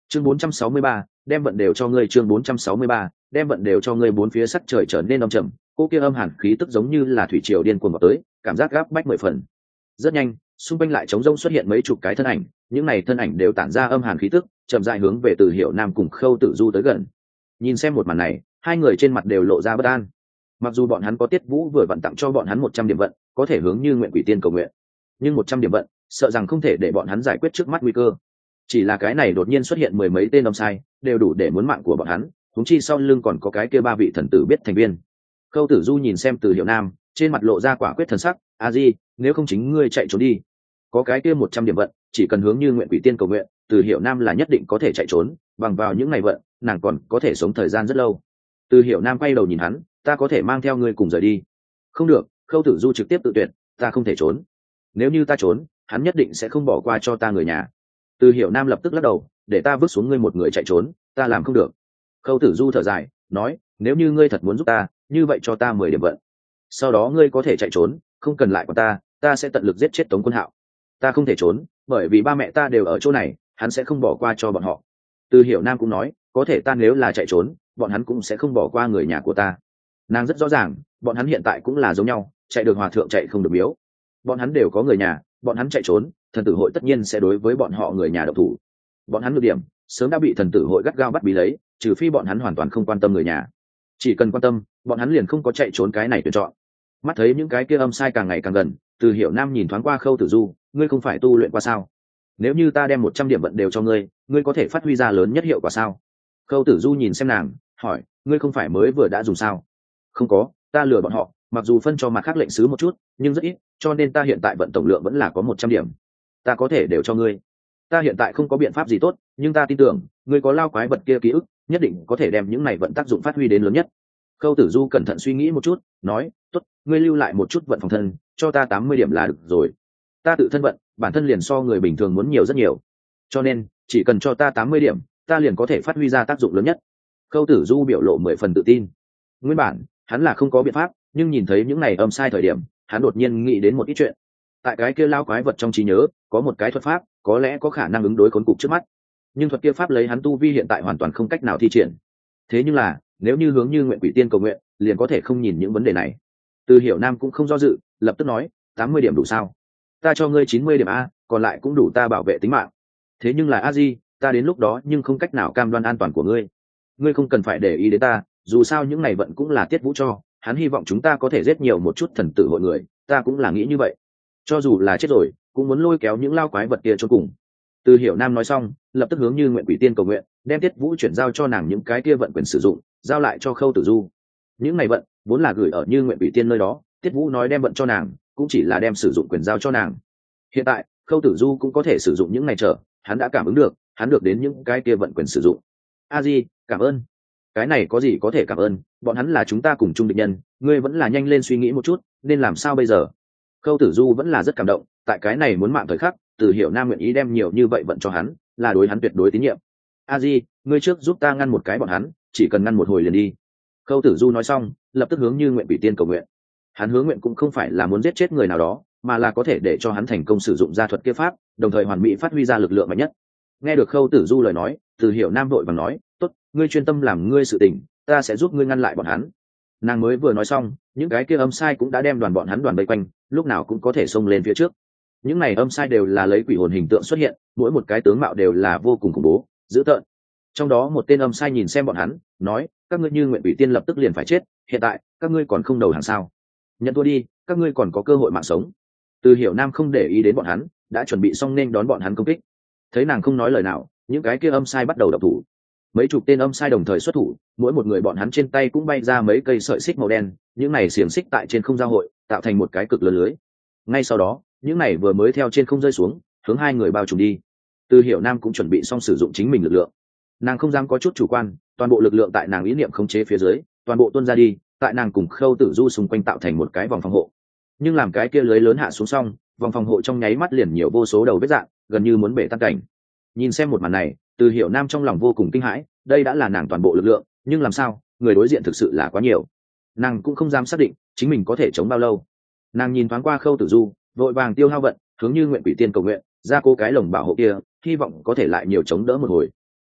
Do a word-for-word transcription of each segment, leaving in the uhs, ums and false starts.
chương bốn trăm sáu mươi ba, đem vận đều cho ngươi. Chương bốn trăm sáu mươi ba, đem vận đều cho ngươi. Bốn phía sắc trời trở nên âm trầm, cô kia âm hàn khí tức giống như là thủy triều điên cuồng vào tới, cảm giác gáp bách mười phần. Rất nhanh, xung quanh lại trống rỗng xuất hiện mấy chục cái thân ảnh, những này thân ảnh đều tản ra âm hàn khí tức, chậm rãi hướng về Từ Hiểu Nam cùng Khâu Tử Du tới gần. Nhìn xem một màn này, hai người trên mặt đều lộ ra bất an. Mặc dù bọn hắn có Tiết Vũ vừa vặn tặng cho bọn hắn một trăm điểm vận, có thể hướng Như Nguyện Quỷ Tiên cầu nguyện, nhưng một trăm điểm vận, sợ rằng không thể để bọn hắn giải quyết trước mắt nguy cơ. Chỉ là cái này đột nhiên xuất hiện mười mấy tên âm sai, đều đủ để muốn mạng của bọn hắn, huống chi sau lưng còn có cái kia ba vị thần tử biết thành viên. Khâu Tử Du nhìn xem Từ Hiểu Nam, trên mặt lộ ra quả quyết thần sắc, "A Di, nếu không chính ngươi chạy trốn đi. Có cái kia một trăm điểm vận, chỉ cần hướng Như Nguyện Quỷ Tiên cầu nguyện, Từ Hiểu Nam là nhất định có thể chạy trốn, bằng vào những ngày vận, nàng còn có thể sống thời gian rất lâu." Từ Hiểu Nam quay đầu nhìn hắn, "Ta có thể mang theo ngươi cùng rời đi." "Không được." Khâu Tử Du trực tiếp tự tuyệt, "Ta không thể trốn. Nếu như ta trốn, hắn nhất định sẽ không bỏ qua cho ta người nhà." Từ Hiểu Nam lập tức lắc đầu, "Để ta vứt xuống ngươi một người chạy trốn, ta làm không được." Khâu Tử Du thở dài, nói, "Nếu như ngươi thật muốn giúp ta, như vậy cho ta mười điểm vận. Sau đó ngươi có thể chạy trốn, không cần lại của ta, ta sẽ tận lực giết chết Tống Quân Hạo." "Ta không thể trốn, bởi vì ba mẹ ta đều ở chỗ này, hắn sẽ không bỏ qua cho bọn họ." Từ Hiểu Nam cũng nói, "Có thể ta nếu là chạy trốn, bọn hắn cũng sẽ không bỏ qua người nhà của ta." Nàng rất rõ ràng, bọn hắn hiện tại cũng là giống nhau, chạy được hòa thượng chạy không được miếu. Bọn hắn đều có người nhà, bọn hắn chạy trốn, thần tử hội tất nhiên sẽ đối với bọn họ người nhà độc thủ. Bọn hắn nhược điểm sớm đã bị thần tử hội gắt gao bắt bí lấy, trừ phi bọn hắn hoàn toàn không quan tâm người nhà. Chỉ cần quan tâm, bọn hắn liền không có chạy trốn cái này tuyển chọn. Mắt thấy những cái kia âm sai càng ngày càng gần, Từ Hiểu Nam nhìn thoáng qua Khâu Tử Du, "Ngươi không phải tu luyện qua sao? Nếu như ta đem một trăm điểm vận đều cho ngươi, ngươi có thể phát huy ra lớn nhất hiệu quả sao?" Khâu Tử Du nhìn xem nàng, hỏi, "Ngươi không phải mới vừa đã dùng sao?" "Không có, ta lừa bọn họ, mặc dù phân cho mặt khác lệnh sứ một chút, nhưng rất ít, cho nên ta hiện tại vận tổng lượng vẫn là có một trăm điểm. Ta có thể đều cho ngươi. Ta hiện tại không có biện pháp gì tốt, nhưng ta tin tưởng ngươi có lao quái vật kia ký ức, nhất định có thể đem những này vận tác dụng phát huy đến lớn nhất." Khâu Tử Du cẩn thận suy nghĩ một chút, nói, "Tốt, ngươi lưu lại một chút vận phòng thân, cho ta tám mươi điểm là được rồi. Ta tự thân vận, bản thân liền so người bình thường muốn nhiều rất nhiều, cho nên chỉ cần cho ta tám mươi điểm, ta liền có thể phát huy ra tác dụng lớn nhất." Khâu Tử Du biểu lộ mười phần tự tin. Nguyên bản hắn là không có biện pháp, nhưng nhìn thấy những này âm sai thời điểm, hắn đột nhiên nghĩ đến một ít chuyện. Tại cái kia lao quái vật trong trí nhớ, có một cái thuật pháp, có lẽ có khả năng ứng đối khốn cục trước mắt. Nhưng thuật kia pháp lấy hắn tu vi hiện tại hoàn toàn không cách nào thi triển. Thế nhưng là, nếu như hướng Như Nguyện Quỷ Tiên cầu nguyện, liền có thể không nhìn những vấn đề này. Từ Hiểu Nam cũng không do dự, lập tức nói, tám mươi điểm đủ sao? Ta cho ngươi chín mươi điểm a, còn lại cũng đủ ta bảo vệ tính mạng. Thế nhưng là A Di, ta đến lúc đó nhưng không cách nào cam đoan an toàn của ngươi. Ngươi không cần phải để ý đến ta, dù sao những này vận cũng là Tiết Vũ cho, hắn hy vọng chúng ta có thể giết nhiều một chút thần tử hội người, ta cũng là nghĩ như vậy. Cho dù là chết rồi, cũng muốn lôi kéo những lao quái vật kia cho cùng." Từ Hiểu Nam nói xong, lập tức hướng Như Nguyện Quỷ Tiên cầu nguyện, đem Tiết Vũ chuyển giao cho nàng những cái kia vận quyền sử dụng, giao lại cho Khâu Tử Du. Những này vận vốn là gửi ở Như Nguyện Quỷ Tiên nơi đó, Tiết Vũ nói đem vận cho nàng, cũng chỉ là đem sử dụng quyền giao cho nàng. Hiện tại, Khâu Tử Du cũng có thể sử dụng những này trở, hắn đã cảm ứng được, hắn được đến những cái kia vận quyền sử dụng. "A Di, cảm ơn." "Cái này có gì có thể cảm ơn, bọn hắn là chúng ta cùng chung địch nhân, ngươi vẫn là nhanh lên suy nghĩ một chút, nên làm sao bây giờ?" Khâu Tử Du vẫn là rất cảm động, tại cái này muốn mạng thời khắc, Từ Hiểu Nam nguyện ý đem nhiều như vậy vận cho hắn, là đối hắn tuyệt đối tín nhiệm. "A Di, ngươi trước giúp ta ngăn một cái bọn hắn, chỉ cần ngăn một hồi liền đi." Khâu Tử Du nói xong, lập tức hướng Như Nguyện Quỷ Tiên cầu nguyện. Hắn hướng nguyện cũng không phải là muốn giết chết người nào đó, mà là có thể để cho hắn thành công sử dụng gia thuật kia pháp, đồng thời hoàn mỹ phát huy ra lực lượng mạnh nhất. Nghe được Khâu Tử Du lời nói, Từ Hiểu Nam vội vàng nói, "Tốt, ngươi chuyên tâm làm ngươi sự tình, ta sẽ giúp ngươi ngăn lại bọn hắn." Nàng mới vừa nói xong, những cái kia âm sai cũng đã đem đoàn bọn hắn đoàn vây quanh, lúc nào cũng có thể xông lên phía trước. Những này âm sai đều là lấy quỷ hồn hình tượng xuất hiện, mỗi một cái tướng mạo đều là vô cùng khủng bố, dữ tợn. Trong đó một tên âm sai nhìn xem bọn hắn, nói, "Các ngươi Như Nguyện Quỷ Tiên lập tức liền phải chết, hiện tại các ngươi còn không đầu hàng sao? Nhận thua đi, các ngươi còn có cơ hội mạng sống." Từ Hiểu Nam không để ý đến bọn hắn, đã chuẩn bị xong nên đón bọn hắn công kích. Thấy nàng không nói lời nào, những cái kia âm sai bắt đầu đập thủ. Mấy chục tên âm sai đồng thời xuất thủ, mỗi một người bọn hắn trên tay cũng bay ra mấy cây sợi xích màu đen, những này xiềng xích tại trên không giao hội, tạo thành một cái cực lớn lưới. Ngay sau đó, những này vừa mới theo trên không rơi xuống, hướng hai người bao trùm đi. Từ Hiểu Nam cũng chuẩn bị xong sử dụng chính mình lực lượng. Nàng không dám có chút chủ quan, toàn bộ lực lượng tại nàng ý niệm khống chế phía dưới, toàn bộ tuôn ra đi, tại nàng cùng Khâu Tử Du xung quanh tạo thành một cái vòng phòng hộ. Nhưng làm cái kia lưới lớn hạ xuống xong, vòng phòng hộ trong nháy mắt liền nhiều vô số đầu vết rạn, gần như muốn bể tan cảnh. Nhìn xem một màn này, Từ Hiểu Nam trong lòng vô cùng kinh hãi, đây đã là nàng toàn bộ lực lượng, nhưng làm sao, người đối diện thực sự là quá nhiều. Nàng cũng không dám xác định chính mình có thể chống bao lâu. Nàng nhìn thoáng qua Khâu Tử Du, vội vàng tiêu hao vận, hướng Như Nguyện Quỷ Tiên cầu nguyện, ra cố cái lồng bảo hộ kia, hy vọng có thể lại nhiều chống đỡ một hồi.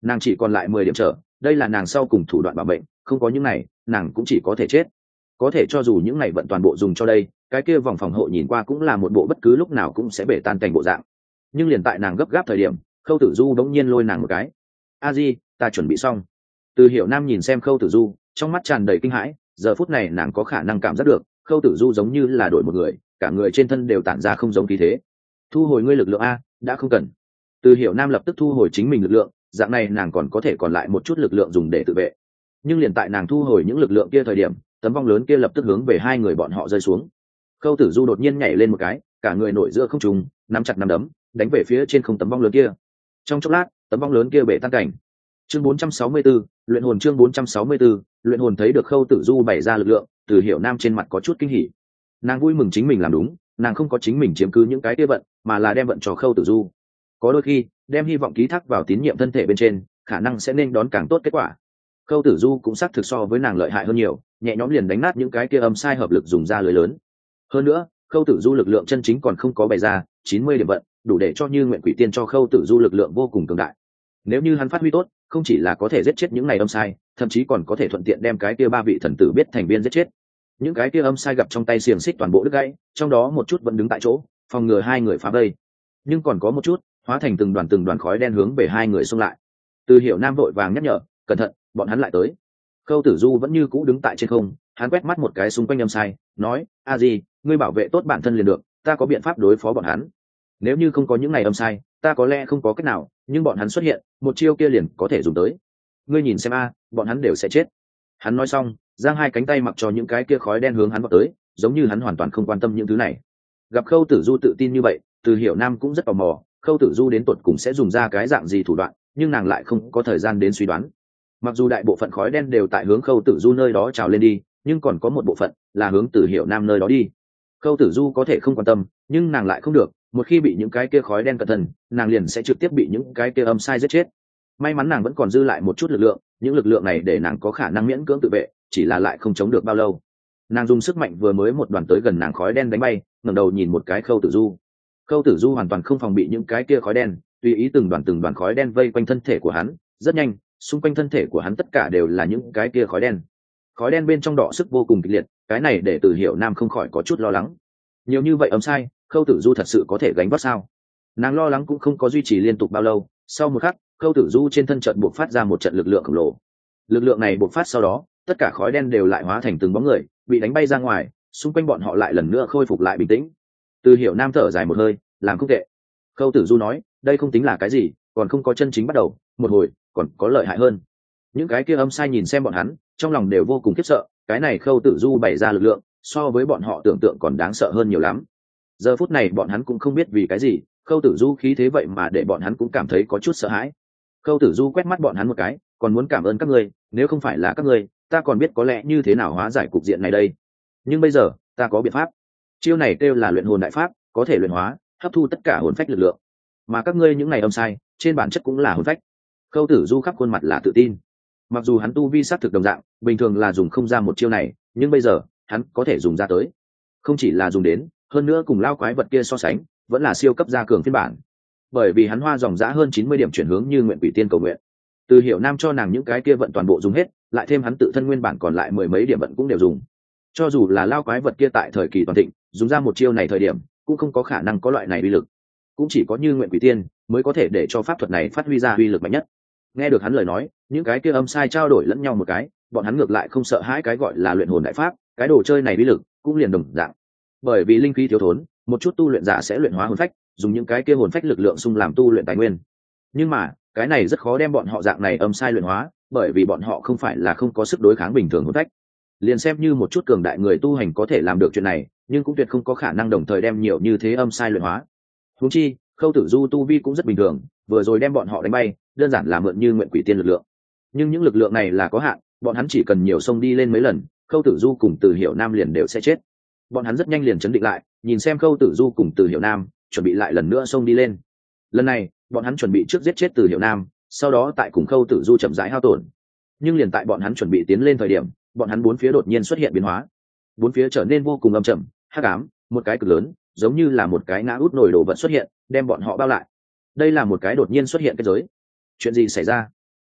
nàng chỉ còn lại mười điểm trở, đây là nàng sau cùng thủ đoạn bảo mệnh, không có những này nàng cũng chỉ có thể chết. Có thể cho dù những này vận toàn bộ dùng cho đây, cái kia vòng phòng hộ nhìn qua cũng là một bộ bất cứ lúc nào cũng sẽ bể tan cảnh bộ dạng. Nhưng liền tại nàng gấp gáp thời điểm, Khâu Tử Du đống nhiên lôi nàng một cái. A Di, ta chuẩn bị xong. Từ Hiểu Nam nhìn xem Khâu Tử Du, trong mắt tràn đầy kinh hãi, giờ phút này nàng có khả năng cảm giác được Khâu Tử Du giống như là đổi một người, cả người trên thân đều tản ra không giống khí thế. Thu hồi ngươi lực lượng a, đã không cần. Từ Hiểu Nam lập tức thu hồi chính mình lực lượng, dạng này nàng còn có thể còn lại một chút lực lượng dùng để tự vệ. Nhưng liền tại nàng thu hồi những lực lượng kia thời điểm, tấm vong lớn kia lập tức hướng về hai người bọn họ rơi xuống. Khâu Tử Du đột nhiên nhảy lên một cái, cả người nổi giữa không trung, nắm chặt nắm đấm, đánh về phía trên không tấm vong lớn kia. Trong chốc lát, tấm vong lớn kia bể tan cảnh. Chương bốn trăm sáu mươi tư, luyện hồn chương bốn trăm sáu mươi tư, luyện hồn thấy được Khâu Tử Du bày ra lực lượng, Từ Hiểu Nam trên mặt có chút kinh hỉ. Nàng vui mừng chính mình làm đúng, nàng không có chính mình chiếm cứ những cái kia vận, mà là đem vận cho Khâu Tử Du. Có đôi khi, đem hy vọng ký thác vào tín nhiệm thân thể bên trên, khả năng sẽ nên đón càng tốt kết quả. Khâu Tử Du cũng xác thực so với nàng lợi hại hơn nhiều, nhẹ nhõm liền đánh nát những cái kia âm sai hợp lực dùng ra lưới lớn. Hơn nữa, Khâu Tử Du lực lượng chân chính còn không có bày ra, chín mươi điểm vận, đủ để cho Như Nguyện Quỷ Tiên cho Khâu Tử Du lực lượng vô cùng cường đại. Nếu như hắn phát huy tốt, không chỉ là có thể giết chết những này âm sai, thậm chí còn có thể thuận tiện đem cái kia ba vị thần tử biết thành viên giết chết. Những cái kia âm sai gặp trong tay xiềng xích toàn bộ đứt gãy, trong đó một chút vẫn đứng tại chỗ, phòng ngừa hai người phá vây. Nhưng còn có một chút, hóa thành từng đoàn từng đoàn khói đen hướng về hai người xông lại. Từ Hiểu Nam vội vàng nhắc nhở, cẩn thận, bọn hắn lại tới. Khâu Tử Du vẫn như cũ đứng tại trên không, hắn quét mắt một cái xung quanh âm sai, nói: "A Di, ngươi bảo vệ tốt bản thân liền được, ta có biện pháp đối phó bọn hắn. Nếu như không có những ngày âm sai, ta có lẽ không có cách nào, nhưng bọn hắn xuất hiện, một chiêu kia liền có thể dùng tới. Ngươi nhìn xem a, bọn hắn đều sẽ chết." Hắn nói xong, giang hai cánh tay mặc cho những cái kia khói đen hướng hắn vọt tới, giống như hắn hoàn toàn không quan tâm những thứ này. Gặp Khâu Tử Du tự tin như vậy, Từ Hiểu Nam cũng rất tò mò, Khâu Tử Du đến tột cùng sẽ dùng ra cái dạng gì thủ đoạn, nhưng nàng lại không có thời gian đến suy đoán. Mặc dù đại bộ phận khói đen đều tại hướng Khâu Tử Du nơi đó trào lên đi, nhưng còn có một bộ phận là hướng Từ Hiểu Nam nơi đó đi. Khâu Tử Du có thể không quan tâm, nhưng nàng lại không được, một khi bị những cái kia khói đen cẩn thận, nàng liền sẽ trực tiếp bị những cái kia âm sai giết chết. May mắn nàng vẫn còn dư lại một chút lực lượng, những lực lượng này để nàng có khả năng miễn cưỡng tự vệ, chỉ là lại không chống được bao lâu. Nàng dùng sức mạnh vừa mới một đoàn tới gần nàng khói đen đánh bay, ngẩng đầu nhìn một cái Khâu Tử Du. Khâu Tử Du hoàn toàn không phòng bị những cái kia khói đen, tùy ý từng đoàn từng đoàn khói đen vây quanh thân thể của hắn, rất nhanh, xung quanh thân thể của hắn tất cả đều là những cái kia khói đen. Khói đen bên trong đỏ sức vô cùng kịch liệt, cái này để Từ Hiểu Nam không khỏi có chút lo lắng. Nhiều như vậy âm sai, Khâu Tử Du thật sự có thể gánh vác sao? Nàng lo lắng cũng không có duy trì liên tục bao lâu, sau một khắc, Khâu Tử Du trên thân trận buộc phát ra một trận lực lượng khổng lồ. Lực lượng này buộc phát sau đó, tất cả khói đen đều lại hóa thành từng bóng người, bị đánh bay ra ngoài, xung quanh bọn họ lại lần nữa khôi phục lại bình tĩnh. Từ Hiểu Nam thở dài một hơi, làm không tệ. Khâu Tử Du nói, đây không tính là cái gì, còn không có chân chính bắt đầu, một hồi còn có lợi hại hơn. Những cái kia âm sai nhìn xem bọn hắn, trong lòng đều vô cùng khiếp sợ, cái này Khâu Tử Du bày ra lực lượng, so với bọn họ tưởng tượng còn đáng sợ hơn nhiều lắm. Giờ phút này bọn hắn cũng không biết vì cái gì, Khâu Tử Du khí thế vậy mà để bọn hắn cũng cảm thấy có chút sợ hãi. Khâu Tử Du quét mắt bọn hắn một cái, còn muốn cảm ơn các ngươi, nếu không phải là các ngươi, ta còn biết có lẽ như thế nào hóa giải cục diện này đây. Nhưng bây giờ, ta có biện pháp. Chiêu này kêu là luyện hồn đại pháp, có thể luyện hóa, hấp thu tất cả hồn phách lực lượng. Mà các ngươi những ngày âm sai, trên bản chất cũng là hồn phách. Khâu Tử Du khắp khuôn mặt là tự tin. Mặc dù hắn tu vi sát thực đồng dạng, bình thường là dùng không ra một chiêu này, nhưng bây giờ, hắn có thể dùng ra tới. Không chỉ là dùng đến, hơn nữa cùng lao quái vật kia so sánh, vẫn là siêu cấp gia cường phiên bản. Bởi vì hắn hoa dòng giá hơn chín mươi điểm chuyển hướng Như Nguyện Quỷ Tiên cầu nguyện. Từ Hiểu Nam cho nàng những cái kia vận toàn bộ dùng hết, lại thêm hắn tự thân nguyên bản còn lại mười mấy điểm vận cũng đều dùng. Cho dù là lao quái vật kia tại thời kỳ toàn thịnh, dùng ra một chiêu này thời điểm, cũng không có khả năng có loại này uy lực. Cũng chỉ có Như Nguyện Quỷ Tiên mới có thể để cho pháp thuật này phát huy ra uy lực mạnh nhất. Nghe được hắn lời nói, những cái kia âm sai trao đổi lẫn nhau một cái, bọn hắn ngược lại không sợ hãi cái gọi là luyện hồn đại pháp, cái đồ chơi này uy lực cũng liền đồng dạng. Bởi vì linh khí thiếu thốn, một chút tu luyện giả sẽ luyện hóa hồn phách, dùng những cái kia hồn phách lực lượng xung làm tu luyện tài nguyên. Nhưng mà, cái này rất khó đem bọn họ dạng này âm sai luyện hóa, bởi vì bọn họ không phải là không có sức đối kháng bình thường hồn phách. Liền xem như một chút cường đại người tu hành có thể làm được chuyện này, nhưng cũng tuyệt không có khả năng đồng thời đem nhiều như thế âm sai luyện hóa. Huống chi, Khâu Tử Du tu vi cũng rất bình thường, vừa rồi đem bọn họ đánh bay, đơn giản là mượn Như Nguyện Quỷ Tiên lực lượng. Nhưng những lực lượng này là có hạn, bọn hắn chỉ cần nhiều sông đi lên mấy lần, Khâu Tử Du cùng Từ Hiểu Nam liền đều sẽ chết. Bọn hắn rất nhanh liền chấn định lại, nhìn xem Khâu Tử Du cùng Từ Hiểu Nam, chuẩn bị lại lần nữa sông đi lên. Lần này, bọn hắn chuẩn bị trước giết chết Từ Hiểu Nam, sau đó tại cùng Khâu Tử Du chậm rãi hao tổn. Nhưng liền tại bọn hắn chuẩn bị tiến lên thời điểm, bọn hắn bốn phía đột nhiên xuất hiện biến hóa. Bốn phía trở nên vô cùng âm trầm, hắc ám, một cái cực lớn, giống như là một cái ngã út nổi đồ vật xuất hiện, đem bọn họ bao lại. Đây là một cái đột nhiên xuất hiện kết giới. Chuyện gì xảy ra?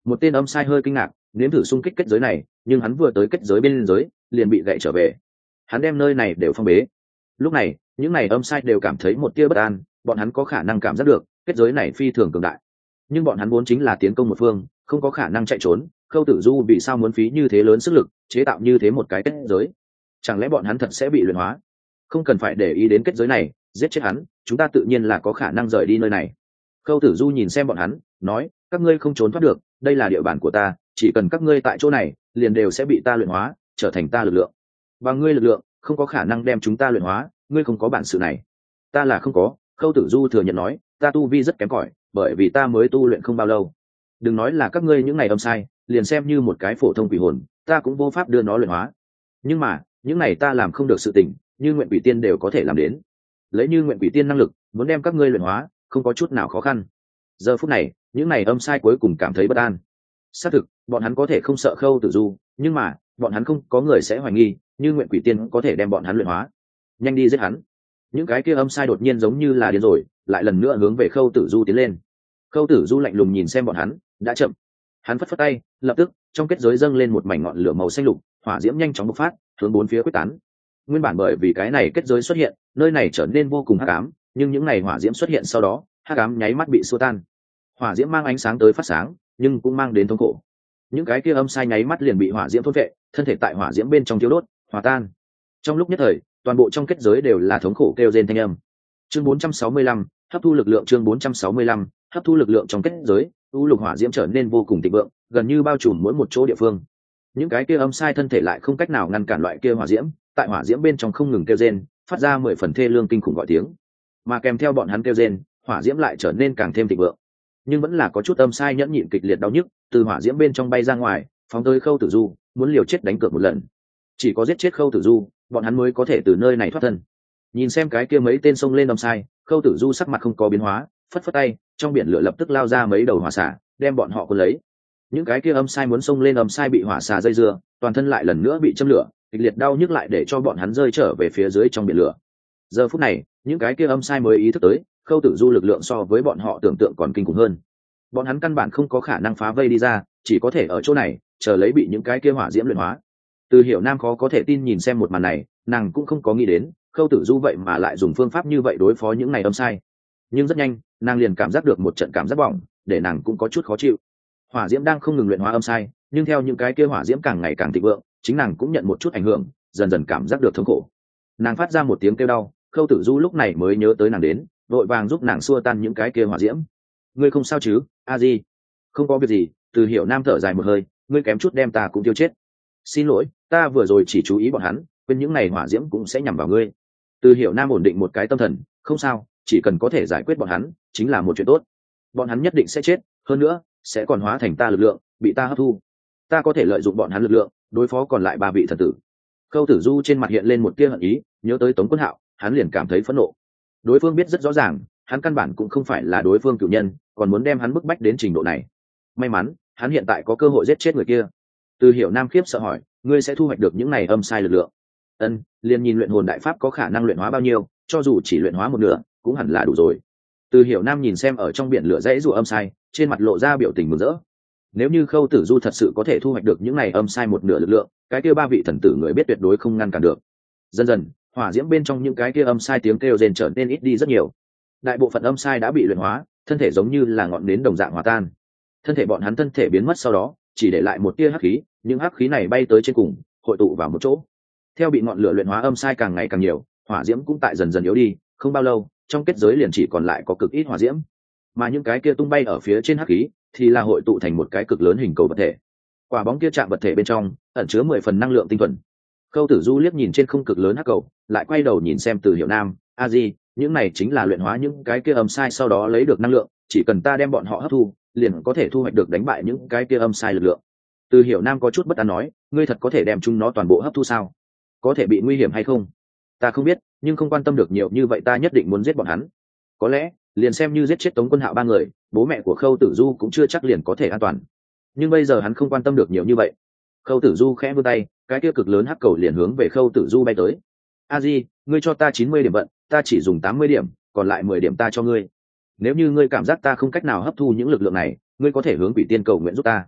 Một tên âm sai hơi kinh ngạc, nếm thử xung kích kết giới này, nhưng hắn vừa tới kết giới bên giới liền bị gậy trở về. Hắn đem nơi này đều phong bế. Lúc này những này âm sai đều cảm thấy một tia bất an, bọn hắn có khả năng cảm giác được kết giới này phi thường cường đại, nhưng bọn hắn vốn chính là tiến công một phương, không có khả năng chạy trốn. Khâu Tử Du vì sao muốn phí như thế lớn sức lực chế tạo như thế một cái kết giới? Chẳng lẽ bọn hắn thật sẽ bị luyện hóa? Không cần phải để ý đến kết giới này, giết chết hắn, chúng ta tự nhiên là có khả năng rời đi nơi này. Khâu Tử Du nhìn xem bọn hắn, nói, các ngươi không trốn thoát được, đây là địa bàn của ta, chỉ cần các ngươi tại chỗ này, liền đều sẽ bị ta luyện hóa, trở thành ta lực lượng. Và ngươi lực lượng không có khả năng đem chúng ta luyện hóa, ngươi không có bản sự này. Ta là không có. Khâu Tử Du thừa nhận nói, ta tu vi rất kém cỏi, bởi vì ta mới tu luyện không bao lâu. Đừng nói là các ngươi những này âm sai, liền xem như một cái phổ thông quỷ hồn, ta cũng vô pháp đưa nó luyện hóa. Nhưng mà những này ta làm không được sự tình, như nguyện quỷ tiên đều có thể làm đến. Lấy như nguyện quỷ tiên năng lực, muốn đem các ngươi luyện hóa, không có chút nào khó khăn. Giờ phút này những này âm sai cuối cùng cảm thấy bất an. Xác thực bọn hắn có thể không sợ Khâu Tử Du, nhưng mà bọn hắn không có người sẽ hoài nghi như nguyện quỷ tiên có thể đem bọn hắn luyện hóa. Nhanh đi giết hắn. Những cái kia âm sai đột nhiên giống như là điên rồi, lại lần nữa hướng về Khâu Tử Du tiến lên. Khâu Tử Du lạnh lùng nhìn xem bọn hắn, đã chậm. Hắn phất phất tay, lập tức trong kết giới dâng lên một mảnh ngọn lửa màu xanh lục, hỏa diễm nhanh chóng bộc phát, hướng bốn phía quyết tán. Nguyên bản bởi vì cái này kết giới xuất hiện, nơi này trở nên vô cùng hắc ám, nhưng những này hỏa diễm xuất hiện sau đó, hắc ám nháy mắt bị xua tan. Hỏa diễm mang ánh sáng tới phát sáng, nhưng cũng mang đến thống khổ. Những cái kia âm sai nháy mắt liền bị hỏa diễm thôn vệ, thân thể tại hỏa diễm bên trong thiêu đốt, hòa tan. Trong lúc nhất thời, toàn bộ trong kết giới đều là thống khổ kêu rên thanh âm. Chương bốn trăm sáu mươi lăm, hấp thu lực lượng. Chương bốn trăm sáu mươi lăm, hấp thu lực lượng. Trong kết giới, u lục hỏa diễm trở nên vô cùng thịnh vượng, gần như bao trùm mỗi một chỗ địa phương. Những cái kia âm sai thân thể lại không cách nào ngăn cản loại kia hỏa diễm, tại hỏa diễm bên trong không ngừng kêu rên, phát ra mười phần thê lương kinh khủng gọi tiếng. Mà kèm theo bọn hắn kêu rên, hỏa diễm lại trở nên càng thêm thịnh vượng. Nhưng vẫn là có chút âm sai nhẫn nhịn kịch liệt đau nhức, từ hỏa diễm bên trong bay ra ngoài, phóng tới Khâu Tử Du, muốn liều chết đánh cược một lần. Chỉ có giết chết Khâu Tử Du, bọn hắn mới có thể từ nơi này thoát thân. Nhìn xem cái kia mấy tên xông lên âm sai, Khâu Tử Du sắc mặt không có biến hóa, phất phất tay, trong biển lửa lập tức lao ra mấy đầu hỏa xả, đem bọn họ cuốn lấy. Những cái kia âm sai muốn xông lên âm sai bị hỏa xả dây dưa, toàn thân lại lần nữa bị châm lửa, kịch liệt đau nhức lại để cho bọn hắn rơi trở về phía dưới trong biển lửa. Giờ phút này, những cái kia âm sai mới ý thức tới, Khâu Tử Du lực lượng so với bọn họ tưởng tượng còn kinh khủng hơn. Bọn hắn căn bản không có khả năng phá vây đi ra, chỉ có thể ở chỗ này chờ lấy bị những cái kia hỏa diễm luyện hóa. Từ Hiểu Nam khó có thể tin nhìn xem một màn này, nàng cũng không có nghĩ đến Khâu Tử Du vậy mà lại dùng phương pháp như vậy đối phó những này âm sai. Nhưng rất nhanh nàng liền cảm giác được một trận cảm giác bỏng, để nàng cũng có chút khó chịu. Hỏa diễm đang không ngừng luyện hóa âm sai, nhưng theo những cái kia hỏa diễm càng ngày càng thịnh vượng, chính nàng cũng nhận một chút ảnh hưởng, dần dần cảm giác được thống khổ. Nàng phát ra một tiếng kêu đau, Khâu Tử Du lúc này mới nhớ tới nàng đến, vội vàng giúp nàng xua tan những cái kia hỏa diễm. Ngươi không sao chứ, a di? Không có việc gì. Từ Hiểu Nam thở dài một hơi, ngươi kém chút đem ta cũng tiêu chết. Xin lỗi, ta vừa rồi chỉ chú ý bọn hắn, quên những này hỏa diễm cũng sẽ nhằm vào ngươi. Từ Hiểu Nam ổn định một cái tâm thần, không sao, chỉ cần có thể giải quyết bọn hắn, chính là một chuyện tốt. Bọn hắn nhất định sẽ chết, hơn nữa sẽ còn hóa thành ta lực lượng, bị ta hấp thu. Ta có thể lợi dụng bọn hắn lực lượng đối phó còn lại ba vị thần tử. Khâu Tử Du trên mặt hiện lên một tia hận ý, nhớ tới Tống Quân Hạo, hắn liền cảm thấy phẫn nộ. Đối phương biết rất rõ ràng, hắn căn bản cũng không phải là đối phương cửu nhân, còn muốn đem hắn bức bách đến trình độ này. May mắn hắn hiện tại có cơ hội giết chết người kia. Từ Hiểu Nam khiếp sợ hỏi, ngươi sẽ thu hoạch được những này âm sai lực lượng? Ân, liền nhìn luyện hồn đại pháp có khả năng luyện hóa bao nhiêu, cho dù chỉ luyện hóa một nửa cũng hẳn là đủ rồi. Từ Hiểu Nam nhìn xem ở trong biển lửa dãy rủa âm sai, trên mặt lộ ra biểu tình mừng rỡ. Nếu như Khâu Tử Du thật sự có thể thu hoạch được những này âm sai một nửa lực lượng, cái kia ba vị thần tử người biết tuyệt đối không ngăn cản được. Dần dần, hỏa diễm bên trong những cái kia âm sai tiếng kêu rền trở nên ít đi rất nhiều. Đại bộ phận âm sai đã bị luyện hóa, thân thể giống như là ngọn nến đồng dạng hòa tan. Thân thể bọn hắn thân thể biến mất sau đó, chỉ để lại một tia hắc khí, những hắc khí này bay tới trên cùng, hội tụ vào một chỗ. Theo bị ngọn lửa luyện hóa âm sai càng ngày càng nhiều, hỏa diễm cũng tại dần dần yếu đi, không bao lâu, trong kết giới liền chỉ còn lại có cực ít hỏa diễm. Mà những cái kia tung bay ở phía trên hắc khí thì là hội tụ thành một cái cực lớn hình cầu vật thể. Quả bóng kia chạm vật thể bên trong ẩn chứa mười phần năng lượng tinh thuần. Khâu Tử Du liếc nhìn trên không cực lớn hắc cầu, lại quay đầu nhìn xem Từ Hiểu Nam, a di, những này chính là luyện hóa những cái kia âm sai sau đó lấy được năng lượng, chỉ cần ta đem bọn họ hấp thu, liền có thể thu hoạch được đánh bại những cái kia âm sai lực lượng. Từ Hiểu Nam có chút bất an nói, ngươi thật có thể đem chúng nó toàn bộ hấp thu sao? Có thể bị nguy hiểm hay không? Ta không biết, nhưng không quan tâm được nhiều như vậy, ta nhất định muốn giết bọn hắn. Có lẽ liền xem như giết chết Tống Quân Hạo ba người, bố mẹ của Khâu Tử Du cũng chưa chắc liền có thể an toàn. Nhưng bây giờ hắn không quan tâm được nhiều như vậy. Khâu Tử Du khẽ vươn tay, cái kia cực lớn hắc cầu liền hướng về Khâu Tử Du bay tới. A Di, ngươi cho ta chín mươi điểm vận, ta chỉ dùng tám mươi điểm, còn lại mười điểm ta cho ngươi. Nếu như ngươi cảm giác ta không cách nào hấp thu những lực lượng này, ngươi có thể hướng Quỷ Tiên cầu nguyện giúp ta.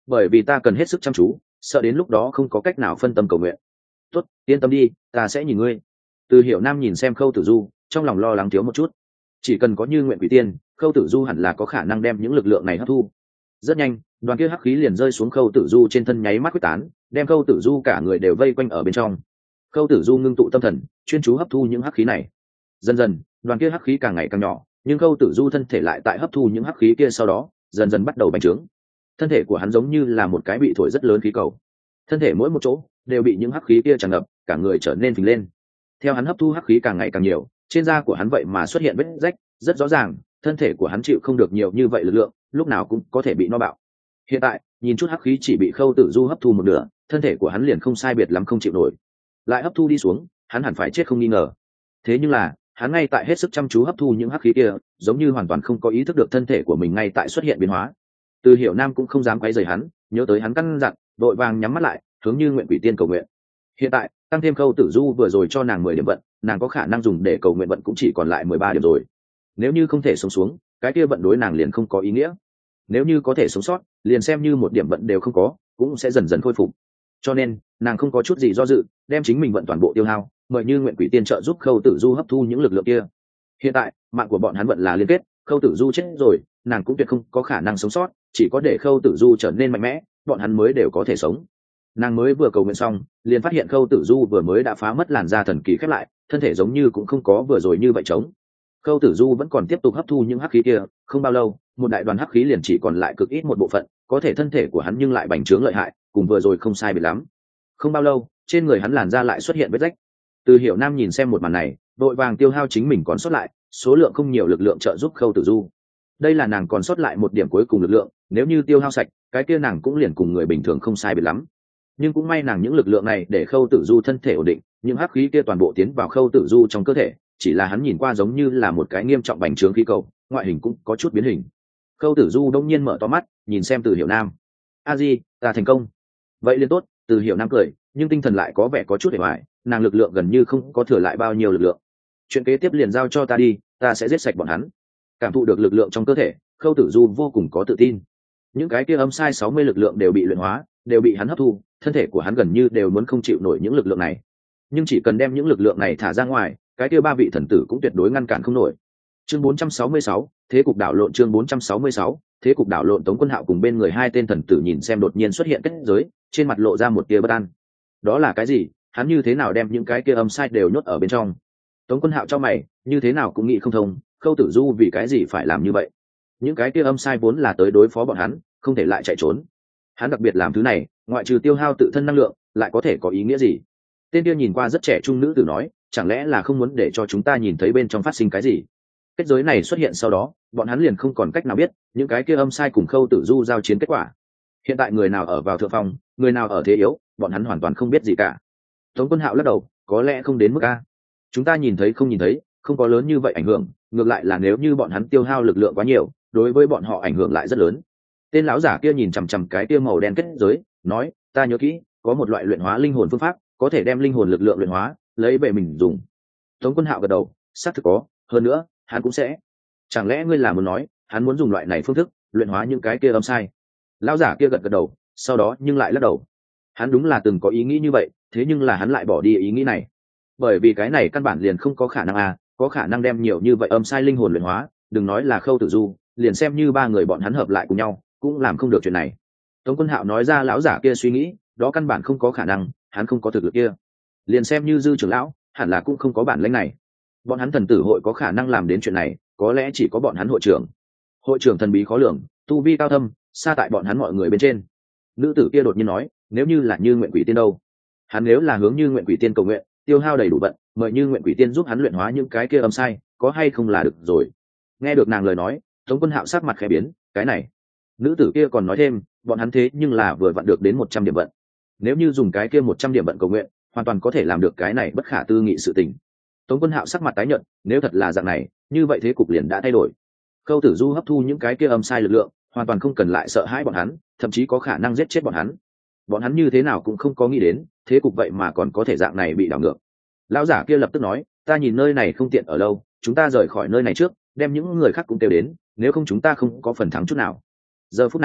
bởi vì ta cần hết sức chăm chú, sợ đến lúc đó không có cách nào phân tâm cầu nguyện. Tốt, yên tâm đi, ta sẽ nhìn ngươi. Từ Hiểu Nam nhìn xem Khâu Tử Du, trong lòng lo lắng thiếu một chút. Chỉ cần có Như Nguyện Quỷ Tiên, Khâu Tử Du hẳn là có khả năng đem những lực lượng này hấp thu. Rất nhanh, đoàn kia hắc khí liền rơi xuống Khâu Tử Du trên thân, nháy mắt quyết tán, đem Khâu Tử Du cả người đều vây quanh ở bên trong. Khâu Tử Du ngưng tụ tâm thần, chuyên chú hấp thu những hắc khí này. Dần dần, đoàn kia hắc khí càng ngày càng nhỏ, nhưng Khâu Tử Du thân thể lại tại hấp thu những hắc khí kia sau đó, dần dần bắt đầu bành trướng. Thân thể của hắn giống như là một cái bị thổi rất lớn khí cầu. Thân thể mỗi một chỗ đều bị những hắc khí kia tràn ngập, cả người trở nên phình lên. Theo hắn hấp thu hắc khí càng ngày càng nhiều, trên da của hắn vậy mà xuất hiện vết rách, rất rõ ràng, thân thể của hắn chịu không được nhiều như vậy lực lượng, lúc nào cũng có thể bị no bạo. Hiện tại, nhìn chút hắc khí chỉ bị Khâu Tử Du hấp thu một nửa, thân thể của hắn liền không sai biệt lắm không chịu nổi. Lại hấp thu đi xuống, hắn hẳn phải chết không nghi ngờ. Thế nhưng là, hắn ngay tại hết sức chăm chú hấp thu những hắc khí kia, giống như hoàn toàn không có ý thức được thân thể của mình ngay tại xuất hiện biến hóa. Từ Hiểu Nam cũng không dám quấy rầy hắn, nhớ tới hắn căn dặn, đội vàng nhắm mắt lại, hướng Như Nguyện Quỷ Tiên cầu nguyện. Hiện tại, tăng thêm Khâu Tử Du vừa rồi cho nàng mười điểm vận, nàng có khả năng dùng để cầu nguyện vận cũng chỉ còn lại mười ba điểm rồi. Nếu như không thể sống xuống, cái kia vận đối nàng liền không có ý nghĩa. Nếu như có thể sống sót, liền xem như một điểm vận đều không có, cũng sẽ dần dần khôi phục. Cho nên, nàng không có chút gì do dự, đem chính mình vận toàn bộ tiêu hao, mời Như Nguyện Quỷ Tiên trợ giúp Khâu Tử Du hấp thu những lực lượng kia. Hiện tại, mạng của bọn hắn vận là liên kết, Khâu Tử Du chết rồi, nàng cũng tuyệt không có khả năng sống sót, chỉ có để Khâu Tử Du trở nên mạnh mẽ, bọn hắn mới đều có thể sống. Nàng mới vừa cầu nguyện xong, liền phát hiện Khâu Tử Du vừa mới đã phá mất làn da thần kỳ khép lại, thân thể giống như cũng không có vừa rồi như vậy trống. Khâu Tử Du vẫn còn tiếp tục hấp thu những hắc khí kia, không bao lâu, một đại đoàn hắc khí liền chỉ còn lại cực ít một bộ phận, có thể thân thể của hắn nhưng lại bành trướng lợi hại, cùng vừa rồi không sai biệt lắm. Không bao lâu, trên người hắn làn da lại xuất hiện vết rách. Từ Hiểu Nam nhìn xem một màn này, đội vàng tiêu hao chính mình còn sót lại, số lượng không nhiều lực lượng trợ giúp Khâu Tử Du. Đây là nàng còn sót lại một điểm cuối cùng lực lượng, nếu như tiêu hao sạch, cái kia nàng cũng liền cùng người bình thường không sai biệt lắm. Nhưng cũng may nàng những lực lượng này để Khâu Tử Du thân thể ổn định, những hắc khí kia toàn bộ tiến vào Khâu Tử Du trong cơ thể, chỉ là hắn nhìn qua giống như là một cái nghiêm trọng bành trướng khí cầu, ngoại hình cũng có chút biến hình. Khâu Tử Du đông nhiên mở to mắt, nhìn xem Từ Hiểu Nam. A Di, ta thành công. Vậy liền tốt. Từ Hiểu Nam cười, nhưng tinh thần lại có vẻ có chút hề hoài, nàng lực lượng gần như không có thừa lại bao nhiêu lực lượng. Chuyện kế tiếp liền giao cho ta đi, ta sẽ giết sạch bọn hắn. Cảm thụ được lực lượng trong cơ thể, Khâu Tử Du vô cùng có tự tin. Những cái kia âm sai sáu mươi lực lượng đều bị luyện hóa, đều bị hắn hấp thu, thân thể của hắn gần như đều muốn không chịu nổi những lực lượng này. Nhưng chỉ cần đem những lực lượng này thả ra ngoài, cái kia ba vị thần tử cũng tuyệt đối ngăn cản không nổi. Chương bốn trăm sáu mươi sáu, thế cục đảo lộn. Chương bốn trăm sáu mươi sáu, thế cục đảo lộn. Tống Quân Hạo cùng bên người hai tên thần tử nhìn xem đột nhiên xuất hiện kết giới, trên mặt lộ ra một tia bất an. Đó là cái gì? Hắn như thế nào đem những cái kia âm sai đều nhốt ở bên trong? Tống Quân Hạo cho mày, như thế nào cũng nghĩ không thông, Khâu Tử Du vì cái gì phải làm như vậy? Những cái kia âm sai vốn là tới đối phó bọn hắn, không thể lại chạy trốn. Hắn đặc biệt làm thứ này, ngoại trừ tiêu hao tự thân năng lượng, lại có thể có ý nghĩa gì? Tên kia nhìn qua rất trẻ trung nữ tử nói, chẳng lẽ là không muốn để cho chúng ta nhìn thấy bên trong phát sinh cái gì? Kết giới này xuất hiện sau đó, bọn hắn liền không còn cách nào biết những cái kia âm sai cùng Khâu Tử Du giao chiến kết quả. Hiện tại người nào ở vào thượng phong, người nào ở thế yếu, bọn hắn hoàn toàn không biết gì cả. Tống Quân Hạo lắc đầu, có lẽ không đến mức a. Chúng ta nhìn thấy không nhìn thấy, không có lớn như vậy ảnh hưởng, ngược lại là nếu như bọn hắn tiêu hao lực lượng quá nhiều, đối với bọn họ ảnh hưởng lại rất lớn. Tên lão giả kia nhìn chằm chằm cái kia màu đen kết giới, nói, ta nhớ kỹ, có một loại luyện hóa linh hồn phương pháp, có thể đem linh hồn lực lượng luyện hóa, lấy về mình dùng. Tống Quân Hạo gật đầu, xác thực có, hơn nữa, hắn cũng sẽ. Chẳng lẽ ngươi là muốn nói, hắn muốn dùng loại này phương thức luyện hóa những cái kia âm sai? Lão giả kia gật gật đầu, sau đó nhưng lại lắc đầu. Hắn đúng là từng có ý nghĩ như vậy, thế nhưng là hắn lại bỏ đi ý nghĩ này, bởi vì cái này căn bản liền không có khả năng à, có khả năng đem nhiều như vậy âm sai linh hồn luyện hóa, đừng nói là Khâu Tử Du, liền xem như ba người bọn hắn hợp lại cùng nhau, cũng làm không được chuyện này. Tống Quân Hạo nói ra lão giả kia suy nghĩ, đó căn bản không có khả năng, hắn không có thực lực kia. Liền xem như Dư trưởng lão, hẳn là cũng không có bản lĩnh này. Bọn hắn thần tử hội có khả năng làm đến chuyện này, có lẽ chỉ có bọn hắn hội trưởng. Hội trưởng thần bí khó lường, tu vi cao thâm, xa tại bọn hắn mọi người bên trên. Nữ tử kia đột nhiên nói, nếu như là Như Nguyện Quỷ Tiên đâu? Hắn nếu là hướng Như Nguyện Quỷ Tiên cầu nguyện, tiêu hao đầy đủ vận, mời Như Nguyện Quỷ Tiên giúp hắn luyện hóa những cái kia âm sai, có hay không là được rồi. Nghe được nàng lời nói, Tống Quân Hạo sắc mặt khẽ biến, cái này. Nữ tử kia còn nói thêm, bọn hắn thế nhưng là vừa vặn được đến một trăm điểm vận. Nếu như dùng cái kia một trăm điểm vận cầu nguyện, hoàn toàn có thể làm được cái này bất khả tư nghị sự tình. Tống Quân Hạo sắc mặt tái nhợt, nếu thật là dạng này, như vậy thế cục liền đã thay đổi. Khâu Tử Du hấp thu những cái kia âm sai lực lượng, hoàn toàn không cần lại sợ hãi bọn hắn, thậm chí có khả năng giết chết bọn hắn. Bọn hắn như thế nào cũng không có nghĩ đến, thế cục vậy mà còn có thể dạng này bị đảo ngược. Lão giả kia lập tức nói, ta nhìn nơi này không tiện ở lâu, chúng ta rời khỏi nơi này trước, đem những người khác cũng kêu đến, nếu không chúng ta không có phần thắng chút nào. Giờ phút này,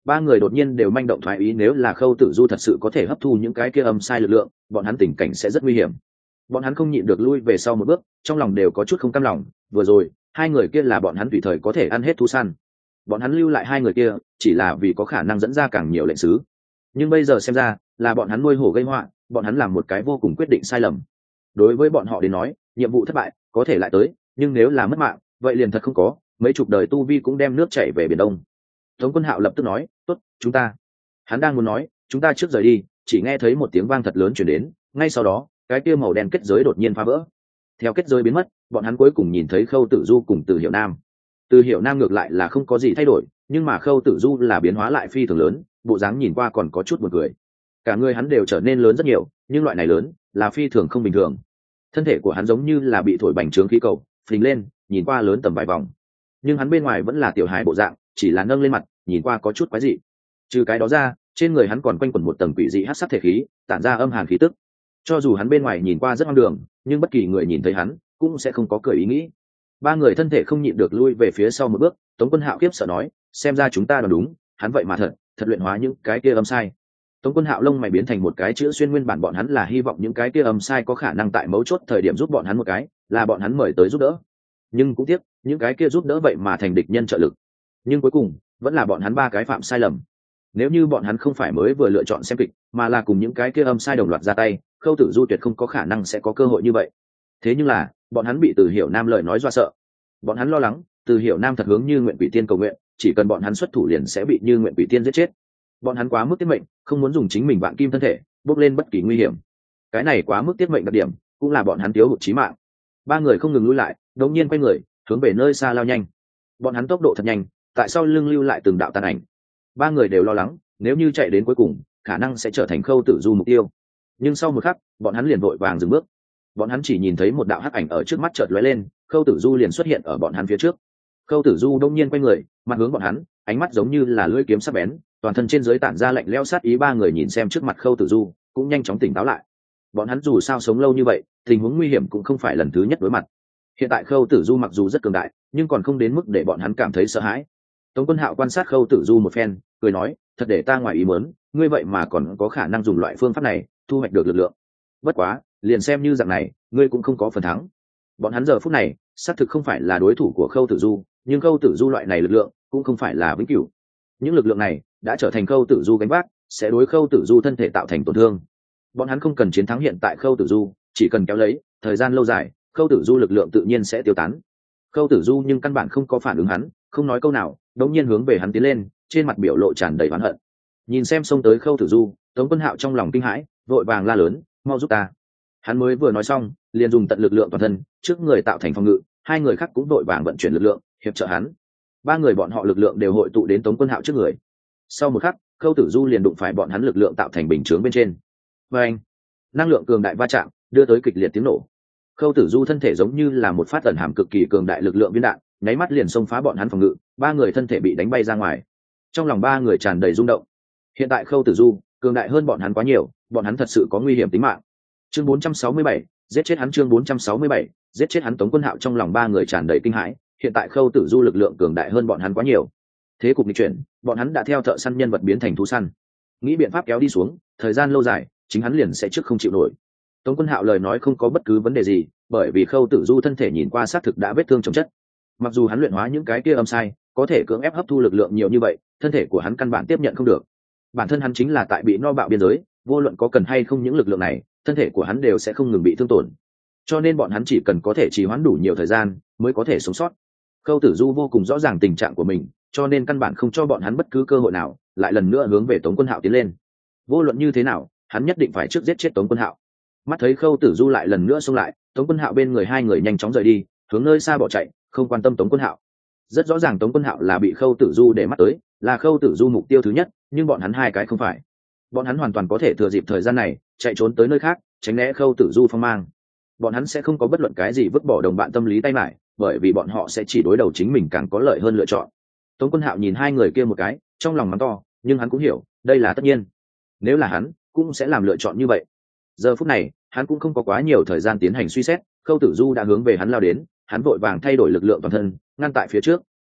ba người đột nhiên đều manh động thoái ý, nếu là Khâu Tử Du thật sự có thể hấp thu những cái kia âm sai lực lượng, bọn hắn tình cảnh sẽ rất nguy hiểm. Bọn hắn không nhịn được lui về sau một bước, trong lòng đều có chút không cam lòng, vừa rồi hai người kia là bọn hắn tùy thời có thể ăn hết thú săn, bọn hắn lưu lại hai người kia chỉ là vì có khả năng dẫn ra càng nhiều lệnh sứ, nhưng bây giờ xem ra là bọn hắn nuôi hổ gây họa, bọn hắn làm một cái vô cùng quyết định sai lầm. Đối với bọn họ đến nói, nhiệm vụ thất bại có thể lại tới, nhưng nếu là mất mạng vậy liền thật không có, mấy chục đời tu vi cũng đem nước chảy về biển đông. Tống Quân Hạo lập tức nói, tốt, chúng ta. Hắn đang muốn nói chúng ta trước rời đi, chỉ nghe thấy một tiếng vang thật lớn truyền đến, ngay sau đó cái kia màu đen kết giới đột nhiên phá vỡ. Theo kết giới biến mất, bọn hắn cuối cùng nhìn thấy Khâu Tử Du cùng Từ Hiểu Nam. Từ Hiểu Nam ngược lại là không có gì thay đổi, nhưng mà Khâu Tử Du là biến hóa lại phi thường lớn, bộ dáng nhìn qua còn có chút buồn cười. Cả người hắn đều trở nên lớn rất nhiều, nhưng loại này lớn là phi thường không bình thường. Thân thể của hắn giống như là bị thổi bành trướng khí cầu, phình lên, nhìn qua lớn tầm vài vòng. Nhưng hắn bên ngoài vẫn là tiểu hài bộ dạng, chỉ là nâng lên mặt, nhìn qua có chút quái dị. Trừ cái đó ra, trên người hắn còn quanh quẩn một tầng quỷ dị hắc sắc thể khí, tản ra âm hàn khí tức. Cho dù hắn bên ngoài nhìn qua rất hoang đường, nhưng bất kỳ người nhìn thấy hắn cũng sẽ không có cười ý nghĩ. Ba người thân thể không nhịn được lui về phía sau một bước. Tống Quân Hạo kiếp sợ nói, xem ra chúng ta đoán đúng, hắn vậy mà thật thật luyện hóa những cái kia âm sai. Tống Quân Hạo lông mày biến thành một cái chữ xuyên, nguyên bản bọn hắn là hy vọng những cái kia âm sai có khả năng tại mấu chốt thời điểm giúp bọn hắn một cái, là bọn hắn mời tới giúp đỡ. Nhưng cũng tiếc, những cái kia giúp đỡ vậy mà thành địch nhân trợ lực. Nhưng cuối cùng vẫn là bọn hắn ba cái phạm sai lầm. Nếu như bọn hắn không phải mới vừa lựa chọn xem kịch, mà là cùng những cái kia âm sai đồng loạt ra tay, Khâu Tử Du tuyệt không có khả năng sẽ có cơ hội như vậy. Thế nhưng là bọn hắn bị Từ Hiểu Nam lời nói dọa sợ. Bọn hắn lo lắng Từ Hiểu Nam thật hướng Như Nguyện Quỷ Tiên cầu nguyện, chỉ cần bọn hắn xuất thủ liền sẽ bị Như Nguyện Quỷ Tiên giết chết. Bọn hắn quá mức tiết mệnh, không muốn dùng chính mình vạn kim thân thể bước lên bất kỳ nguy hiểm. Cái này quá mức tiết mệnh đặc điểm, cũng là bọn hắn thiếu hụt chí mạng. Ba người không ngừng lùi lại, đột nhiên quay người hướng về nơi xa lao nhanh. Bọn hắn tốc độ thật nhanh, tại sao lưng lưu lại từng đạo tàn ảnh. Ba người đều lo lắng, nếu như chạy đến cuối cùng khả năng sẽ trở thành Khâu Tử Du mục tiêu. Nhưng sau một khắc bọn hắn liền vội vàng dừng bước. Bọn hắn chỉ nhìn thấy một đạo hắc ảnh ở trước mắt chợt lóe lên, Khâu Tử Du liền xuất hiện ở bọn hắn phía trước. Khâu Tử Du đông nhiên quay người, mặt hướng bọn hắn, ánh mắt giống như là lưỡi kiếm sắc bén, toàn thân trên dưới tản ra lạnh lẽo sát ý. Ba người nhìn xem trước mặt Khâu Tử Du cũng nhanh chóng tỉnh táo lại. Bọn hắn dù sao sống lâu như vậy, tình huống nguy hiểm cũng không phải lần thứ nhất đối mặt. Hiện tại Khâu Tử Du mặc dù rất cường đại, nhưng còn không đến mức để bọn hắn cảm thấy sợ hãi. Tống Quân Hạo quan sát Khâu Tử Du một phen, cười nói, thật để ta ngoài ý muốn, ngươi vậy mà còn có khả năng dùng loại phương pháp này thu hoạch được lực lượng. Bất quá liền xem như dạng này, ngươi cũng không có phần thắng. Bọn hắn giờ phút này xác thực không phải là đối thủ của Khâu Tử Du, nhưng Khâu Tử Du loại này lực lượng cũng không phải là vĩnh cửu. Những lực lượng này đã trở thành Khâu Tử Du gánh vác, sẽ đối Khâu Tử Du thân thể tạo thành tổn thương. Bọn hắn không cần chiến thắng hiện tại Khâu Tử Du, chỉ cần kéo lấy thời gian lâu dài, Khâu Tử Du lực lượng tự nhiên sẽ tiêu tán. Khâu Tử Du nhưng căn bản không có phản ứng hắn, không nói câu nào, đột nhiên hướng về hắn tiến lên, trên mặt biểu lộ tràn đầy oán hận. Nhìn xem xông tới Khâu Tử Du, Tống Quân Hạo trong lòng kinh hãi, vội vàng la lớn, mau giúp ta. Hắn mới vừa nói xong, liền dùng tận lực lượng toàn thân trước người tạo thành phòng ngự, hai người khác cũng vội vàng vận chuyển lực lượng hiệp trợ hắn. Ba người bọn họ lực lượng đều hội tụ đến Tống Quân Hạo trước người. Sau một khắc, Khâu Tử Du liền đụng phải bọn hắn lực lượng tạo thành bình chướng bên trên. Và anh, năng lượng cường đại va chạm, đưa tới kịch liệt tiếng nổ. Khâu Tử Du thân thể giống như là một phát tẩn hàm cực kỳ cường đại lực lượng viên đạn, nháy mắt liền xông phá bọn hắn phòng ngự, ba người thân thể bị đánh bay ra ngoài. Trong lòng ba người tràn đầy rung động. Hiện tại Khâu Tử Du cường đại hơn bọn hắn quá nhiều, bọn hắn thật sự có nguy hiểm tính mạng. Chương bốn trăm sáu mươi bảy, giết chết hắn. Chương bốn trăm sáu mươi bảy, giết chết hắn. Tống Quân Hạo trong lòng ba người tràn đầy kinh hãi, hiện tại Khâu Tử Du lực lượng cường đại hơn bọn hắn quá nhiều. Thế cục nghịch chuyển, bọn hắn đã theo thợ săn nhân vật biến thành thú săn. Nghĩ biện pháp kéo đi xuống, thời gian lâu dài, chính hắn liền sẽ trước không chịu nổi. Tống Quân Hạo lời nói không có bất cứ vấn đề gì, bởi vì Khâu Tử Du thân thể nhìn qua xác thực đã vết thương chồng chất. Mặc dù hắn luyện hóa những cái kia âm sai, có thể cưỡng ép hấp thu lực lượng nhiều như vậy, thân thể của hắn căn bản tiếp nhận không được. Bản thân hắn chính là tại bị no bạo biên giới, vô luận có cần hay không những lực lượng này, thân thể của hắn đều sẽ không ngừng bị thương tổn. Cho nên bọn hắn chỉ cần có thể trì hoãn đủ nhiều thời gian, mới có thể sống sót. Khâu Tử Du vô cùng rõ ràng tình trạng của mình, cho nên căn bản không cho bọn hắn bất cứ cơ hội nào, lại lần nữa hướng về Tống Quân Hạo tiến lên. Vô luận như thế nào, hắn nhất định phải trước giết chết Tống Quân Hạo. Mắt thấy Khâu Tử Du lại lần nữa xông lại, Tống Quân Hạo bên người hai người nhanh chóng rời đi, hướng nơi xa bỏ chạy, không quan tâm Tống Quân Hạo. Rất rõ ràng Tống Quân Hạo là bị Khâu Tử Du để mắt tới, là Khâu Tử Du mục tiêu thứ nhất, nhưng bọn hắn hai cái không phải. Bọn hắn hoàn toàn có thể thừa dịp thời gian này chạy trốn tới nơi khác, tránh né Khâu Tử Du phong mang. Bọn hắn sẽ không có bất luận cái gì vứt bỏ đồng bạn tâm lý tay mải, bởi vì bọn họ sẽ chỉ đối đầu chính mình càng có lợi hơn lựa chọn. Tống Quân Hạo nhìn hai người kia một cái, trong lòng mắng to, nhưng hắn cũng hiểu, đây là tất nhiên. Nếu là hắn, cũng sẽ làm lựa chọn như vậy. Giờ phút này, hắn cũng không có quá nhiều thời gian tiến hành suy xét, Khâu Tử Du đã hướng về hắn lao đến, hắn vội vàng thay đổi lực lượng toàn thân, ngăn tại phía trước.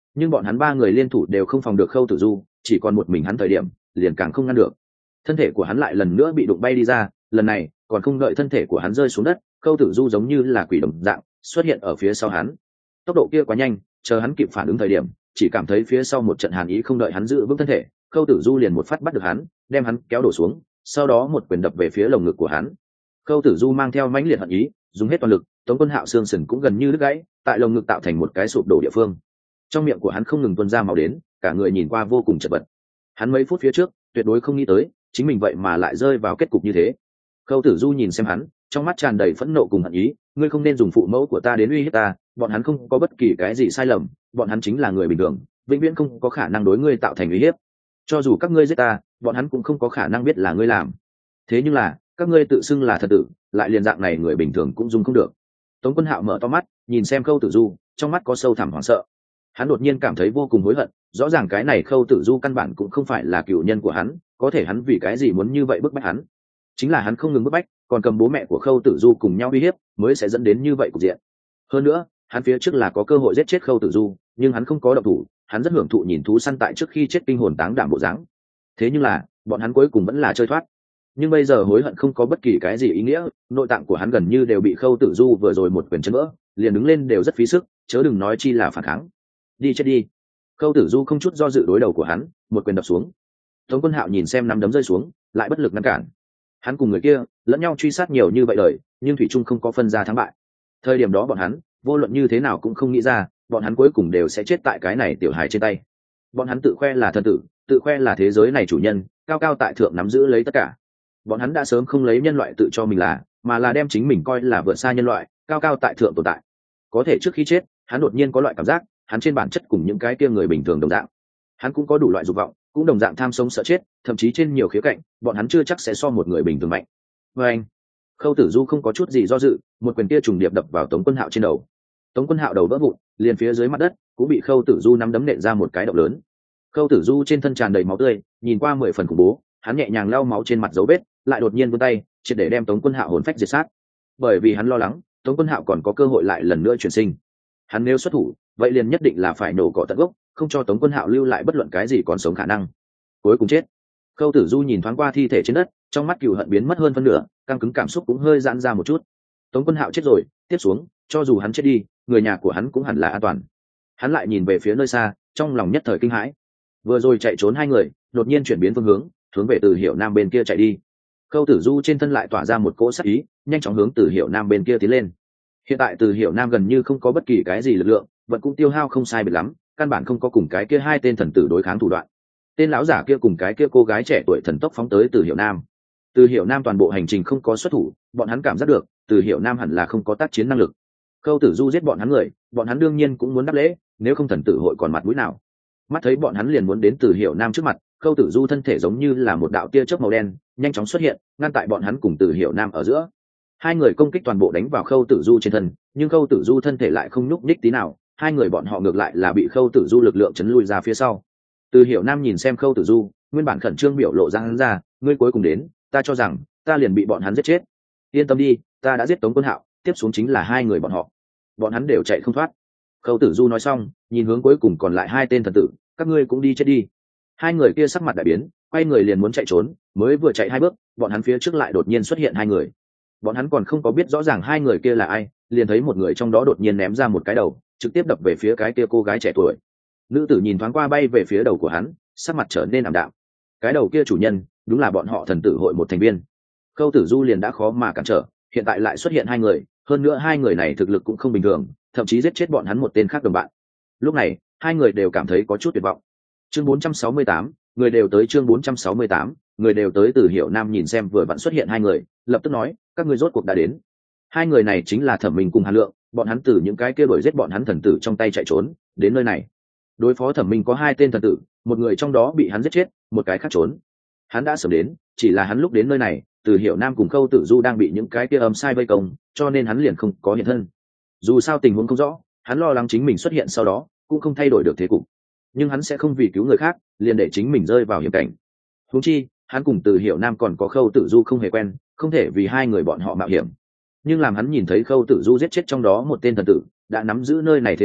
nhưng bọn hắn ba người liên thủ đều không phòng được Khâu Tử Du, chỉ còn một mình hắn thời điểm liền càng không ngăn được. Thân thể của hắn lại lần nữa bị đụng bay đi ra, lần này còn không đợi thân thể của hắn rơi xuống đất, Khâu Tử Du giống như là quỷ đồng dạng xuất hiện ở phía sau hắn. Tốc độ kia quá nhanh, chờ hắn kịp phản ứng thời điểm, chỉ cảm thấy phía sau một trận hàn ý, không đợi hắn giữ vững thân thể, Khâu Tử Du liền một phát bắt được hắn, đem hắn kéo đổ xuống, sau đó một quyền đập về phía lồng ngực của hắn. Khâu Tử Du mang theo mãnh liệt hận ý, dùng hết toàn lực, Tống Quân Hạo xương sườn cũng gần như đứt gãy, tại lồng ngực tạo thành một cái sụp đổ địa phương. Trong miệng của hắn không ngừng tuôn ra máu đến, cả người nhìn qua vô cùng chật vật. Hắn mấy phút phía trước tuyệt đối không nghĩ tới chính mình vậy mà lại rơi vào kết cục như thế. Khâu Tử Du nhìn xem hắn, trong mắt tràn đầy phẫn nộ cùng hận ý, ngươi không nên dùng phụ mẫu của ta đến uy hiếp ta, bọn hắn không có bất kỳ cái gì sai lầm, bọn hắn chính là người bình thường, vĩnh viễn không có khả năng đối ngươi tạo thành uy hiếp. Cho dù các ngươi giết ta, bọn hắn cũng không có khả năng biết là ngươi làm. Thế nhưng là các ngươi tự xưng là thần tử, lại liền dạng này người bình thường cũng dung không được. Tống Quân Hạo mở to mắt nhìn xem Khâu Tử Du, trong mắt có sâu thẳm hoảng sợ. Hắn đột nhiên cảm thấy vô cùng hối hận, rõ ràng cái này Khâu Tử Du căn bản cũng không phải là cựu nhân của hắn, có thể hắn vì cái gì muốn như vậy bức bách hắn? Chính là hắn không ngừng bức bách, còn cầm bố mẹ của Khâu Tử Du cùng nhau uy hiếp, mới sẽ dẫn đến như vậy cục diện. Hơn nữa, hắn phía trước là có cơ hội giết chết Khâu Tử Du, nhưng hắn không có động thủ, hắn rất hưởng thụ nhìn thú săn tại trước khi chết kinh hồn táng đảm bộ dáng. Thế nhưng là, bọn hắn cuối cùng vẫn là chơi thoát. Nhưng bây giờ hối hận không có bất kỳ cái gì ý nghĩa, nội tạng của hắn gần như đều bị Khâu Tử Du vừa rồi một quyền chân vỡ, liền đứng lên đều rất phí sức, chớ đừng nói chi là phản kháng. Đi chết đi. Khâu Tử Du không chút do dự đối đầu của hắn, một quyền đập xuống. Tống Quân Hạo nhìn xem nắm đấm rơi xuống, lại bất lực ngăn cản. Hắn cùng người kia lẫn nhau truy sát nhiều như vậy đời, nhưng thủy chung không có phân ra thắng bại. Thời điểm đó bọn hắn vô luận như thế nào cũng không nghĩ ra, bọn hắn cuối cùng đều sẽ chết tại cái này tiểu hài trên tay. Bọn hắn tự khoe là thần tử, tự khoe là thế giới này chủ nhân, cao cao tại thượng nắm giữ lấy tất cả. Bọn hắn đã sớm không lấy nhân loại tự cho mình là, mà là đem chính mình coi là vượt xa nhân loại, cao cao tại thượng tồn tại. Có thể trước khi chết, hắn đột nhiên có loại cảm giác, hắn trên bản chất cùng những cái kia người bình thường đồng dạng. Hắn cũng có đủ loại dục vọng, cũng đồng dạng tham sống sợ chết, thậm chí trên nhiều khía cạnh, bọn hắn chưa chắc sẽ so một người bình thường mạnh. Và anh, Khâu Tử Du không có chút gì do dự, một quyền kia trùng điệp đập vào Tống Quân Hạo trên đầu. Tống Quân Hạo đầu vỡ vụn, liền phía dưới mặt đất cũng bị Khâu Tử Du nắm đấm nện ra một cái động lớn. Khâu Tử Du trên thân tràn đầy máu tươi, nhìn qua mười phần khủng bố, hắn nhẹ nhàng lau máu trên mặt dấu vết, lại đột nhiên vươn tay, triệt để đem Tống Quân Hạo hồn phách diệt sát. Bởi vì hắn lo lắng, Tống Quân Hạo còn có cơ hội lại lần nữa chuyển sinh. Hắn nếu xuất thủ, vậy liền nhất định là phải nổ cỏ tận gốc, không cho Tống Quân Hạo lưu lại bất luận cái gì còn sống khả năng. Cuối cùng chết. Khâu Tử Du nhìn thoáng qua thi thể trên đất, trong mắt cừu hận biến mất hơn phân nửa, căng cứng cảm xúc cũng hơi giãn ra một chút. Tống Quân Hạo chết rồi, tiếp xuống, cho dù hắn chết đi, người nhà của hắn cũng hẳn là an toàn. Hắn lại nhìn về phía nơi xa, trong lòng nhất thời kinh hãi. Vừa rồi chạy trốn hai người, đột nhiên chuyển biến phương hướng, hướng về Từ Hiểu Nam bên kia chạy đi. Khâu Tử Du trên thân lại tỏa ra một cỗ sát ý, nhanh chóng hướng Từ Hiểu Nam bên kia tiến lên. Hiện tại Từ Hiểu Nam gần như không có bất kỳ cái gì lực lượng, vẫn cũng tiêu hao không sai biệt lắm, căn bản không có cùng cái kia hai tên thần tử đối kháng thủ đoạn. Tên lão giả kia cùng cái kia cô gái trẻ tuổi thần tốc phóng tới Từ Hiểu Nam. Từ Hiểu Nam toàn bộ hành trình không có xuất thủ, bọn hắn cảm giác được Từ Hiểu Nam hẳn là không có tác chiến năng lực. Khâu Tử Du giết bọn hắn người, bọn hắn đương nhiên cũng muốn đáp lễ, nếu không thần tử hội còn mặt mũi nào. Mắt thấy bọn hắn liền muốn đến Từ Hiểu Nam trước mặt, Khâu Tử Du thân thể giống như là một đạo tia chớp màu đen, nhanh chóng xuất hiện, ngăn tại bọn hắn cùng Từ Hiểu Nam ở giữa. Hai người công kích toàn bộ đánh vào Khâu Tử Du trên thân, nhưng Khâu Tử Du thân thể lại không nhúc nhích tí nào, hai người bọn họ ngược lại là bị Khâu Tử Du lực lượng chấn lui ra phía sau. Từ Hiểu Nam nhìn xem Khâu Tử Du, nguyên bản khẩn trương biểu lộ ra hắn ra, ngươi cuối cùng đến, ta cho rằng ta liền bị bọn hắn giết chết. Yên tâm đi, ta đã giết Tống Quân Hạo, tiếp xuống chính là hai người bọn họ, bọn hắn đều chạy không thoát. Khâu Tử Du nói xong, nhìn hướng cuối cùng còn lại hai tên thần tử, các ngươi cũng đi chết đi. Hai người kia sắc mặt đại biến, quay người liền muốn chạy trốn, mới vừa chạy hai bước, bọn hắn phía trước lại đột nhiên xuất hiện hai người. Bọn hắn còn không có biết rõ ràng hai người kia là ai, liền thấy một người trong đó đột nhiên ném ra một cái đầu, trực tiếp đập về phía cái kia cô gái trẻ tuổi. Nữ tử nhìn thoáng qua bay về phía đầu của hắn, sắc mặt trở nên ảm đạm. Cái đầu kia chủ nhân, đúng là bọn họ thần tử hội một thành viên. Khâu Tử Du liền đã khó mà cản trở, hiện tại lại xuất hiện hai người, hơn nữa hai người này thực lực cũng không bình thường, thậm chí giết chết bọn hắn một tên khác đồng bạn. Lúc này, hai người đều cảm thấy có chút tuyệt vọng. Chương bốn trăm sáu mươi tám, người đều tới chương bốn trăm sáu mươi tám, người đều tới. Từ Hiểu Nam nhìn xem vừa vặn xuất hiện hai người, lập tức nói, các ngươi rốt cuộc đã đến. Hai người này chính là Thẩm Minh cùng Hàn Lượng, bọn hắn từ những cái kia đuổi giết bọn hắn thần tử trong tay chạy trốn, đến nơi này. Đối phó Thẩm Minh có hai tên thần tử, một người trong đó bị hắn giết chết, một cái khác trốn. Hắn đã sớm đến, chỉ là hắn lúc đến nơi này, Từ Hiểu Nam cùng Khâu Tử Du đang bị những cái kia âm sai vây công, cho nên hắn liền không có hiện thân. Dù sao tình huống không rõ, hắn lo lắng chính mình xuất hiện sau đó cũng không thay đổi được thế cục, nhưng hắn sẽ không vì cứu người khác liền để chính mình rơi vào hiểm cảnh. Huống chi hắn cùng Từ Hiểu Nam còn có Khâu Tử Du không hề quen, không thể vì hai người bọn họ mạo hiểm. Nhưng làm hắn nhìn thấy Khâu Tử Du giết chết trong đó một tên thần tử, đã nắm giữ nơi này thế cục,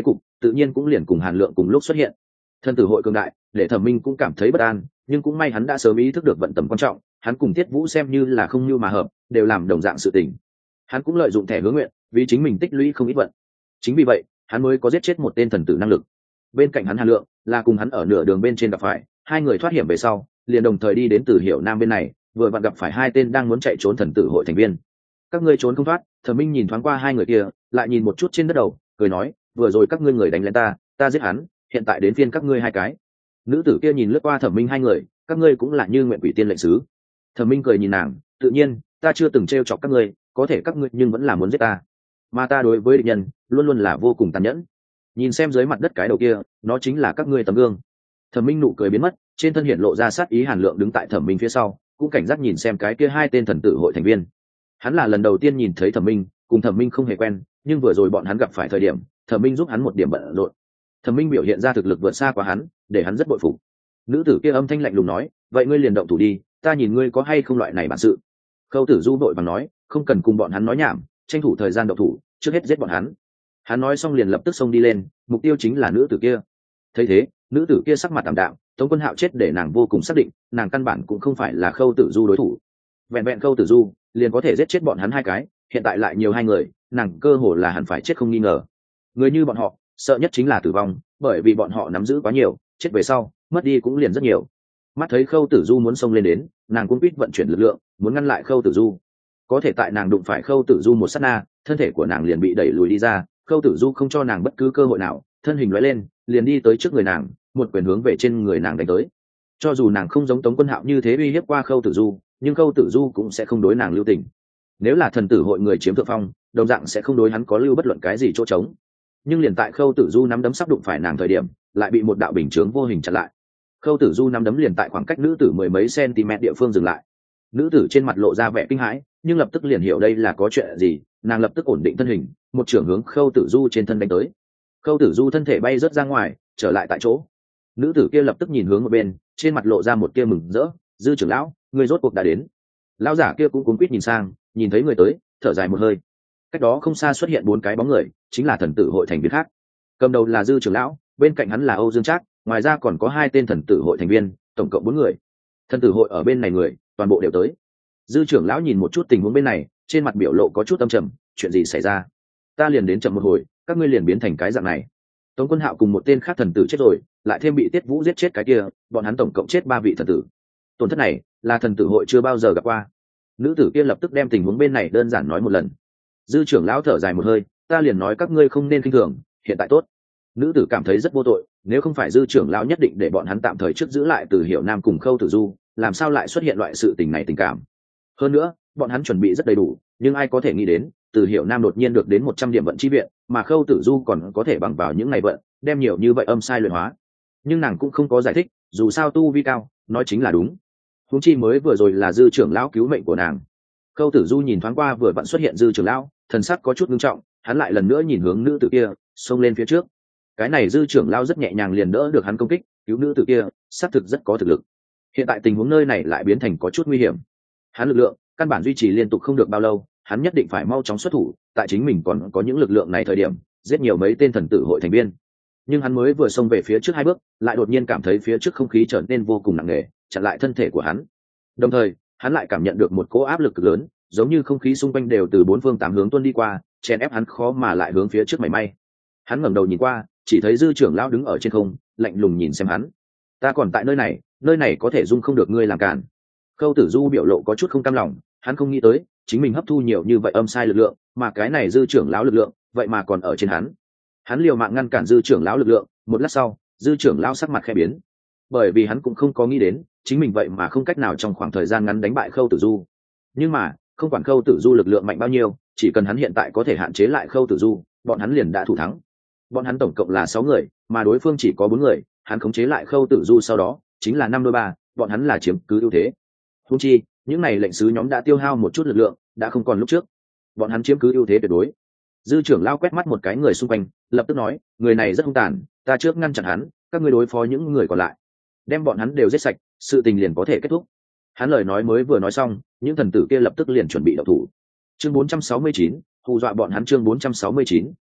tự nhiên cũng liền cùng Hàn Lượng cùng lúc xuất hiện. Thần tử hội cường đại để Thẩm Minh cũng cảm thấy bất an, nhưng cũng may hắn đã sớm ý thức được vận tầm quan trọng, hắn cùng Tiết Vũ xem như là không như mà hợp, đều làm đồng dạng sự tình. Hắn cũng lợi dụng thẻ hứa nguyện, vì chính mình tích lũy không ít vận. Chính vì vậy, hắn mới có giết chết một tên thần tử năng lực. Bên cạnh hắn Hàn Lượng là cùng hắn ở nửa đường bên trên gặp phải, hai người thoát hiểm về sau, liền đồng thời đi đến Từ Hiểu Nam bên này, vừa vặn gặp phải hai tên đang muốn chạy trốn thần tử hội thành viên. Các ngươi trốn không thoát. Thẩm Minh nhìn thoáng qua hai người kia, lại nhìn một chút trên đất đầu, cười nói, vừa rồi các ngươi người đánh lên ta, ta giết hắn, hiện tại đến phiên các ngươi hai cái. Nữ tử kia nhìn lướt qua Thẩm Minh hai người, các ngươi cũng là như nguyện quỷ tiên lệnh sứ. Thẩm Minh cười nhìn nàng, tự nhiên, ta chưa từng trêu chọc các ngươi, có thể các ngươi nhưng vẫn là muốn giết ta, mà ta đối với địch nhân luôn luôn là vô cùng tàn nhẫn. Nhìn xem dưới mặt đất cái đầu kia, nó chính là các ngươi tấm gương. Thẩm Minh nụ cười biến mất, trên thân hiện lộ ra sát ý. Hàn Lượng đứng tại Thẩm Minh phía sau, cũng cảnh giác nhìn xem cái kia hai tên thần tử hội thành viên. Hắn là lần đầu tiên nhìn thấy Thẩm Minh, cùng Thẩm Minh không hề quen, nhưng vừa rồi bọn hắn gặp phải thời điểm, Thẩm Minh giúp hắn một điểm bận rộn. Thẩm Minh biểu hiện ra thực lực vượt xa quá hắn, để hắn rất bội phục. Nữ tử kia âm thanh lạnh lùng nói, vậy ngươi liền động thủ đi, ta nhìn ngươi có hay không loại này bản sự. Khâu Tử Du vội vàng nói, không cần cùng bọn hắn nói nhảm, tranh thủ thời gian động thủ, trước hết giết bọn hắn. Hắn nói xong liền lập tức xông đi lên, mục tiêu chính là nữ tử kia. Thấy thế, nữ tử kia sắc mặt tạm đạm, Tống Quân Hạo chết để nàng vô cùng xác định, nàng căn bản cũng không phải là Khâu Tử Du đối thủ. Vẹn vẹn Khâu Tử Du liền có thể giết chết bọn hắn hai cái, hiện tại lại nhiều hai người, nàng cơ hồ là hẳn phải chết không nghi ngờ. Người như bọn họ, sợ nhất chính là tử vong, bởi vì bọn họ nắm giữ quá nhiều, chết về sau, mất đi cũng liền rất nhiều. Mắt thấy Khâu Tử Du muốn xông lên đến, nàng cũng biết vận chuyển lực lượng, muốn ngăn lại Khâu Tử Du. Có thể tại nàng đụng phải Khâu Tử Du một sát na, thân thể của nàng liền bị đẩy lùi đi ra, Khâu Tử Du không cho nàng bất cứ cơ hội nào, thân hình lóe lên, liền đi tới trước người nàng, một quyền hướng về trên người nàng đánh tới. Cho dù nàng không giống Tống Quân Hạo như thế uy hiếp qua Khâu Tử Du, nhưng Khâu Tử Du cũng sẽ không đối nàng lưu tình. Nếu là thần tử hội người chiếm thượng phong, đồng dạng sẽ không đối hắn có lưu bất luận cái gì chỗ trống. Nhưng liền tại Khâu Tử Du nắm đấm sắp đụng phải nàng thời điểm, lại bị một đạo bình chướng vô hình chặn lại. Khâu Tử Du nắm đấm liền tại khoảng cách nữ tử mười mấy cm địa phương dừng lại. Nữ tử trên mặt lộ ra vẻ kinh hãi, nhưng lập tức liền hiểu đây là có chuyện gì, nàng lập tức ổn định thân hình, một chưởng hướng Khâu Tử Du trên thân đánh tới. Khâu Tử Du thân thể bay rớt ra ngoài, trở lại tại chỗ. Nữ tử kia lập tức nhìn hướng một bên, trên mặt lộ ra một tia mừng rỡ, "Dư trưởng lão, người rốt cuộc đã đến." Lão giả kia cũng cuống quýt nhìn sang, nhìn thấy người tới, thở dài một hơi. Cách đó không xa xuất hiện bốn cái bóng người, chính là thần tử hội thành viên khác. Cầm đầu là Dư trưởng lão, bên cạnh hắn là Âu Dương Trác, ngoài ra còn có hai tên thần tử hội thành viên, tổng cộng bốn người. Thần tử hội ở bên này người, toàn bộ đều tới. Dư trưởng lão nhìn một chút tình huống bên này, trên mặt biểu lộ có chút âm trầm, "Chuyện gì xảy ra? Ta liền đến chậm một hồi, các ngươi liền biến thành cái dạng này." Tống Quân Hạo cùng một tên khác thần tử chết rồi, lại thêm bị Tiết Vũ giết chết cái kia, bọn hắn tổng cộng chết ba vị thần tử. Tổn thất này là thần tử hội chưa bao giờ gặp qua. Nữ tử kia lập tức đem tình huống bên này đơn giản nói một lần. Dư trưởng lão thở dài một hơi, "Ta liền nói các ngươi không nên khinh thường, hiện tại tốt." Nữ tử cảm thấy rất vô tội, nếu không phải Dư trưởng lão nhất định để bọn hắn tạm thời trước giữ lại Từ Hiểu Nam cùng Khâu Tử Du, làm sao lại xuất hiện loại sự tình này tình cảm. Hơn nữa, bọn hắn chuẩn bị rất đầy đủ, nhưng ai có thể nghĩ đến, Từ Hiểu Nam đột nhiên được đến một trăm điểm vận chi viện, mà Khâu Tử Du còn có thể bằng vào những ngày vận, đem nhiều như vậy âm sai luyện hóa. Nhưng nàng cũng không có giải thích, dù sao tu vi cao, nói chính là đúng. Huống chi mới vừa rồi là Dư trưởng lão cứu mệnh của nàng. Khâu Tử Du nhìn thoáng qua vừa vặn xuất hiện Dư trưởng lão, thần sắc có chút nghiêm trọng, hắn lại lần nữa nhìn hướng nữ tử kia, xông lên phía trước. Cái này Dư trưởng lão rất nhẹ nhàng liền đỡ được hắn công kích, cứu nữ tử kia, xác thực rất có thực lực. Hiện tại tình huống nơi này lại biến thành có chút nguy hiểm. Hắn lực lượng căn bản duy trì liên tục không được bao lâu, hắn nhất định phải mau chóng xuất thủ, tại chính mình còn có những lực lượng này thời điểm, giết nhiều mấy tên thần tử hội thành viên. Nhưng hắn mới vừa xông về phía trước hai bước, lại đột nhiên cảm thấy phía trước không khí trở nên vô cùng nặng nề, chặn lại thân thể của hắn. Đồng thời, hắn lại cảm nhận được một cỗ áp lực cực lớn, giống như không khí xung quanh đều từ bốn phương tám hướng tuôn đi qua, chèn ép hắn khó mà lại hướng phía trước mảy may. Hắn ngẩng đầu nhìn qua, chỉ thấy Dư trưởng lão đứng ở trên không, lạnh lùng nhìn xem hắn. "Ta còn tại nơi này, nơi này có thể dung không được ngươi làm cản." Khâu Tử Du biểu lộ có chút không cam lòng, hắn không nghĩ tới, chính mình hấp thu nhiều như vậy âm sai lực lượng, mà cái này Dư trưởng lão lực lượng, vậy mà còn ở trên hắn. Hắn liều mạng ngăn cản Dư trưởng lão lực lượng, một lát sau, Dư trưởng lão sắc mặt khẽ biến, bởi vì hắn cũng không có nghĩ đến, chính mình vậy mà không cách nào trong khoảng thời gian ngắn đánh bại Khâu Tử Du. Nhưng mà, không quản Khâu Tử Du lực lượng mạnh bao nhiêu, chỉ cần hắn hiện tại có thể hạn chế lại Khâu Tử Du, bọn hắn liền đã thủ thắng. Bọn hắn tổng cộng là sáu người, mà đối phương chỉ có bốn người, hắn khống chế lại Khâu Tử Du sau đó, chính là năm đôi ba, bọn hắn là chiếm cứ ưu thế. Huống chi, những này lệnh sứ nhóm đã tiêu hao một chút lực lượng, đã không còn lúc trước. Bọn hắn chiếm cứ ưu thế tuyệt đối. Dư trưởng lão quét mắt một cái người xung quanh, lập tức nói, "Người này rất hung tàn, ta trước ngăn chặn hắn, các ngươi đối phó những người còn lại, đem bọn hắn đều giết sạch, sự tình liền có thể kết thúc." Hắn lời nói mới vừa nói xong, những thần tử kia lập tức liền chuẩn bị động thủ. Chương bốn trăm sáu mươi chín, hù dọa bọn hắn. Chương bốn trăm sáu mươi chín,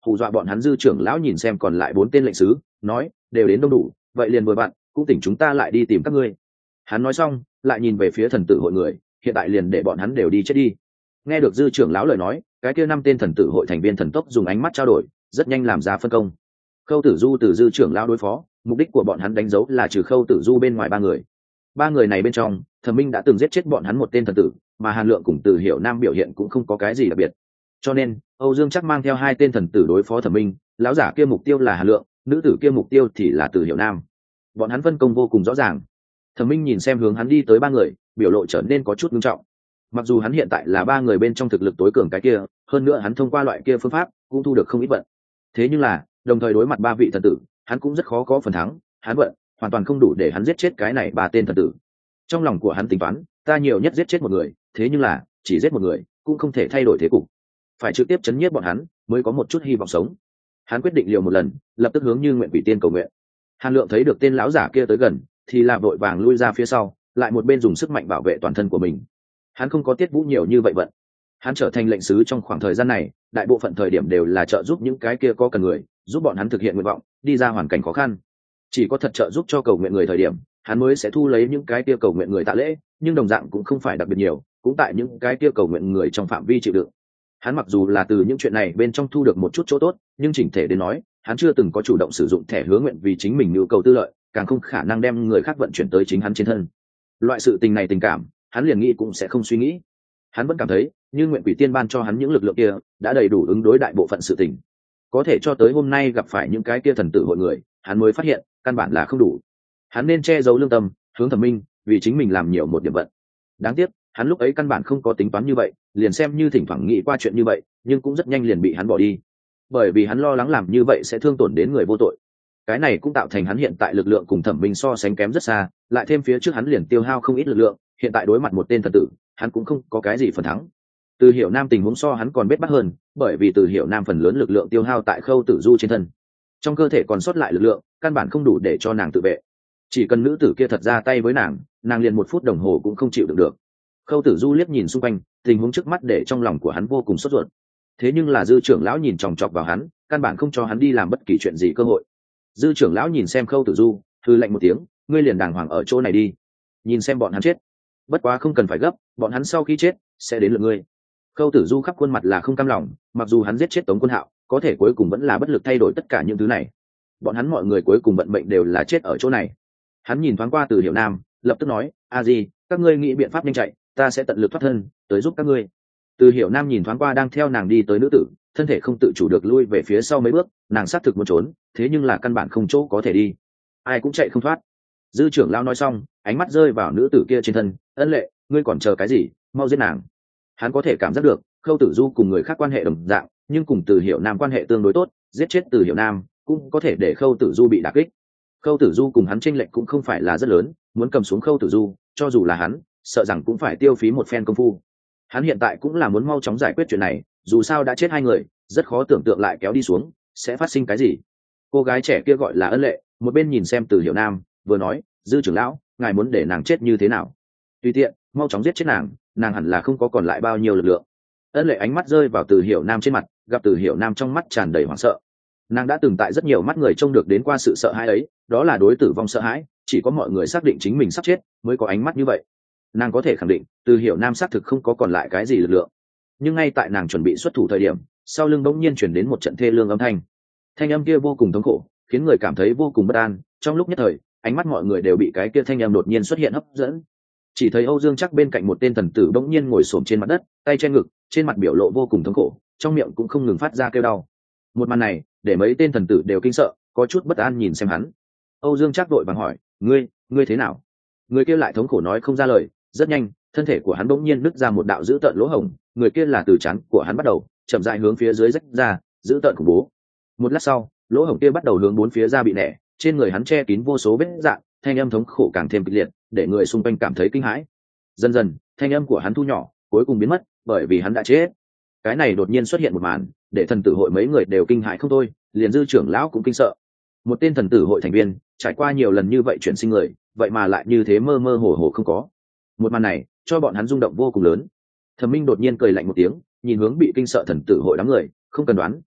hù dọa bọn hắn. Dư trưởng lão nhìn xem còn lại bốn tên lệnh sứ, nói đều đến đông đủ, vậy liền vừa vặn cũng tỉnh chúng ta lại đi tìm các ngươi. Hắn nói xong lại nhìn về phía thần tử hội người, hiện tại liền để bọn hắn đều đi chết đi. Nghe được dư trưởng lão lời nói, cái kia năm tên thần tử hội thành viên thần tốc dùng ánh mắt trao đổi, rất nhanh làm ra phân công. Khâu Tử Du từ dư trưởng lão đối phó, mục đích của bọn hắn đánh dấu là trừ Khâu Tử Du bên ngoài ba người. Ba người này bên trong, Thẩm Minh đã từng giết chết bọn hắn một tên thần tử, mà Hàn Lượng cùng Từ Hiểu Nam biểu hiện cũng không có cái gì đặc biệt. Cho nên, Âu Dương chắc mang theo hai tên thần tử đối phó Thẩm Minh, lão giả kia mục tiêu là Hàn Lượng, nữ tử kia mục tiêu thì là Từ Hiểu Nam. Bọn hắn phân công vô cùng rõ ràng. Thẩm Minh nhìn xem hướng hắn đi tới ba người, biểu lộ trở nên có chút nghiêm trọng. Mặc dù hắn hiện tại là ba người bên trong thực lực tối cường cái kia, hơn nữa hắn thông qua loại kia phương pháp cũng thu được không ít vận. Thế nhưng là, đồng thời đối mặt ba vị thần tử, hắn cũng rất khó có phần thắng, hắn vận hoàn toàn không đủ để hắn giết chết cái này ba tên thần tử. Trong lòng của hắn tính toán, ta nhiều nhất giết chết một người, thế nhưng là chỉ giết một người cũng không thể thay đổi thế cục, phải trực tiếp chấn nhiếp bọn hắn mới có một chút hy vọng sống. Hắn quyết định liều một lần, lập tức hướng Như Nguyện Quỷ Tiên cầu nguyện. Hàn Lượng thấy được tên lão giả kia tới gần, thì là vội vàng lui ra phía sau, lại một bên dùng sức mạnh bảo vệ toàn thân của mình. Hắn không có tiết vũ nhiều như vậy vận. Hắn trở thành lệnh sứ trong khoảng thời gian này, đại bộ phận thời điểm đều là trợ giúp những cái kia có cần người, giúp bọn hắn thực hiện nguyện vọng, đi ra hoàn cảnh khó khăn. Chỉ có thật trợ giúp cho cầu nguyện người thời điểm, hắn mới sẽ thu lấy những cái kia cầu nguyện người tạ lễ, nhưng đồng dạng cũng không phải đặc biệt nhiều, cũng tại những cái kia cầu nguyện người trong phạm vi chịu đựng. Hắn mặc dù là từ những chuyện này bên trong thu được một chút chỗ tốt, nhưng chỉnh thể đến nói, hắn chưa từng có chủ động sử dụng thẻ hứa nguyện vì chính mình nhu cầu tư lợi, càng không khả năng đem người khác vận chuyển tới chính hắn trên thân. Loại sự tình này tình cảm, hắn liền nghĩ cũng sẽ không suy nghĩ. Hắn vẫn cảm thấy, như Nguyện Quỷ Tiên ban cho hắn những lực lượng kia, đã đầy đủ ứng đối đại bộ phận sự tình. Có thể cho tới hôm nay gặp phải những cái kia thần tử hội người, hắn mới phát hiện, căn bản là không đủ. Hắn nên che giấu lương tâm, hướng Thẩm Minh, vì chính mình làm nhiều một điểm vận. Đáng tiếc, hắn lúc ấy căn bản không có tính toán như vậy, liền xem như thỉnh thoảng nghĩ qua chuyện như vậy, nhưng cũng rất nhanh liền bị hắn bỏ đi. Bởi vì hắn lo lắng làm như vậy sẽ thương tổn đến người vô tội. Cái này cũng tạo thành hắn hiện tại lực lượng cùng Thẩm Minh so sánh kém rất xa, lại thêm phía trước hắn liền tiêu hao không ít lực lượng, hiện tại đối mặt một tên thần tử, hắn cũng không có cái gì phần thắng. Từ Hiểu Nam tình huống so hắn còn bết bát hơn, bởi vì Từ Hiểu Nam phần lớn lực lượng tiêu hao tại Khâu Tử Du trên thân, trong cơ thể còn sót lại lực lượng, căn bản không đủ để cho nàng tự vệ. Chỉ cần nữ tử kia thật ra tay với nàng, nàng liền một phút đồng hồ cũng không chịu đựng được. Khâu Tử Du liếc nhìn xung quanh, tình huống trước mắt để trong lòng của hắn vô cùng sốt ruột. Thế nhưng là Dư trưởng lão nhìn chòng chọc vào hắn, căn bản không cho hắn đi làm bất kỳ chuyện gì cơ hội. Dư trưởng lão nhìn xem Khâu Tử Du, hừ lạnh một tiếng, ngươi liền đàng hoàng ở chỗ này đi, nhìn xem bọn hắn chết. Bất quá không cần phải gấp, bọn hắn sau khi chết sẽ đến lượt ngươi. Khâu Tử Du khắp khuôn mặt là không cam lòng, mặc dù hắn giết chết Tống Quân Hạo, có thể cuối cùng vẫn là bất lực thay đổi tất cả những thứ này. Bọn hắn mọi người cuối cùng vận mệnh đều là chết ở chỗ này. Hắn nhìn thoáng qua Từ Hiểu Nam, lập tức nói, a di, các ngươi nghĩ biện pháp nhanh chạy, ta sẽ tận lực thoát thân tới giúp các ngươi. Từ Hiểu Nam nhìn thoáng qua đang theo nàng đi tới nữ tử, thân thể không tự chủ được lui về phía sau mấy bước, nàng xác thực muốn trốn, thế nhưng là căn bản không chỗ có thể đi, ai cũng chạy không thoát. Dư trưởng lão nói xong, ánh mắt rơi vào nữ tử kia trên thân, ân lệ, ngươi còn chờ cái gì, mau giết nàng. Hắn có thể cảm giác được Khâu Tử Du cùng người khác quan hệ đồng dạng, nhưng cùng Từ Hiểu Nam quan hệ tương đối tốt, giết chết Từ Hiểu Nam cũng có thể để Khâu Tử Du bị đả kích. Khâu Tử Du cùng hắn chênh lệch cũng không phải là rất lớn, muốn cầm xuống Khâu Tử Du, cho dù là hắn, sợ rằng cũng phải tiêu phí một phen công phu. Hắn hiện tại cũng là muốn mau chóng giải quyết chuyện này, dù sao đã chết hai người, rất khó tưởng tượng lại kéo đi xuống sẽ phát sinh cái gì. Cô gái trẻ kia gọi là Ân Lệ, một bên nhìn xem Từ Hiểu Nam, vừa nói, Dư trưởng lão, ngài muốn để nàng chết như thế nào? Tùy tiện, mau chóng giết chết nàng, nàng hẳn là không có còn lại bao nhiêu lực lượng. Ân Lệ ánh mắt rơi vào Từ Hiểu Nam trên mặt, gặp Từ Hiểu Nam trong mắt tràn đầy hoảng sợ. Nàng đã từng tại rất nhiều mắt người trông được đến qua sự sợ hãi ấy, đó là đối tử vong sợ hãi, chỉ có mọi người xác định chính mình sắp chết mới có ánh mắt như vậy. Nàng có thể khẳng định Từ Hiểu Nam xác thực không có còn lại cái gì lực lượng. Nhưng ngay tại nàng chuẩn bị xuất thủ thời điểm, sau lưng bỗng nhiên chuyển đến một trận thê lương âm thanh. Thanh âm kia vô cùng thống khổ, khiến người cảm thấy vô cùng bất an. Trong lúc nhất thời, ánh mắt mọi người đều bị cái kia thanh âm đột nhiên xuất hiện hấp dẫn. Chỉ thấy Âu Dương chắc bên cạnh một tên thần tử bỗng nhiên ngồi xổm trên mặt đất, tay che ngực, trên mặt biểu lộ vô cùng thống khổ, trong miệng cũng không ngừng phát ra kêu đau. Một màn này để mấy tên thần tử đều kinh sợ, có chút bất an nhìn xem hắn. Âu Dương chắc đội vàng hỏi, ngươi ngươi thế nào? Người kia lại thống khổ nói không ra lời. Rất nhanh, thân thể của hắn bỗng nhiên nứt ra một đạo dữ tợn lỗ hổng, người kia là từ trán của hắn bắt đầu chậm rãi hướng phía dưới rách ra, dữ tợn khủng bố. Một lát sau, lỗ hổng kia bắt đầu hướng bốn phía ra bị nẻ, trên người hắn che kín vô số vết rạn, thanh âm thống khổ càng thêm kịch liệt, để người xung quanh cảm thấy kinh hãi. Dần dần, thanh âm của hắn thu nhỏ, cuối cùng biến mất, bởi vì hắn đã chết. Cái này đột nhiên xuất hiện một màn, để thần tử hội mấy người đều kinh hãi không thôi, liền Dư trưởng lão cũng kinh sợ. Một tên thần tử hội thành viên, trải qua nhiều lần như vậy chuyển sinh người, vậy mà lại như thế mơ mơ hồ hồ không có. Một màn này cho bọn hắn rung động vô cùng lớn. Thẩm Minh đột nhiên cười lạnh một tiếng, nhìn hướng bị kinh sợ thần tử hội đám người, không cần đoán,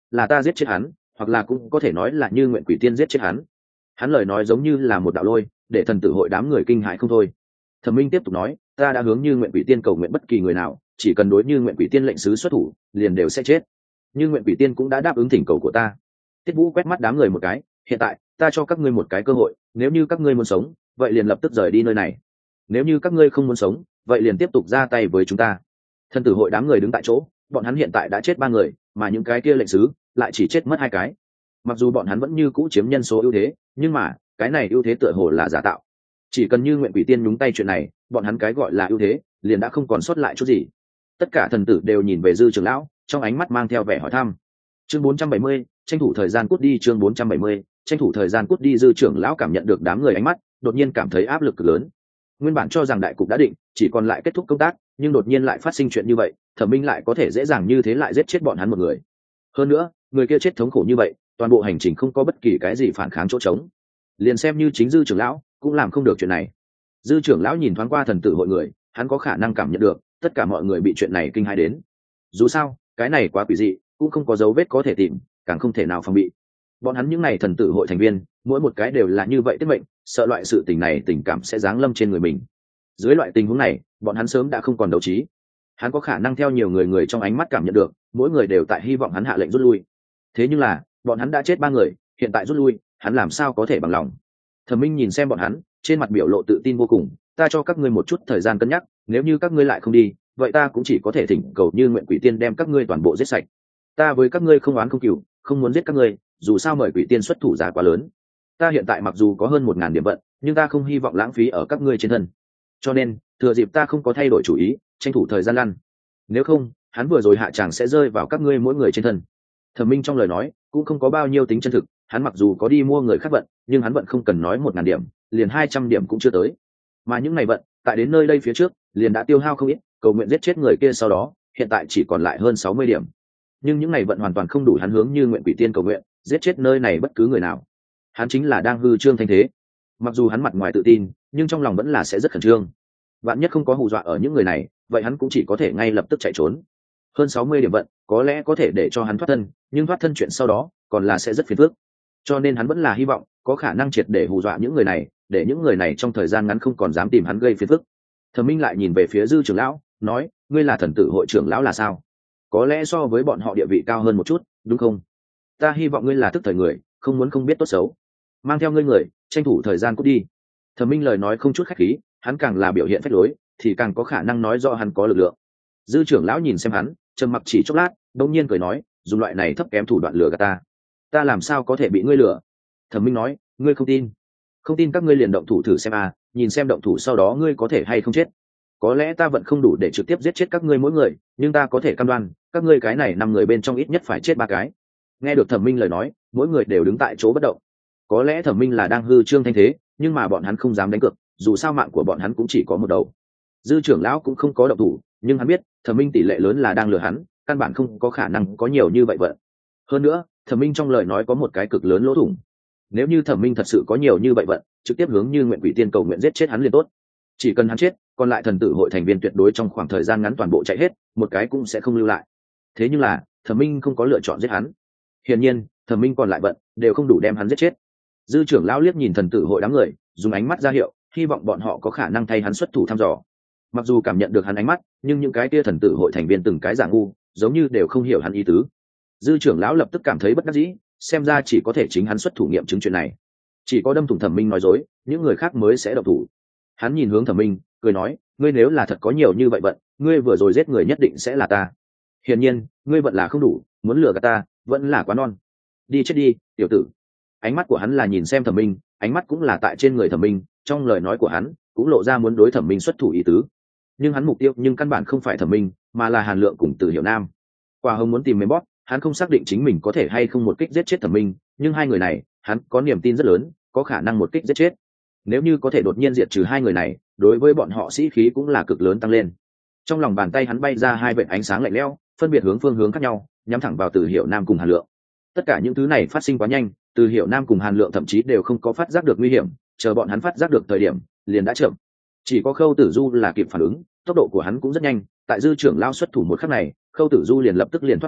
là ta giết chết hắn, hoặc là cũng có thể nói là như nguyện quỷ tiên giết chết hắn. Hắn lời nói giống như là một đạo lôi, để thần tử hội đám người kinh hãi không thôi. Thẩm Minh tiếp tục nói, ta đã hướng như nguyện quỷ tiên cầu nguyện bất kỳ người nào, chỉ cần đối như nguyện quỷ tiên lệnh sứ xuất thủ, liền đều sẽ chết. Như nguyện quỷ tiên cũng đã đáp ứng thỉnh cầu của ta. Tiết Vũ quét mắt đám người một cái, hiện tại ta cho các ngươi một cái cơ hội, nếu như các ngươi muốn sống, vậy liền lập tức rời đi nơi này. Nếu như các ngươi không muốn sống, vậy liền tiếp tục ra tay với chúng ta. Thần tử hội đám người đứng tại chỗ, bọn hắn hiện tại đã chết ba người, mà những cái kia lệnh sứ lại chỉ chết mất hai cái. Mặc dù bọn hắn vẫn như cũ chiếm nhân số ưu thế, nhưng mà cái này ưu thế tựa hồ là giả tạo. Chỉ cần như nguyện quỷ tiên nhúng tay chuyện này, bọn hắn cái gọi là ưu thế liền đã không còn sót lại chút gì. Tất cả thần tử đều nhìn về Dư trưởng lão, trong ánh mắt mang theo vẻ hỏi thăm. Chương bốn trăm bảy mươi, tranh thủ thời gian cút đi. Chương bốn trăm bảy mươi, tranh thủ thời gian cút đi. Dư trưởng lão cảm nhận được đám người ánh mắt, đột nhiên cảm thấy áp lực cực lớn. Nguyên bản cho rằng đại cục đã định, chỉ còn lại kết thúc công tác, nhưng đột nhiên lại phát sinh chuyện như vậy, Thẩm Minh lại có thể dễ dàng như thế lại giết chết bọn hắn một người. Hơn nữa, người kia chết thống khổ như vậy, toàn bộ hành trình không có bất kỳ cái gì phản kháng chỗ trống. Liền xem như chính Dư trưởng lão cũng làm không được chuyện này. Dư trưởng lão nhìn thoáng qua thần tử hội người, hắn có khả năng cảm nhận được tất cả mọi người bị chuyện này kinh hãi đến. Dù sao, cái này quá quỷ dị, cũng không có dấu vết có thể tìm, càng không thể nào phòng bị. Bọn hắn những này thần tử hội thành viên, mỗi một cái đều là như vậy tiết mệnh, sợ loại sự tình này tình cảm sẽ giáng lâm trên người mình. Dưới loại tình huống này, bọn hắn sớm đã không còn đấu trí. Hắn có khả năng theo nhiều người người trong ánh mắt cảm nhận được, mỗi người đều tại hy vọng hắn hạ lệnh rút lui. Thế nhưng là, bọn hắn đã chết ba người, hiện tại rút lui, hắn làm sao có thể bằng lòng? Thẩm Minh nhìn xem bọn hắn, trên mặt biểu lộ tự tin vô cùng, ta cho các ngươi một chút thời gian cân nhắc, nếu như các ngươi lại không đi, vậy ta cũng chỉ có thể thỉnh cầu như nguyện quỷ tiên đem các ngươi toàn bộ giết sạch. Ta với các ngươi không oán không cừu, không muốn giết các ngươi, dù sao mời quỷ tiên xuất thủ giá quá lớn. Ta hiện tại mặc dù có hơn một ngàn điểm vận, nhưng ta không hy vọng lãng phí ở các ngươi trên thân. Cho nên, thừa dịp ta không có thay đổi chủ ý, tranh thủ thời gian lăn. Nếu không, hắn vừa rồi hạ tràng sẽ rơi vào các ngươi mỗi người trên thân. Thẩm Minh trong lời nói cũng không có bao nhiêu tính chân thực, hắn mặc dù có đi mua người khác vận, nhưng hắn vận không cần nói một ngàn điểm, liền hai trăm điểm cũng chưa tới. Mà những ngày vận, tại đến nơi đây phía trước, liền đã tiêu hao không ít, cầu nguyện giết chết người kia sau đó, hiện tại chỉ còn lại hơn sáu mươi điểm. Nhưng những ngày vận hoàn toàn không đủ hắn hướng như nguyện quỷ tiên cầu nguyện, giết chết nơi này bất cứ người nào. Hắn chính là đang hư trương thanh thế. Mặc dù hắn mặt ngoài tự tin, nhưng trong lòng vẫn là sẽ rất khẩn trương. Vạn nhất không có hù dọa ở những người này, vậy hắn cũng chỉ có thể ngay lập tức chạy trốn. Hơn sáu mươi điểm vận, có lẽ có thể để cho hắn thoát thân, nhưng thoát thân chuyện sau đó, còn là sẽ rất phiền phức. Cho nên hắn vẫn là hy vọng có khả năng triệt để hù dọa những người này, để những người này trong thời gian ngắn không còn dám tìm hắn gây phiền phức. Thẩm Minh lại nhìn về phía Dư trưởng lão, nói, ngươi là thần tử hội trưởng lão là sao? Có lẽ so với bọn họ địa vị cao hơn một chút, đúng không? Ta hy vọng ngươi là thức thời người, không muốn không biết tốt xấu. Mang theo ngươi người, tranh thủ thời gian cút đi. Thẩm Minh lời nói không chút khách khí, hắn càng là biểu hiện phách lối, thì càng có khả năng nói rõ hắn có lực lượng. Dư trưởng lão nhìn xem hắn, trầm mặc chỉ chốc lát, đột nhiên cười nói, dùng loại này thấp kém thủ đoạn lừa gạt ta, ta làm sao có thể bị ngươi lừa? Thẩm Minh nói, ngươi không tin, không tin các ngươi liền động thủ thử xem à, nhìn xem động thủ sau đó ngươi có thể hay không chết. Có lẽ ta vẫn không đủ để trực tiếp giết chết các ngươi mỗi người, nhưng ta có thể cam đoan, các ngươi cái này năm người bên trong ít nhất phải chết ba cái. Nghe được Thẩm Minh lời nói, mỗi người đều đứng tại chỗ bất động. Có lẽ Thẩm Minh là đang hư trương thanh thế, nhưng mà bọn hắn không dám đánh cược, dù sao mạng của bọn hắn cũng chỉ có một đầu. Dư trưởng lão cũng không có động thủ, nhưng hắn biết Thẩm Minh tỷ lệ lớn là đang lừa hắn, căn bản không có khả năng có nhiều như vậy vậy. Hơn nữa, Thẩm Minh trong lời nói có một cái cực lớn lỗ thủng. Nếu như Thẩm Minh thật sự có nhiều như vậy vận, trực tiếp hướng như nguyện quỷ tiên cầu nguyện giết chết hắn liền tốt. Chỉ cần hắn chết, còn lại thần tử hội thành viên tuyệt đối trong khoảng thời gian ngắn toàn bộ chạy hết, một cái cũng sẽ không lưu lại. Thế nhưng là, Thẩm Minh không có lựa chọn giết hắn. Hiển nhiên, Thẩm Minh còn lại vận, đều không đủ đem hắn giết chết. Dư trưởng lão liếc nhìn thần tử hội đám người, dùng ánh mắt ra hiệu, hy vọng bọn họ có khả năng thay hắn xuất thủ thăm dò. Mặc dù cảm nhận được hắn ánh mắt, nhưng những cái kia thần tử hội thành viên từng cái giả ngu, giống như đều không hiểu hắn ý tứ. Dư trưởng lão lập tức cảm thấy bất đắc dĩ, xem ra chỉ có thể chính hắn xuất thủ nghiệm chứng chuyện này. Chỉ có đâm thủng Thẩm Minh nói dối, những người khác mới sẽ động thủ. Hắn nhìn hướng Thẩm Minh, cười nói, ngươi nếu là thật có nhiều như vậy vận, ngươi vừa rồi giết người nhất định sẽ là ta. Hiển nhiên, ngươi vận là không đủ, muốn lừa gạt ta, vẫn là quá non. Đi chết đi, tiểu tử. Ánh mắt của hắn là nhìn xem Thẩm Minh, ánh mắt cũng là tại trên người Thẩm Minh, trong lời nói của hắn cũng lộ ra muốn đối Thẩm Minh xuất thủ ý tứ. Nhưng hắn mục tiêu nhưng căn bản không phải Thẩm Minh, mà là Hàn Lượng cùng Từ Hiểu Nam. Quả Hồng muốn tìm mềm bóp, hắn không xác định chính mình có thể hay không một kích giết chết Thẩm Minh, nhưng hai người này, hắn có niềm tin rất lớn, có khả năng một kích giết chết. Nếu như có thể đột nhiên diệt trừ hai người này, đối với bọn họ sĩ khí cũng là cực lớn tăng lên. Trong lòng bàn tay hắn bay ra hai vệt ánh sáng lạnh lẽo, phân biệt hướng phương hướng khác nhau, nhắm thẳng vào Từ Hiểu Nam cùng Hàn Lượng. Tất cả những thứ này phát sinh quá nhanh, Từ Hiểu Nam cùng Hàn Lượng thậm chí đều không có phát giác được nguy hiểm, chờ bọn hắn phát giác được thời điểm, liền đã chậm. Chỉ có Khâu Tử Du là kịp phản ứng, tốc độ của hắn cũng rất nhanh, tại Dư trưởng lao xuất thủ một khắc này, Khâu Tử Du liền lập tức liền thoát thân,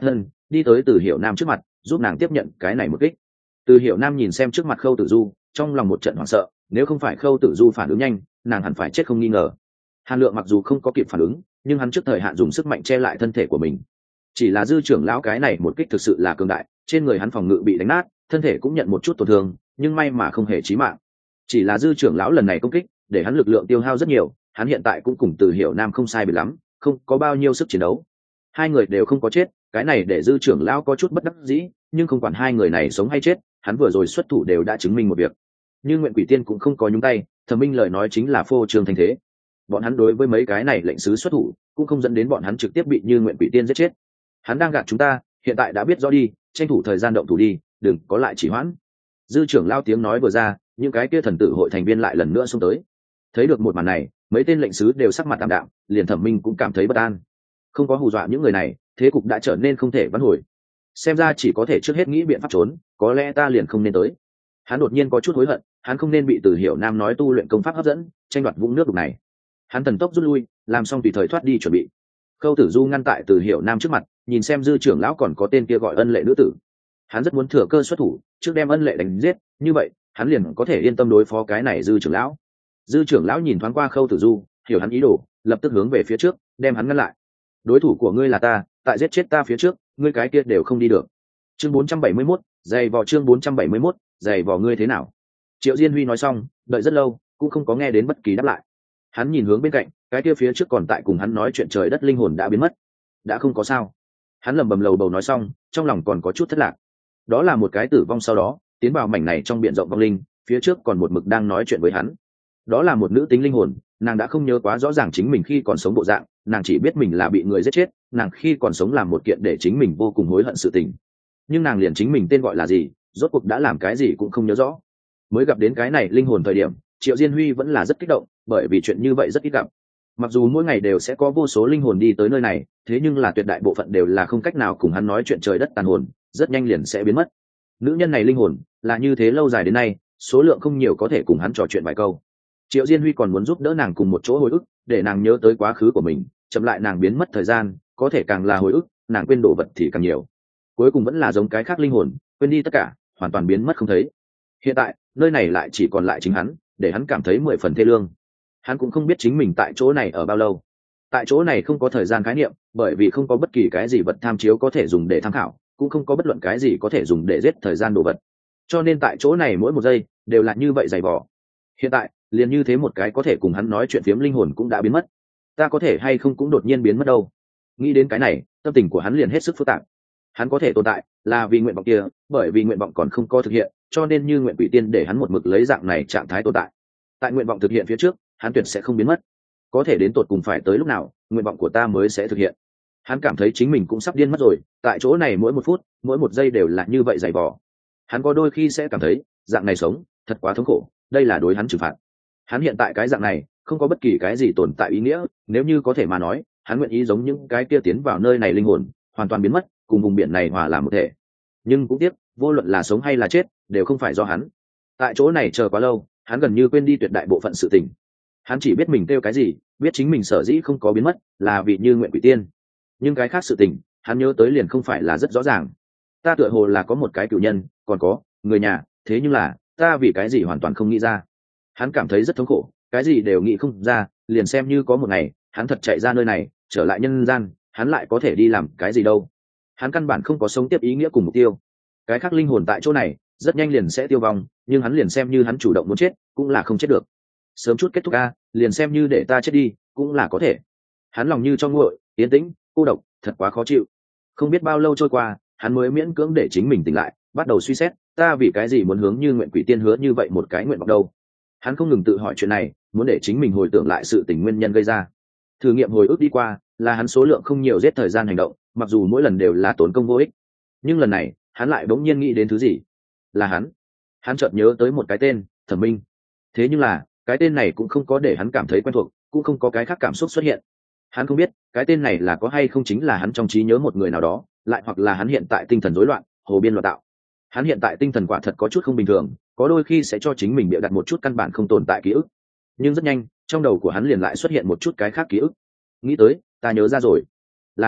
đi tới Từ Hiểu Nam trước mặt giúp nàng tiếp nhận cái này một kích. Từ Hiểu Nam nhìn xem trước mặt Khâu Tử Du, trong lòng một trận hoảng sợ, nếu không phải Khâu Tử Du phản ứng nhanh, nàng hẳn phải chết không nghi ngờ. Hàn Lượng mặc dù không có kịp phản ứng, nhưng hắn trước thời hạn dùng sức mạnh che lại thân thể của mình. Chỉ là Dư trưởng lão cái này một kích thực sự là cường đại, trên người hắn phòng ngự bị đánh nát, thân thể cũng nhận một chút tổn thương, nhưng may mà không hề chí mạng. Chỉ là Dư trưởng lão lần này công kích, để hắn lực lượng tiêu hao rất nhiều, hắn hiện tại cũng cùng Từ Hiểu Nam không sai biệt lắm, không có bao nhiêu sức chiến đấu. Hai người đều không có chết, cái này để Dư trưởng lão có chút bất đắc dĩ, nhưng không quản hai người này sống hay chết, hắn vừa rồi xuất thủ đều đã chứng minh một việc. Như Nguyện Quỷ Tiên cũng không có nhúng tay, Thẩm Minh lời nói chính là phô trương thành thế. Bọn hắn đối với mấy cái này lệnh sứ xuất thủ, cũng không dẫn đến bọn hắn trực tiếp bị Như Nguyện Quỷ Tiên giết chết. Hắn đang gạt chúng ta, hiện tại đã biết rõ đi, tranh thủ thời gian động thủ đi, đừng có lại chỉ hoãn. Dư trưởng lao tiếng nói vừa ra, những cái kia thần tử hội thành viên lại lần nữa xông tới. Thấy được một màn này, mấy tên lệnh sứ đều sắc mặt tạm đạm, liền Thẩm Minh cũng cảm thấy bất an. Không có hù dọa những người này, thế cục đã trở nên không thể vãn hồi. Xem ra chỉ có thể trước hết nghĩ biện pháp trốn, có lẽ ta liền không nên tới. Hắn đột nhiên có chút hối hận, hắn không nên bị Từ Hiểu Nam nói tu luyện công pháp hấp dẫn, tranh đoạt vũng nước đục này. Hắn thần tốc rút lui, làm xong tùy thời thoát đi chuẩn bị. Khâu Tử Du ngăn tại Từ Hiểu Nam trước mặt, nhìn xem Dư trưởng lão còn có tên kia gọi Ân Lệ nữ tử. Hắn rất muốn thừa cơ xuất thủ, trước đem Ân Lệ đánh giết, như vậy, hắn liền có thể yên tâm đối phó cái này Dư trưởng lão. Dư trưởng lão nhìn thoáng qua Khâu Tử Du, hiểu hắn ý đồ, lập tức hướng về phía trước, đem hắn ngăn lại. Đối thủ của ngươi là ta, tại giết chết ta phía trước, ngươi cái kia đều không đi được. Chương bốn trăm bảy mươi mốt, giày vò chương bốn trăm bảy mươi mốt, giày vò ngươi thế nào? Triệu Diên Huy nói xong, đợi rất lâu, cũng không có nghe đến bất kỳ đáp lại. Hắn nhìn hướng bên cạnh, cái kia phía trước còn tại cùng hắn nói chuyện trời đất linh hồn đã biến mất, đã không có sao. Hắn lẩm bẩm lầu bầu nói xong, trong lòng còn có chút thất lạc. Đó là một cái tử vong sau đó tiến vào mảnh này trong biển rộng vong linh, phía trước còn một mực đang nói chuyện với hắn. Đó là một nữ tính linh hồn, nàng đã không nhớ quá rõ ràng chính mình khi còn sống bộ dạng, nàng chỉ biết mình là bị người giết chết, nàng khi còn sống làm một kiện để chính mình vô cùng hối hận sự tình. Nhưng nàng liền chính mình tên gọi là gì, rốt cuộc đã làm cái gì cũng không nhớ rõ. Mới gặp đến cái này linh hồn thời điểm, Triệu Diên Huy vẫn là rất kích động, bởi vì chuyện như vậy rất ít gặp. Mặc dù mỗi ngày đều sẽ có vô số linh hồn đi tới nơi này, thế nhưng là tuyệt đại bộ phận đều là không cách nào cùng hắn nói chuyện trời đất tàn hồn, rất nhanh liền sẽ biến mất. Nữ nhân này linh hồn là như thế lâu dài đến nay, số lượng không nhiều có thể cùng hắn trò chuyện vài câu. Triệu Diên Huy còn muốn giúp đỡ nàng cùng một chỗ hồi ức, để nàng nhớ tới quá khứ của mình, chậm lại nàng biến mất thời gian, có thể càng là hồi ức, nàng quên đồ vật thì càng nhiều. Cuối cùng vẫn là giống cái khác linh hồn, quên đi tất cả, hoàn toàn biến mất không thấy. Hiện tại, nơi này lại chỉ còn lại chính hắn, để hắn cảm thấy mười phần thê lương. Hắn cũng không biết chính mình tại chỗ này ở bao lâu. Tại chỗ này không có thời gian khái niệm, bởi vì không có bất kỳ cái gì vật tham chiếu có thể dùng để tham khảo, cũng không có bất luận cái gì có thể dùng để giết thời gian đồ vật. Cho nên tại chỗ này mỗi một giây đều là như vậy dày vò. Hiện tại, liền như thế một cái có thể cùng hắn nói chuyện phiếm linh hồn cũng đã biến mất. Ta có thể hay không cũng đột nhiên biến mất đâu. Nghĩ đến cái này, tâm tình của hắn liền hết sức phức tạp. Hắn có thể tồn tại là vì nguyện vọng kia, bởi vì nguyện vọng còn không có thực hiện, cho nên Như Nguyện Quỷ Tiên để hắn một mực lấy dạng này trạng thái tồn tại. Tại nguyện vọng thực hiện phía trước, hắn tuyệt sẽ không biến mất. Có thể đến tột cùng phải tới lúc nào, nguyện vọng của ta mới sẽ thực hiện. Hắn cảm thấy chính mình cũng sắp điên mất rồi, tại chỗ này mỗi một phút, mỗi một giây đều là như vậy dày vò. Hắn có đôi khi sẽ cảm thấy, dạng này sống, thật quá thống khổ, đây là đối hắn trừng phạt. Hắn hiện tại cái dạng này, không có bất kỳ cái gì tồn tại ý nghĩa, nếu như có thể mà nói, hắn nguyện ý giống những cái kia tiến vào nơi này linh hồn, hoàn toàn biến mất, cùng vùng biển này hòa làm một thể. Nhưng cũng tiếc, vô luận là sống hay là chết, đều không phải do hắn. Tại chỗ này chờ quá lâu, hắn gần như quên đi tuyệt đại bộ phận sự tình. Hắn chỉ biết mình kêu cái gì, biết chính mình sở dĩ không có biến mất, là vì Như Nguyện Quỷ Tiên. Nhưng cái khác sự tình, hắn nhớ tới liền không phải là rất rõ ràng. Ta tựa hồ là có một cái cựu nhân, còn có người nhà, thế nhưng là ta vì cái gì hoàn toàn không nghĩ ra. Hắn cảm thấy rất thống khổ, cái gì đều nghĩ không ra, liền xem như có một ngày hắn thật chạy ra nơi này, trở lại nhân gian, hắn lại có thể đi làm cái gì đâu. Hắn căn bản không có sống tiếp ý nghĩa cùng mục tiêu. Cái khác linh hồn tại chỗ này rất nhanh liền sẽ tiêu vong, nhưng hắn liền xem như hắn chủ động muốn chết, cũng là không chết được. Sớm chút kết thúc a, liền xem như để ta chết đi, cũng là có thể. Hắn lòng như cho nguội, yên tĩnh, cô độc, thật quá khó chịu. Không biết bao lâu trôi qua, hắn mới miễn cưỡng để chính mình tỉnh lại, bắt đầu suy xét, ta vì cái gì muốn hướng Như Nguyện Quỷ Tiên hứa như vậy một cái nguyện vọng đâu. Hắn không ngừng tự hỏi chuyện này, muốn để chính mình hồi tưởng lại sự tình nguyên nhân gây ra. Thử nghiệm hồi ức đi qua, là hắn số lượng không nhiều giết thời gian hành động, mặc dù mỗi lần đều là tốn công vô ích. Nhưng lần này, hắn lại bỗng nhiên nghĩ đến thứ gì? Là hắn. Hắn chợt nhớ tới một cái tên, Thẩm Minh. Thế nhưng là, cái tên này cũng không có để hắn cảm thấy quen thuộc, cũng không có cái khác cảm xúc xuất hiện. Hắn không biết, cái tên này là có hay không chính là hắn trong trí nhớ một người nào đó, lại hoặc là hắn hiện tại tinh thần rối loạn, hồ biên loạn tạo. Hắn hiện tại tinh thần quả thật có chút không bình thường, có đôi khi sẽ cho chính mình bịa đặt một chút căn bản không tồn tại ký ức. Nhưng rất nhanh, trong đầu của hắn liền lại xuất hiện một chút cái khác ký ức. Nghĩ tới, ta nhớ ra rồi. Là hắn,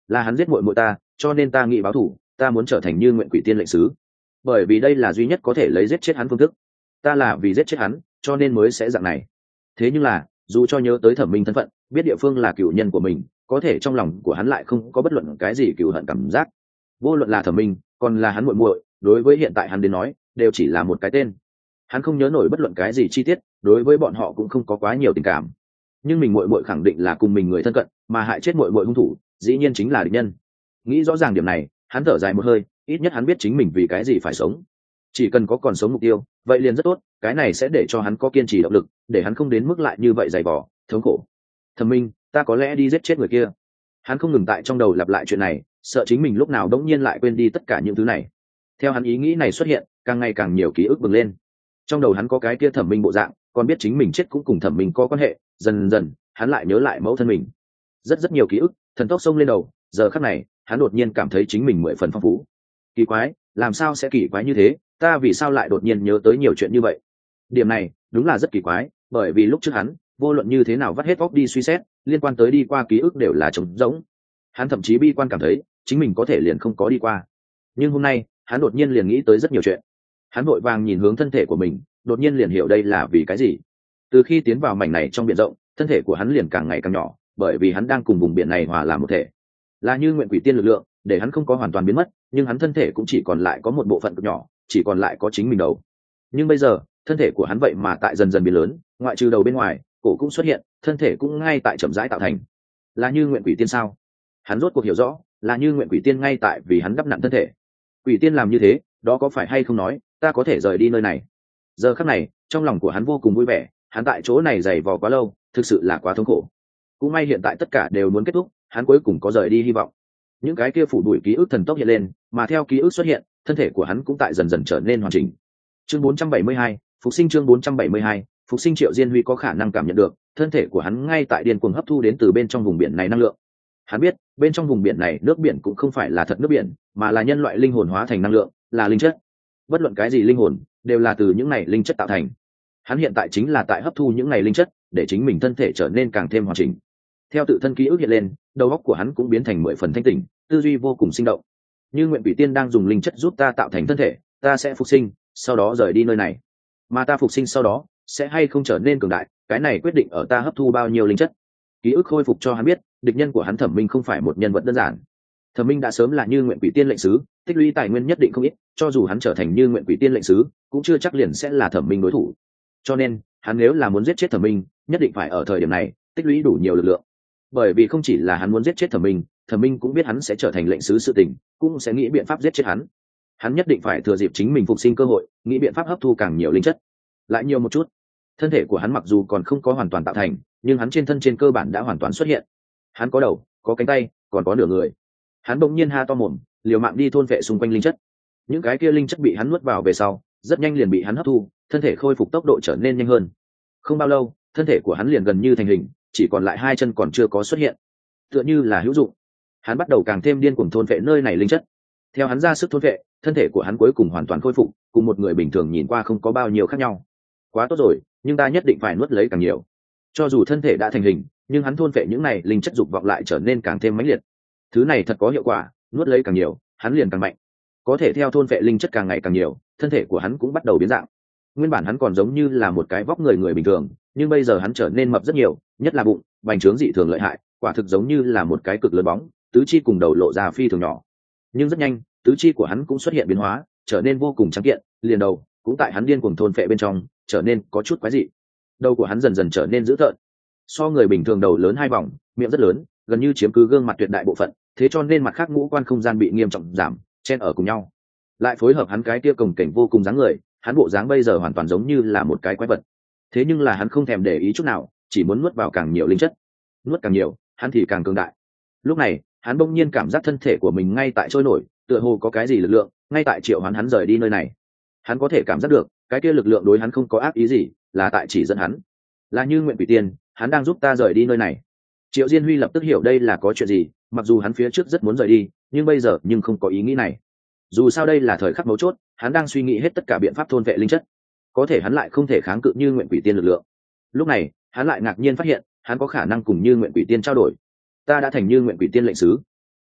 là hắn giết muội muội ta, cho nên ta nghĩ báo thù, ta muốn trở thành Như Nguyện Quỷ Tiên lệnh sứ, bởi vì đây là duy nhất có thể lấy giết chết hắn phương thức. Ta là vì giết chết hắn cho nên mới sẽ dạng này. Thế nhưng là dù cho nhớ tới Thẩm Minh thân phận, biết địa phương là cựu nhân của mình, có thể trong lòng của hắn lại không có bất luận cái gì cựu hận cảm giác. Vô luận là Thẩm Minh còn là hắn muội muội, đối với hiện tại hắn đến nói đều chỉ là một cái tên. Hắn không nhớ nổi bất luận cái gì chi tiết, đối với bọn họ cũng không có quá nhiều tình cảm. Nhưng mình muội muội khẳng định là cùng mình người thân cận, mà hại chết muội muội hung thủ dĩ nhiên chính là địch nhân. Nghĩ rõ ràng điểm này, hắn thở dài một hơi, ít nhất hắn biết chính mình vì cái gì phải sống. Chỉ cần có còn sống mục tiêu, vậy liền rất tốt, cái này sẽ để cho hắn có kiên trì động lực, để hắn không đến mức lại như vậy dày vò, thống khổ. Thẩm Minh, ta có lẽ đi giết chết người kia. Hắn không ngừng tại trong đầu lặp lại chuyện này, sợ chính mình lúc nào đống nhiên lại quên đi tất cả những thứ này. Theo hắn ý nghĩ này xuất hiện, càng ngày càng nhiều ký ức bừng lên. Trong đầu hắn có cái kia Thẩm Minh bộ dạng, còn biết chính mình chết cũng cùng Thẩm Minh có quan hệ, dần dần, hắn lại nhớ lại mẫu thân mình. Rất rất nhiều ký ức, thần tốc xông lên đầu, giờ khắc này, hắn đột nhiên cảm thấy chính mình mười phần phong phú. Kỳ quái, làm sao sẽ kỳ quái như thế, ta vì sao lại đột nhiên nhớ tới nhiều chuyện như vậy? Điểm này, đúng là rất kỳ quái, bởi vì lúc trước hắn, vô luận như thế nào vắt hết óc đi suy xét, liên quan tới đi qua ký ức đều là trống rỗng. Hắn thậm chí bi quan cảm thấy, chính mình có thể liền không có đi qua. Nhưng hôm nay, hắn đột nhiên liền nghĩ tới rất nhiều chuyện. Hắn vội vàng nhìn hướng thân thể của mình, đột nhiên liền hiểu đây là vì cái gì. Từ khi tiến vào mảnh này trong biển rộng, thân thể của hắn liền càng ngày càng nhỏ, bởi vì hắn đang cùng vùng biển này hòa làm một thể. Là Như Nguyện Quỷ Tiên lực lượng, để hắn không có hoàn toàn biến mất, nhưng hắn thân thể cũng chỉ còn lại có một bộ phận cực nhỏ, chỉ còn lại có chính mình đầu. Nhưng bây giờ, thân thể của hắn vậy mà tại dần dần biến lớn, ngoại trừ đầu bên ngoài, cổ cũng xuất hiện, thân thể cũng ngay tại chậm rãi tạo thành. Là Như Nguyện Quỷ Tiên sao? Hắn rốt cuộc hiểu rõ, là Như Nguyện Quỷ Tiên ngay tại vì hắn đắp nặn thân thể. Quỷ Tiên làm như thế, đó có phải hay không nói, ta có thể rời đi nơi này. Giờ khắc này, trong lòng của hắn vô cùng vui vẻ, hắn tại chỗ này dày vò quá lâu, thực sự là quá thống khổ. Cũng may hiện tại tất cả đều muốn kết thúc, hắn cuối cùng có rời đi hy vọng. Những cái kia phủ đuổi ký ức thần tốc hiện lên, mà theo ký ức xuất hiện, thân thể của hắn cũng tại dần dần trở nên hoàn chỉnh. Chương bốn trăm bảy mươi hai, phục sinh chương bốn trăm bảy mươi hai, phục sinh. Triệu Diên Huy có khả năng cảm nhận được, thân thể của hắn ngay tại điên cuồng hấp thu đến từ bên trong vùng biển này năng lượng. Hắn biết, bên trong vùng biển này nước biển cũng không phải là thật nước biển, mà là nhân loại linh hồn hóa thành năng lượng, là linh chất. Bất luận cái gì linh hồn, đều là từ những này linh chất tạo thành. Hắn hiện tại chính là tại hấp thu những này linh chất, để chính mình thân thể trở nên càng thêm hoàn chỉnh. Theo tự thân ký ức hiện lên, đầu óc của hắn cũng biến thành mười phần thanh tỉnh, tư duy vô cùng sinh động. Như Nguyện Quỷ Tiên đang dùng linh chất giúp ta tạo thành thân thể, ta sẽ phục sinh, sau đó rời đi nơi này. Mà ta phục sinh sau đó, sẽ hay không trở nên cường đại, cái này quyết định ở ta hấp thu bao nhiêu linh chất. Ký ức khôi phục cho hắn biết, địch nhân của hắn Thẩm Minh không phải một nhân vật đơn giản. Thẩm Minh đã sớm là Như Nguyện Quỷ Tiên lệnh sứ, tích lũy tài nguyên nhất định không ít, cho dù hắn trở thành Như Nguyện Quỷ Tiên lệnh sứ, cũng chưa chắc liền sẽ là Thẩm Minh đối thủ. Cho nên, hắn nếu là muốn giết chết Thẩm Minh, nhất định phải ở thời điểm này tích lũy đủ nhiều lực lượng. Bởi vì không chỉ là hắn muốn giết chết Thẩm Minh, Thẩm Minh cũng biết hắn sẽ trở thành lệnh sứ sự tình, cũng sẽ nghĩ biện pháp giết chết hắn. Hắn nhất định phải thừa dịp chính mình phục sinh cơ hội, nghĩ biện pháp hấp thu càng nhiều linh chất, lại nhiều một chút. Thân thể của hắn mặc dù còn không có hoàn toàn tạo thành, nhưng hắn trên thân trên cơ bản đã hoàn toàn xuất hiện. Hắn có đầu, có cánh tay, còn có nửa người. Hắn bỗng nhiên ha to mồm, liều mạng đi thôn phệ xung quanh linh chất. Những cái kia linh chất bị hắn nuốt vào về sau, rất nhanh liền bị hắn hấp thu, thân thể khôi phục tốc độ trở nên nhanh hơn. Không bao lâu, thân thể của hắn liền gần như thành hình, chỉ còn lại hai chân còn chưa có xuất hiện, tựa như là hữu dụng. Hắn bắt đầu càng thêm điên cuồng thôn phệ nơi này linh chất. Theo hắn ra sức thôn phệ, thân thể của hắn cuối cùng hoàn toàn khôi phục, cùng một người bình thường nhìn qua không có bao nhiêu khác nhau. Quá tốt rồi, nhưng ta nhất định phải nuốt lấy càng nhiều. Cho dù thân thể đã thành hình, nhưng hắn thôn phệ những này linh chất dục vọng lại trở nên càng thêm mãnh liệt. Thứ này thật có hiệu quả, nuốt lấy càng nhiều, hắn liền càng mạnh. Có thể theo thôn phệ linh chất càng ngày càng nhiều, thân thể của hắn cũng bắt đầu biến dạng. Nguyên bản hắn còn giống như là một cái vóc người người bình thường, nhưng bây giờ hắn trở nên mập rất nhiều, nhất là bụng, bành trướng dị thường lợi hại, quả thực giống như là một cái cực lớn bóng, tứ chi cùng đầu lộ ra phi thường nhỏ. Nhưng rất nhanh, tứ chi của hắn cũng xuất hiện biến hóa, trở nên vô cùng trắng kiện, liền đầu cũng tại hắn điên cuồng thôn phệ bên trong, trở nên có chút quái dị. Đầu của hắn dần dần trở nên dữ tợn, so người bình thường đầu lớn hai vòng, miệng rất lớn, gần như chiếm cứ gương mặt tuyệt đại bộ phận, thế cho nên mặt khác ngũ quan không gian bị nghiêm trọng giảm, chen ở cùng nhau. Lại phối hợp hắn cái kia cồng kềnh vô cùng dáng người, hắn bộ dáng bây giờ hoàn toàn giống như là một cái quái vật. Thế nhưng là hắn không thèm để ý chút nào, chỉ muốn nuốt vào càng nhiều linh chất. Nuốt càng nhiều, hắn thì càng cường đại. Lúc này, hắn bỗng nhiên cảm giác thân thể của mình ngay tại trôi nổi, tựa hồ có cái gì lực lượng ngay tại triệu hoán hắn rời đi nơi này. Hắn có thể cảm giác được, cái kia lực lượng đối hắn không có ác ý gì, là tại chỉ dẫn hắn. Là Như Nguyện Quỷ Tiên, hắn đang giúp ta rời đi nơi này. Triệu Diên Huy lập tức hiểu đây là có chuyện gì, mặc dù hắn phía trước rất muốn rời đi, nhưng bây giờ nhưng không có ý nghĩ này. Dù sao đây là thời khắc mấu chốt, hắn đang suy nghĩ hết tất cả biện pháp thôn vệ linh chất, có thể hắn lại không thể kháng cự Như Nguyện Quỷ Tiên lực lượng. Lúc này, hắn lại ngạc nhiên phát hiện, hắn có khả năng cùng Như Nguyện Quỷ Tiên trao đổi. Ta đã thành Như Nguyện Quỷ Tiên lệnh sứ.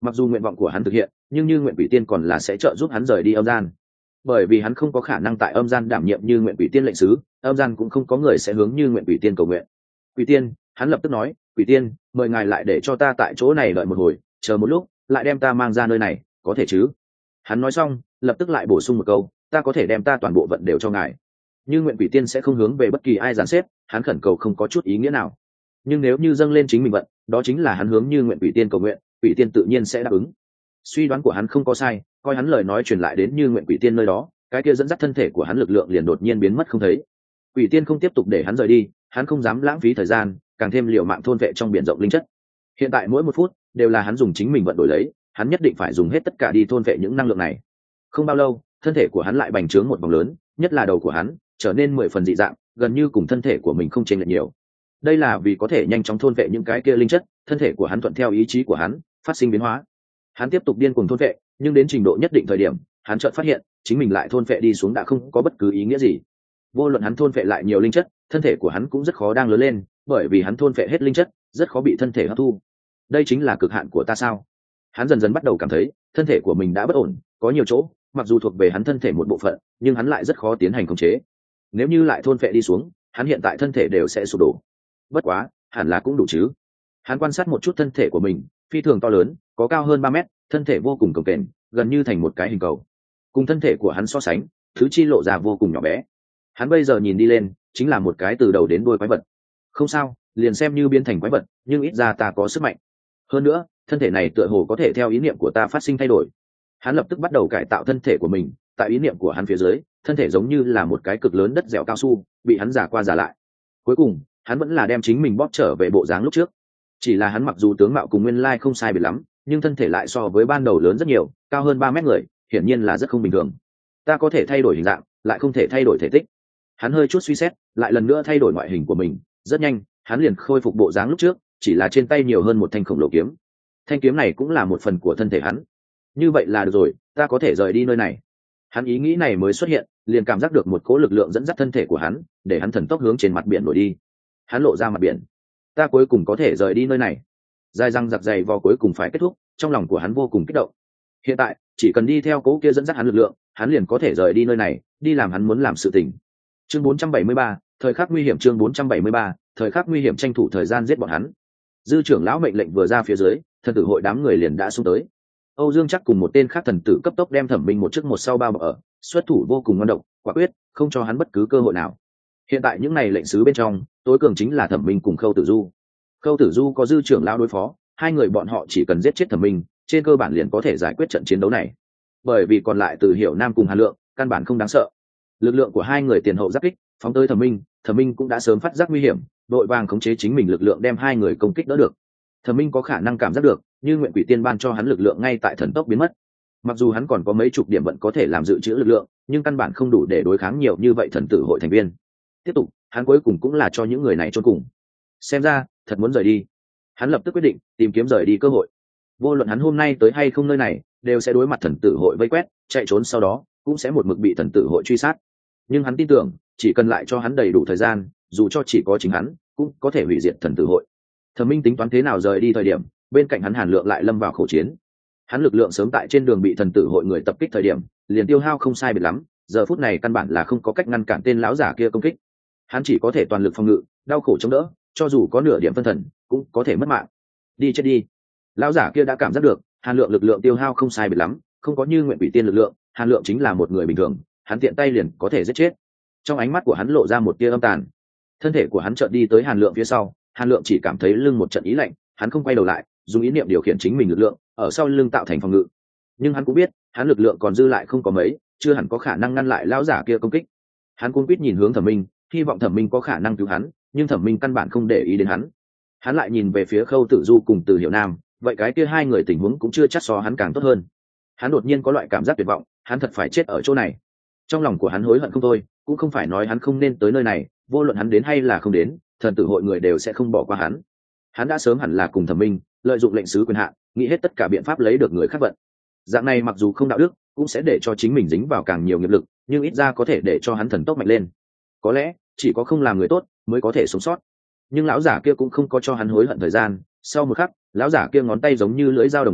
Mặc dù nguyện vọng của hắn thực hiện, nhưng như nguyện quỷ tiên còn là sẽ trợ giúp hắn rời đi âm gian, bởi vì hắn không có khả năng tại âm gian đảm nhiệm như nguyện quỷ tiên lệnh sứ, âm gian cũng không có người sẽ hướng như nguyện quỷ tiên cầu nguyện. Quỷ tiên, hắn lập tức nói, quỷ tiên, mời ngài lại để cho ta tại chỗ này đợi một hồi, chờ một lúc lại đem ta mang ra nơi này, có thể chứ? Hắn nói xong lập tức lại bổ sung một câu, ta có thể đem ta toàn bộ vận đều cho ngài. Như nguyện quỷ tiên sẽ không hướng về bất kỳ ai dàn xếp, hắn khẩn cầu không có chút ý nghĩa nào. Nhưng nếu như dâng lên chính mình vận, đó chính là hắn hướng như nguyện quỷ tiên cầu nguyện, quỷ tiên tự nhiên sẽ đáp ứng. Suy đoán của hắn không có sai, coi hắn lời nói truyền lại đến như nguyện quỷ tiên nơi đó, cái kia dẫn dắt thân thể của hắn lực lượng liền đột nhiên biến mất không thấy. Quỷ tiên không tiếp tục để hắn rời đi, hắn không dám lãng phí thời gian, càng thêm liều mạng thôn vệ trong biển rộng linh chất. Hiện tại mỗi một phút đều là hắn dùng chính mình vận đổi lấy, hắn nhất định phải dùng hết tất cả đi thôn vệ những năng lượng này. Không bao lâu, thân thể của hắn lại bành trướng một vòng lớn, nhất là đầu của hắn trở nên mười phần dị dạng, gần như cùng thân thể của mình không chênh lệch nhiều. Đây là vì có thể nhanh chóng thôn vệ những cái kia linh chất, thân thể của hắn thuận theo ý chí của hắn phát sinh biến hóa. Hắn tiếp tục điên cuồng thôn vệ, nhưng đến trình độ nhất định thời điểm, hắn chợt phát hiện chính mình lại thôn vệ đi xuống đã không có bất cứ ý nghĩa gì. Vô luận hắn thôn vệ lại nhiều linh chất, thân thể của hắn cũng rất khó đang lớn lên, bởi vì hắn thôn vệ hết linh chất, rất khó bị thân thể hấp thu. Đây chính là cực hạn của ta sao? Hắn dần dần bắt đầu cảm thấy thân thể của mình đã bất ổn, có nhiều chỗ mặc dù thuộc về hắn thân thể một bộ phận, nhưng hắn lại rất khó tiến hành khống chế. Nếu như lại thôn vệ đi xuống, hắn hiện tại thân thể đều sẽ sụp đổ. Bất quá hẳn là cũng đủ chứ. Hắn quan sát một chút thân thể của mình, phi thường to lớn, có cao hơn ba mét, thân thể vô cùng cồng kềnh, gần như thành một cái hình cầu. Cùng thân thể của hắn so sánh, thứ chi lộ ra vô cùng nhỏ bé. Hắn bây giờ nhìn đi lên chính là một cái từ đầu đến đuôi quái vật. Không sao, liền xem như biến thành quái vật, nhưng ít ra ta có sức mạnh. Hơn nữa, thân thể này tựa hồ có thể theo ý niệm của ta phát sinh thay đổi. Hắn lập tức bắt đầu cải tạo thân thể của mình, tại ý niệm của hắn phía dưới, thân thể giống như là một cái cực lớn đất dẻo cao su, bị hắn giả qua giả lại. Cuối cùng, hắn vẫn là đem chính mình bóp trở về bộ dáng lúc trước. Chỉ là hắn mặc dù tướng mạo cùng nguyên lai không sai biệt lắm, nhưng thân thể lại so với ban đầu lớn rất nhiều, cao hơn ba mét người, hiển nhiên là rất không bình thường. Ta có thể thay đổi hình dạng, lại không thể thay đổi thể tích. Hắn hơi chút suy xét, lại lần nữa thay đổi ngoại hình của mình, rất nhanh, hắn liền khôi phục bộ dáng lúc trước, chỉ là trên tay nhiều hơn một thanh khổng lồ kiếm. Thanh kiếm này cũng là một phần của thân thể hắn. Như vậy là được rồi, ta có thể rời đi nơi này. Hắn ý nghĩ này mới xuất hiện, liền cảm giác được một cỗ lực lượng dẫn dắt thân thể của hắn, để hắn thần tốc hướng trên mặt biển nổi đi. Hắn lộ ra mặt biển. Ta cuối cùng có thể rời đi nơi này. Dài răng giặc dày vò cuối cùng phải kết thúc, trong lòng của hắn vô cùng kích động. Hiện tại, chỉ cần đi theo cỗ kia dẫn dắt hắn lực lượng, hắn liền có thể rời đi nơi này, đi làm hắn muốn làm sự tình. Chương bốn trăm bảy mươi ba, thời khắc nguy hiểm. Chương bốn trăm bảy mươi ba, thời khắc nguy hiểm. Tranh thủ thời gian giết bọn hắn. Dư trưởng lão mệnh lệnh vừa ra phía dưới, thần tử hội đám người liền đã xuống tới. Âu Dương chắc cùng một tên khác thần tử cấp tốc đem Thẩm Minh một trước một sau bao bọc ở, xuất thủ vô cùng ngoan độc, quả quyết, không cho hắn bất cứ cơ hội nào. Hiện tại những này lệnh sứ bên trong, tối cường chính là Thẩm Minh cùng Khâu Tử Du. Khâu Tử Du có Dư trưởng lão đối phó, hai người bọn họ chỉ cần giết chết Thẩm Minh, trên cơ bản liền có thể giải quyết trận chiến đấu này. Bởi vì còn lại Từ Hiểu Nam cùng Hàn Lượng, căn bản không đáng sợ. Lực lượng của hai người tiền hậu giáp kích, phóng tới Thẩm Minh, Thẩm Minh cũng đã sớm phát giác nguy hiểm, đội vàng khống chế chính mình lực lượng đem hai người công kích đỡ được. Thẩm Minh có khả năng cảm giác được, như nguyện quỷ tiên ban cho hắn lực lượng ngay tại thần tốc biến mất. Mặc dù hắn còn có mấy chục điểm vận có thể làm dự trữ lực lượng, nhưng căn bản không đủ để đối kháng nhiều như vậy thần tử hội thành viên. Tiếp tục, hắn cuối cùng cũng là cho những người này chôn cùng. Xem ra, thật muốn rời đi. Hắn lập tức quyết định tìm kiếm rời đi cơ hội. Vô luận hắn hôm nay tới hay không nơi này, đều sẽ đối mặt thần tử hội vây quét, chạy trốn sau đó cũng sẽ một mực bị thần tử hội truy sát. Nhưng hắn tin tưởng, chỉ cần lại cho hắn đầy đủ thời gian, dù cho chỉ có chính hắn, cũng có thể hủy diệt thần tử hội. Thẩm Minh tính toán thế nào rời đi thời điểm, bên cạnh hắn Hàn Lượng lại lâm vào khẩu chiến. Hắn lực lượng sớm tại trên đường bị thần tử hội người tập kích thời điểm, liền tiêu hao không sai biệt lắm, giờ phút này căn bản là không có cách ngăn cản tên lão giả kia công kích. Hắn chỉ có thể toàn lực phòng ngự, đau khổ chống đỡ, cho dù có nửa điểm phân thần, cũng có thể mất mạng. Đi chết đi. Lão giả kia đã cảm giác được, Hàn Lượng lực lượng tiêu hao không sai biệt lắm, không có như nguyện quỷ tiên lực lượng, Hàn Lượng chính là một người bình thường, hắn tiện tay liền có thể giết chết. Trong ánh mắt của hắn lộ ra một tia âm tàn. Thân thể của hắn chợt đi tới Hàn Lượng phía sau, Hàn Lượng chỉ cảm thấy lưng một trận ý lạnh, hắn không quay đầu lại, dùng ý niệm điều khiển chính mình lực lượng, ở sau lưng tạo thành phòng ngự. Nhưng hắn cũng biết, hắn lực lượng còn dư lại không có mấy, chưa hẳn có khả năng ngăn lại lão giả kia công kích. Hắn cuống quýt nhìn hướng Thẩm Minh, hy vọng Thẩm Minh có khả năng cứu hắn, nhưng Thẩm Minh căn bản không để ý đến hắn. Hắn lại nhìn về phía Khâu Tử Du cùng Từ Hiểu Nam, vậy cái kia hai người tình huống cũng chưa chắc so hắn càng tốt hơn. Hắn đột nhiên có loại cảm giác tuyệt vọng, hắn thật phải chết ở chỗ này. Trong lòng của hắn hối hận không thôi, cũng không phải nói hắn không nên tới nơi này, vô luận hắn đến hay là không đến, thần tử hội người đều sẽ không bỏ qua hắn. Hắn đã sớm hẳn là cùng Thẩm Minh lợi dụng lệnh sứ quyền hạn, nghĩ hết tất cả biện pháp lấy được người khác vận. Dạng này mặc dù không đạo đức, cũng sẽ để cho chính mình dính vào càng nhiều nghiệp lực, nhưng ít ra có thể để cho hắn thần tốc mạnh lên. Có lẽ chỉ có không làm người tốt mới có thể sống sót. Nhưng lão giả kia cũng không có cho hắn hối hận thời gian. Sau một khắc, lão giả kia ngón tay giống như lưỡi dao đồng dạng,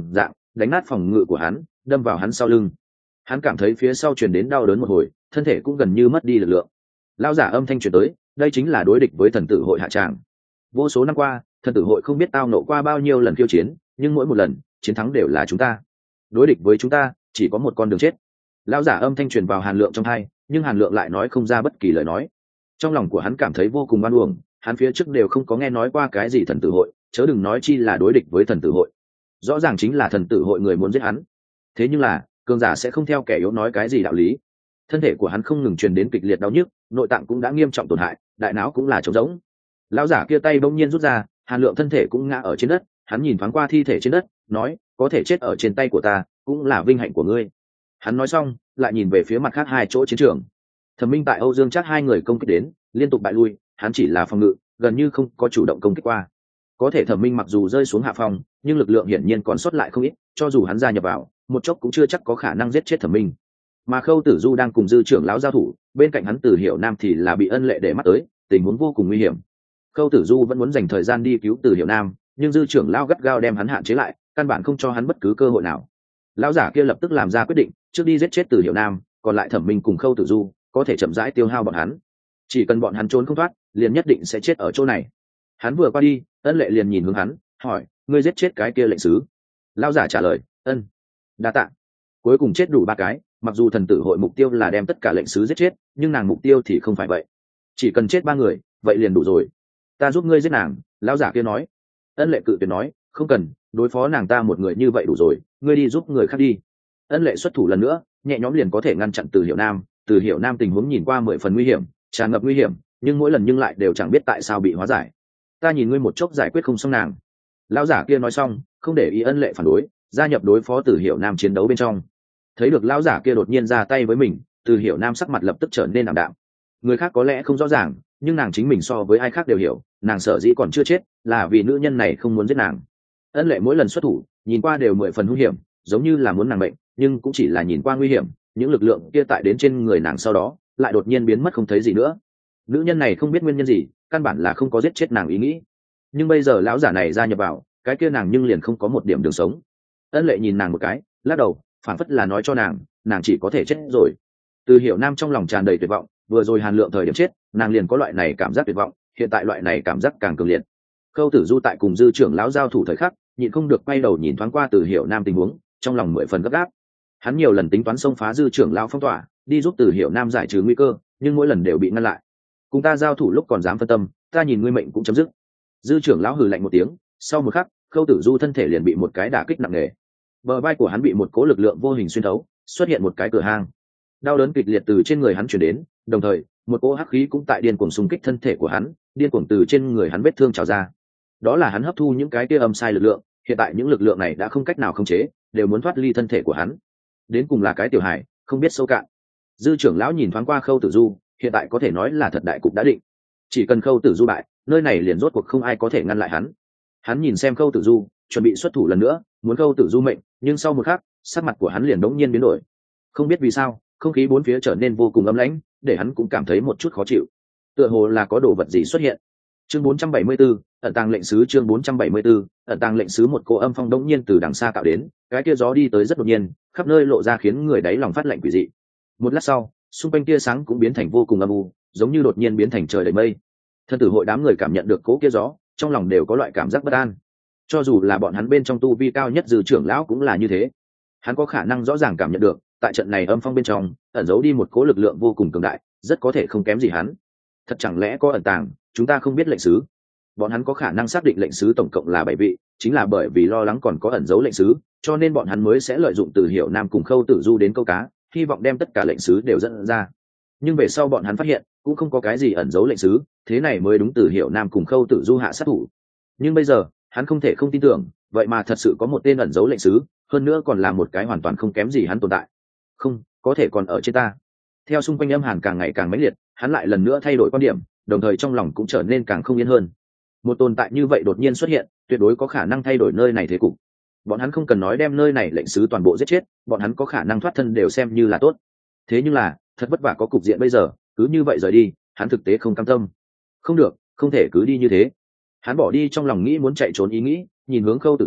đánh nát phòng ngự của hắn, đâm vào hắn sau lưng. Hắn cảm thấy phía sau truyền đến đau đớn một hồi, thân thể cũng gần như mất đi lực lượng. Lão giả âm thanh truyền tới, đây chính là đối địch với thần tử hội hạ tràng. Vô số năm qua, thần tử hội không biết tao nộ qua bao nhiêu lần khiêu chiến, nhưng mỗi một lần chiến thắng đều là chúng ta. Đối địch với chúng ta chỉ có một con đường chết. Lão giả âm thanh truyền vào Hàn Lượng trong tai, nhưng Hàn Lượng lại nói không ra bất kỳ lời nói. Trong lòng của hắn cảm thấy vô cùng oan uổng, hắn phía trước đều không có nghe nói qua cái gì thần tử hội, chớ đừng nói chi là đối địch với thần tử hội. Rõ ràng chính là thần tử hội người muốn giết hắn. Thế nhưng là cường giả sẽ không theo kẻ yếu nói cái gì đạo lý. Thân thể của hắn không ngừng truyền đến kịch liệt đau nhức, nội tạng cũng đã nghiêm trọng tổn hại, đại não cũng là trống rỗng. Lão giả kia tay bỗng nhiên rút ra, Hàn Lượng thân thể cũng ngã ở trên đất, hắn nhìn thoáng qua thi thể trên đất, nói, có thể chết ở trên tay của ta, cũng là vinh hạnh của ngươi. Hắn nói xong, lại nhìn về phía mặt khác hai chỗ chiến trường. Thẩm Minh tại Âu Dương Trác hai người công kích đến, liên tục bại lui, hắn chỉ là phòng ngự, gần như không có chủ động công kích qua. Có thể Thẩm Minh mặc dù rơi xuống hạ phòng, nhưng lực lượng hiển nhiên còn sót lại không ít, cho dù hắn gia nhập vào, một chốc cũng chưa chắc có khả năng giết chết Thẩm Minh. Mà Khâu Tử Du đang cùng Dư trưởng lão giao thủ, bên cạnh hắn Từ Hiểu Nam thì là bị Ân Lệ để mắt tới, tình huống vô cùng nguy hiểm. Khâu Tử Du vẫn muốn dành thời gian đi cứu Từ Hiểu Nam, nhưng Dư trưởng lão gắt gao đem hắn hạn chế lại, căn bản không cho hắn bất cứ cơ hội nào. Lão giả kia lập tức làm ra quyết định, trước đi giết chết Từ Hiểu Nam, còn lại Thẩm Minh cùng Khâu Tử Du có thể chậm rãi tiêu hao bọn hắn. Chỉ cần bọn hắn trốn không thoát, liền nhất định sẽ chết ở chỗ này. Hắn vừa qua đi, Ân Lệ liền nhìn hướng hắn, hỏi, ngươi giết chết cái kia lệnh sứ? Lão giả trả lời, ân. Đa tạ. Cuối cùng chết đủ ba cái, mặc dù thần tử hội mục tiêu là đem tất cả lệnh sứ giết chết, nhưng nàng mục tiêu thì không phải vậy. Chỉ cần chết ba người, vậy liền đủ rồi. Ta giúp ngươi giết nàng. Lão giả kia nói. Ân Lệ cự tuyệt nói, không cần, đối phó nàng ta một người như vậy đủ rồi, ngươi đi giúp người khác đi. Ân Lệ xuất thủ lần nữa, nhẹ nhõm liền có thể ngăn chặn Từ Hiểu Nam. Từ Hiểu Nam tình huống nhìn qua mười phần nguy hiểm, tràn ngập nguy hiểm, nhưng mỗi lần nhưng lại đều chẳng biết tại sao bị hóa giải. Ta nhìn ngươi một chốc giải quyết không xong nàng. Lão giả kia nói xong, không để ý Ân Lệ phản đối, gia nhập đối phó Từ Hiểu Nam chiến đấu bên trong. Thấy được lão giả kia đột nhiên ra tay với mình, Từ Hiểu Nam sắc mặt lập tức trở nên ảm đạm. Người khác có lẽ không rõ ràng, nhưng nàng chính mình so với ai khác đều hiểu, nàng sở dĩ còn chưa chết là vì nữ nhân này không muốn giết nàng. Ân Lệ mỗi lần xuất thủ, nhìn qua đều mười phần nguy hiểm, giống như là muốn nàng mệnh, nhưng cũng chỉ là nhìn qua nguy hiểm, những lực lượng kia tại đến trên người nàng sau đó, lại đột nhiên biến mất không thấy gì nữa. Nữ nhân này không biết nguyên nhân gì, căn bản là không có giết chết nàng ý nghĩ. Nhưng bây giờ lão giả này gia nhập vào, cái kia nàng nhưng liền không có một điểm đường sống. Ân Lệ nhìn nàng một cái, lắc đầu, phản phất là nói cho nàng, nàng chỉ có thể chết rồi. Từ Hiểu Nam trong lòng tràn đầy tuyệt vọng, vừa rồi Hàn Lượng thời điểm chết, nàng liền có loại này cảm giác tuyệt vọng, hiện tại loại này cảm giác càng cường liệt. Khâu Tử Du tại cùng Dư trưởng lão giao thủ thời khắc, nhịn không được quay đầu nhìn thoáng qua Từ Hiểu Nam tình huống, trong lòng mười phần gấp gáp. Hắn nhiều lần tính toán xông phá Dư trưởng lão phong tỏa, đi giúp Từ Hiểu Nam giải trừ nguy cơ, nhưng mỗi lần đều bị ngăn lại. Cùng ta giao thủ lúc còn dám phân tâm, ta nhìn ngươi mệnh cũng chấm dứt. Dư trưởng lão hừ lạnh một tiếng, sau một khắc, Khâu Tử Du thân thể liền bị một cái đả kích nặng nề. Bờ vai của hắn bị một cỗ lực lượng vô hình xuyên thấu, xuất hiện một cái cửa hang. Đau đớn kịch liệt từ trên người hắn truyền đến, đồng thời, một cỗ hắc khí cũng tại điên cuồng xung kích thân thể của hắn, điên cuồng từ trên người hắn vết thương trào ra. Đó là hắn hấp thu những cái kia âm sai lực lượng, hiện tại những lực lượng này đã không cách nào khống chế, đều muốn thoát ly thân thể của hắn. Đến cùng là cái tiểu hải, không biết sâu cạn. Dư trưởng lão nhìn thoáng qua Khâu Tử Du, hiện tại có thể nói là thật đại cục đã định. Chỉ cần Khâu Tử Du bại, nơi này liền rốt cuộc không ai có thể ngăn lại hắn. Hắn nhìn xem Khâu Tử Du, chuẩn bị xuất thủ lần nữa, muốn Khâu Tử Du mệnh, nhưng sau một khắc, sắc mặt của hắn liền đống nhiên biến đổi. Không biết vì sao, không khí bốn phía trở nên vô cùng ấm lãnh, để hắn cũng cảm thấy một chút khó chịu. Tựa hồ là có đồ vật gì xuất hiện. Chương bốn trăm bảy mươi 4, ẩn tàng lệnh sứ chương bốn trăm bảy mươi 4, ẩn tàng lệnh sứ một cô âm phong đống nhiên từ đằng xa tạo đến, cái kia gió đi tới rất đột nhiên, khắp nơi lộ ra khiến người đáy lòng phát lạnh quỷ dị. Một lát sau, xung quanh tia sáng cũng biến thành vô cùng âm u, giống như đột nhiên biến thành trời đầy mây. Thân tử hội đám người cảm nhận được cố kia gió, trong lòng đều có loại cảm giác bất an. Cho dù là bọn hắn bên trong tu vi cao nhất Dư trưởng lão cũng là như thế. Hắn có khả năng rõ ràng cảm nhận được, tại trận này âm phong bên trong, ẩn giấu đi một cố lực lượng vô cùng cường đại, rất có thể không kém gì hắn. Thật chẳng lẽ có ẩn tàng, chúng ta không biết lệnh sứ? Bọn hắn có khả năng xác định lệnh sứ tổng cộng là bảy vị, chính là bởi vì lo lắng còn có ẩn giấu lệnh sứ, cho nên bọn hắn mới sẽ lợi dụng Từ Hiểu Nam cùng Khâu Tử Du đến câu cá, hy vọng đem tất cả lệnh sứ đều dẫn ra. Nhưng về sau bọn hắn phát hiện, cũng không có cái gì ẩn giấu lệnh sứ, thế này mới đúng Từ Hiểu Nam cùng Khâu Tử Du hạ sát thủ. Nhưng bây giờ, hắn không thể không tin tưởng, vậy mà thật sự có một tên ẩn giấu lệnh sứ, hơn nữa còn là một cái hoàn toàn không kém gì hắn tồn tại. Không, có thể còn ở trên ta. Theo xung quanh âm hàn càng ngày càng mãnh liệt, hắn lại lần nữa thay đổi quan điểm, đồng thời trong lòng cũng trở nên càng không yên hơn. Một tồn tại như vậy đột nhiên xuất hiện, tuyệt đối có khả năng thay đổi nơi này thế cục. Bọn hắn không cần nói đem nơi này lệnh sứ toàn bộ giết chết, bọn hắn có khả năng thoát thân đều xem như là tốt. Thế nhưng là, thật vất vả có cục diện bây giờ, cứ như vậy rời đi, hắn thực tế không cam tâm. Không được, không thể cứ đi như thế. Hắn bỏ đi trong lòng nghĩ muốn chạy trốn ý nghĩ, nhìn hướng Khâu Tử Du,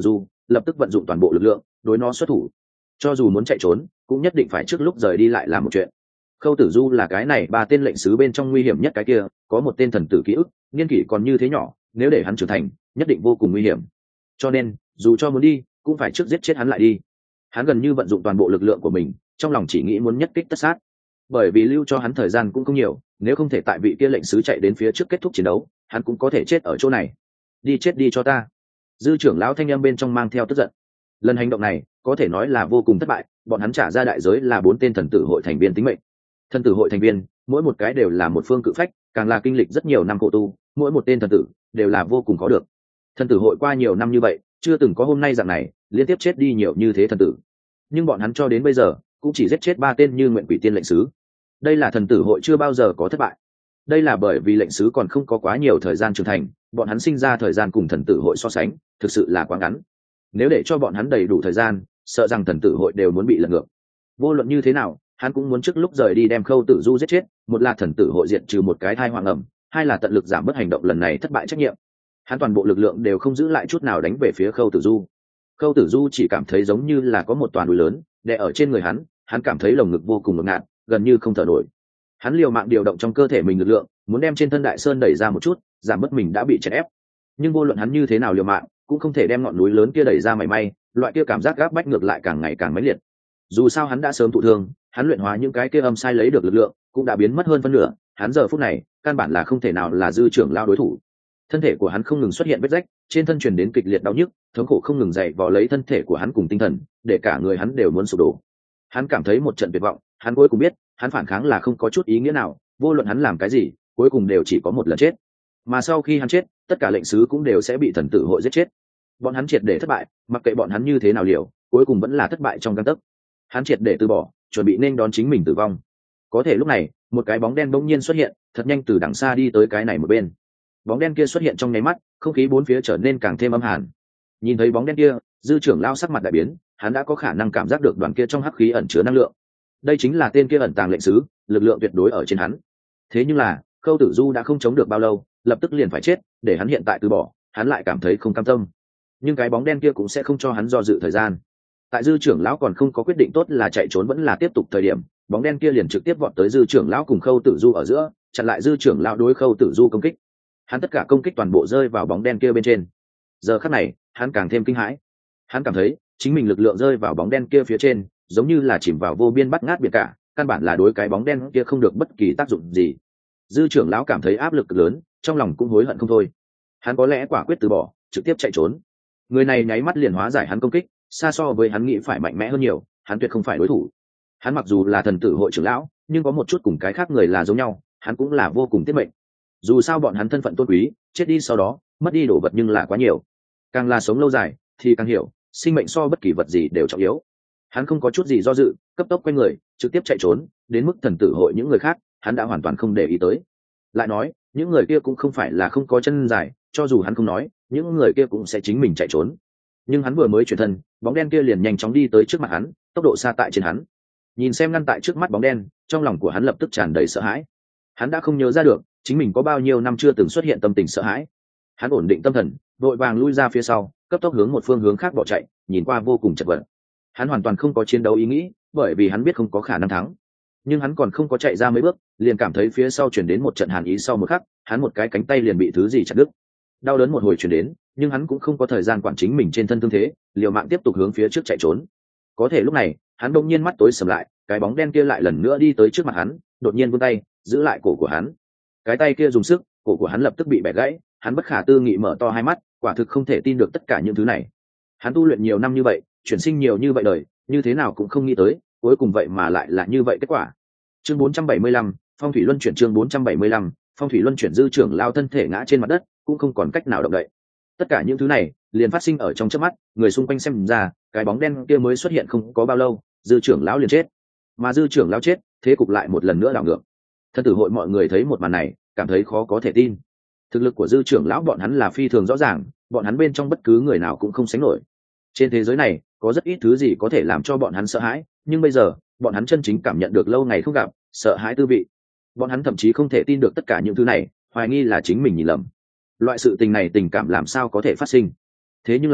lập tức vận dụng toàn bộ lực lượng đối nó xuất thủ. Cho dù muốn chạy trốn cũng nhất định phải trước lúc rời đi lại làm một chuyện. Khâu Tử Du là cái này ba tên lệnh sứ bên trong nguy hiểm nhất cái kia, có một tên thần tử ký ức, niên kỷ còn như thế nhỏ, nếu để hắn trưởng thành nhất định vô cùng nguy hiểm. Cho nên dù cho muốn đi cũng phải trước giết chết hắn lại đi. Hắn gần như vận dụng toàn bộ lực lượng của mình, trong lòng chỉ nghĩ muốn nhất kích tất sát, bởi vì lưu cho hắn thời gian cũng không nhiều, nếu không thể tại vị kia lệnh sứ chạy đến phía trước kết thúc chiến đấu, hắn cũng có thể chết ở chỗ này. Đi chết đi cho ta. Dư trưởng lão thanh âm bên trong mang theo tức giận. Lần hành động này có thể nói là vô cùng thất bại, bọn hắn trả ra đại giới là bốn tên thần tử hội thành viên tính mệnh. Thần tử hội thành viên mỗi một cái đều là một phương cự phách, càng là kinh lịch rất nhiều năm khổ tu, mỗi một tên thần tử đều là vô cùng có được. Thần tử hội qua nhiều năm như vậy chưa từng có hôm nay dạng này liên tiếp chết đi nhiều như thế thần tử, nhưng bọn hắn cho đến bây giờ cũng chỉ giết chết ba tên như nguyện quỷ tiên lệnh sứ. Đây là thần tử hội chưa bao giờ có thất bại. Đây là bởi vì lệnh sứ còn không có quá nhiều thời gian trưởng thành, bọn hắn sinh ra thời gian cùng thần tử hội so sánh thực sự là quá ngắn. Nếu để cho bọn hắn đầy đủ thời gian, sợ rằng thần tử hội đều muốn bị lật ngược. Vô luận như thế nào, hắn cũng muốn trước lúc rời đi đem Khâu Tử Du giết chết, một là thần tử hội diệt trừ một cái thai hoàng ẩm, hai là tận lực giảm bớt hành động lần này thất bại trách nhiệm. Hắn toàn bộ lực lượng đều không giữ lại chút nào đánh về phía Khâu Tử Du. Khâu Tử Du chỉ cảm thấy giống như là có một toàn núi lớn đè ở trên người hắn, hắn cảm thấy lồng ngực vô cùng ngột ngạt, gần như không thở nổi. Hắn liều mạng điều động trong cơ thể mình lực lượng, muốn đem trên thân đại sơn đẩy ra một chút, giảm bớt mình đã bị chèn ép. Nhưng vô luận hắn như thế nào liều mạng, cũng không thể đem ngọn núi lớn kia đẩy ra mảy may, loại kia cảm giác gáp bách ngược lại càng ngày càng mãnh liệt. Dù sao hắn đã sớm thụ thương, hắn luyện hóa những cái kia âm sai lấy được lực lượng cũng đã biến mất hơn phân nửa, hắn giờ phút này căn bản là không thể nào là Dư trưởng lao đối thủ. Thân thể của hắn không ngừng xuất hiện vết rách, trên thân truyền đến kịch liệt đau nhức, thống khổ không ngừng dày vò lấy thân thể của hắn cùng tinh thần, để cả người hắn đều muốn sụp đổ. Hắn cảm thấy một trận tuyệt vọng, hắn cuối cùng biết, hắn phản kháng là không có chút ý nghĩa nào, vô luận hắn làm cái gì, cuối cùng đều chỉ có một lần chết. Mà sau khi hắn chết, tất cả lệnh sứ cũng đều sẽ bị thần tử hội giết chết. Bọn hắn triệt để thất bại, mặc kệ bọn hắn như thế nào liều, cuối cùng vẫn là thất bại trong gang tấc. Hắn triệt để từ bỏ, chuẩn bị nên đón chính mình tử vong. Có thể lúc này, một cái bóng đen bỗng nhiên xuất hiện, thật nhanh từ đằng xa đi tới cái này một bên. Bóng đen kia xuất hiện trong nháy mắt, không khí bốn phía trở nên càng thêm âm hàn. Nhìn thấy bóng đen kia, Dư trưởng lao sắc mặt đại biến, hắn đã có khả năng cảm giác được đoàn kia trong hắc khí ẩn chứa năng lượng. Đây chính là tên kia ẩn tàng lệnh sứ, lực lượng tuyệt đối ở trên hắn. Thế nhưng là, Khâu Tử Du đã không chống được bao lâu, lập tức liền phải chết, để hắn hiện tại từ bỏ, hắn lại cảm thấy không cam tâm. Nhưng cái bóng đen kia cũng sẽ không cho hắn do dự thời gian. Tại Dư trưởng lão còn không có quyết định tốt là chạy trốn vẫn là tiếp tục thời điểm, bóng đen kia liền trực tiếp vọt tới Dư trưởng lão cùng Khâu Tử Du ở giữa, chặn lại Dư trưởng lão đối Khâu Tử Du công kích. Hắn tất cả công kích toàn bộ rơi vào bóng đen kia bên trên. Giờ khắc này, hắn càng thêm kinh hãi. Hắn cảm thấy chính mình lực lượng rơi vào bóng đen kia phía trên, giống như là chìm vào vô biên bắt ngát biển cả, căn bản là đối cái bóng đen kia không được bất kỳ tác dụng gì. Dư trưởng lão cảm thấy áp lực cực lớn, trong lòng cũng hối hận không thôi. Hắn có lẽ quả quyết từ bỏ, trực tiếp chạy trốn. Người này nháy mắt liền hóa giải hắn công kích, xa so với hắn nghĩ phải mạnh mẽ hơn nhiều, hắn tuyệt không phải đối thủ. Hắn mặc dù là thần tử hội trưởng lão, nhưng có một chút cùng cái khác người là giống nhau, hắn cũng là vô cùng tiết mệnh. Dù sao bọn hắn thân phận tôn quý, chết đi sau đó mất đi đồ vật nhưng là quá nhiều. Càng là sống lâu dài thì càng hiểu, sinh mệnh so bất kỳ vật gì đều trọng yếu. Hắn không có chút gì do dự, cấp tốc quay người, trực tiếp chạy trốn, đến mức thần tử hội những người khác, hắn đã hoàn toàn không để ý tới. Lại nói, những người kia cũng không phải là không có chân dài, cho dù hắn không nói, những người kia cũng sẽ chính mình chạy trốn. Nhưng hắn vừa mới chuyển thân, bóng đen kia liền nhanh chóng đi tới trước mặt hắn, tốc độ xa tại trên hắn. Nhìn xem ngăn tại trước mắt bóng đen, trong lòng của hắn lập tức tràn đầy sợ hãi. Hắn đã không nhớ ra được chính mình có bao nhiêu năm chưa từng xuất hiện tâm tình sợ hãi. Hắn ổn định tâm thần, vội vàng lui ra phía sau, cấp tốc hướng một phương hướng khác bỏ chạy, nhìn qua vô cùng chật vật. Hắn hoàn toàn không có chiến đấu ý nghĩ, bởi vì hắn biết không có khả năng thắng. Nhưng hắn còn không có chạy ra mấy bước, liền cảm thấy phía sau chuyển đến một trận hàn ý, sau một khắc, hắn một cái cánh tay liền bị thứ gì chặt đứt. Đau đớn một hồi chuyển đến, nhưng hắn cũng không có thời gian quản chính mình trên thân thương thế, liều mạng tiếp tục hướng phía trước chạy trốn. Có thể lúc này, hắn đột nhiên mắt tối sầm lại, cái bóng đen kia lại lần nữa đi tới trước mặt hắn, đột nhiên vươn tay giữ lại cổ của hắn. Cái tay kia dùng sức, cổ của hắn lập tức bị bẻ gãy. Hắn bất khả tư nghị mở to hai mắt, quả thực không thể tin được tất cả những thứ này. Hắn tu luyện nhiều năm như vậy, chuyển sinh nhiều như vậy đời, như thế nào cũng không nghĩ tới, cuối cùng vậy mà lại là như vậy kết quả. Chương bốn trăm bảy mươi lăm, Phong thủy luân chuyển. Chương bốn trăm bảy mươi lăm, Phong thủy luân chuyển. Dư trưởng lao thân thể ngã trên mặt đất, cũng không còn cách nào động đậy. Tất cả những thứ này liền phát sinh ở trong chớp mắt, người xung quanh xem ra, cái bóng đen kia mới xuất hiện không có bao lâu, Dư trưởng lão liền chết. Mà Dư trưởng lão chết, thế cục lại một lần nữa đảo ngược. Thân tử hội mọi người thấy một màn này, cảm thấy khó có thể tin. Thực lực của Dư trưởng lão bọn hắn là phi thường rõ ràng, bọn hắn bên trong bất cứ người nào cũng không sánh nổi. Trên thế giới này có rất ít thứ gì có thể làm cho bọn hắn sợ hãi, nhưng bây giờ bọn hắn chân chính cảm nhận được lâu ngày không gặp sợ hãi tư vị. Bọn hắn thậm chí không thể tin được tất cả những thứ này, hoài nghi là chính mình nhìn lầm. Loại sự tình này tình cảm làm sao có thể phát sinh? Thế nhưng là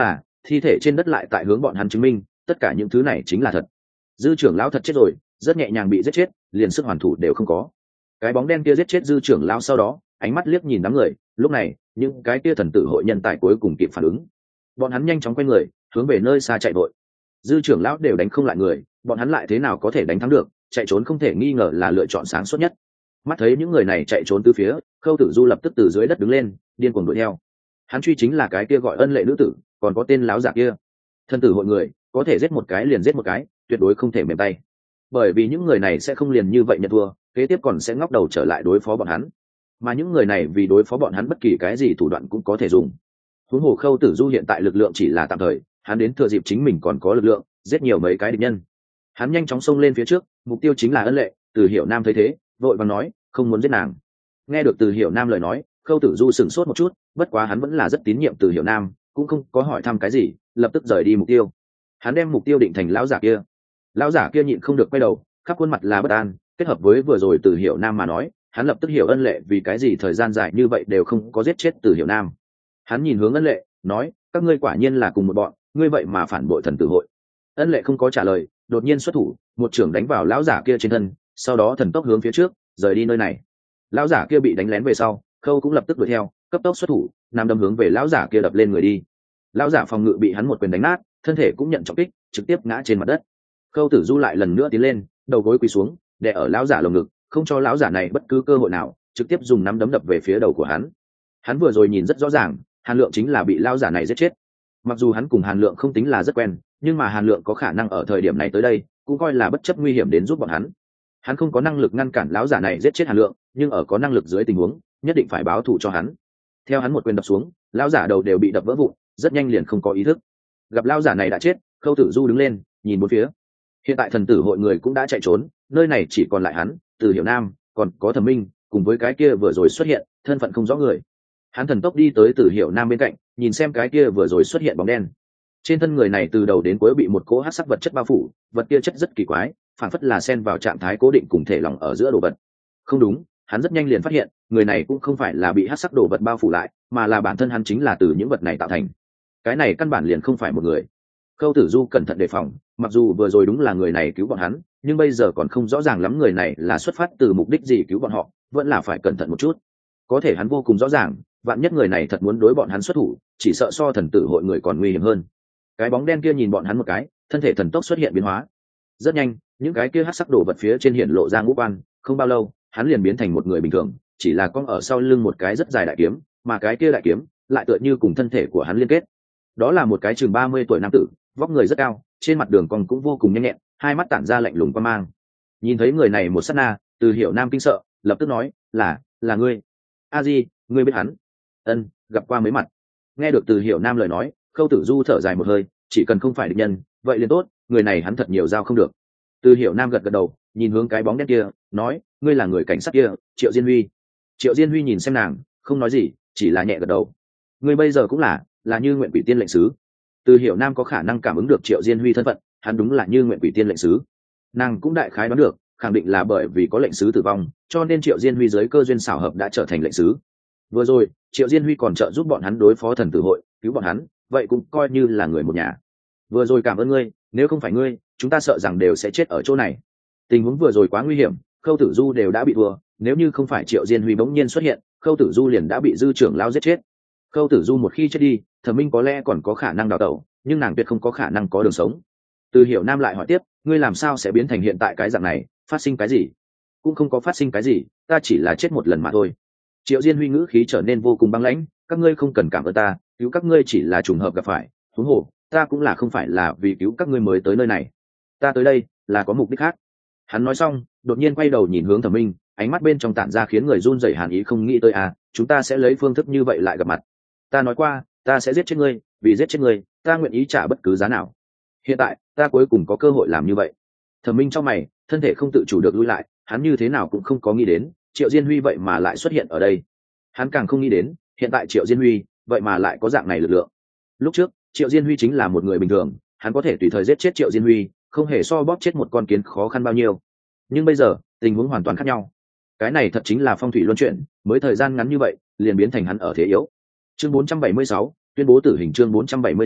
thi thể trên đất lại tại hướng bọn hắn chứng minh tất cả những thứ này chính là thật. Dư trưởng lão thật chết rồi, rất nhẹ nhàng bị giết chết, liền sức hoàn thủ đều không có. Cái bóng đen kia giết chết dư trưởng lão sau đó, ánh mắt liếc nhìn đám người, lúc này những cái kia thần tử hội nhân tài cuối cùng kịp phản ứng, bọn hắn nhanh chóng quay người hướng về nơi xa chạy vội. Dư trưởng lão đều đánh không lại người, bọn hắn lại thế nào có thể đánh thắng được, chạy trốn không thể nghi ngờ là lựa chọn sáng suốt nhất. Mắt thấy những người này chạy trốn từ phía, Khâu Tử Du lập tức từ dưới đất đứng lên, điên cuồng đuổi theo. Hắn truy chính là cái kia gọi Ân Lệ nữ tử, còn có tên láo giả kia. Thần tử hội người có thể giết một cái liền giết một cái, tuyệt đối không thể mềm tay, bởi vì những người này sẽ không liền như vậy nhận thua, kế tiếp còn sẽ ngóc đầu trở lại đối phó bọn hắn. Mà những người này vì đối phó bọn hắn bất kỳ cái gì thủ đoạn cũng có thể dùng. Huống hồ Khâu Tử Du hiện tại lực lượng chỉ là tạm thời, hắn đến thừa dịp chính mình còn có lực lượng, giết nhiều mấy cái địch nhân. Hắn nhanh chóng xông lên phía trước, mục tiêu chính là Ân Lệ. Từ Hiểu Nam thấy thế, vội vàng nói, không muốn giết nàng. Nghe được Từ Hiểu Nam lời nói, Khâu Tử Du sửng sốt một chút, bất quá hắn vẫn là rất tín nhiệm Từ Hiểu Nam, cũng không có hỏi thăm cái gì, lập tức rời đi mục tiêu. Hắn đem mục tiêu định thành lão giả kia. Lão giả kia nhịn không được quay đầu, khắp khuôn mặt là bất an, kết hợp với vừa rồi Từ Hiểu Nam mà nói, hắn lập tức hiểu Ân Lệ vì cái gì thời gian dài như vậy đều không có giết chết Từ Hiểu Nam. Hắn nhìn hướng Ân Lệ, nói, các ngươi quả nhiên là cùng một bọn, ngươi vậy mà phản bội thần tử hội. Ân Lệ không có trả lời, đột nhiên xuất thủ, một chưởng đánh vào lão giả kia trên thân, sau đó thần tốc hướng phía trước, rời đi nơi này. Lão giả kia bị đánh lén về sau, Khâu cũng lập tức đuổi theo, cấp tốc xuất thủ, nam đâm hướng về lão giả kia đập lên người đi. Lão giả phòng ngự bị hắn một quyền đánh nát, thân thể cũng nhận trọng kích, trực tiếp ngã trên mặt đất. Khâu Tử Du lại lần nữa tiến lên, đầu gối quỳ xuống, đè ở lão giả lồng ngực, không cho lão giả này bất cứ cơ hội nào, trực tiếp dùng nắm đấm đập về phía đầu của hắn. Hắn vừa rồi nhìn rất rõ ràng, Hàn Lượng chính là bị lão giả này giết chết. Mặc dù hắn cùng Hàn Lượng không tính là rất quen, nhưng mà Hàn Lượng có khả năng ở thời điểm này tới đây, cũng coi là bất chấp nguy hiểm đến giúp bọn hắn. Hắn không có năng lực ngăn cản lão giả này giết chết Hàn Lượng, nhưng ở có năng lực dưới tình huống, nhất định phải báo thù cho hắn. Theo hắn một quyền đập xuống, lão giả đầu đều bị đập vỡ vụn, rất nhanh liền không có ý thức. Gặp lão giả này đã chết, Khâu Tử Du đứng lên, nhìn bốn phía. Hiện tại thần tử hội người cũng đã chạy trốn, nơi này chỉ còn lại hắn, Từ Hiểu Nam, còn có Thẩm Minh, cùng với cái kia vừa rồi xuất hiện, thân phận không rõ người. Hắn thần tốc đi tới Từ Hiểu Nam bên cạnh, nhìn xem cái kia vừa rồi xuất hiện bóng đen. Trên thân người này từ đầu đến cuối bị một cỗ hắc sắc vật chất bao phủ, vật kia chất rất kỳ quái, phản phất là xen vào trạng thái cố định cùng thể lỏng ở giữa đồ vật. Không đúng, hắn rất nhanh liền phát hiện, người này cũng không phải là bị hắc sắc đồ vật bao phủ lại, mà là bản thân hắn chính là từ những vật này tạo thành. Cái này căn bản liền không phải một người. Khâu Tử Du cẩn thận đề phòng, mặc dù vừa rồi đúng là người này cứu bọn hắn, nhưng bây giờ còn không rõ ràng lắm người này là xuất phát từ mục đích gì cứu bọn họ, vẫn là phải cẩn thận một chút. Có thể hắn vô cùng rõ ràng, vạn nhất người này thật muốn đối bọn hắn xuất thủ, chỉ sợ so thần tử hội người còn nguy hiểm hơn. Cái bóng đen kia nhìn bọn hắn một cái, thân thể thần tốc xuất hiện biến hóa. Rất nhanh, những cái kia hắc sắc đồ vật phía trên hiện lộ ra ngũ quan, không bao lâu, hắn liền biến thành một người bình thường, chỉ là con ở sau lưng một cái rất dài đại kiếm, mà cái kia đại kiếm lại tựa như cùng thân thể của hắn liên kết. Đó là một cái chừng ba mươi tuổi nam tử, vóc người rất cao, trên mặt đường cong cũng vô cùng nhanh nhẹn, hai mắt tản ra lạnh lùng quan mang. Nhìn thấy người này một sát na, Từ Hiểu Nam kinh sợ, lập tức nói, "Là, là ngươi. A Di, ngươi biết hắn?" "Ân, gặp qua mấy mặt." Nghe được Từ Hiểu Nam lời nói, Khâu Tử Du thở dài một hơi, chỉ cần không phải địch nhân, vậy liền tốt, người này hắn thật nhiều giao không được. Từ Hiểu Nam gật gật đầu, nhìn hướng cái bóng đen kia, nói, "Ngươi là người cảnh sát kia, Triệu Diên Huy." Triệu Diên Huy nhìn xem nàng, không nói gì, chỉ là nhẹ gật đầu. "Ngươi bây giờ cũng là, là Như Nguyện Quỷ Tiên lệnh sứ." Từ Hiểu Nam có khả năng cảm ứng được Triệu Diên Huy thân phận, hắn đúng là Như Nguyện Quỷ Tiên lệnh sứ. Nàng cũng đại khái đoán được, khẳng định là bởi vì có lệnh sứ tử vong, cho nên Triệu Diên Huy dưới cơ duyên xảo hợp đã trở thành lệnh sứ. Vừa rồi, Triệu Diên Huy còn trợ giúp bọn hắn đối phó thần tử hội, cứu bọn hắn, vậy cũng coi như là người một nhà. Vừa rồi cảm ơn ngươi, nếu không phải ngươi, chúng ta sợ rằng đều sẽ chết ở chỗ này. Tình huống vừa rồi quá nguy hiểm, Khâu Tử Du đều đã bị thua, nếu như không phải Triệu Diên Huy bỗng nhiên xuất hiện, Khâu Tử Du liền đã bị dư trưởng lão giết chết. Khâu Tử Du một khi chết đi, Thẩm Minh có lẽ còn có khả năng đào tẩu, nhưng nàng tuyệt không có khả năng có đường sống. Từ Hiểu Nam lại hỏi tiếp, ngươi làm sao sẽ biến thành hiện tại cái dạng này, phát sinh cái gì? Cũng không có phát sinh cái gì, ta chỉ là chết một lần mà thôi. Triệu Diên Huy ngữ khí trở nên vô cùng băng lãnh, các ngươi không cần cảm ơn ta, cứu các ngươi chỉ là trùng hợp gặp phải, huống hồ, ta cũng là không phải là vì cứu các ngươi mới tới nơi này. Ta tới đây là có mục đích khác. Hắn nói xong, đột nhiên quay đầu nhìn hướng Thẩm Minh, ánh mắt bên trong tản ra khiến người run rẩy hàn ý, không nghĩ tới à, chúng ta sẽ lấy phương thức như vậy lại gặp mặt. Ta nói qua, ta sẽ giết chết ngươi, vì giết chết ngươi, ta nguyện ý trả bất cứ giá nào. Hiện tại, ta cuối cùng có cơ hội làm như vậy. Thẩm Minh trong mày, thân thể không tự chủ được lùi lại, hắn như thế nào cũng không có nghĩ đến, Triệu Diên Huy vậy mà lại xuất hiện ở đây. Hắn càng không nghĩ đến, hiện tại Triệu Diên Huy vậy mà lại có dạng này lực lượng. Lúc trước, Triệu Diên Huy chính là một người bình thường, hắn có thể tùy thời giết chết Triệu Diên Huy, không hề so bóp chết một con kiến khó khăn bao nhiêu. Nhưng bây giờ, tình huống hoàn toàn khác nhau. Cái này thật chính là phong thủy luân chuyển, mới thời gian ngắn như vậy, liền biến thành hắn ở thế yếu. Chương bốn trăm bảy mươi sáu, tuyên bố tử hình. Chương bốn trăm bảy mươi sáu,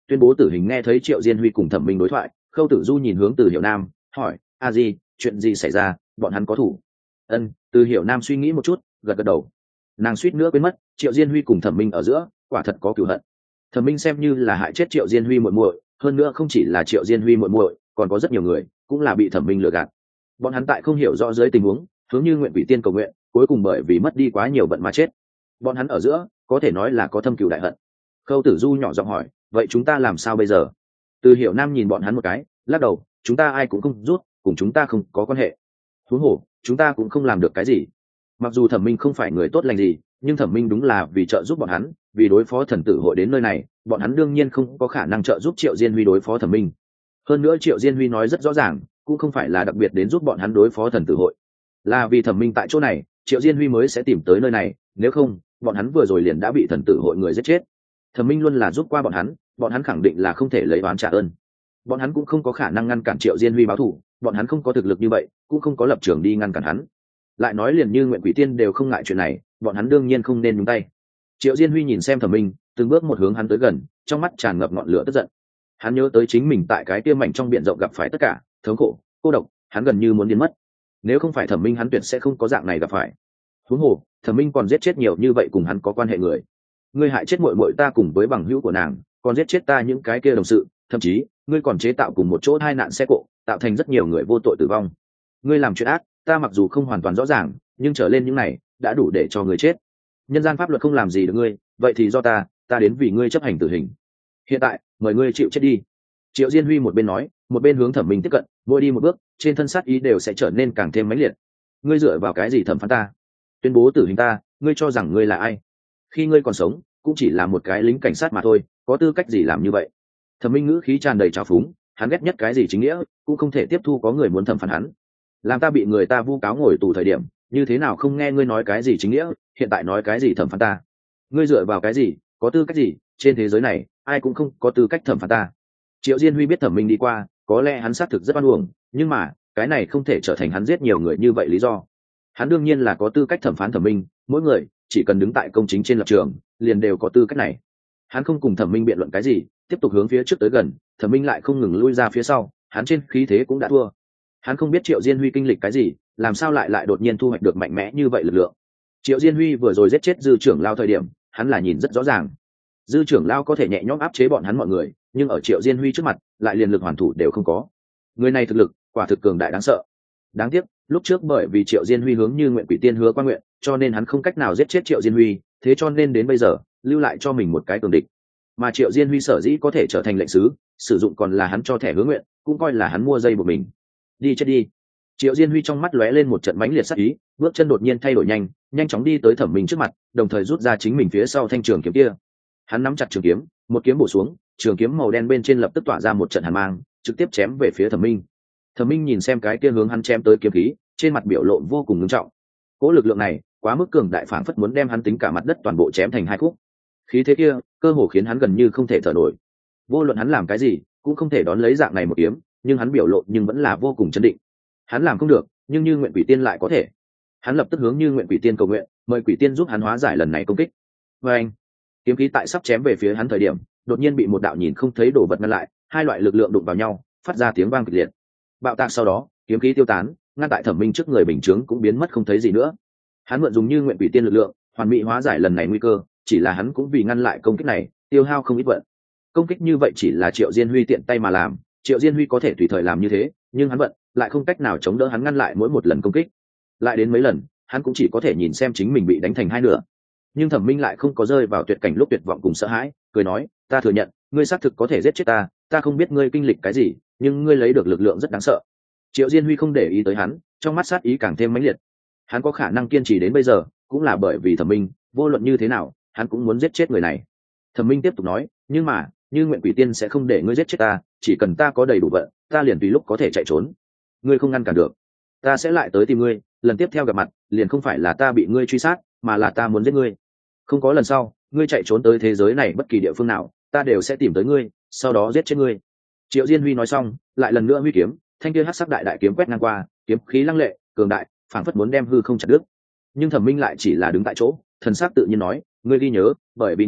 tuyên bố tử hình. Nghe thấy Triệu Diên Huy cùng Thẩm Minh đối thoại, Khâu Tử Du nhìn hướng Từ Hiểu Nam, hỏi: a di, chuyện gì xảy ra, bọn hắn có thủ? Ân. Từ Hiểu Nam suy nghĩ một chút, gật gật đầu. Nàng suýt nữa quên mất, Triệu Diên Huy cùng Thẩm Minh ở giữa quả thật có cửu hận. Thẩm Minh xem như là hại chết Triệu Diên Huy muội muội, hơn nữa không chỉ là Triệu Diên Huy muội muội, còn có rất nhiều người cũng là bị Thẩm Minh lừa gạt. Bọn hắn tại không hiểu rõ dưới tình huống, hướng như nguyện quỷ tiên cầu nguyện, cuối cùng bởi vì mất đi quá nhiều vận mà chết. Bọn hắn ở giữa có thể nói là có thâm cừu đại hận. Khâu Tử Du nhỏ giọng hỏi: vậy chúng ta làm sao bây giờ? Từ Hiểu Nam nhìn bọn hắn một cái, lắc đầu: chúng ta ai cũng không rút, cùng chúng ta không có quan hệ. Huống hồ chúng ta cũng không làm được cái gì. Mặc dù Thẩm Minh không phải người tốt lành gì, nhưng Thẩm Minh đúng là vì trợ giúp bọn hắn, vì đối phó thần tử hội đến nơi này, bọn hắn đương nhiên không có khả năng trợ giúp Triệu Diên Huy đối phó Thẩm Minh. Hơn nữa Triệu Diên Huy nói rất rõ ràng, cũng không phải là đặc biệt đến giúp bọn hắn đối phó thần tử hội, là vì Thẩm Minh tại chỗ này, Triệu Diên Huy mới sẽ tìm tới nơi này, nếu không bọn hắn vừa rồi liền đã bị thần tử hội người giết chết. Thẩm Minh luôn là giúp qua bọn hắn, bọn hắn khẳng định là không thể lấy oán trả ơn. Bọn hắn cũng không có khả năng ngăn cản Triệu Diên Huy báo thù, bọn hắn không có thực lực như vậy, cũng không có lập trường đi ngăn cản hắn. Lại nói liền như nguyện quỷ tiên đều không ngại chuyện này, bọn hắn đương nhiên không nên nhúng tay. Triệu Diên Huy nhìn xem Thẩm Minh, từng bước một hướng hắn tới gần, trong mắt tràn ngập ngọn lửa tức giận. Hắn nhớ tới chính mình tại cái kia mảnh trong biển rộng gặp phải tất cả thống khổ, cô độc, hắn gần như muốn biến mất. Nếu không phải Thẩm Minh, hắn tuyệt sẽ không có dạng này gặp phải. Huống hồ Thẩm Minh còn giết chết nhiều như vậy cùng hắn có quan hệ người. Ngươi hại chết muội muội ta cùng với bằng hữu của nàng, còn giết chết ta những cái kia đồng sự, thậm chí ngươi còn chế tạo cùng một chỗ hai nạn xe cộ, tạo thành rất nhiều người vô tội tử vong. Ngươi làm chuyện ác, ta mặc dù không hoàn toàn rõ ràng, nhưng trở lên những này đã đủ để cho ngươi chết. Nhân gian pháp luật không làm gì được ngươi, vậy thì do ta, ta đến vì ngươi chấp hành tử hình. Hiện tại mời ngươi chịu chết đi. Triệu Diên Huy một bên nói, một bên hướng Thẩm Minh tiếp cận, mỗi đi một bước, trên thân sát ý đều sẽ trở nên càng thêm mãnh liệt. Ngươi dựa vào cái gì thẩm phán ta, tuyên bố tử hình ta? Ngươi cho rằng ngươi là ai? Khi ngươi còn sống, cũng chỉ là một cái lính cảnh sát mà thôi, có tư cách gì làm như vậy? Thẩm Minh ngữ khí tràn đầy trào phúng, hắn ghét nhất cái gì chính nghĩa, cũng không thể tiếp thu có người muốn thẩm phán hắn. Làm ta bị người ta vu cáo ngồi tù thời điểm, như thế nào không nghe ngươi nói cái gì chính nghĩa, hiện tại nói cái gì thẩm phán ta? Ngươi dựa vào cái gì, có tư cách gì? Trên thế giới này ai cũng không có tư cách thẩm phán ta. Triệu Diên Huy biết Thẩm Minh đi qua, có lẽ hắn xác thực rất oan uổng, nhưng mà cái này không thể trở thành hắn giết nhiều người như vậy lý do. Hắn đương nhiên là có tư cách thẩm phán Thẩm Minh, mỗi người chỉ cần đứng tại công chính trên lập trường, liền đều có tư cách này. Hắn không cùng Thẩm Minh biện luận cái gì, tiếp tục hướng phía trước tới gần, Thẩm Minh lại không ngừng lui ra phía sau, hắn trên khí thế cũng đã thua. Hắn không biết Triệu Diên Huy kinh lịch cái gì, làm sao lại lại đột nhiên thu hoạch được mạnh mẽ như vậy lực lượng. Triệu Diên Huy vừa rồi giết chết Dư trưởng lao thời điểm, hắn là nhìn rất rõ ràng. Dư trưởng lao có thể nhẹ nhõm áp chế bọn hắn mọi người, nhưng ở Triệu Diên Huy trước mặt, lại liền lực hoàn thủ đều không có. Người này thực lực quả thực cường đại đáng sợ. Đáng tiếc, lúc trước bởi vì Triệu Diên Huy hướng như nguyện quỷ tiên hứa quan nguyện, cho nên hắn không cách nào giết chết Triệu Diên Huy, thế cho nên đến bây giờ lưu lại cho mình một cái cường địch. Mà Triệu Diên Huy sở dĩ có thể trở thành lệnh sứ, sử dụng còn là hắn cho thẻ hứa nguyện, cũng coi là hắn mua dây của mình. Đi chết đi. Triệu Diên Huy trong mắt lóe lên một trận mãnh liệt sát ý, bước chân đột nhiên thay đổi nhanh, nhanh chóng đi tới Thẩm Minh trước mặt, đồng thời rút ra chính mình phía sau thanh trường kiếm kia. Hắn nắm chặt trường kiếm, một kiếm bổ xuống, trường kiếm màu đen bên trên lập tức tỏa ra một trận hàn mang, trực tiếp chém về phía Thẩm Minh. Thẩm Minh nhìn xem cái kia hướng hắn chém tới kiếm khí, trên mặt biểu lộ vô cùng nghiêm trọng. Cỗ lực lượng này quá mức cường đại, phảng phất muốn đem hắn tính cả mặt đất toàn bộ chém thành hai khúc. Khí thế kia cơ hồ khiến hắn gần như không thể thở nổi. Vô luận hắn làm cái gì, cũng không thể đón lấy dạng này một kiếm, nhưng hắn biểu lộ nhưng vẫn là vô cùng chấn định. Hắn làm không được, nhưng như nguyện quỷ tiên lại có thể. Hắn lập tức hướng như nguyện quỷ tiên cầu nguyện, mời quỷ tiên giúp hắn hóa giải lần này công kích. Và anh, kiếm khí tại sắp chém về phía hắn thời điểm, đột nhiên bị một đạo nhìn không thấy đồ vật ngăn lại, hai loại lực lượng đụng vào nhau, phát ra tiếng vang kịch liệt. Bạo tạc sau đó, kiếm khí tiêu tán, ngăn tại Thẩm Minh trước người bình chướng cũng biến mất không thấy gì nữa. Hắn mượn dùng như nguyện quỷ tiên lực lượng, hoàn mỹ hóa giải lần này nguy cơ, chỉ là hắn cũng vì ngăn lại công kích này, tiêu hao không ít vận. Công kích như vậy chỉ là Triệu Diên Huy tiện tay mà làm, Triệu Diên Huy có thể tùy thời làm như thế, nhưng hắn vận lại không cách nào chống đỡ hắn ngăn lại mỗi một lần công kích. Lại đến mấy lần, hắn cũng chỉ có thể nhìn xem chính mình bị đánh thành hai nửa. Nhưng Thẩm Minh lại không có rơi vào tuyệt cảnh lúc tuyệt vọng cùng sợ hãi, cười nói, ta thừa nhận, ngươi xác thực có thể giết chết ta, ta không biết ngươi kinh lịch cái gì, nhưng ngươi lấy được lực lượng rất đáng sợ. Triệu Diên Huy không để ý tới hắn, trong mắt sát ý càng thêm mãnh liệt. Hắn có khả năng kiên trì đến bây giờ, cũng là bởi vì Thẩm Minh, vô luận như thế nào, hắn cũng muốn giết chết người này. Thẩm Minh tiếp tục nói, nhưng mà, như nguyện quỷ tiên sẽ không để ngươi giết chết ta, chỉ cần ta có đầy đủ vận, ta liền tùy lúc có thể chạy trốn. Ngươi không ngăn cản được, ta sẽ lại tới tìm ngươi, lần tiếp theo gặp mặt, liền không phải là ta bị ngươi truy sát, mà là ta muốn giết ngươi. Không có lần sau, ngươi chạy trốn tới thế giới này bất kỳ địa phương nào, ta đều sẽ tìm tới ngươi, sau đó giết chết ngươi. Triệu Diên Huy nói xong, lại lần nữa huy kiếm, thanh kia hắc sắc đại đại kiếm quét ngang qua, kiếm khí lăng lệ, cường đại, phảng phất muốn đem hư không chặt đứt. Nhưng Thẩm Minh lại chỉ là đứng tại chỗ, thần sắc tự nhiên nói, ngươi ghi nhớ, bởi vì ngươi,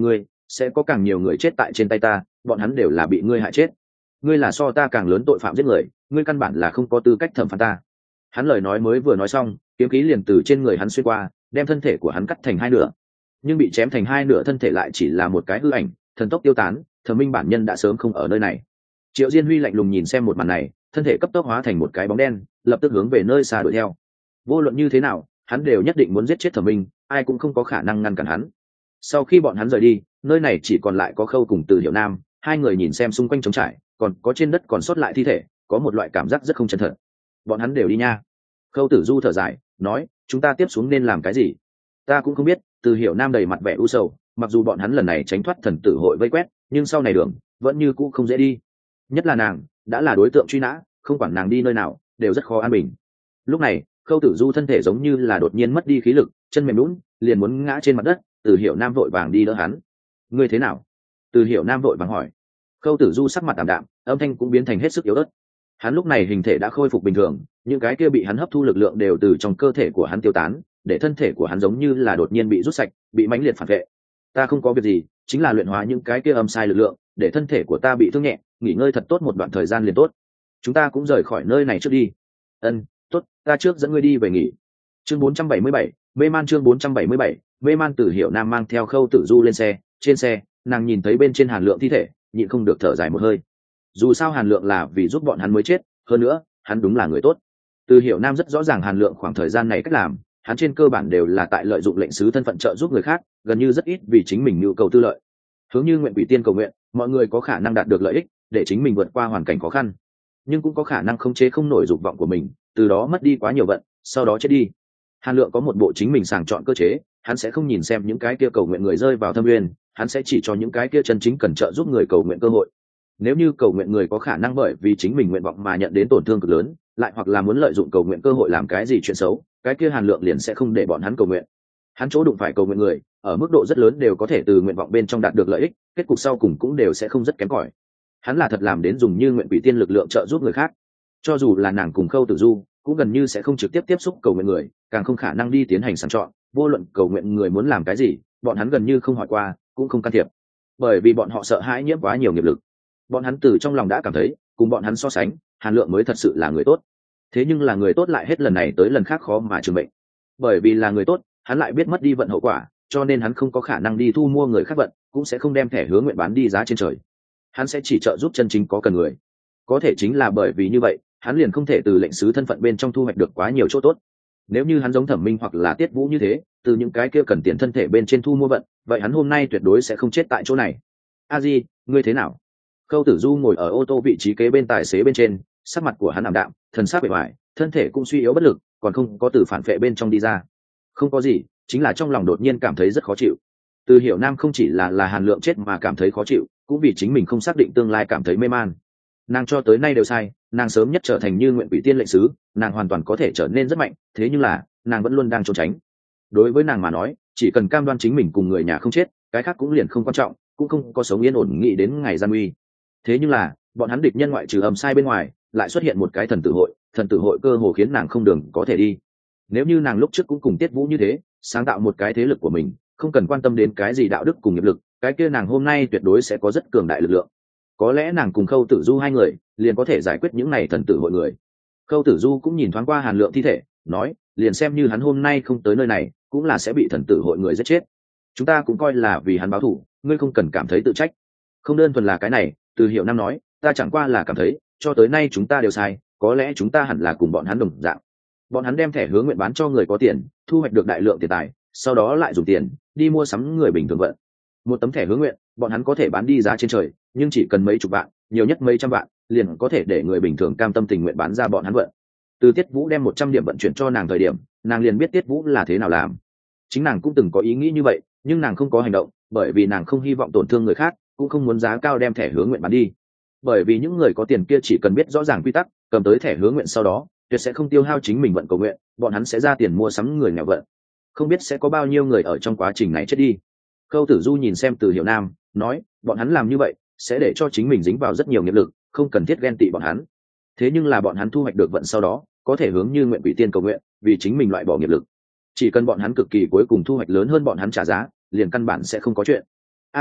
sẽ có càng nhiều người chết tại trên tay ta, bọn hắn đều là bị ngươi hại chết. Ngươi là so ta càng lớn tội phạm giết người, ngươi căn bản là không có tư cách thẩm phán ta. Hắn lời nói mới vừa nói xong, kiếm khí liền từ trên người hắn xuyên qua, đem thân thể của hắn cắt thành hai nửa. Nhưng bị chém thành hai nửa thân thể lại chỉ là một cái hư ảnh, thần tốc tiêu tán, Thẩm Minh bản nhân đã sớm không ở nơi này. Triệu Diên Huy lạnh lùng nhìn xem một màn này, thân thể cấp tốc hóa thành một cái bóng đen, lập tức hướng về nơi xa đuổi theo. Vô luận như thế nào, hắn đều nhất định muốn giết chết Thẩm Minh, ai cũng không có khả năng ngăn cản hắn. Sau khi bọn hắn rời đi, nơi này chỉ còn lại có Khâu cùng Từ Hiểu Nam, hai người nhìn xem xung quanh trống trải, còn có trên đất còn sót lại thi thể, có một loại cảm giác rất không chân thật. Bọn hắn đều đi nha. Khâu Tử Du thở dài, nói, chúng ta tiếp xuống nên làm cái gì? Ta cũng không biết. Từ Hiểu Nam đầy mặt vẻ u sầu, mặc dù bọn hắn lần này tránh thoát thần tử hội vây quét, nhưng sau này đường vẫn như cũ không dễ đi. Nhất là nàng đã là đối tượng truy nã, không quản nàng đi nơi nào đều rất khó an bình. Lúc này Khâu Tử Du thân thể giống như là đột nhiên mất đi khí lực, chân mềm lún, liền muốn ngã trên mặt đất. Từ Hiểu Nam vội vàng đi đỡ hắn. Ngươi thế nào? Từ Hiểu Nam vội vàng hỏi. Khâu Tử Du sắc mặt tạm đạm, âm thanh cũng biến thành hết sức yếu ớt. Hắn lúc này hình thể đã khôi phục bình thường, những cái kia bị hắn hấp thu lực lượng đều từ trong cơ thể của hắn tiêu tán, để thân thể của hắn giống như là đột nhiên bị rút sạch, bị mãnh liệt phản vệ. Ta không có việc gì, chính là luyện hóa những cái kia âm sai lực lượng, để thân thể của ta bị thương nhẹ, nghỉ ngơi thật tốt một đoạn thời gian liền tốt. Chúng ta cũng rời khỏi nơi này trước đi. Ân, tốt, ta trước dẫn ngươi đi về nghỉ. Chương bốn trăm bảy mươi bảy, mê man chương bốn trăm bảy mươi bảy, mê man. Từ Hiểu Nam mang theo Khâu Tử Du lên xe, trên xe, nàng nhìn thấy bên trên Hàn Lượng thi thể, nhịn không được thở dài một hơi. Dù sao Hàn Lượng là vì giúp bọn hắn mới chết, hơn nữa, hắn đúng là người tốt. Từ Hiểu Nam rất rõ ràng Hàn Lượng khoảng thời gian này cách làm, hắn trên cơ bản đều là tại lợi dụng lệnh sứ thân phận trợ giúp người khác, gần như rất ít vì chính mình nhu cầu tư lợi. Hướng như nguyện quỷ tiên cầu nguyện, mọi người có khả năng đạt được lợi ích, để chính mình vượt qua hoàn cảnh khó khăn, nhưng cũng có khả năng khống chế không nổi dục vọng của mình, từ đó mất đi quá nhiều vận, sau đó chết đi. Hàn Lượng có một bộ chính mình sàng chọn cơ chế, hắn sẽ không nhìn xem những cái kia cầu nguyện người rơi vào thâm nguyên, hắn sẽ chỉ cho những cái kia chân chính cần trợ giúp người cầu nguyện cơ hội. Nếu như cầu nguyện người có khả năng bởi vì chính mình nguyện vọng mà nhận đến tổn thương cực lớn, lại hoặc là muốn lợi dụng cầu nguyện cơ hội làm cái gì chuyện xấu, cái kia Hàn Lượng liền sẽ không để bọn hắn cầu nguyện. Hắn chỗ đụng phải cầu nguyện người, ở mức độ rất lớn đều có thể từ nguyện vọng bên trong đạt được lợi ích, kết cục sau cùng cũng đều sẽ không rất kém cỏi. Hắn là thật làm đến dùng như nguyện quỷ tiên lực lượng trợ giúp người khác. Cho dù là nàng cùng Khâu Tử Du, cũng gần như sẽ không trực tiếp tiếp xúc cầu nguyện người, càng không khả năng đi tiến hành sàng chọn, vô luận cầu nguyện người muốn làm cái gì, bọn hắn gần như không hỏi qua, cũng không can thiệp. Bởi vì bọn họ sợ hãi nhiễm quá nhiều nghiệp lực. Bọn hắn từ trong lòng đã cảm thấy, cùng bọn hắn so sánh, Hàn Lượng mới thật sự là người tốt. Thế nhưng là người tốt lại hết lần này tới lần khác khó mà trừ mệnh. Bởi vì là người tốt, hắn lại biết mất đi vận hậu quả, cho nên hắn không có khả năng đi thu mua người khác vận, cũng sẽ không đem thẻ hứa nguyện bán đi giá trên trời. Hắn sẽ chỉ trợ giúp chân chính có cần người. Có thể chính là bởi vì như vậy, hắn liền không thể từ lệnh sứ thân phận bên trong thu hoạch được quá nhiều chỗ tốt. Nếu như hắn giống Thẩm Minh hoặc là Tiết Vũ như thế, từ những cái kia cần tiền thân thể bên trên thu mua vận, vậy hắn hôm nay tuyệt đối sẽ không chết tại chỗ này. A Di, ngươi thế nào? Khâu Tử Du ngồi ở ô tô vị trí kế bên tài xế bên trên, sắc mặt của hắn ảm đạm, thần sắc bề ngoài, thân thể cũng suy yếu bất lực, còn không có từ phản phệ bên trong đi ra. Không có gì, chính là trong lòng đột nhiên cảm thấy rất khó chịu. Từ Hiểu Nam không chỉ là là Hàn Lượng chết mà cảm thấy khó chịu, cũng vì chính mình không xác định tương lai cảm thấy mê man. Nàng cho tới nay đều sai, nàng sớm nhất trở thành như nguyện quỷ tiên lệnh sứ, nàng hoàn toàn có thể trở nên rất mạnh, thế nhưng là nàng vẫn luôn đang trốn tránh. Đối với nàng mà nói, chỉ cần cam đoan chính mình cùng người nhà không chết, cái khác cũng liền không quan trọng, cũng không có sống yên ổn nghĩ đến ngày gian nguy. Thế nhưng là bọn hắn địch nhân ngoại trừ âm sai bên ngoài, lại xuất hiện một cái thần tử hội, thần tử hội cơ hồ khiến nàng không đường có thể đi. Nếu như nàng lúc trước cũng cùng Tiết Vũ như thế, sáng tạo một cái thế lực của mình, không cần quan tâm đến cái gì đạo đức cùng nghiệp lực, cái kia nàng hôm nay tuyệt đối sẽ có rất cường đại lực lượng. Có lẽ nàng cùng Khâu Tử Du hai người liền có thể giải quyết những này thần tử hội người. Khâu Tử Du cũng nhìn thoáng qua Hàn Lượng thi thể, nói, liền xem như hắn hôm nay không tới nơi này, cũng là sẽ bị thần tử hội người giết chết. Chúng ta cũng coi là vì hắn báo thù, ngươi không cần cảm thấy tự trách. Không đơn thuần là cái này, Từ Hiểu Nam nói, ta chẳng qua là cảm thấy, cho tới nay chúng ta đều sai, có lẽ chúng ta hẳn là cùng bọn hắn đồng dạng. Bọn hắn đem thẻ hứa nguyện bán cho người có tiền, thu hoạch được đại lượng tiền tài, sau đó lại dùng tiền đi mua sắm người bình thường vận. Một tấm thẻ hứa nguyện, bọn hắn có thể bán đi giá trên trời, nhưng chỉ cần mấy chục vạn, nhiều nhất mấy trăm vạn, liền có thể để người bình thường cam tâm tình nguyện bán ra bọn hắn vận. Từ Tiết Vũ đem một trăm điểm vận chuyển cho nàng thời điểm, nàng liền biết Tiết Vũ là thế nào làm. Chính nàng cũng từng có ý nghĩ như vậy, nhưng nàng không có hành động, bởi vì nàng không hy vọng tổn thương người khác, cũng không muốn giá cao đem thẻ hứa nguyện bán đi. Bởi vì những người có tiền kia chỉ cần biết rõ ràng quy tắc, cầm tới thẻ hứa nguyện sau đó, tuyệt sẽ không tiêu hao chính mình vận cầu nguyện, bọn hắn sẽ ra tiền mua sắm người nghèo vận. Không biết sẽ có bao nhiêu người ở trong quá trình này chết đi. Khâu Tử Du nhìn xem Từ Hiểu Nam, nói, bọn hắn làm như vậy sẽ để cho chính mình dính vào rất nhiều nghiệp lực, không cần thiết ghen tị bọn hắn. Thế nhưng là bọn hắn thu hoạch được vận sau đó, có thể hướng như nguyện quỷ tiên cầu nguyện, vì chính mình loại bỏ nghiệp lực. Chỉ cần bọn hắn cực kỳ cuối cùng thu hoạch lớn hơn bọn hắn trả giá, liền căn bản sẽ không có chuyện. A Di,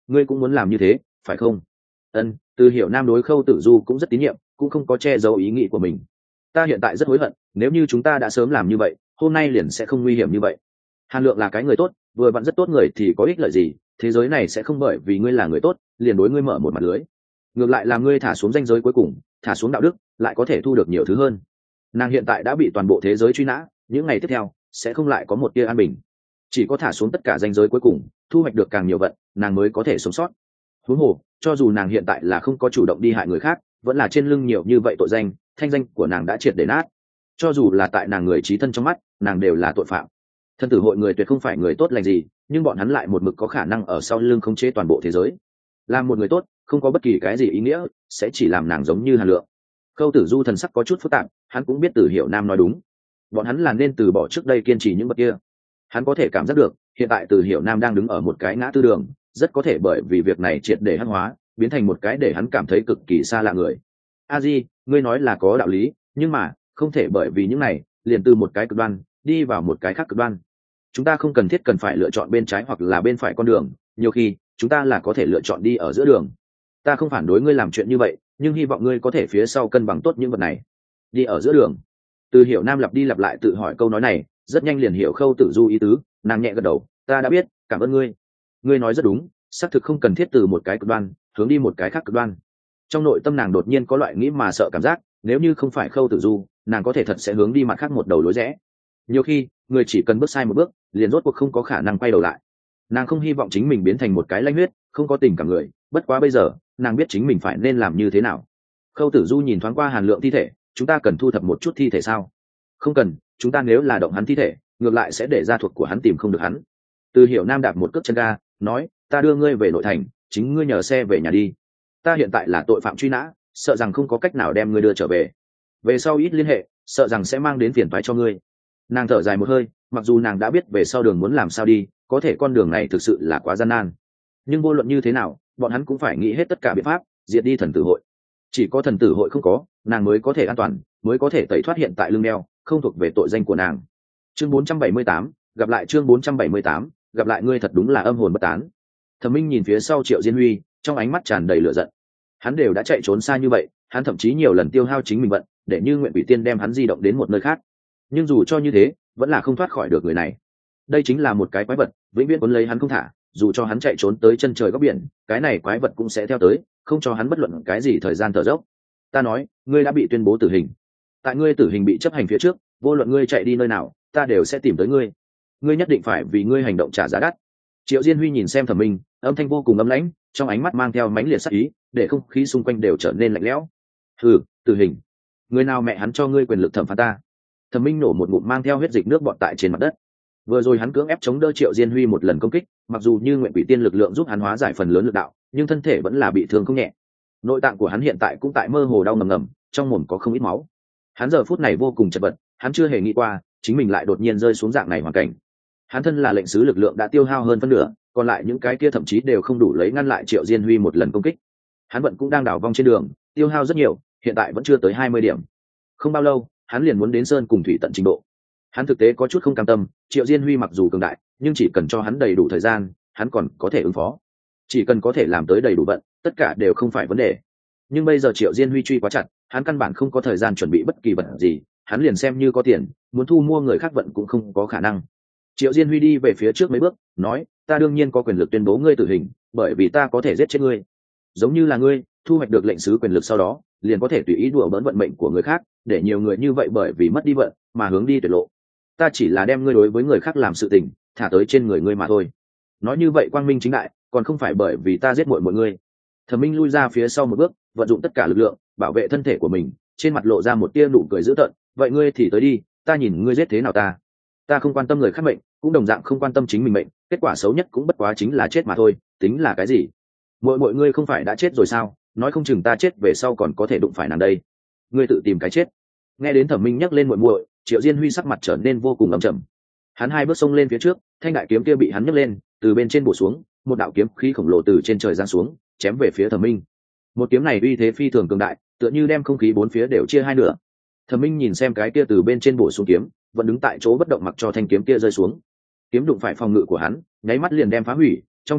ngươi cũng muốn làm như thế phải không? Ân. Từ Hiểu Nam đối Khâu Tử Du cũng rất tín nhiệm, cũng không có che giấu ý nghĩ của mình. Ta hiện tại rất hối hận, nếu như chúng ta đã sớm làm như vậy, hôm nay liền sẽ không nguy hiểm như vậy. Hàn Lượng là cái người tốt, vừa vặn rất tốt người thì có ích lợi gì, thế giới này sẽ không bởi vì ngươi là người tốt liền đối ngươi mở một mặt lưới. Ngược lại là ngươi thả xuống ranh giới cuối cùng, thả xuống đạo đức, lại có thể thu được nhiều thứ hơn. Nàng hiện tại đã bị toàn bộ thế giới truy nã, những ngày tiếp theo sẽ không lại có một tia an bình. Chỉ có thả xuống tất cả ranh giới cuối cùng, thu hoạch được càng nhiều vận, nàng mới có thể sống sót. Huống hồ, cho dù nàng hiện tại là không có chủ động đi hại người khác, vẫn là trên lưng nhiều như vậy tội danh, thanh danh của nàng đã triệt để nát. Cho dù là tại nàng người trí thân trong mắt, nàng đều là tội phạm. Thân tử hội người tuyệt không phải người tốt lành gì, nhưng bọn hắn lại một mực có khả năng ở sau lưng khống chế toàn bộ thế giới. Làm một người tốt, không có bất kỳ cái gì ý nghĩa, sẽ chỉ làm nàng giống như Hàn Lượng. Khâu Tử Du thần sắc có chút phức tạp, hắn cũng biết Từ Hiểu Nam nói đúng. Bọn hắn là nên từ bỏ trước đây kiên trì những bậc kia. Hắn có thể cảm giác được, hiện tại Từ Hiểu Nam đang đứng ở một cái ngã tư đường, rất có thể bởi vì việc này triệt để hắc hóa, biến thành một cái để hắn cảm thấy cực kỳ xa lạ người. A Di, ngươi nói là có đạo lý, nhưng mà không thể bởi vì những này liền từ một cái cực đoan đi vào một cái khác cực đoan. Chúng ta không cần thiết cần phải lựa chọn bên trái hoặc là bên phải con đường, nhiều khi chúng ta là có thể lựa chọn đi ở giữa đường. Ta không phản đối ngươi làm chuyện như vậy, nhưng hy vọng ngươi có thể phía sau cân bằng tốt những vật này. Đi ở giữa đường. Từ Hiểu Nam lặp đi lặp lại tự hỏi câu nói này, rất nhanh liền hiểu Khâu Tử Du ý tứ, nàng nhẹ gật đầu, ta đã biết, cảm ơn ngươi. Ngươi nói rất đúng, xác thực không cần thiết từ một cái cực đoan hướng đi một cái khác cực đoan. Trong nội tâm nàng đột nhiên có loại nghĩ mà sợ cảm giác, nếu như không phải Khâu Tử Du, nàng có thể thật sẽ hướng đi mặt khác một đầu lối rẽ. Nhiều khi người chỉ cần bước sai một bước liền rốt cuộc không có khả năng quay đầu lại. Nàng không hy vọng chính mình biến thành một cái lanh huyết không có tình cảm người, bất quá bây giờ nàng biết chính mình phải nên làm như thế nào. Khâu Tử Du nhìn thoáng qua Hàn Lượng thi thể, chúng ta cần thu thập một chút thi thể sao? Không cần, chúng ta nếu là động hắn thi thể ngược lại sẽ để gia thuộc của hắn tìm không được hắn. Từ Hiểu Nam đạp một cước chân ga nói, ta đưa ngươi về nội thành, chính ngươi nhờ xe về nhà đi. Ta hiện tại là tội phạm truy nã, sợ rằng không có cách nào đem ngươi đưa trở về. Về sau ít liên hệ, sợ rằng sẽ mang đến phiền toái cho ngươi. Nàng thở dài một hơi, mặc dù nàng đã biết về sau đường muốn làm sao đi, có thể con đường này thực sự là quá gian nan. Nhưng vô luận như thế nào, bọn hắn cũng phải nghĩ hết tất cả biện pháp diệt đi thần tử hội. Chỉ có thần tử hội không có, nàng mới có thể an toàn, mới có thể tẩy thoát hiện tại lưng đeo không thuộc về tội danh của nàng. Chương bốn trăm bảy mươi tám, gặp lại chương bốn trăm bảy mươi tám, gặp lại ngươi thật đúng là âm hồn bất tán. Thẩm Minh nhìn phía sau Triệu Diên Huy, trong ánh mắt tràn đầy lửa giận. Hắn đều đã chạy trốn xa như vậy, hắn thậm chí nhiều lần tiêu hao chính mình vận, để như nguyện bị tiên đem hắn di động đến một nơi khác. Nhưng dù cho như thế, vẫn là không thoát khỏi được người này. Đây chính là một cái quái vật, vĩnh viễn cuốn lấy hắn không thả, dù cho hắn chạy trốn tới chân trời góc biển, cái này quái vật cũng sẽ theo tới, không cho hắn bất luận cái gì thời gian thở dốc. Ta nói, ngươi đã bị tuyên bố tử hình. Tại ngươi tử hình bị chấp hành phía trước, vô luận ngươi chạy đi nơi nào, ta đều sẽ tìm tới ngươi. Ngươi nhất định phải vì ngươi hành động trả giá đắt. Triệu Diên Huy nhìn xem Thẩm Minh, âm thanh vô cùng ấm lãnh, trong ánh mắt mang theo mãnh liệt sát ý, để không khí xung quanh đều trở nên lạnh lẽo. Hừ, tử hình. Người nào mẹ hắn cho ngươi quyền lực thẩm phán ta? Thẩm Minh nổ một ngụm mang theo huyết dịch nước bọt tại trên mặt đất. Vừa rồi hắn cưỡng ép chống đỡ Triệu Diên Huy một lần công kích, mặc dù như nguyện quỷ tiên lực lượng giúp hắn hóa giải phần lớn lực đạo, nhưng thân thể vẫn là bị thương không nhẹ. Nội tạng của hắn hiện tại cũng tại mơ hồ đau ngầm ngầm, trong mồm có không ít máu. Hắn giờ phút này vô cùng chật vật, hắn chưa hề nghĩ qua chính mình lại đột nhiên rơi xuống dạng này hoàn cảnh. Hắn thân là lệnh sứ lực lượng đã tiêu hao hơn phân nửa, còn lại những cái kia thậm chí đều không đủ lấy ngăn lại Triệu Diên Huy một lần công kích. Hắn vẫn cũng đang đảo vong trên đường, tiêu hao rất nhiều, hiện tại vẫn chưa tới hai mươi điểm. Không bao lâu, hắn liền muốn đến sơn cùng thủy tận trình độ. Hắn thực tế có chút không cam tâm, Triệu Diên Huy mặc dù cường đại, nhưng chỉ cần cho hắn đầy đủ thời gian, hắn còn có thể ứng phó. Chỉ cần có thể làm tới đầy đủ vận, tất cả đều không phải vấn đề. Nhưng bây giờ Triệu Diên Huy truy quá chặt, hắn căn bản không có thời gian chuẩn bị bất kỳ vật gì, hắn liền xem như có tiền, muốn thu mua người khác vận cũng không có khả năng. Triệu Diên Huy đi về phía trước mấy bước, nói, ta đương nhiên có quyền lực tuyên bố ngươi tử hình, bởi vì ta có thể giết chết ngươi. Giống như là ngươi, thu hoạch được lệnh sứ quyền lực sau đó, liền có thể tùy ý đùa bỡn vận mệnh của người khác, để nhiều người như vậy bởi vì mất đi vận mà hướng đi tuyệt lộ. Ta chỉ là đem ngươi đối với người khác làm sự tình thả tới trên người ngươi mà thôi. Nói như vậy quang minh chính đại, còn không phải bởi vì ta giết muội mọi người. Thẩm Minh lui ra phía sau một bước, vận dụng tất cả lực lượng bảo vệ thân thể của mình, trên mặt lộ ra một tia nụ cười dữ tợn. Vậy ngươi thì tới đi, ta nhìn ngươi giết thế nào ta. Ta không quan tâm người khác mệnh, cũng đồng dạng không quan tâm chính mình mệnh, kết quả xấu nhất cũng bất quá chính là chết mà thôi, tính là cái gì? Muội muội ngươi không phải đã chết rồi sao? Nói không chừng ta chết về sau còn có thể đụng phải nàng đây. Ngươi tự tìm cái chết. Nghe đến Thẩm Minh nhắc lên muội muội, Triệu Diên Huy sắc mặt trở nên vô cùng âm trầm. Hắn hai bước xông lên phía trước, thanh đại kiếm kia bị hắn nhấc lên, từ bên trên bổ xuống, một đạo kiếm khí khổng lồ từ trên trời giáng xuống, chém về phía Thẩm Minh. Một kiếm này uy thế phi thường cường đại, tựa như đem không khí bốn phía đều chia hai nửa. Thẩm Minh nhìn xem cái kia từ bên trên bổ xuống kiếm, vẫn đứng tại chỗ bất động mặc cho thanh kiếm kia rơi xuống. Kiếm đụng phải phòng ngự của hắn, nháy mắt liền đem phá hủy, trong chốc lát,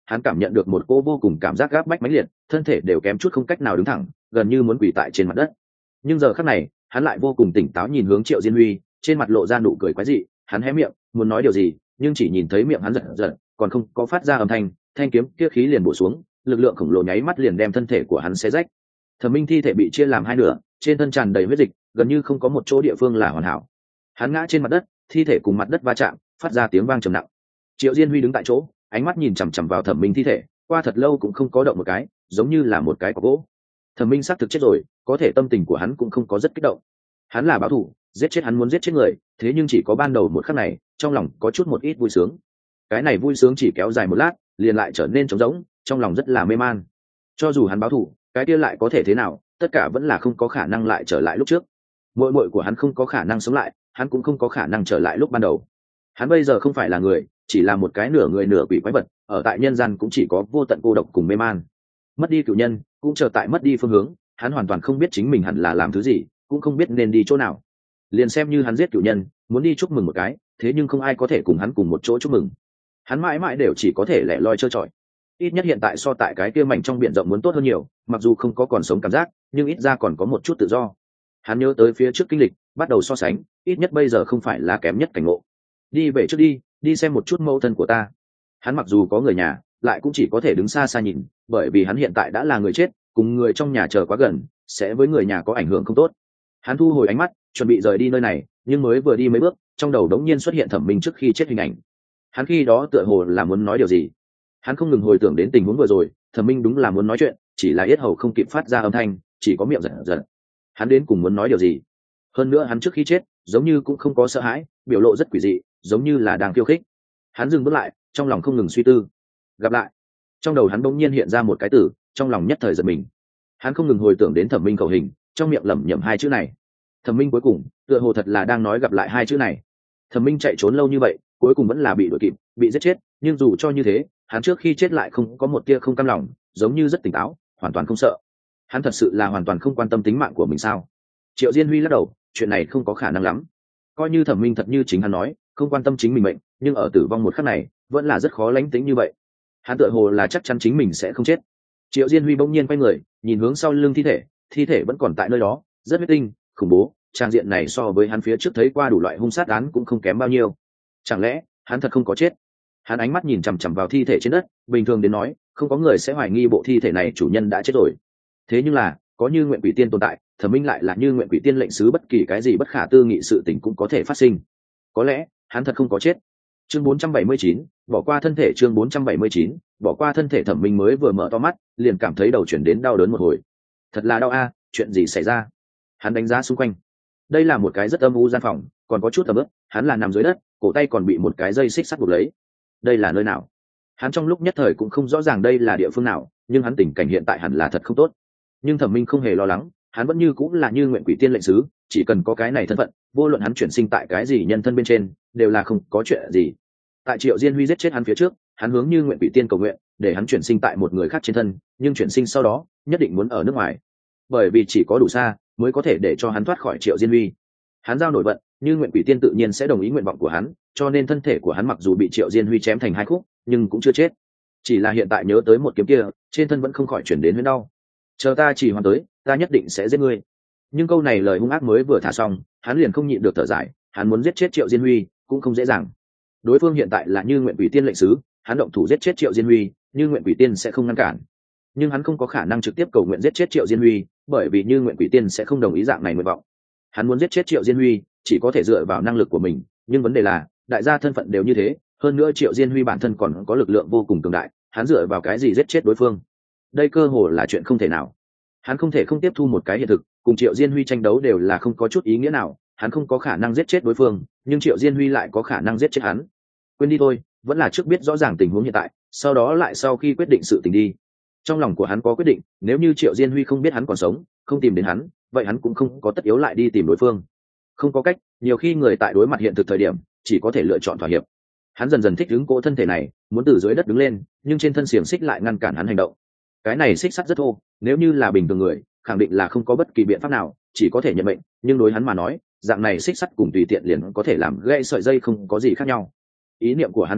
hắn cảm nhận được một cô vô cùng cảm giác gáp bách mãnh liệt, thân thể đều kém chút không cách nào đứng thẳng, gần như muốn quỳ tại trên mặt đất. Nhưng giờ khắc này hắn lại vô cùng tỉnh táo nhìn hướng Triệu Diên Huy, trên mặt lộ ra nụ cười quái dị. Hắn hé miệng muốn nói điều gì, nhưng chỉ nhìn thấy miệng hắn giật giật, còn không có phát ra âm thanh, thanh kiếm kia khí liền bổ xuống, lực lượng khổng lồ nháy mắt liền đem thân thể của hắn xé rách. Thẩm Minh thi thể bị chia làm hai nửa, trên thân tràn đầy huyết dịch, gần như không có một chỗ địa phương là hoàn hảo. Hắn ngã trên mặt đất, thi thể cùng mặt đất va chạm, phát ra tiếng vang trầm nặng. Triệu Diên Huy đứng tại chỗ, ánh mắt nhìn chằm chằm vào Thẩm Minh thi thể, qua thật lâu cũng không có động một cái, giống như là một cái cọc gỗ. Thẩm Minh xác thực chết rồi, có thể tâm tình của hắn cũng không có rất kích động. Hắn là báo thù, giết chết hắn muốn giết chết người, thế nhưng chỉ có ban đầu một khắc này, trong lòng có chút một ít vui sướng. Cái này vui sướng chỉ kéo dài một lát, liền lại trở nên trống rỗng, trong lòng rất là mê man. Cho dù hắn báo thù, cái kia lại có thể thế nào, tất cả vẫn là không có khả năng lại trở lại lúc trước. Muội muội của hắn không có khả năng sống lại, hắn cũng không có khả năng trở lại lúc ban đầu. Hắn bây giờ không phải là người, chỉ là một cái nửa người nửa quỷ quái vật, ở tại nhân gian cũng chỉ có vô tận cô độc cùng mê man. Mất đi cửu nhân, cũng chờ tại mất đi phương hướng, hắn hoàn toàn không biết chính mình hẳn là làm thứ gì, cũng không biết nên đi chỗ nào. Liền xem như hắn giết cửu nhân, muốn đi chúc mừng một cái, thế nhưng không ai có thể cùng hắn cùng một chỗ chúc mừng. Hắn mãi mãi đều chỉ có thể lẻ loi trơ trọi. Ít nhất hiện tại so tại cái kia mảnh trong biển rộng muốn tốt hơn nhiều, mặc dù không có còn sống cảm giác, nhưng ít ra còn có một chút tự do. Hắn nhớ tới phía trước kinh lịch, bắt đầu so sánh, ít nhất bây giờ không phải là kém nhất cảnh ngộ. Đi về trước đi, đi xem một chút mẫu thân của ta. Hắn mặc dù có người nhà, lại cũng chỉ có thể đứng xa xa nhìn, bởi vì hắn hiện tại đã là người chết, cùng người trong nhà chờ quá gần, sẽ với người nhà có ảnh hưởng không tốt. Hắn thu hồi ánh mắt, chuẩn bị rời đi nơi này, nhưng mới vừa đi mấy bước, trong đầu đống nhiên xuất hiện Thẩm Minh trước khi chết hình ảnh. Hắn khi đó tựa hồ là muốn nói điều gì. Hắn không ngừng hồi tưởng đến tình huống vừa rồi, Thẩm Minh đúng là muốn nói chuyện, chỉ là yết hầu không kịp phát ra âm thanh, chỉ có miệng giật giật. Hắn đến cùng muốn nói điều gì? Hơn nữa hắn trước khi chết, giống như cũng không có sợ hãi, biểu lộ rất quỷ dị, giống như là đang khiêu khích. Hắn dừng bước lại, trong lòng không ngừng suy tư. Gặp lại. Trong đầu hắn bỗng nhiên hiện ra một cái từ, trong lòng nhất thời giật mình. Hắn không ngừng hồi tưởng đến Thẩm Minh khẩu hình, trong miệng lẩm nhẩm hai chữ này. Thẩm Minh cuối cùng, tựa hồ thật là đang nói gặp lại hai chữ này. Thẩm Minh chạy trốn lâu như vậy, cuối cùng vẫn là bị đuổi kịp, bị giết chết, nhưng dù cho như thế, hắn trước khi chết lại không có một tia không cam lòng, giống như rất tỉnh táo, hoàn toàn không sợ. Hắn thật sự là hoàn toàn không quan tâm tính mạng của mình sao? Triệu Diên Huy lắc đầu, chuyện này không có khả năng lắm. Coi như Thẩm Minh thật như chính hắn nói, không quan tâm chính mình mệnh, nhưng ở tử vong một khắc này, vẫn là rất khó lánh tính như vậy. Hắn tựa hồ là chắc chắn chính mình sẽ không chết. Triệu Diên Huy bỗng nhiên quay người, nhìn hướng sau lưng thi thể, thi thể vẫn còn tại nơi đó, rất huyết tinh, khủng bố. Trang diện này so với hắn phía trước thấy qua đủ loại hung sát án cũng không kém bao nhiêu. Chẳng lẽ hắn thật không có chết? Hắn ánh mắt nhìn chằm chằm vào thi thể trên đất, bình thường đến nói, không có người sẽ hoài nghi bộ thi thể này chủ nhân đã chết rồi. Thế nhưng là, có Như Nguyện Quỷ Tiên tồn tại, Thẩm Minh lại là Như Nguyện Quỷ Tiên lệnh sứ, bất kỳ cái gì bất khả tư nghị sự tình cũng có thể phát sinh. Có lẽ, hắn thật không có chết. Chương bốn trăm bảy mươi chín, bỏ qua thân thể. Chương bốn trăm bảy mươi chín, bỏ qua thân thể. Thẩm Minh mới vừa mở to mắt, liền cảm thấy đầu chuyển đến đau đớn một hồi. Thật là đau a, chuyện gì xảy ra? Hắn đánh giá xung quanh. Đây là một cái rất âm u gian phòng, còn có chút ẩm ướt, hắn là nằm dưới đất, cổ tay còn bị một cái dây xích sắt buộc lấy. Đây là nơi nào? Hắn trong lúc nhất thời cũng không rõ ràng đây là địa phương nào, nhưng hắn tình cảnh hiện tại hẳn là thật không tốt. Nhưng Thẩm Minh không hề lo lắng, hắn vẫn như cũng là Như Nguyện Quỷ Tiên lệnh sứ, chỉ cần có cái này thân phận, vô luận hắn chuyển sinh tại cái gì nhân thân bên trên, đều là không có chuyện gì. Tại Triệu Diên Huy giết chết hắn phía trước, hắn hướng Như Nguyện Quỷ Tiên cầu nguyện, để hắn chuyển sinh tại một người khác trên thân, nhưng chuyển sinh sau đó, nhất định muốn ở nước ngoài, bởi vì chỉ có đủ xa mới có thể để cho hắn thoát khỏi Triệu Diên Huy. Hắn giao nổi vận, Như Nguyện Quỷ Tiên tự nhiên sẽ đồng ý nguyện vọng của hắn, cho nên thân thể của hắn mặc dù bị Triệu Diên Huy chém thành hai khúc, nhưng cũng chưa chết. Chỉ là hiện tại nhớ tới một kiếm kia, trên thân vẫn không khỏi chuyển đến huyết đau. Chờ ta chỉ hoàn tới, ta nhất định sẽ giết ngươi. Nhưng câu này lời hung ác mới vừa thả xong, hắn liền không nhịn được thở dài, hắn muốn giết chết Triệu Diên Huy cũng không dễ dàng. Đối phương hiện tại là Như Nguyện Quỷ Tiên lệnh sứ, hắn động thủ giết chết Triệu Diên Huy, Như Nguyện Quỷ Tiên sẽ không ngăn cản. Nhưng hắn không có khả năng trực tiếp cầu nguyện giết chết Triệu Diên Huy, bởi vì Như Nguyện Quỷ Tiên sẽ không đồng ý dạng này nguyện vọng. Hắn muốn giết chết Triệu Diên Huy, chỉ có thể dựa vào năng lực của mình, nhưng vấn đề là, đại gia thân phận đều như thế, hơn nữa Triệu Diên Huy bản thân còn có lực lượng vô cùng cường đại, hắn dựa vào cái gì giết chết đối phương? Đây cơ hồ là chuyện không thể nào. Hắn không thể không tiếp thu một cái hiện thực, cùng Triệu Diên Huy tranh đấu đều là không có chút ý nghĩa nào, hắn không có khả năng giết chết đối phương, nhưng Triệu Diên Huy lại có khả năng giết chết hắn. Quên đi thôi, vẫn là trước biết rõ ràng tình huống hiện tại, sau đó lại sau khi quyết định sự tình đi. Trong lòng của hắn có quyết định, nếu như Triệu Diên Huy không biết hắn còn sống, không tìm đến hắn, vậy hắn cũng không có tất yếu lại đi tìm đối phương. Không có cách, nhiều khi người tại đối mặt hiện thực thời điểm, chỉ có thể lựa chọn thỏa hiệp. Hắn dần dần thích ứng cỗ thân thể này, muốn từ dưới đất đứng lên, nhưng trên thân xiềng xích lại ngăn cản hắn hành động. Cái này xích sắt rất thô, nếu như là bình thường người, khẳng định là không có bất kỳ biện pháp nào, chỉ có thể nhận mệnh, nhưng đối hắn mà nói, dạng này xích sắt cùng tùy tiện liền có thể làm gãy sợi dây không có gì khác nhau. Ý niệm của hắn khẽ động,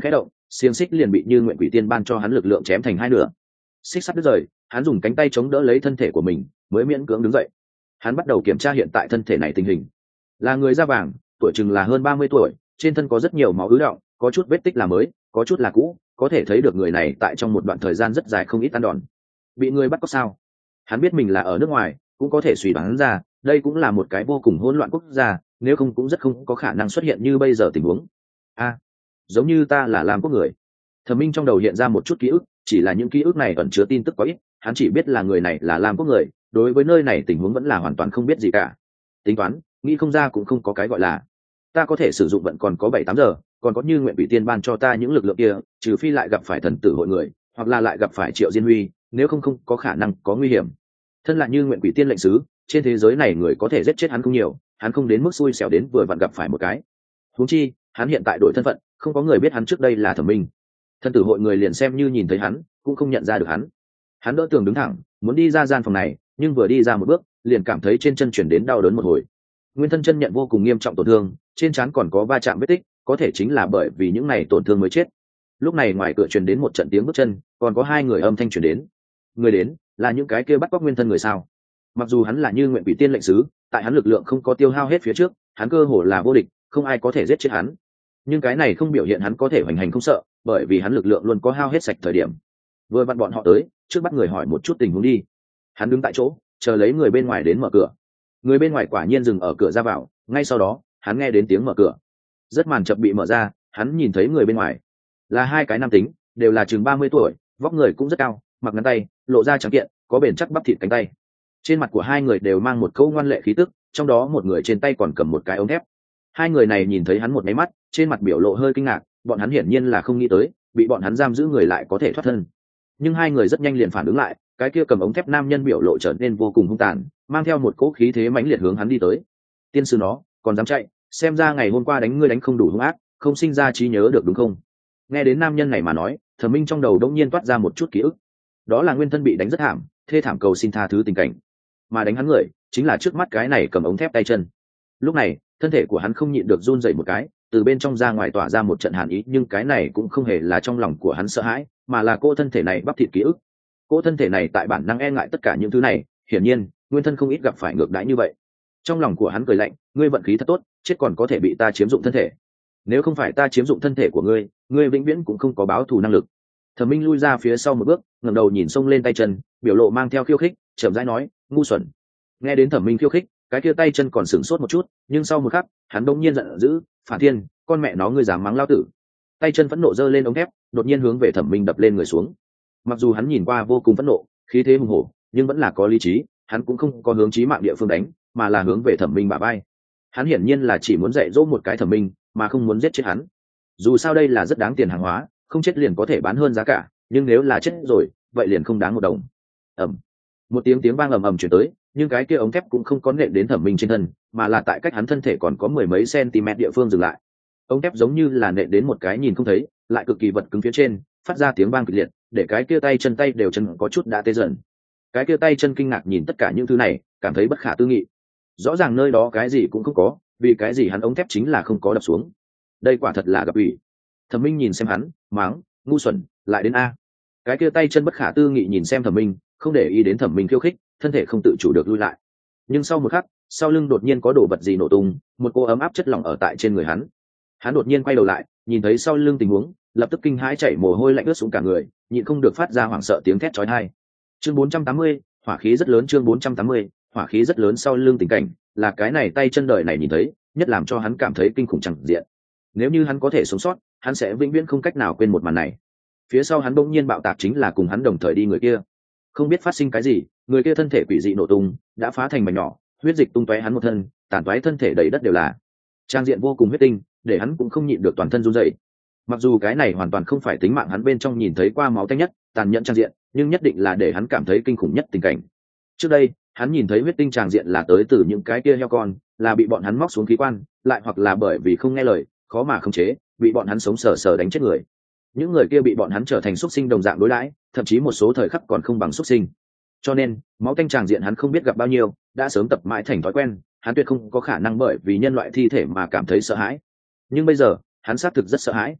xiềng xích liền bị Như Nguyện Quỷ Tiên ban cho hắn lực lượng chém thành hai nửa. Xích sắt đứt rời, hắn dùng cánh tay chống đỡ lấy thân thể của mình mới miễn cưỡng đứng dậy. Hắn bắt đầu kiểm tra hiện tại thân thể này tình hình. Là người da vàng, tuổi chừng là hơn ba mươi tuổi, trên thân có rất nhiều máu ứ đọng, có chút vết tích là mới, có chút là cũ, có thể thấy được người này tại trong một đoạn thời gian rất dài không ít ăn đòn. Bị người bắt cóc sao? Hắn biết mình là ở nước ngoài, cũng có thể suy đoán ra đây cũng là một cái vô cùng hỗn loạn quốc gia, nếu không cũng rất không có khả năng xuất hiện như bây giờ tình huống. A, à, giống như ta là Lam Quốc người. Thẩm Minh trong đầu hiện ra một chút ký ức, chỉ là những ký ức này ẩn chứa tin tức quá ít, hắn chỉ biết là người này là Lam Quốc người, đối với nơi này tình huống vẫn là hoàn toàn không biết gì cả. Tính toán, nghĩ không ra cũng không có cái gọi là. Ta có thể sử dụng vận còn có bảy tám giờ, còn có Như Nguyện Quỷ Tiên ban cho ta những lực lượng kia, trừ phi lại gặp phải thần tử hội người, hoặc là lại gặp phải Triệu Diên Huy, nếu không không có khả năng có nguy hiểm. Thân là Như Nguyện Quỷ Tiên lệnh sứ, trên thế giới này người có thể giết chết hắn không nhiều, hắn không đến mức xui xẻo đến vừa vặn gặp phải một cái. Huống chi, hắn hiện tại đổi thân phận, không có người biết hắn trước đây là Thẩm Minh. Thần tử hội người liền xem như nhìn thấy hắn, cũng không nhận ra được hắn. Hắn đỡ tường đứng thẳng, muốn đi ra gian phòng này, nhưng vừa đi ra một bước, liền cảm thấy trên chân chuyển đến đau đớn một hồi. Nguyên thân chân nhận vô cùng nghiêm trọng tổn thương, trên trán còn có va chạm vết tích, có thể chính là bởi vì những này tổn thương mới chết. Lúc này ngoài cửa truyền đến một trận tiếng bước chân, còn có hai người âm thanh truyền đến. Người đến là những cái kia bắt cóc nguyên thân người sao? Mặc dù hắn là Như Nguyện Quỷ Tiên lệnh sứ, tại hắn lực lượng không có tiêu hao hết phía trước, hắn cơ hồ là vô địch, không ai có thể giết chết hắn. Nhưng cái này không biểu hiện hắn có thể hoành hành không sợ, bởi vì hắn lực lượng luôn có hao hết sạch thời điểm. Vừa vặn bọn họ tới, trước bắt người hỏi một chút tình huống đi. Hắn đứng tại chỗ, chờ lấy người bên ngoài đến mở cửa. Người bên ngoài quả nhiên dừng ở cửa ra vào, ngay sau đó, hắn nghe đến tiếng mở cửa. Rất màn chập bị mở ra, hắn nhìn thấy người bên ngoài là hai cái nam tính, đều là chừng ba mươi tuổi, vóc người cũng rất cao, mặc ngắn tay, lộ ra trắng kiện, có bền chắc bắp thịt cánh tay. Trên mặt của hai người đều mang một câu ngoan lệ khí tức, trong đó một người trên tay còn cầm một cái ống thép. Hai người này nhìn thấy hắn một máy mắt, trên mặt biểu lộ hơi kinh ngạc, bọn hắn hiển nhiên là không nghĩ tới, bị bọn hắn giam giữ người lại có thể thoát thân. Nhưng hai người rất nhanh liền phản ứng lại, cái kia cầm ống thép nam nhân biểu lộ trở nên vô cùng hung tàn, mang theo một cỗ khí thế mãnh liệt hướng hắn đi tới. Tiên sư nó, còn dám chạy, xem ra ngày hôm qua đánh ngươi đánh không đủ hung ác, không sinh ra trí nhớ được đúng không? Nghe đến nam nhân này mà nói, Thẩm Minh trong đầu đột nhiên toát ra một chút ký ức. Đó là nguyên thân bị đánh rất thảm, thê thảm cầu xin tha thứ tình cảnh. Mà đánh hắn người, chính là trước mắt cái này cầm ống thép tay chân. Lúc này, thân thể của hắn không nhịn được run rẩy một cái, từ bên trong ra ngoài tỏa ra một trận hàn ý, nhưng cái này cũng không hề là trong lòng của hắn sợ hãi, mà là cô thân thể này bắp thịt ký ức. Cô thân thể này tại bản năng e ngại tất cả những thứ này, hiển nhiên, nguyên thân không ít gặp phải ngược đãi như vậy. Trong lòng của hắn cười lạnh, ngươi vận khí thật tốt, chết còn có thể bị ta chiếm dụng thân thể. Nếu không phải ta chiếm dụng thân thể của ngươi, ngươi vĩnh viễn cũng không có báo thù năng lực. Thẩm Minh lui ra phía sau một bước, ngẩng đầu nhìn xông lên tay chân, biểu lộ mang theo khiêu khích, chậm rãi nói, ngu xuẩn. Nghe đến Thẩm Minh khiêu khích, cái kia tay chân còn sửng sốt một chút, nhưng sau một khắc, hắn đột nhiên giận dữ, phản thiên, con mẹ nó ngươi dám mắng lao tử. Tay chân phẫn nộ giơ lên ống thép, đột nhiên hướng về Thẩm Minh đập lên người xuống. Mặc dù hắn nhìn qua vô cùng phẫn nộ, khí thế hùng hổ, nhưng vẫn là có lý trí, hắn cũng không có hướng chí mạng địa phương đánh, mà là hướng về Thẩm Minh bả vai. Hắn hiển nhiên là chỉ muốn dạy dỗ một cái Thẩm Minh, mà không muốn giết chết hắn. Dù sao đây là rất đáng tiền hàng hóa, không chết liền có thể bán hơn giá cả, nhưng nếu là chết rồi, vậy liền không đáng một đồng. Ầm. Một tiếng tiếng vang ầm ầm truyền tới, nhưng cái kia ống thép cũng không có nện đến Thẩm Minh trên thân, mà là tại cách hắn thân thể còn có mười mấy cm địa phương dừng lại. Ống thép giống như là nện đến một cái nhìn không thấy, lại cực kỳ vật cứng phía trên, phát ra tiếng vang kịch liệt, để cái kia tay chân tay đều chân có chút đã tê dần. Cái kia tay chân kinh ngạc nhìn tất cả những thứ này, cảm thấy bất khả tư nghị. Rõ ràng nơi đó cái gì cũng không có, vì cái gì hắn ống thép chính là không có đập xuống. Đây quả thật là gặp ủy. Thẩm Minh nhìn xem hắn, mắng, ngu xuẩn, lại đến a. Cái kia tay chân bất khả tư nghị nhìn xem Thẩm Minh, không để ý đến Thẩm Minh khiêu khích, thân thể không tự chủ được lui lại. Nhưng sau một khắc, sau lưng đột nhiên có đồ vật gì nổ tung, một cô ấm áp chất lỏng ở tại trên người hắn. Hắn đột nhiên quay đầu lại, nhìn thấy sau lưng tình huống, lập tức kinh hãi chảy mồ hôi lạnh ướt xuống cả người, nhịn không được phát ra hoảng sợ tiếng thét chói tai. Chương bốn trăm tám mươi, hỏa khí rất lớn. Chương bốn trăm tám mươi, hỏa khí rất lớn. Sau lưng tình cảnh, là cái này tay chân đời này nhìn thấy, nhất làm cho hắn cảm thấy kinh khủng chẳng diện. Nếu như hắn có thể sống sót, hắn sẽ vĩnh viễn không cách nào quên một màn này. Phía sau hắn bỗng nhiên bạo tạc chính là cùng hắn đồng thời đi người kia. Không biết phát sinh cái gì, người kia thân thể quỷ dị nổ tung, đã phá thành mảnh nhỏ, huyết dịch tung tóe hắn một thân, tàn toái thân thể đầy đất đều là. Trang diện vô cùng huyết tinh, để hắn cũng không nhịn được toàn thân run rẩy. Mặc dù cái này hoàn toàn không phải tính mạng hắn bên trong nhìn thấy qua máu tanh nhất, tàn nhẫn trang diện, nhưng nhất định là để hắn cảm thấy kinh khủng nhất tình cảnh. Trước đây, hắn nhìn thấy huyết tinh tràng diện là tới từ những cái kia heo con, là bị bọn hắn móc xuống khí quan, lại hoặc là bởi vì không nghe lời, khó mà khống chế, bị bọn hắn sống sờ sờ đánh chết người. Những người kia bị bọn hắn trở thành súc sinh đồng dạng đối đãi, thậm chí một số thời khắc còn không bằng súc sinh. Cho nên, máu tanh tràng diện hắn không biết gặp bao nhiêu, đã sớm tập mãi thành thói quen, hắn tuyệt không có khả năng bởi vì nhân loại thi thể mà cảm thấy sợ hãi. Nhưng bây giờ, hắn xác thực rất sợ hãi.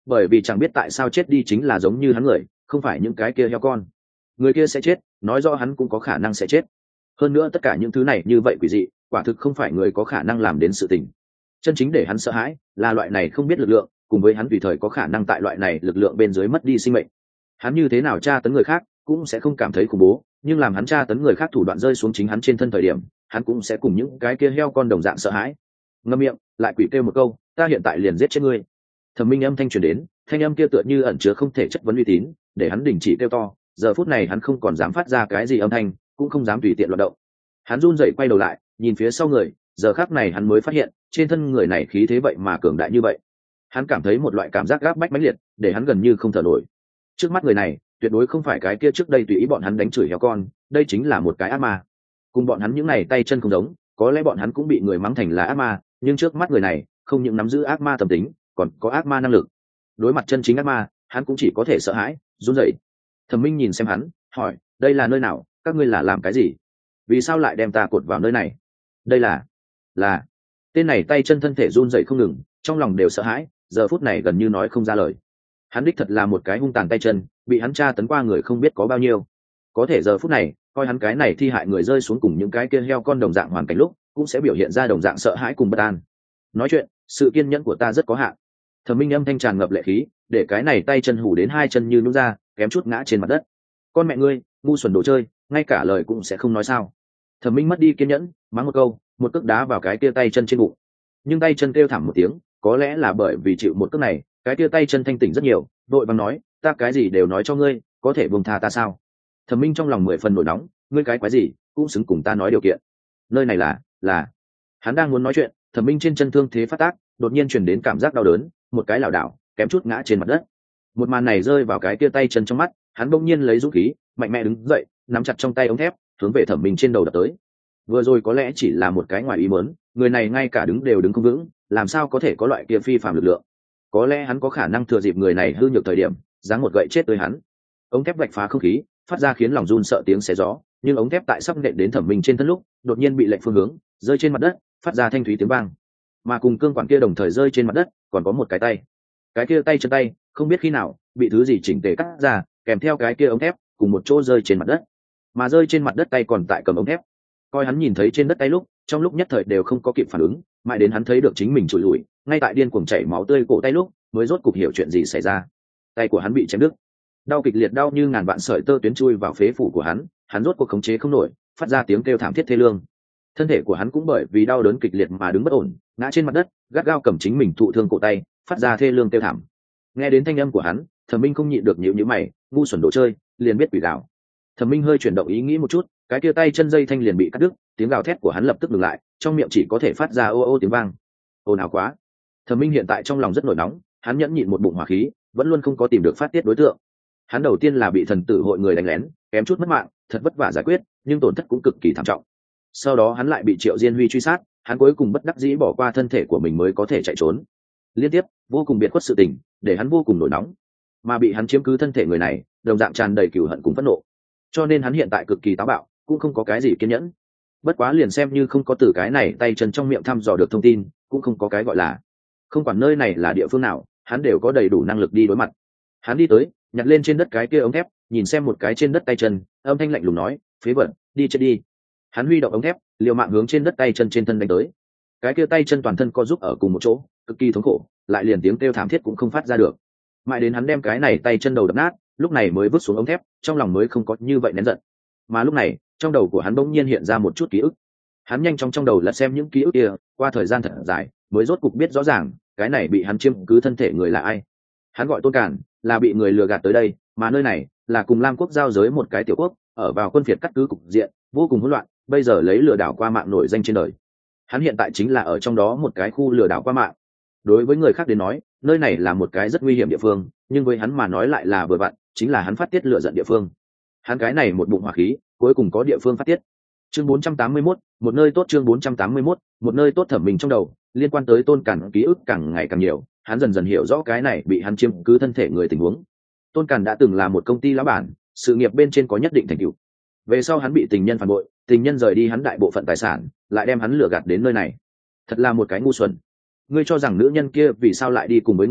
bởi vì chẳng biết tại sao chết đi chính là giống như hắn người, không phải những cái kia heo con. Người kia sẽ chết, nói rõ hắn cũng có khả năng sẽ chết. Hơn nữa tất cả những thứ này như vậy quỷ dị, quả thực không phải người có khả năng làm đến sự tình. Chân chính để hắn sợ hãi là loại này không biết lực lượng, cùng với hắn tùy thời có khả năng tại loại này lực lượng bên dưới mất đi sinh mệnh. Hắn như thế nào tra tấn người khác cũng sẽ không cảm thấy khủng bố, nhưng làm hắn tra tấn người khác thủ đoạn rơi xuống chính hắn trên thân thời điểm, hắn cũng sẽ cùng những cái kia heo con đồng dạng sợ hãi. Ngậm miệng, lại quỷ kêu một câu, ta hiện tại liền giết chết ngươi. Thẩm Minh âm thanh truyền đến, thanh âm kia tựa như ẩn chứa không thể chất vấn uy tín, để hắn đình chỉ kêu to. Giờ phút này hắn không còn dám phát ra cái gì âm thanh, cũng không dám tùy tiện loạn động. Hắn run rẩy quay đầu lại, nhìn phía sau người, giờ khắc này hắn mới phát hiện, trên thân người này khí thế vậy mà cường đại như vậy. Hắn cảm thấy một loại cảm giác gáp bách mãnh liệt, để hắn gần như không thở nổi. Trước mắt người này, tuyệt đối không phải cái kia trước đây tùy ý bọn hắn đánh chửi heo con, đây chính là một cái ác ma. Cùng bọn hắn những này tay chân không giống, có lẽ bọn hắn cũng bị người mắng thành là ác ma, nhưng trước mắt người này, không những nắm giữ ác ma tâm tính, còn có ác ma năng lực. Đối mặt chân chính ác ma, hắn cũng chỉ có thể sợ hãi, run rẩy. Thẩm Minh nhìn xem hắn, hỏi, đây là nơi nào, các ngươi là làm cái gì? Vì sao lại đem ta cột vào nơi này? Đây là là tên này tay chân thân thể run rẩy không ngừng, trong lòng đều sợ hãi, giờ phút này gần như nói không ra lời. Hắn đích thật là một cái hung tàn tay chân, bị hắn tra tấn qua người không biết có bao nhiêu. Có thể giờ phút này, coi hắn cái này thi hại người rơi xuống cùng những cái kia heo con đồng dạng hoàn cảnh lúc, cũng sẽ biểu hiện ra đồng dạng sợ hãi cùng bất an. Nói chuyện, sự kiên nhẫn của ta rất có hạn. Thẩm Minh âm thanh tràn ngập lệ khí, để cái này tay chân hủ đến hai chân như nhũn ra, kém chút ngã trên mặt đất. Con mẹ ngươi, ngu xuẩn đồ chơi, ngay cả lời cũng sẽ không nói sao? Thẩm Minh mất đi kiên nhẫn, mắng một câu, một cước đá vào cái kia tay chân trên bụng. Nhưng tay chân kêu thảm một tiếng, có lẽ là bởi vì chịu một cước này, cái kia tay chân thanh tỉnh rất nhiều, vội vàng nói, ta cái gì đều nói cho ngươi, có thể buông tha ta sao? Thẩm Minh trong lòng mười phần nổi nóng, ngươi cái quái gì, cũng xứng cùng ta nói điều kiện. Nơi này là, là. Hắn đang muốn nói chuyện, Thẩm Minh trên chân thương thế phát tác, đột nhiên truyền đến cảm giác đau đớn, một cái lảo đảo, kém chút ngã trên mặt đất. Một màn này rơi vào cái kia tay chân trong mắt, hắn bỗng nhiên lấy dũng khí, mạnh mẽ đứng dậy, nắm chặt trong tay ống thép, hướng về Thẩm Minh trên đầu đập tới. Vừa rồi có lẽ chỉ là một cái ngoài ý muốn, người này ngay cả đứng đều đứng không vững, làm sao có thể có loại kia phi phàm lực lượng? Có lẽ hắn có khả năng thừa dịp người này hư nhược thời điểm, giáng một gậy chết tới hắn. Ống thép vạch phá không khí, phát ra khiến lòng run sợ tiếng xé gió, nhưng ống thép tại sắp nện đến Thẩm Minh trên thân lúc, đột nhiên bị lệch phương hướng, rơi trên mặt đất, phát ra thanh thúy tiếng vang. Mà cùng cương quản kia đồng thời rơi trên mặt đất, còn có một cái tay. Cái kia tay chân tay, không biết khi nào bị thứ gì chỉnh tề cắt ra, kèm theo cái kia ống thép cùng một chỗ rơi trên mặt đất. Mà rơi trên mặt đất tay còn tại cầm ống thép. Coi hắn nhìn thấy trên đất tay lúc, trong lúc nhất thời đều không có kịp phản ứng, mãi đến hắn thấy được chính mình trụi lùi, ngay tại điên cuồng chảy máu tươi cổ tay lúc, mới rốt cục hiểu chuyện gì xảy ra. Tay của hắn bị chém đứt, đau kịch liệt, đau như ngàn vạn sợi tơ tuyến chui vào phế phủ của hắn, hắn rốt cuộc khống chế không nổi, phát ra tiếng kêu thảm thiết thê lương. Thân thể của hắn cũng bởi vì đau đớn kịch liệt mà đứng bất ổn, ngã trên mặt đất, gắt gao cầm chính mình thụ thương cổ tay, phát ra thê lương kêu thảm. Nghe đến thanh âm của hắn, Thẩm Minh không nhịn được nhíu nhíu mày, ngu xuẩn đồ chơi, liền biết quỷ gào. Thẩm Minh hơi chuyển động ý nghĩ một chút, cái kia tay chân dây thanh liền bị cắt đứt, tiếng gào thét của hắn lập tức dừng lại, trong miệng chỉ có thể phát ra ô ô tiếng vang. Ồn ào quá. Thẩm Minh hiện tại trong lòng rất nổi nóng, hắn nhẫn nhịn một bụng hỏa khí, vẫn luôn không có tìm được phát tiết đối tượng. Hắn đầu tiên là bị thần tử hội người đánh lén, kém chút mất mạng, thật vất vả giải quyết, nhưng tổn thất cũng cực kỳ thảm trọng. Sau đó hắn lại bị Triệu Diên Huy truy sát, hắn cuối cùng bất đắc dĩ bỏ qua thân thể của mình mới có thể chạy trốn. Liên tiếp, vô cùng biệt khuất sự tình, để hắn vô cùng nổi nóng. Mà bị hắn chiếm cứ thân thể người này, đồng dạng tràn đầy cừu hận cùng phẫn nộ. Cho nên hắn hiện tại cực kỳ táo bạo, cũng không có cái gì kiên nhẫn. Bất quá liền xem như không có từ cái này tay chân trong miệng thăm dò được thông tin, cũng không có cái gọi là. Không quản nơi này là địa phương nào, hắn đều có đầy đủ năng lực đi đối mặt. Hắn đi tới, nhặt lên trên đất cái kia ống thép, nhìn xem một cái trên đất tay chân, âm thanh lạnh lùng nói, phế vật, đi chết đi. Hắn huy động ống thép, liều mạng hướng trên đất tay chân trên thân đánh tới. Cái kia tay chân toàn thân co giúp ở cùng một chỗ, cực kỳ thống khổ, lại liền tiếng kêu thảm thiết cũng không phát ra được. Mãi đến hắn đem cái này tay chân đầu đập nát, lúc này mới vứt xuống ống thép, trong lòng mới không có như vậy nén giận. Mà lúc này, trong đầu của hắn bỗng nhiên hiện ra một chút ký ức. Hắn nhanh chóng trong đầu lật xem những ký ức kia, qua thời gian thật dài, mới rốt cục biết rõ ràng, cái này bị hắn chiếm cứ thân thể người là ai. Hắn gọi Tôn Cản, là bị người lừa gạt tới đây, mà nơi này là cùng Lam quốc giao giới một cái tiểu quốc, ở vào quân phiệt cắt cứ cục diện, vô cùng hỗn loạn, bây giờ lấy lừa đảo qua mạng nổi danh trên đời. Hắn hiện tại chính là ở trong đó một cái khu lừa đảo qua mạng. Đối với người khác đến nói, nơi này là một cái rất nguy hiểm địa phương, nhưng với hắn mà nói lại là vừa vặn, chính là hắn phát tiết lửa giận địa phương. Hắn cái này một bụng hỏa khí, cuối cùng có địa phương phát tiết. Chương bốn trăm tám mươi mốt, một nơi tốt. Chương bốn trăm tám mươi mốt, một nơi tốt. Thẩm Minh trong đầu liên quan tới Tôn Cản ký ức càng ngày càng nhiều, hắn dần dần hiểu rõ cái này bị hắn chiếm cứ thân thể người tình huống. Tôn Cản đã từng là một công ty lão bản, sự nghiệp bên trên có nhất định thành tựu. Về sau hắn bị tình nhân phản bội, tình nhân rời đi hắn đại bộ phận tài sản, lại đem hắn lừa gạt đến nơi này. Thật là một cái ngu xuẩn. Ngươi cho rằng nữ nhân kia vì sao lại đi cùng với ngươi,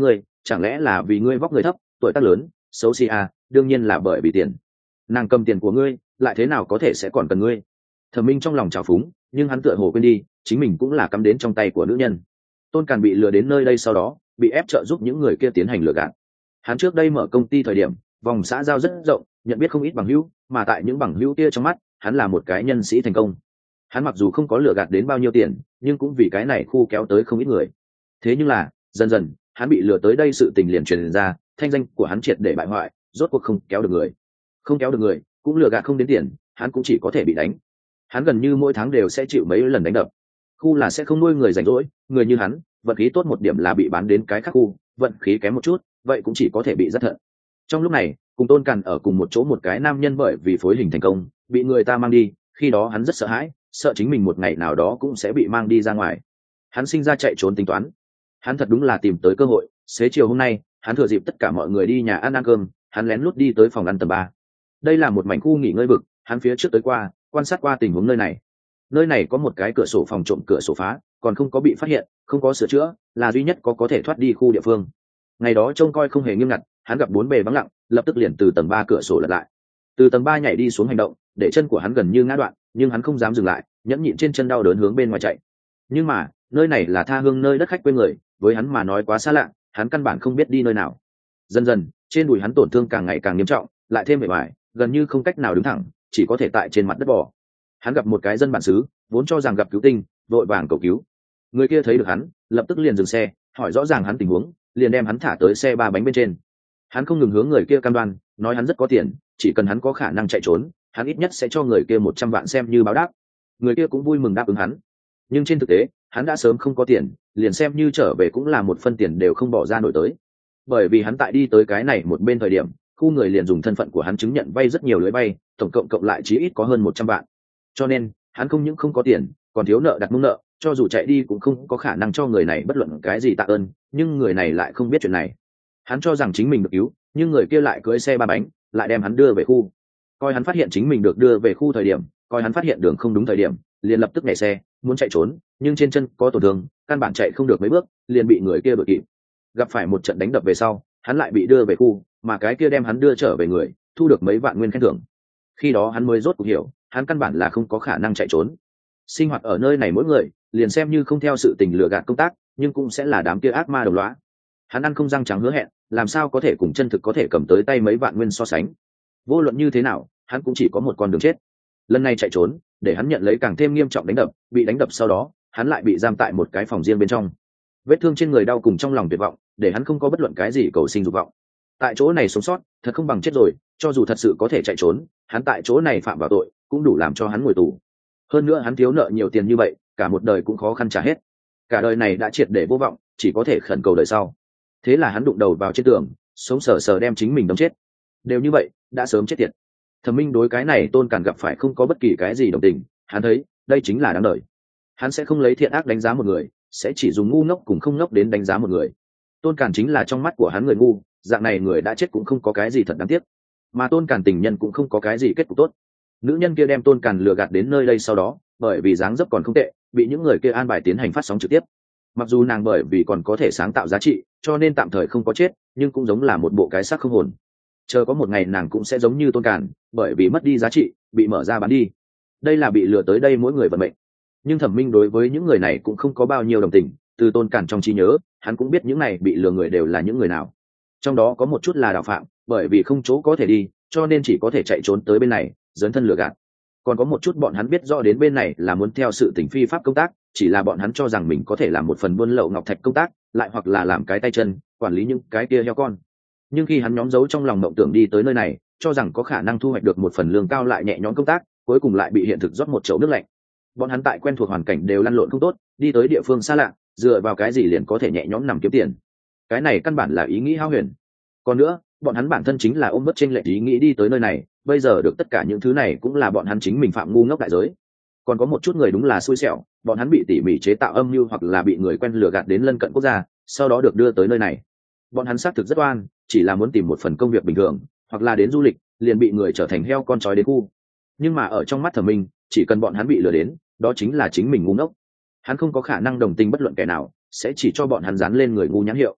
chẳng lẽ là vì ngươi vóc người thấp, tuổi tác lớn, xấu xí à? Đương nhiên là bởi vì tiền. Nàng cầm tiền của ngươi, lại thế nào có thể sẽ còn cần ngươi? Thẩm Minh trong lòng trào phúng, nhưng hắn tựa hồ quên đi, chính mình cũng là cắm đến trong tay của nữ nhân. Tôn Càn bị lừa đến nơi đây sau đó, bị ép trợ giúp những người kia tiến hành lừa gạt. Hắn trước đây mở công ty thời điểm, vòng xã giao rất rộng, nhận biết không ít bằng hữu, mà tại những bằng hữu kia trong mắt, hắn là một cái nhân sĩ thành công. Hắn mặc dù không có lừa gạt đến bao nhiêu tiền, nhưng cũng vì cái này khu kéo tới không ít người. Thế nhưng là, dần dần, hắn bị lừa tới đây, sự tình liền truyền ra, thanh danh của hắn triệt để bại hoại, rốt cuộc không kéo được người. Không kéo được người, cũng lừa gạt không đến tiền, hắn cũng chỉ có thể bị đánh. Hắn gần như mỗi tháng đều sẽ chịu mấy lần đánh đập. Khu là sẽ không nuôi người rảnh rỗi, người như hắn, vận khí tốt một điểm là bị bán đến cái khác khu, vận khí kém một chút, vậy cũng chỉ có thể bị rất thận. Trong lúc này, cùng Tôn Càn ở cùng một chỗ một cái nam nhân bởi vì phối hình thành công, bị người ta mang đi, khi đó hắn rất sợ hãi, sợ chính mình một ngày nào đó cũng sẽ bị mang đi ra ngoài. Hắn sinh ra chạy trốn tính toán. Hắn thật đúng là tìm tới cơ hội, xế chiều hôm nay, hắn thừa dịp tất cả mọi người đi nhà ăn ăn cơm, hắn lén lút đi tới phòng ăn tầng ba. Đây là một mảnh khu nghỉ ngơi vực, hắn phía trước tới qua, quan sát qua tình huống nơi này. Nơi này có một cái cửa sổ phòng trộm cửa sổ phá, còn không có bị phát hiện, không có sửa chữa, là duy nhất có có thể thoát đi khu địa phương. Ngày đó trông coi không hề nghiêm ngặt, hắn gặp bốn bề vắng lặng, lập tức liền từ tầng ba cửa sổ lật lại. Từ tầng ba nhảy đi xuống hành động, để chân của hắn gần như ngã đoạn, nhưng hắn không dám dừng lại, nhẫn nhịn trên chân đau đớn hướng bên ngoài chạy. Nhưng mà, nơi này là tha hương nơi đất khách quê người, với hắn mà nói quá xa lạ, hắn căn bản không biết đi nơi nào. Dần dần, trên đùi hắn tổn thương càng ngày càng nghiêm trọng, lại thêm bề ngoài, gần như không cách nào đứng thẳng, chỉ có thể tại trên mặt đất bò. Hắn gặp một cái dân bản xứ, vốn cho rằng gặp cứu tinh, vội vàng cầu cứu. Người kia thấy được hắn, lập tức liền dừng xe, hỏi rõ ràng hắn tình huống, liền đem hắn thả tới xe ba bánh bên trên. Hắn không ngừng hướng người kia cam đoan, nói hắn rất có tiền, chỉ cần hắn có khả năng chạy trốn, hắn ít nhất sẽ cho người kia một trăm vạn xem như báo đáp. Người kia cũng vui mừng đáp ứng hắn. Nhưng trên thực tế, hắn đã sớm không có tiền, liền xem như trở về cũng là một phân tiền đều không bỏ ra nổi tới. Bởi vì hắn tại đi tới cái này một bên thời điểm, khu người liền dùng thân phận của hắn chứng nhận vay rất nhiều lưới vay, tổng cộng cộng lại chí ít có hơn một trăm vạn. Cho nên, hắn không những không có tiền, còn thiếu nợ đặt mông nợ, cho dù chạy đi cũng không có khả năng cho người này bất luận cái gì tạ ơn, nhưng người này lại không biết chuyện này. Hắn cho rằng chính mình được cứu, nhưng người kia lại cưỡi xe ba bánh, lại đem hắn đưa về khu. Coi hắn phát hiện chính mình được đưa về khu thời điểm, coi hắn phát hiện đường không đúng thời điểm, liền lập tức nhảy xe, muốn chạy trốn, nhưng trên chân có tổn thương, căn bản chạy không được mấy bước, liền bị người kia đuổi kịp. Gặp phải một trận đánh đập về sau, hắn lại bị đưa về khu, mà cái kia đem hắn đưa trở về người, thu được mấy vạn nguyên khen thưởng. Khi đó hắn mới rốt cuộc hiểu, hắn căn bản là không có khả năng chạy trốn. Sinh hoạt ở nơi này mỗi người, liền xem như không theo sự tình lừa gạt công tác, nhưng cũng sẽ là đám kia ác ma đồng lõa. Hắn ăn không răng trắng hứa hẹn, làm sao có thể cùng chân thực có thể cầm tới tay mấy vạn nguyên so sánh. Vô luận như thế nào, hắn cũng chỉ có một con đường chết. Lần này chạy trốn, để hắn nhận lấy càng thêm nghiêm trọng đánh đập, bị đánh đập sau đó, hắn lại bị giam tại một cái phòng riêng bên trong. Vết thương trên người đau cùng trong lòng tuyệt vọng, để hắn không có bất luận cái gì cầu sinh dục vọng. Tại chỗ này sống sót, thật không bằng chết rồi, cho dù thật sự có thể chạy trốn, hắn tại chỗ này phạm vào tội, cũng đủ làm cho hắn ngồi tù. Hơn nữa hắn thiếu nợ nhiều tiền như vậy, cả một đời cũng khó khăn trả hết. Cả đời này đã triệt để vô vọng, chỉ có thể khẩn cầu đời sau. Thế là hắn đụng đầu vào trên tường, sống sờ sờ đem chính mình đóng chết. Đều như vậy, đã sớm chết tiệt. Thẩm Minh đối cái này Tôn Càn gặp phải không có bất kỳ cái gì đồng tình, hắn thấy, đây chính là đáng đời. Hắn sẽ không lấy thiện ác đánh giá một người, sẽ chỉ dùng ngu ngốc cùng không ngốc đến đánh giá một người. Tôn Càn chính là trong mắt của hắn người ngu, dạng này người đã chết cũng không có cái gì thật đáng tiếc. Mà Tôn Càn tình nhân cũng không có cái gì kết cục tốt. Nữ nhân kia đem Tôn Càn lừa gạt đến nơi đây sau đó, bởi vì dáng dấp còn không tệ, bị những người kia an bài tiến hành phát sóng trực tiếp. Mặc dù nàng bởi vì còn có thể sáng tạo giá trị, cho nên tạm thời không có chết, nhưng cũng giống là một bộ cái xác không hồn. Chờ có một ngày nàng cũng sẽ giống như Tôn Càn, bởi vì mất đi giá trị, bị mở ra bán đi. Đây là bị lừa tới đây mỗi người vận mệnh. Nhưng Thẩm Minh đối với những người này cũng không có bao nhiêu đồng tình, từ Tôn Càn trong trí nhớ, hắn cũng biết những này bị lừa người đều là những người nào. Trong đó có một chút là đạo phạm, bởi vì không chỗ có thể đi, cho nên chỉ có thể chạy trốn tới bên này, dấn thân lừa gạt. Còn có một chút bọn hắn biết rõ đến bên này là muốn theo sự tình phi pháp công tác, chỉ là bọn hắn cho rằng mình có thể làm một phần buôn lậu ngọc thạch công tác, lại hoặc là làm cái tay chân, quản lý những cái kia heo con. Nhưng khi hắn nhóm giấu trong lòng mộng tưởng đi tới nơi này, cho rằng có khả năng thu hoạch được một phần lương cao lại nhẹ nhõm công tác, cuối cùng lại bị hiện thực rót một chậu nước lạnh. Bọn hắn tại quen thuộc hoàn cảnh đều lăn lộn không tốt, đi tới địa phương xa lạ, dựa vào cái gì liền có thể nhẹ nhõm nằm kiếm tiền. Cái này căn bản là ý nghĩ hao huyền. Còn nữa, bọn hắn bản thân chính là ôm bất chênh lệch ý nghĩ đi tới nơi này, bây giờ được tất cả những thứ này cũng là bọn hắn chính mình phạm ngu ngốc đại giới. Còn có một chút người đúng là xui xẻo, bọn hắn bị tỉ mỉ chế tạo âm mưu hoặc là bị người quen lừa gạt đến lân cận quốc gia, sau đó được đưa tới nơi này. Bọn hắn xác thực rất oan, chỉ là muốn tìm một phần công việc bình thường, hoặc là đến du lịch, liền bị người trở thành heo con chói đến khu. Nhưng mà ở trong mắt Thẩm Minh, chỉ cần bọn hắn bị lừa đến, đó chính là chính mình ngu ngốc. Hắn không có khả năng đồng tình bất luận kẻ nào, sẽ chỉ cho bọn hắn dán lên người ngu nhãn hiệu.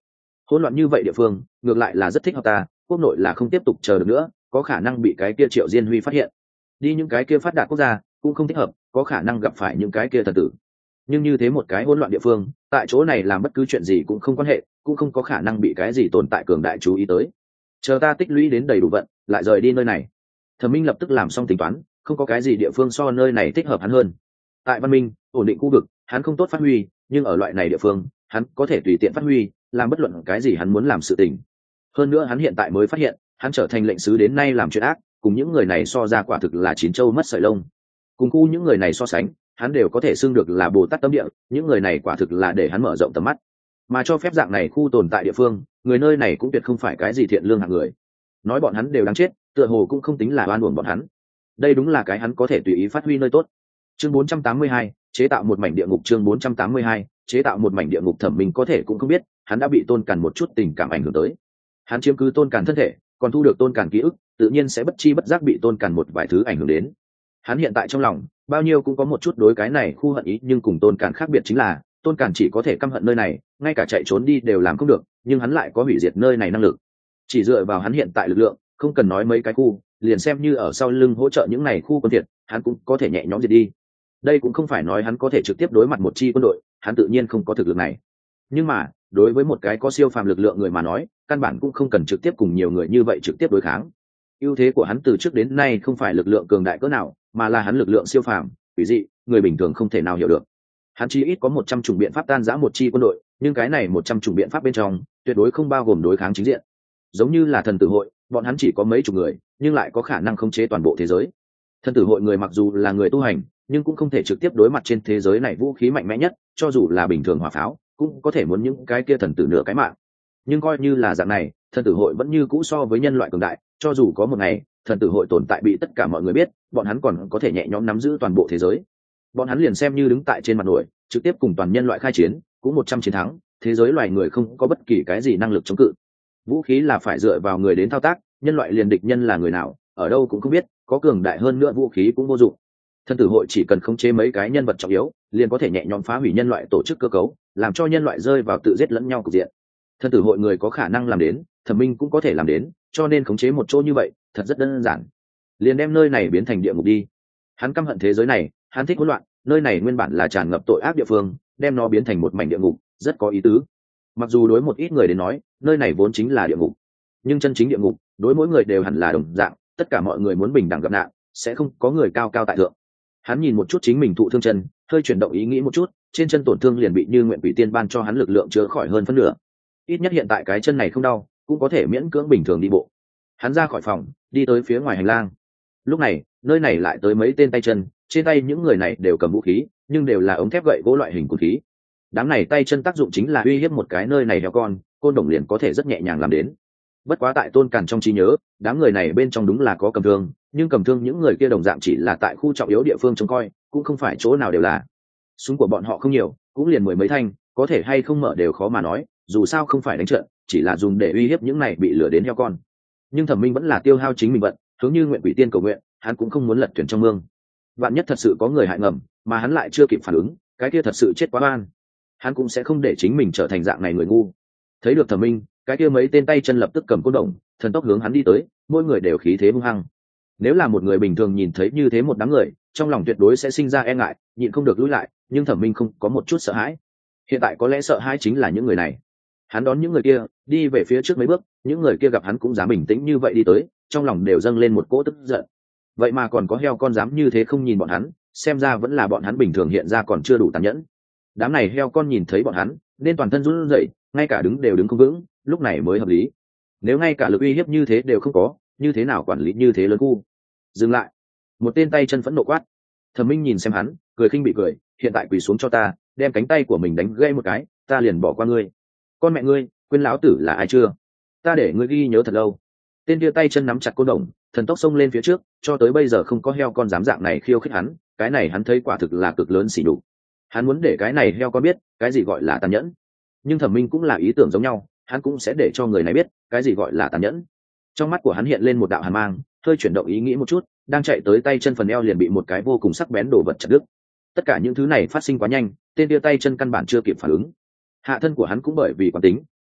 hỗn loạn như vậy địa phương ngược lại là rất thích hợp ta, quốc nội là không tiếp tục chờ được nữa, có khả năng bị cái kia Triệu Diên Huy phát hiện. Đi những cái kia phát đạt quốc gia cũng không thích hợp, có khả năng gặp phải những cái kia thần tử. Nhưng như thế một cái hỗn loạn địa phương, tại chỗ này làm bất cứ chuyện gì cũng không quan hệ, cũng không có khả năng bị cái gì tồn tại cường đại chú ý tới. Chờ ta tích lũy đến đầy đủ vận, lại rời đi nơi này. Thẩm Minh lập tức làm xong tính toán, không có cái gì địa phương so nơi này thích hợp hắn hơn. Tại văn minh, ổn định khu vực, hắn không tốt phát huy, nhưng ở loại này địa phương, hắn có thể tùy tiện phát huy, làm bất luận cái gì hắn muốn làm sự tình. Hơn nữa hắn hiện tại mới phát hiện, hắn trở thành lệnh sứ đến nay làm chuyện ác, cùng những người này so ra quả thực là chín châu mất sợi lông. Cùng khu những người này so sánh, hắn đều có thể xưng được là Bồ Tát tâm địa, những người này quả thực là để hắn mở rộng tầm mắt. Mà cho phép dạng này khu tồn tại địa phương, người nơi này cũng tuyệt không phải cái gì thiện lương hạng người. Nói bọn hắn đều đáng chết, tựa hồ cũng không tính là oan uổng bọn hắn. Đây đúng là cái hắn có thể tùy ý phát huy nơi tốt. Chương bốn trăm tám mươi hai, chế tạo một mảnh địa ngục. Chương bốn trăm tám mươi hai, chế tạo một mảnh địa ngục. Thẩm Minh có thể cũng không biết, hắn đã bị Tôn Càn một chút tình cảm ảnh hưởng tới. Hắn chiếm cứ Tôn Càn thân thể, còn thu được Tôn Càn ký ức, tự nhiên sẽ bất chi bất giác bị Tôn Càn một vài thứ ảnh hưởng đến. Hắn hiện tại trong lòng, bao nhiêu cũng có một chút đối cái này khu hận ý, nhưng cùng Tôn Càn khác biệt chính là, Tôn Càn chỉ có thể căm hận nơi này, ngay cả chạy trốn đi đều làm không được, nhưng hắn lại có hủy diệt nơi này năng lực. Chỉ dựa vào hắn hiện tại lực lượng, không cần nói mấy cái khu, liền xem như ở sau lưng hỗ trợ những này khu quân thiệt, hắn cũng có thể nhẹ nhõm diệt đi. Đây cũng không phải nói hắn có thể trực tiếp đối mặt một chi quân đội, hắn tự nhiên không có thực lực này. Nhưng mà, đối với một cái có siêu phàm lực lượng người mà nói, căn bản cũng không cần trực tiếp cùng nhiều người như vậy trực tiếp đối kháng. Ưu thế của hắn từ trước đến nay không phải lực lượng cường đại cỡ nào, mà là hắn lực lượng siêu phàm, quỷ dị, người bình thường không thể nào hiểu được. Hắn chỉ ít có một trăm chủng biện pháp tan rã một chi quân đội, nhưng cái này một trăm chủng biện pháp bên trong, tuyệt đối không bao gồm đối kháng chính diện. Giống như là thần tử hội, bọn hắn chỉ có mấy chục người, nhưng lại có khả năng khống chế toàn bộ thế giới. Thần tử hội người mặc dù là người tu hành, nhưng cũng không thể trực tiếp đối mặt trên thế giới này vũ khí mạnh mẽ nhất, cho dù là bình thường hỏa pháo, cũng có thể muốn những cái kia thần tử nửa cái mạng. Nhưng coi như là dạng này, thần tử hội vẫn như cũ so với nhân loại cường đại, cho dù có một ngày thần tử hội tồn tại bị tất cả mọi người biết, bọn hắn còn có thể nhẹ nhõm nắm giữ toàn bộ thế giới. Bọn hắn liền xem như đứng tại trên mặt nổi, trực tiếp cùng toàn nhân loại khai chiến, cũng một trăm chiến thắng, thế giới loài người không có bất kỳ cái gì năng lực chống cự. Vũ khí là phải dựa vào người đến thao tác, nhân loại liền địch nhân là người nào, ở đâu cũng không biết, có cường đại hơn nữa vũ khí cũng vô dụng. Thần tử hội chỉ cần khống chế mấy cái nhân vật trọng yếu, liền có thể nhẹ nhõm phá hủy nhân loại tổ chức cơ cấu, làm cho nhân loại rơi vào tự giết lẫn nhau cục diện. Thần tử hội người có khả năng làm đến, Thẩm Minh cũng có thể làm đến, cho nên khống chế một chỗ như vậy, thật rất đơn giản. Liền đem nơi này biến thành địa ngục đi. Hắn căm hận thế giới này, hắn thích hỗn loạn, nơi này nguyên bản là tràn ngập tội ác địa phương, đem nó biến thành một mảnh địa ngục, rất có ý tứ. Mặc dù đối một ít người đến nói, nơi này vốn chính là địa ngục, nhưng chân chính địa ngục, đối mỗi người đều hẳn là đồng dạng, tất cả mọi người muốn bình đẳng gặp nạn, sẽ không có người cao cao tại thượng. Hắn nhìn một chút chính mình thụ thương chân, hơi chuyển động ý nghĩ một chút, trên chân tổn thương liền bị Như Nguyện Quỷ Tiên ban cho hắn lực lượng chữa khỏi hơn phân nửa. Ít nhất hiện tại cái chân này không đau, cũng có thể miễn cưỡng bình thường đi bộ. Hắn ra khỏi phòng, đi tới phía ngoài hành lang. Lúc này, nơi này lại tới mấy tên tay chân, trên tay những người này đều cầm vũ khí, nhưng đều là ống thép gậy gỗ loại hình của khí. Đám này tay chân tác dụng chính là uy hiếp một cái nơi này heo con, côn đồng liền có thể rất nhẹ nhàng làm đến. Bất quá tại Tôn Càn trong trí nhớ, đám người này bên trong đúng là có cầm thương, nhưng cầm thương những người kia đồng dạng chỉ là tại khu trọng yếu địa phương trông coi, cũng không phải chỗ nào đều là. Súng của bọn họ không nhiều, cũng liền mười mấy thanh, có thể hay không mở đều khó mà nói, dù sao không phải đánh trận, chỉ là dùng để uy hiếp những này bị lừa đến heo con. Nhưng Thẩm Minh vẫn là tiêu hao chính mình vận, hướng Như Nguyện Quỷ Tiên cầu nguyện, hắn cũng không muốn lật thuyền trong mương. Vạn nhất thật sự có người hại ngầm, mà hắn lại chưa kịp phản ứng, cái kia thật sự chết quá oan. Hắn cũng sẽ không để chính mình trở thành dạng này người ngu. Thấy được Thẩm Minh, cái kia mấy tên tay chân lập tức cầm côn đồng, thần tốc hướng hắn đi tới, mỗi người đều khí thế hung hăng. Nếu là một người bình thường nhìn thấy như thế một đám người, trong lòng tuyệt đối sẽ sinh ra e ngại, nhịn không được lùi lại, nhưng Thẩm Minh không có một chút sợ hãi. Hiện tại có lẽ sợ hãi chính là những người này. Hắn đón những người kia, đi về phía trước mấy bước, những người kia gặp hắn cũng dám bình tĩnh như vậy đi tới, trong lòng đều dâng lên một cỗ tức giận. Vậy mà còn có heo con dám như thế không nhìn bọn hắn, xem ra vẫn là bọn hắn bình thường hiện ra còn chưa đủ tàn nhẫn. Đám này heo con nhìn thấy bọn hắn, nên toàn thân run rẩy, ngay cả đứng đều đứng không vững, lúc này mới hợp lý. Nếu ngay cả lực uy hiếp như thế đều không có, như thế nào quản lý như thế lớn khu? Dừng lại! Một tên tay chân phẫn nộ quát. Thẩm Minh nhìn xem hắn, cười khinh bị cười, hiện tại quỳ xuống cho ta, đem cánh tay của mình đánh gãy một cái, ta liền bỏ qua ngươi. Con mẹ ngươi, quên lão tử là ai chưa? Ta để ngươi ghi nhớ thật lâu. Tên kia tay chân nắm chặt côn đồng, thần tốc xông lên phía trước, cho tới bây giờ không có heo con dám dạng này khiêu khích hắn, cái này hắn thấy quả thực là cực lớn xỉ nhục. Hắn muốn để cái này heo con biết, cái gì gọi là tàn nhẫn. Nhưng Thẩm Minh cũng là ý tưởng giống nhau, hắn cũng sẽ để cho người này biết, cái gì gọi là tàn nhẫn. Trong mắt của hắn hiện lên một đạo hàn mang, hơi chuyển động ý nghĩ một chút, đang chạy tới tay chân phần eo liền bị một cái vô cùng sắc bén đổ vật chặt đứt. Tất cả những thứ này phát sinh quá nhanh, tên kia tay chân căn bản chưa kịp phản ứng. Hạ thân của hắn cũng bởi vì quán tính,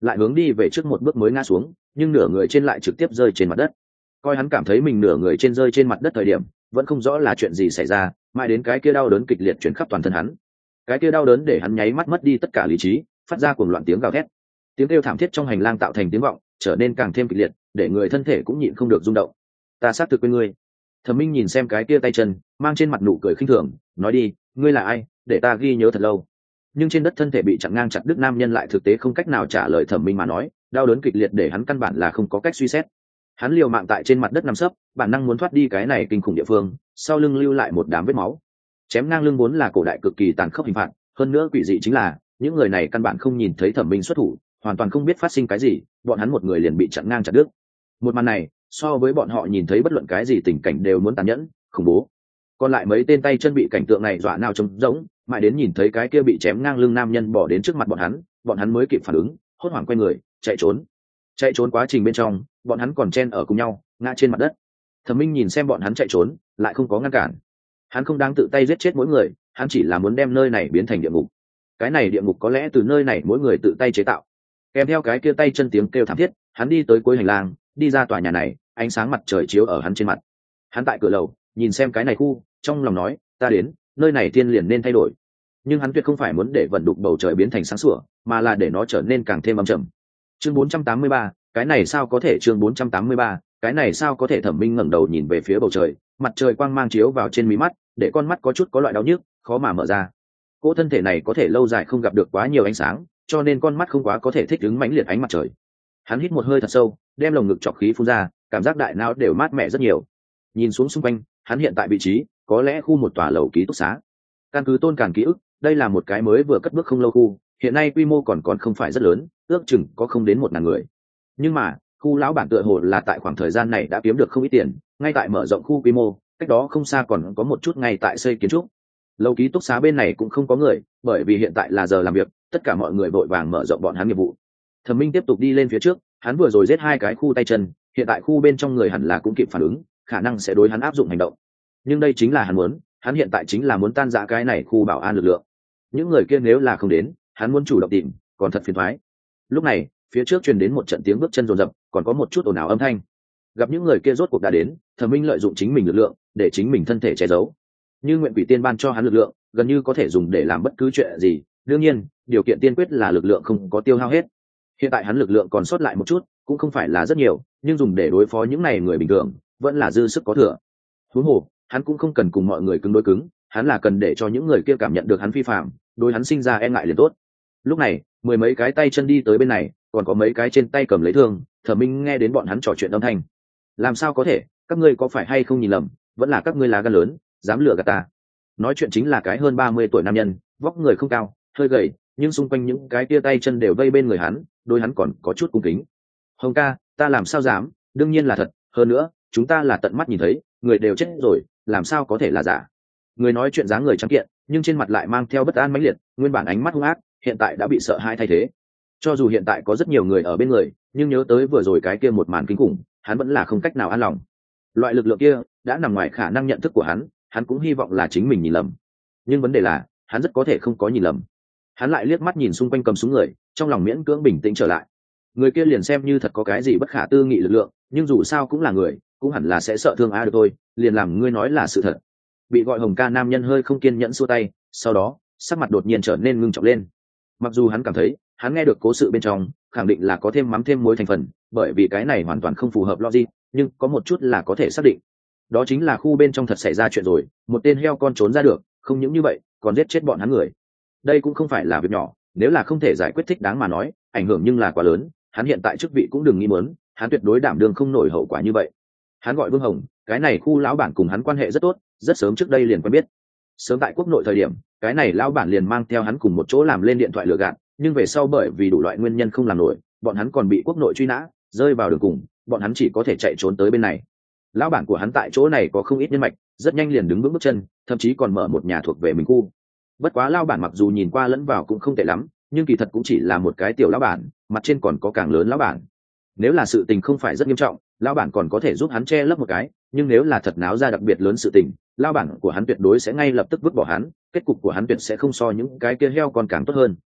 lại hướng đi về trước một bước mới ngã xuống, nhưng nửa người trên lại trực tiếp rơi trên mặt đất. Coi hắn cảm thấy mình nửa người trên rơi trên mặt đất thời điểm, vẫn không rõ là chuyện gì xảy ra, mãi đến cái kia đau đớn kịch liệt chuyển khắp toàn thân hắn. Cái kia đau đớn để hắn nháy mắt mất đi tất cả lý trí, phát ra cuồng loạn tiếng gào thét. Tiếng kêu thảm thiết trong hành lang tạo thành tiếng vọng, trở nên càng thêm kịch liệt, để người thân thể cũng nhịn không được rung động. Ta xác thực quên ngươi. Thẩm Minh nhìn xem cái kia tay chân, mang trên mặt nụ cười khinh thường, nói đi, ngươi là ai, để ta ghi nhớ thật lâu. Nhưng trên đất thân thể bị chặn ngang chặt đứt nam nhân lại thực tế không cách nào trả lời Thẩm Minh mà nói, đau đớn kịch liệt để hắn căn bản là không có cách suy xét. Hắn liều mạng tại trên mặt đất nằm sấp, bản năng muốn thoát đi cái này kinh khủng địa phương, sau lưng lưu lại một đám vết máu. Chém ngang lưng vốn là cổ đại cực kỳ tàn khốc hình phạt, hơn nữa quỷ dị chính là, những người này căn bản không nhìn thấy Thẩm Minh xuất thủ, hoàn toàn không biết phát sinh cái gì, bọn hắn một người liền bị chặn ngang chặt đứt. Một màn này, so với bọn họ nhìn thấy bất luận cái gì tình cảnh đều muốn tàn nhẫn, khủng bố. Còn lại mấy tên tay chân bị cảnh tượng này dọa nào trông rỗng, mãi đến nhìn thấy cái kia bị chém ngang lưng nam nhân bỏ đến trước mặt bọn hắn, bọn hắn mới kịp phản ứng, hốt hoảng quay người, chạy trốn. Chạy trốn quá trình bên trong, bọn hắn còn chen ở cùng nhau, ngã trên mặt đất. Thẩm Minh nhìn xem bọn hắn chạy trốn, lại không có ngăn cản. Hắn không đang tự tay giết chết mỗi người, hắn chỉ là muốn đem nơi này biến thành địa ngục. Cái này địa ngục có lẽ từ nơi này mỗi người tự tay chế tạo. Kèm theo cái kia tay chân tiếng kêu thảm thiết, hắn đi tới cuối hành lang, đi ra tòa nhà này, ánh sáng mặt trời chiếu ở hắn trên mặt. Hắn tại cửa lầu, nhìn xem cái này khu, trong lòng nói, ta đến, nơi này thiên liền nên thay đổi. Nhưng hắn tuyệt không phải muốn để vận đục bầu trời biến thành sáng sủa, mà là để nó trở nên càng thêm âm trầm. Chương bốn trăm tám mươi ba, cái này sao có thể chương bốn trăm tám mươi ba, cái này sao có thể Thẩm Minh ngẩng đầu nhìn về phía bầu trời, mặt trời quang mang chiếu vào trên mí mắt, để con mắt có chút có loại đau nhức, khó mà mở ra. Cỗ thân thể này có thể lâu dài không gặp được quá nhiều ánh sáng, cho nên con mắt không quá có thể thích ứng mãnh liệt ánh mặt trời. Hắn hít một hơi thật sâu, đem lồng ngực trọc khí phun ra, cảm giác đại não đều mát mẻ rất nhiều. Nhìn xuống xung quanh, hắn hiện tại vị trí, có lẽ khu một tòa lầu ký túc xá. Căn cứ Tôn Càn ký ức, đây là một cái mới vừa cất bước không lâu khu, hiện nay quy mô còn còn không phải rất lớn, ước chừng có không đến một ngàn người. Nhưng mà, khu lão bản tựa hồ là tại khoảng thời gian này đã kiếm được không ít tiền, ngay tại mở rộng khu quy mô, cách đó không xa còn có một chút ngay tại xây kiến trúc. Lầu ký túc xá bên này cũng không có người, bởi vì hiện tại là giờ làm việc, tất cả mọi người vội vàng mở rộng bọn hắn nghiệp vụ. Thẩm Minh tiếp tục đi lên phía trước, hắn vừa rồi giết hai cái khu tay chân, hiện tại khu bên trong người hẳn là cũng kịp phản ứng, khả năng sẽ đối hắn áp dụng hành động. Nhưng đây chính là hắn muốn, hắn hiện tại chính là muốn tan rã cái này khu bảo an lực lượng. Những người kia nếu là không đến, hắn muốn chủ động tìm, còn thật phiền toái. Lúc này, phía trước truyền đến một trận tiếng bước chân rồn rập, còn có một chút ồn ào âm thanh. Gặp những người kia rốt cuộc đã đến, Thẩm Minh lợi dụng chính mình lực lượng, để chính mình thân thể che giấu. Như nguyện quỷ tiên ban cho hắn lực lượng, gần như có thể dùng để làm bất cứ chuyện gì, đương nhiên, điều kiện tiên quyết là lực lượng không có tiêu hao hết. Hiện tại hắn lực lượng còn sót lại một chút, cũng không phải là rất nhiều, nhưng dùng để đối phó những này người bình thường, vẫn là dư sức có thừa. Huống hồ, hắn cũng không cần cùng mọi người cứng đối cứng, hắn là cần để cho những người kia cảm nhận được hắn phi phạm, đối hắn sinh ra e ngại liền tốt. Lúc này, mười mấy cái tay chân đi tới bên này, còn có mấy cái trên tay cầm lấy thương, Thẩm Minh nghe đến bọn hắn trò chuyện âm thanh. Làm sao có thể, các ngươi có phải hay không nhìn lầm, vẫn là các ngươi lá gan lớn, dám lừa gạt ta. Nói chuyện chính là cái hơn ba mươi tuổi nam nhân, vóc người không cao, hơi gầy, nhưng xung quanh những cái tia tay chân đều vây bên người hắn, đôi hắn còn có chút cung kính. Hồng ca, ta làm sao dám, đương nhiên là thật, hơn nữa, chúng ta là tận mắt nhìn thấy, người đều chết rồi, làm sao có thể là giả. Người nói chuyện dáng người trắng kiện, nhưng trên mặt lại mang theo bất an mãnh liệt, nguyên bản ánh mắt hung ác, hiện tại đã bị sợ hãi thay thế. Cho dù hiện tại có rất nhiều người ở bên người, nhưng nhớ tới vừa rồi cái kia một màn kinh khủng, hắn vẫn là không cách nào an lòng. Loại lực lượng kia đã nằm ngoài khả năng nhận thức của hắn, hắn cũng hy vọng là chính mình nhìn lầm. Nhưng vấn đề là, hắn rất có thể không có nhìn lầm. Hắn lại liếc mắt nhìn xung quanh cầm súng người, trong lòng miễn cưỡng bình tĩnh trở lại. Người kia liền xem như thật có cái gì bất khả tư nghị lực lượng, nhưng dù sao cũng là người, cũng hẳn là sẽ sợ thương a được thôi, liền làm ngươi nói là sự thật. Bị gọi Hồng ca nam nhân hơi không kiên nhẫn xua tay, sau đó sắc mặt đột nhiên trở nên ngưng trọng lên. Mặc dù hắn cảm thấy hắn nghe được cố sự bên trong khẳng định là có thêm mắm thêm muối thành phần, bởi vì cái này hoàn toàn không phù hợp logic, nhưng có một chút là có thể xác định, đó chính là khu bên trong thật xảy ra chuyện rồi, một tên heo con trốn ra được, không những như vậy còn giết chết bọn hắn người. Đây cũng không phải là việc nhỏ, nếu là không thể giải quyết thích đáng mà nói, ảnh hưởng nhưng là quá lớn, hắn hiện tại chức vị cũng đừng nghĩ muốn, hắn tuyệt đối đảm đương không nổi hậu quả như vậy. Hắn gọi Vương Hồng, cái này khu lão bản cùng hắn quan hệ rất tốt, rất sớm trước đây liền quen biết. Sớm tại quốc nội thời điểm, cái này lão bản liền mang theo hắn cùng một chỗ làm lên điện thoại lừa gạt, nhưng về sau bởi vì đủ loại nguyên nhân không làm nổi, bọn hắn còn bị quốc nội truy nã, rơi vào đường cùng, bọn hắn chỉ có thể chạy trốn tới bên này. Lão bản của hắn tại chỗ này có không ít nhân mạch, rất nhanh liền đứng vững bước chân, thậm chí còn mở một nhà thuộc về mình khu. Bất quá lão bản mặc dù nhìn qua lẫn vào cũng không tệ lắm, nhưng kỳ thật cũng chỉ là một cái tiểu lão bản, mặt trên còn có càng lớn lão bản. Nếu là sự tình không phải rất nghiêm trọng, lão bản còn có thể giúp hắn che lấp một cái, nhưng nếu là thật náo ra đặc biệt lớn sự tình, lão bản của hắn tuyệt đối sẽ ngay lập tức vứt bỏ hắn, kết cục của hắn tuyệt sẽ không so những cái kia heo còn càng tốt hơn.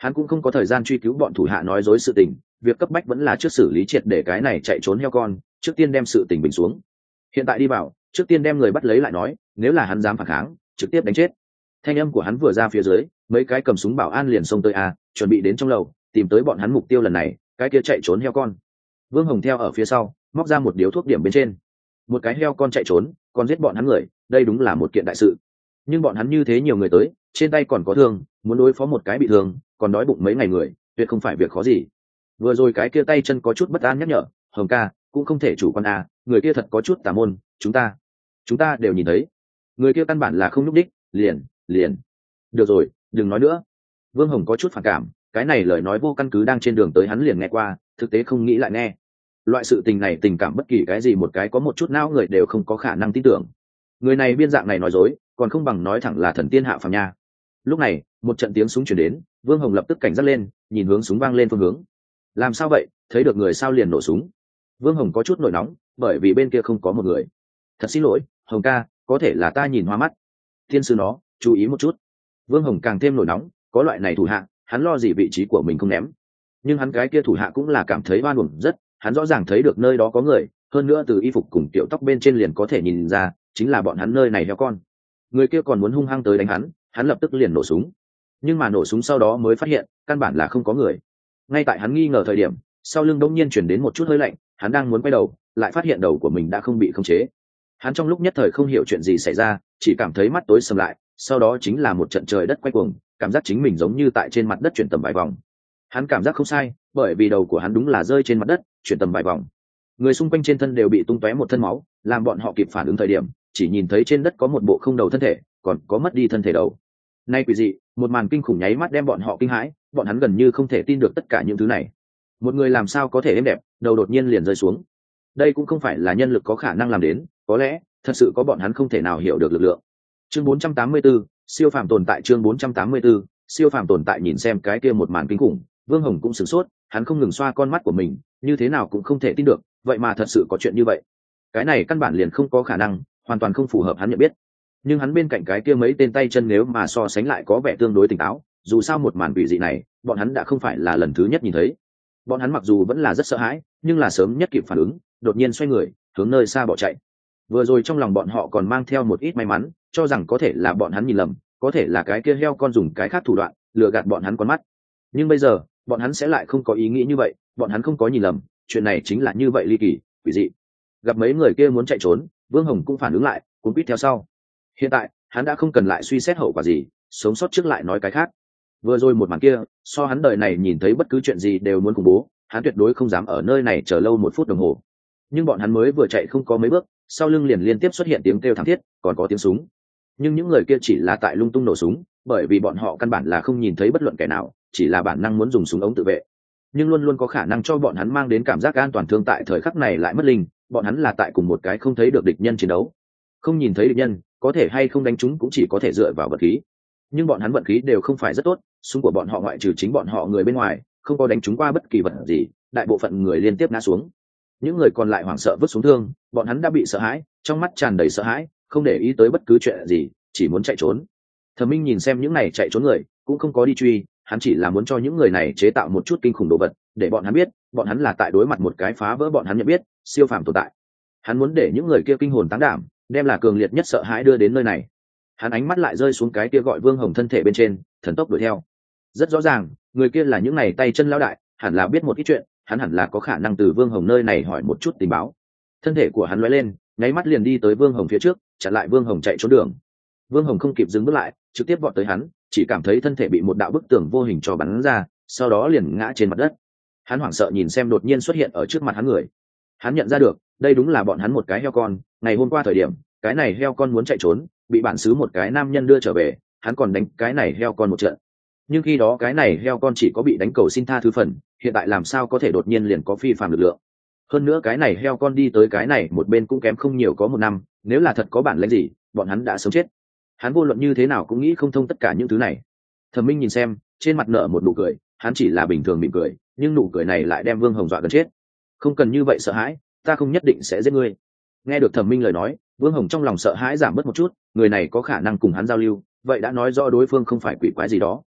hắn cũng không có thời gian truy cứu bọn thủ hạ nói dối sự tình, việc cấp bách vẫn là trước xử lý triệt để cái này chạy trốn heo con, trước tiên đem sự tình bình xuống. Hiện tại đi vào, trước tiên đem người bắt lấy lại nói, nếu là hắn dám phản kháng, trực tiếp đánh chết. Thanh âm của hắn vừa ra phía dưới, mấy cái cầm súng bảo an liền xông tới a, chuẩn bị đến trong lầu, tìm tới bọn hắn mục tiêu lần này, cái kia chạy trốn heo con. Vương Hồng theo ở phía sau, móc ra một điếu thuốc điểm bên trên. Một cái heo con chạy trốn, còn giết bọn hắn người, đây đúng là một kiện đại sự. Nhưng bọn hắn như thế nhiều người tới, trên tay còn có thương, muốn đối phó một cái bị thương, còn đói bụng mấy ngày người, tuyệt không phải việc khó gì. Vừa rồi cái kia tay chân có chút bất an nhắc nhở, Hồng ca, cũng không thể chủ quan a, người kia thật có chút tà môn, chúng ta, chúng ta đều nhìn thấy. Người kia căn bản là không nhúc đích, liền, liền. Được rồi, đừng nói nữa. Vương Hồng có chút phản cảm, cái này lời nói vô căn cứ đang trên đường tới hắn liền nghe qua, thực tế không nghĩ lại nghe. Loại sự tình này tình cảm bất kỳ cái gì một cái có một chút não người đều không có khả năng tin tưởng. Người này biên dạng này nói dối, còn không bằng nói thẳng là thần tiên hạ phàm nha. Lúc này, một trận tiếng súng chuyển đến, Vương Hồng lập tức cảnh giác lên, nhìn hướng súng vang lên phương hướng. Làm sao vậy, thấy được người sao liền nổ súng? Vương Hồng có chút nổi nóng, bởi vì bên kia không có một người. Thật xin lỗi, Hồng ca, có thể là ta nhìn hoa mắt. Thiên sư nó, chú ý một chút. Vương Hồng càng thêm nổi nóng, có loại này thủ hạ, hắn lo gì vị trí của mình không ném. Nhưng hắn cái kia thủ hạ cũng là cảm thấy oan uổng rất, hắn rõ ràng thấy được nơi đó có người, hơn nữa từ y phục cùng kiểu tóc bên trên liền có thể nhìn ra, chính là bọn hắn nơi này heo con. Người kia còn muốn hung hăng tới đánh hắn, hắn lập tức liền nổ súng. Nhưng mà nổ súng sau đó mới phát hiện, căn bản là không có người. Ngay tại hắn nghi ngờ thời điểm, sau lưng đống nhiên chuyển đến một chút hơi lạnh, hắn đang muốn quay đầu, lại phát hiện đầu của mình đã không bị khống chế. Hắn trong lúc nhất thời không hiểu chuyện gì xảy ra, chỉ cảm thấy mắt tối sầm lại, sau đó chính là một trận trời đất quay cuồng, cảm giác chính mình giống như tại trên mặt đất chuyển tầm vài vòng. Hắn cảm giác không sai, bởi vì đầu của hắn đúng là rơi trên mặt đất, chuyển tầm vài vòng. Người xung quanh trên thân đều bị tung tóe một thân máu, làm bọn họ kịp phản ứng thời điểm, chỉ nhìn thấy trên đất có một bộ không đầu thân thể, còn có mất đi thân thể đầu. Nay quỷ dị, một màn kinh khủng nháy mắt đem bọn họ kinh hãi, bọn hắn gần như không thể tin được tất cả những thứ này. Một người làm sao có thể êm đẹp, đầu đột nhiên liền rơi xuống. Đây cũng không phải là nhân lực có khả năng làm đến, có lẽ thật sự có bọn hắn không thể nào hiểu được lực lượng. Chương bốn trăm tám mươi tư, siêu phàm tồn tại. Chương bốn trăm tám mươi tư, siêu phàm tồn tại. Nhìn xem cái kia một màn kinh khủng, Vương Hồng cũng sửng sốt, hắn không ngừng xoa con mắt của mình, như thế nào cũng không thể tin được, vậy mà thật sự có chuyện như vậy. Cái này căn bản liền không có khả năng, hoàn toàn không phù hợp hắn nhận biết. Nhưng hắn bên cạnh cái kia mấy tên tay chân nếu mà so sánh lại có vẻ tương đối tỉnh táo, dù sao một màn quỷ dị này, bọn hắn đã không phải là lần thứ nhất nhìn thấy. Bọn hắn mặc dù vẫn là rất sợ hãi, nhưng là sớm nhất kịp phản ứng, đột nhiên xoay người, hướng nơi xa bỏ chạy. Vừa rồi trong lòng bọn họ còn mang theo một ít may mắn, cho rằng có thể là bọn hắn nhìn lầm, có thể là cái kia heo con dùng cái khác thủ đoạn lừa gạt bọn hắn con mắt. Nhưng bây giờ, bọn hắn sẽ lại không có ý nghĩ như vậy, bọn hắn không có nhìn lầm, chuyện này chính là như vậy ly kỳ, quỷ dị. Gặp mấy người kia muốn chạy trốn, Vương Hồng cũng phản ứng lại, cũng quýt theo sau. Hiện tại, hắn đã không cần lại suy xét hậu quả gì, sống sót trước lại nói cái khác. Vừa rồi một màn kia, so hắn đời này nhìn thấy bất cứ chuyện gì đều muốn khủng bố, hắn tuyệt đối không dám ở nơi này chờ lâu một phút đồng hồ. Nhưng bọn hắn mới vừa chạy không có mấy bước, sau lưng liền liên tiếp xuất hiện tiếng kêu thảm thiết, còn có tiếng súng. Nhưng những người kia chỉ là tại lung tung nổ súng, bởi vì bọn họ căn bản là không nhìn thấy bất luận kẻ nào, chỉ là bản năng muốn dùng súng ống tự vệ. Nhưng luôn luôn có khả năng cho bọn hắn mang đến cảm giác an toàn thương tại thời khắc này lại mất linh, bọn hắn là tại cùng một cái không thấy được địch nhân chiến đấu. Không nhìn thấy địch nhân, có thể hay không đánh chúng cũng chỉ có thể dựa vào vận khí. Nhưng bọn hắn vận khí đều không phải rất tốt, súng của bọn họ ngoại trừ chính bọn họ người bên ngoài, không có đánh chúng qua bất kỳ vật gì, đại bộ phận người liên tiếp ngã xuống. Những người còn lại hoảng sợ vứt xuống thương, bọn hắn đã bị sợ hãi, trong mắt tràn đầy sợ hãi, không để ý tới bất cứ chuyện gì, chỉ muốn chạy trốn. Thẩm Minh nhìn xem những này chạy trốn người, cũng không có đi truy, hắn chỉ là muốn cho những người này chế tạo một chút kinh khủng đồ vật, để bọn hắn biết, bọn hắn là tại đối mặt một cái phá vỡ bọn hắn nhận biết, siêu phàm tồn tại. Hắn muốn để những người kia kinh hồn táng đảm, đem là cường liệt nhất sợ hãi đưa đến nơi này. Hắn ánh mắt lại rơi xuống cái kia gọi Vương Hồng thân thể bên trên, thần tốc đuổi theo. Rất rõ ràng, người kia là những này tay chân lão đại, hẳn là biết một ít chuyện, hắn hẳn là có khả năng từ Vương Hồng nơi này hỏi một chút tình báo. Thân thể của hắn lóe lên, nháy mắt liền đi tới Vương Hồng phía trước, chặn lại Vương Hồng chạy trốn đường. Vương Hồng không kịp dừng bước lại, trực tiếp vọt tới hắn, chỉ cảm thấy thân thể bị một đạo bức tường vô hình cho bắn ra, sau đó liền ngã trên mặt đất. Hắn hoảng sợ nhìn xem đột nhiên xuất hiện ở trước mặt hắn người. Hắn nhận ra được, đây đúng là bọn hắn một cái heo con, ngày hôm qua thời điểm, cái này heo con muốn chạy trốn, bị bản xứ một cái nam nhân đưa trở về, hắn còn đánh cái này heo con một trận. Nhưng khi đó cái này heo con chỉ có bị đánh cầu xin tha thứ phần, hiện tại làm sao có thể đột nhiên liền có phi phàm lực lượng. Hơn nữa cái này heo con đi tới cái này một bên cũng kém không nhiều có một năm, nếu là thật có bản lĩnh gì, bọn hắn đã sống chết. Hắn vô luận như thế nào cũng nghĩ không thông tất cả những thứ này. Thẩm Minh nhìn xem, trên mặt nở một nụ cười, hắn chỉ là bình thường mỉm cười, nhưng nụ cười này lại đem Vương Hồng dọa gần chết. Không cần như vậy sợ hãi, ta không nhất định sẽ giết ngươi. Nghe được Thẩm Minh lời nói, Vương Hồng trong lòng sợ hãi giảm bớt một chút, người này có khả năng cùng hắn giao lưu, vậy đã nói rõ đối phương không phải quỷ quái gì đó.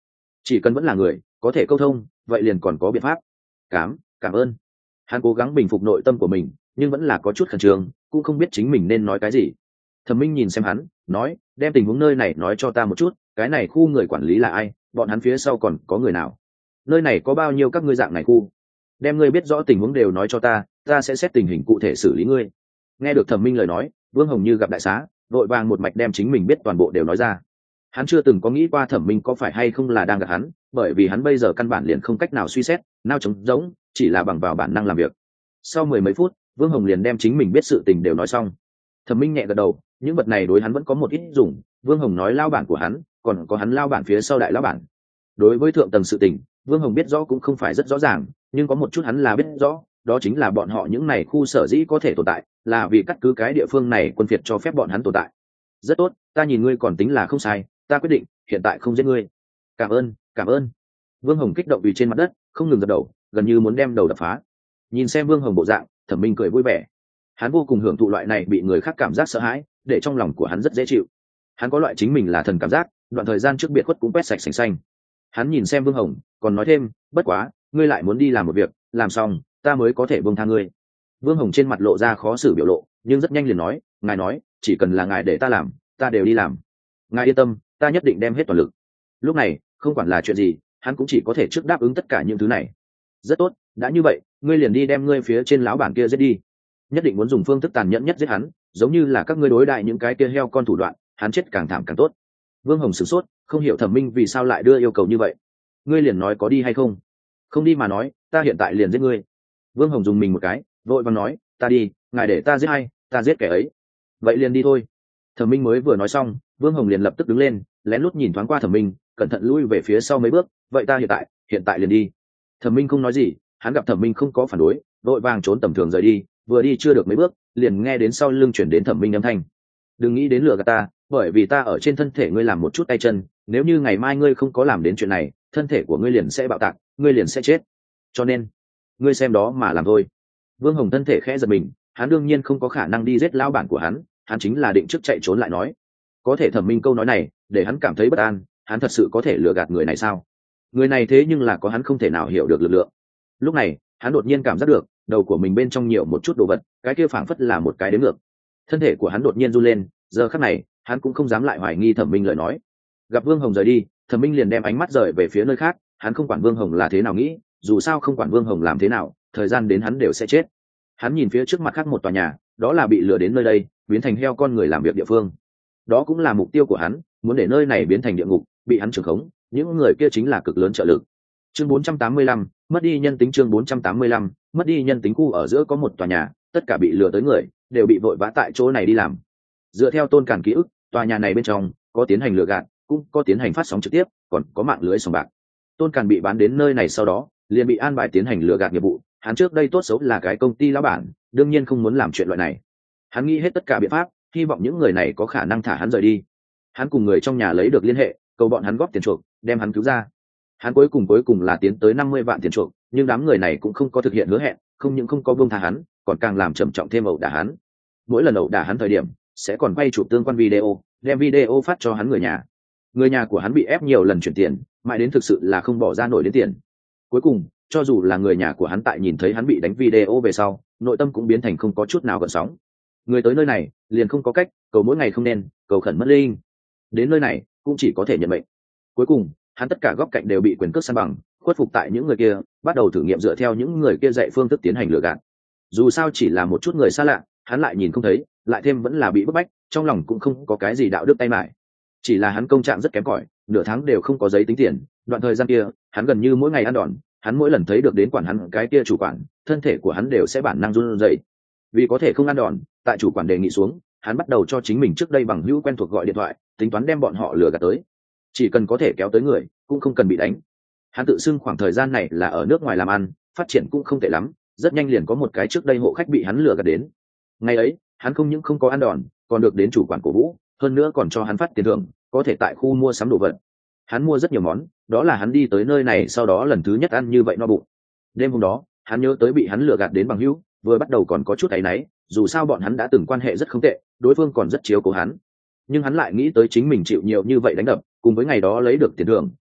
chỉ cần vẫn là người có thể câu thông vậy liền còn có biện pháp. Cảm cảm ơn. Hắn cố gắng bình phục nội tâm của mình nhưng vẫn là có chút khẩn trương, cũng không biết chính mình nên nói cái gì. Thẩm Minh nhìn xem hắn nói, đem tình huống nơi này nói cho ta một chút, cái này khu người quản lý là ai, bọn hắn phía sau còn có người nào, nơi này có bao nhiêu các ngươi dạng này khu, đem ngươi biết rõ tình huống đều nói cho ta, ta sẽ xét tình hình cụ thể xử lý ngươi. Nghe được Thẩm Minh lời nói, Vương Hồng như gặp đại xá, vội vàng một mạch đem chính mình biết toàn bộ đều nói ra. Hắn chưa từng có nghĩ qua Thẩm Minh có phải hay không là đang gạt hắn, bởi vì hắn bây giờ căn bản liền không cách nào suy xét, nao trống rỗng, chỉ là bằng vào bản năng làm việc. Sau mười mấy phút, Vương Hồng liền đem chính mình biết sự tình đều nói xong. Thẩm Minh nhẹ gật đầu, những vật này đối hắn vẫn có một ít dùng. Vương Hồng nói lao bản của hắn, còn có hắn lao bản phía sau đại lao bản. Đối với thượng tầng sự tình, Vương Hồng biết rõ cũng không phải rất rõ ràng, nhưng có một chút hắn là biết rõ, đó chính là bọn họ những này khu sở dĩ có thể tồn tại, là vì cắt cứ cái địa phương này quân phiệt cho phép bọn hắn tồn tại. Rất tốt, ta nhìn ngươi còn tính là không sai, ta quyết định hiện tại không giết ngươi. Cảm ơn, cảm ơn. Vương Hồng kích động vì trên mặt đất, không ngừng gật đầu, gần như muốn đem đầu đập phá. Nhìn xem Vương Hồng bộ dạng, Thẩm Minh cười vui vẻ. Hắn vô cùng hưởng thụ loại này bị người khác cảm giác sợ hãi, để trong lòng của hắn rất dễ chịu. Hắn có loại chính mình là thần cảm giác, đoạn thời gian trước biệt khuất cũng quét sạch sành xanh. Hắn nhìn xem Vương Hồng, còn nói thêm, bất quá, ngươi lại muốn đi làm một việc, làm xong, ta mới có thể buông tha ngươi. Vương Hồng trên mặt lộ ra khó xử biểu lộ, nhưng rất nhanh liền nói, ngài nói, chỉ cần là ngài để ta làm, ta đều đi làm. Ngài yên tâm, ta nhất định đem hết toàn lực. Lúc này, không quản là chuyện gì, hắn cũng chỉ có thể trước đáp ứng tất cả những thứ này. Rất tốt, đã như vậy, ngươi liền đi đem ngươi phía trên lão bản kia giết đi. Nhất định muốn dùng phương thức tàn nhẫn nhất giết hắn, giống như là các ngươi đối đại những cái kia heo con thủ đoạn, hắn chết càng thảm càng tốt. Vương Hồng sửng sốt, không hiểu Thẩm Minh vì sao lại đưa yêu cầu như vậy. Ngươi liền nói có đi hay không? Không đi mà nói, ta hiện tại liền giết ngươi. Vương Hồng dùng mình một cái, vội vàng nói, ta đi, ngài để ta giết hay, ta giết kẻ ấy. Vậy liền đi thôi. Thẩm Minh mới vừa nói xong, Vương Hồng liền lập tức đứng lên, lén lút nhìn thoáng qua Thẩm Minh, cẩn thận lui về phía sau mấy bước, vậy ta hiện tại, hiện tại liền đi. Thẩm Minh không nói gì, hắn gặp Thẩm Minh không có phản đối, vội vàng trốn tầm thường rời đi, vừa đi chưa được mấy bước, liền nghe đến sau lưng chuyển đến Thẩm Minh âm thanh. Đừng nghĩ đến lừa gạt ta, bởi vì ta ở trên thân thể ngươi làm một chút tay chân, nếu như ngày mai ngươi không có làm đến chuyện này, thân thể của ngươi liền sẽ bạo tạc, ngươi liền sẽ chết. Cho nên, ngươi xem đó mà làm thôi. Vương Hồng thân thể khẽ giật mình, hắn đương nhiên không có khả năng đi giết lão bản của hắn, hắn chính là định trước chạy trốn lại nói. Có thể Thẩm Minh câu nói này, để hắn cảm thấy bất an, hắn thật sự có thể lừa gạt người này sao? Người này thế nhưng là có hắn không thể nào hiểu được lực lượng. Lúc này, hắn đột nhiên cảm giác được, đầu của mình bên trong nhiều một chút đồ vật, cái kia phảng phất là một cái đếm ngược. Thân thể của hắn đột nhiên run lên, giờ khắc này, hắn cũng không dám lại hoài nghi Thẩm Minh lời nói. Gặp Vương Hồng rời đi, Thẩm Minh liền đem ánh mắt rời về phía nơi khác, hắn không quản Vương Hồng là thế nào nghĩ, dù sao không quản Vương Hồng làm thế nào, thời gian đến hắn đều sẽ chết. Hắn nhìn phía trước mặt khác một tòa nhà, đó là bị lừa đến nơi đây, biến thành heo con người làm việc địa phương. Đó cũng là mục tiêu của hắn, muốn để nơi này biến thành địa ngục, bị hắn trưởng khống, những người kia chính là cực lớn trợ lực. Chương bốn trăm tám mươi lăm, mất đi nhân tính. Chương bốn trăm tám mươi lăm, mất đi nhân tính. Khu ở giữa có một tòa nhà, tất cả bị lừa tới người đều bị vội vã tại chỗ này đi làm. Dựa theo Tôn Càn ký ức, tòa nhà này bên trong có tiến hành lừa gạt, cũng có tiến hành phát sóng trực tiếp, còn có mạng lưới sòng bạc. Tôn Càn bị bán đến nơi này sau đó, liền bị an bài tiến hành lừa gạt nghiệp vụ. Hắn trước đây tốt xấu là cái công ty lão bản, đương nhiên không muốn làm chuyện loại này. Hắn nghĩ hết tất cả biện pháp, hy vọng những người này có khả năng thả hắn rời đi. Hắn cùng người trong nhà lấy được liên hệ, cầu bọn hắn góp tiền chuộc, đem hắn cứu ra. Hắn cuối cùng cuối cùng là tiến tới năm mươi vạn tiền chuộc, nhưng đám người này cũng không có thực hiện hứa hẹn, không những không có buông tha hắn, còn càng làm trầm trọng thêm ẩu đả hắn. Mỗi lần ẩu đả hắn thời điểm, sẽ còn quay chụp tương quan video, đem video phát cho hắn người nhà. Người nhà của hắn bị ép nhiều lần chuyển tiền, mãi đến thực sự là không bỏ ra nổi đến tiền. Cuối cùng, cho dù là người nhà của hắn tại nhìn thấy hắn bị đánh video về sau, nội tâm cũng biến thành không có chút nào gợn sóng. Người tới nơi này, liền không có cách, cầu mỗi ngày không nên, cầu khẩn mất linh. Đến nơi này, cũng chỉ có thể nhận mệnh. Cuối cùng, hắn tất cả góc cạnh đều bị quyền cước san bằng, khuất phục tại những người kia, bắt đầu thử nghiệm dựa theo những người kia dạy phương thức tiến hành lừa gạt. Dù sao chỉ là một chút người xa lạ, hắn lại nhìn không thấy, lại thêm vẫn là bị bức bách, trong lòng cũng không có cái gì đạo đức tay mải. Chỉ là hắn công trạng rất kém cỏi, nửa tháng đều không có giấy tính tiền. Đoạn thời gian kia, hắn gần như mỗi ngày ăn đòn, hắn mỗi lần thấy được đến quản hắn cái kia chủ quản, thân thể của hắn đều sẽ bản năng run rẩy. Vì có thể không ăn đòn, tại chủ quản đề nghị xuống, hắn bắt đầu cho chính mình trước đây bằng hữu quen thuộc gọi điện thoại, tính toán đem bọn họ lừa gạt tới. Chỉ cần có thể kéo tới người, cũng không cần bị đánh. Hắn tự xưng khoảng thời gian này là ở nước ngoài làm ăn, phát triển cũng không tệ lắm, rất nhanh liền có một cái trước đây hộ khách bị hắn lừa gạt đến. Ngày ấy, hắn không những không có ăn đòn, còn được đến chủ quản cổ vũ, hơn nữa còn cho hắn phát tiền thưởng, có thể tại khu mua sắm đồ vật. Hắn mua rất nhiều món, đó là hắn đi tới nơi này sau đó lần thứ nhất ăn như vậy no bụng. Đêm hôm đó, hắn nhớ tới bị hắn lừa gạt đến bằng hữu, vừa bắt đầu còn có chút áy náy, dù sao bọn hắn đã từng quan hệ rất không tệ, đối phương còn rất chiếu cố hắn. Nhưng hắn lại nghĩ tới chính mình chịu nhiều như vậy đánh đập, cùng với ngày đó lấy được tiền thưởng,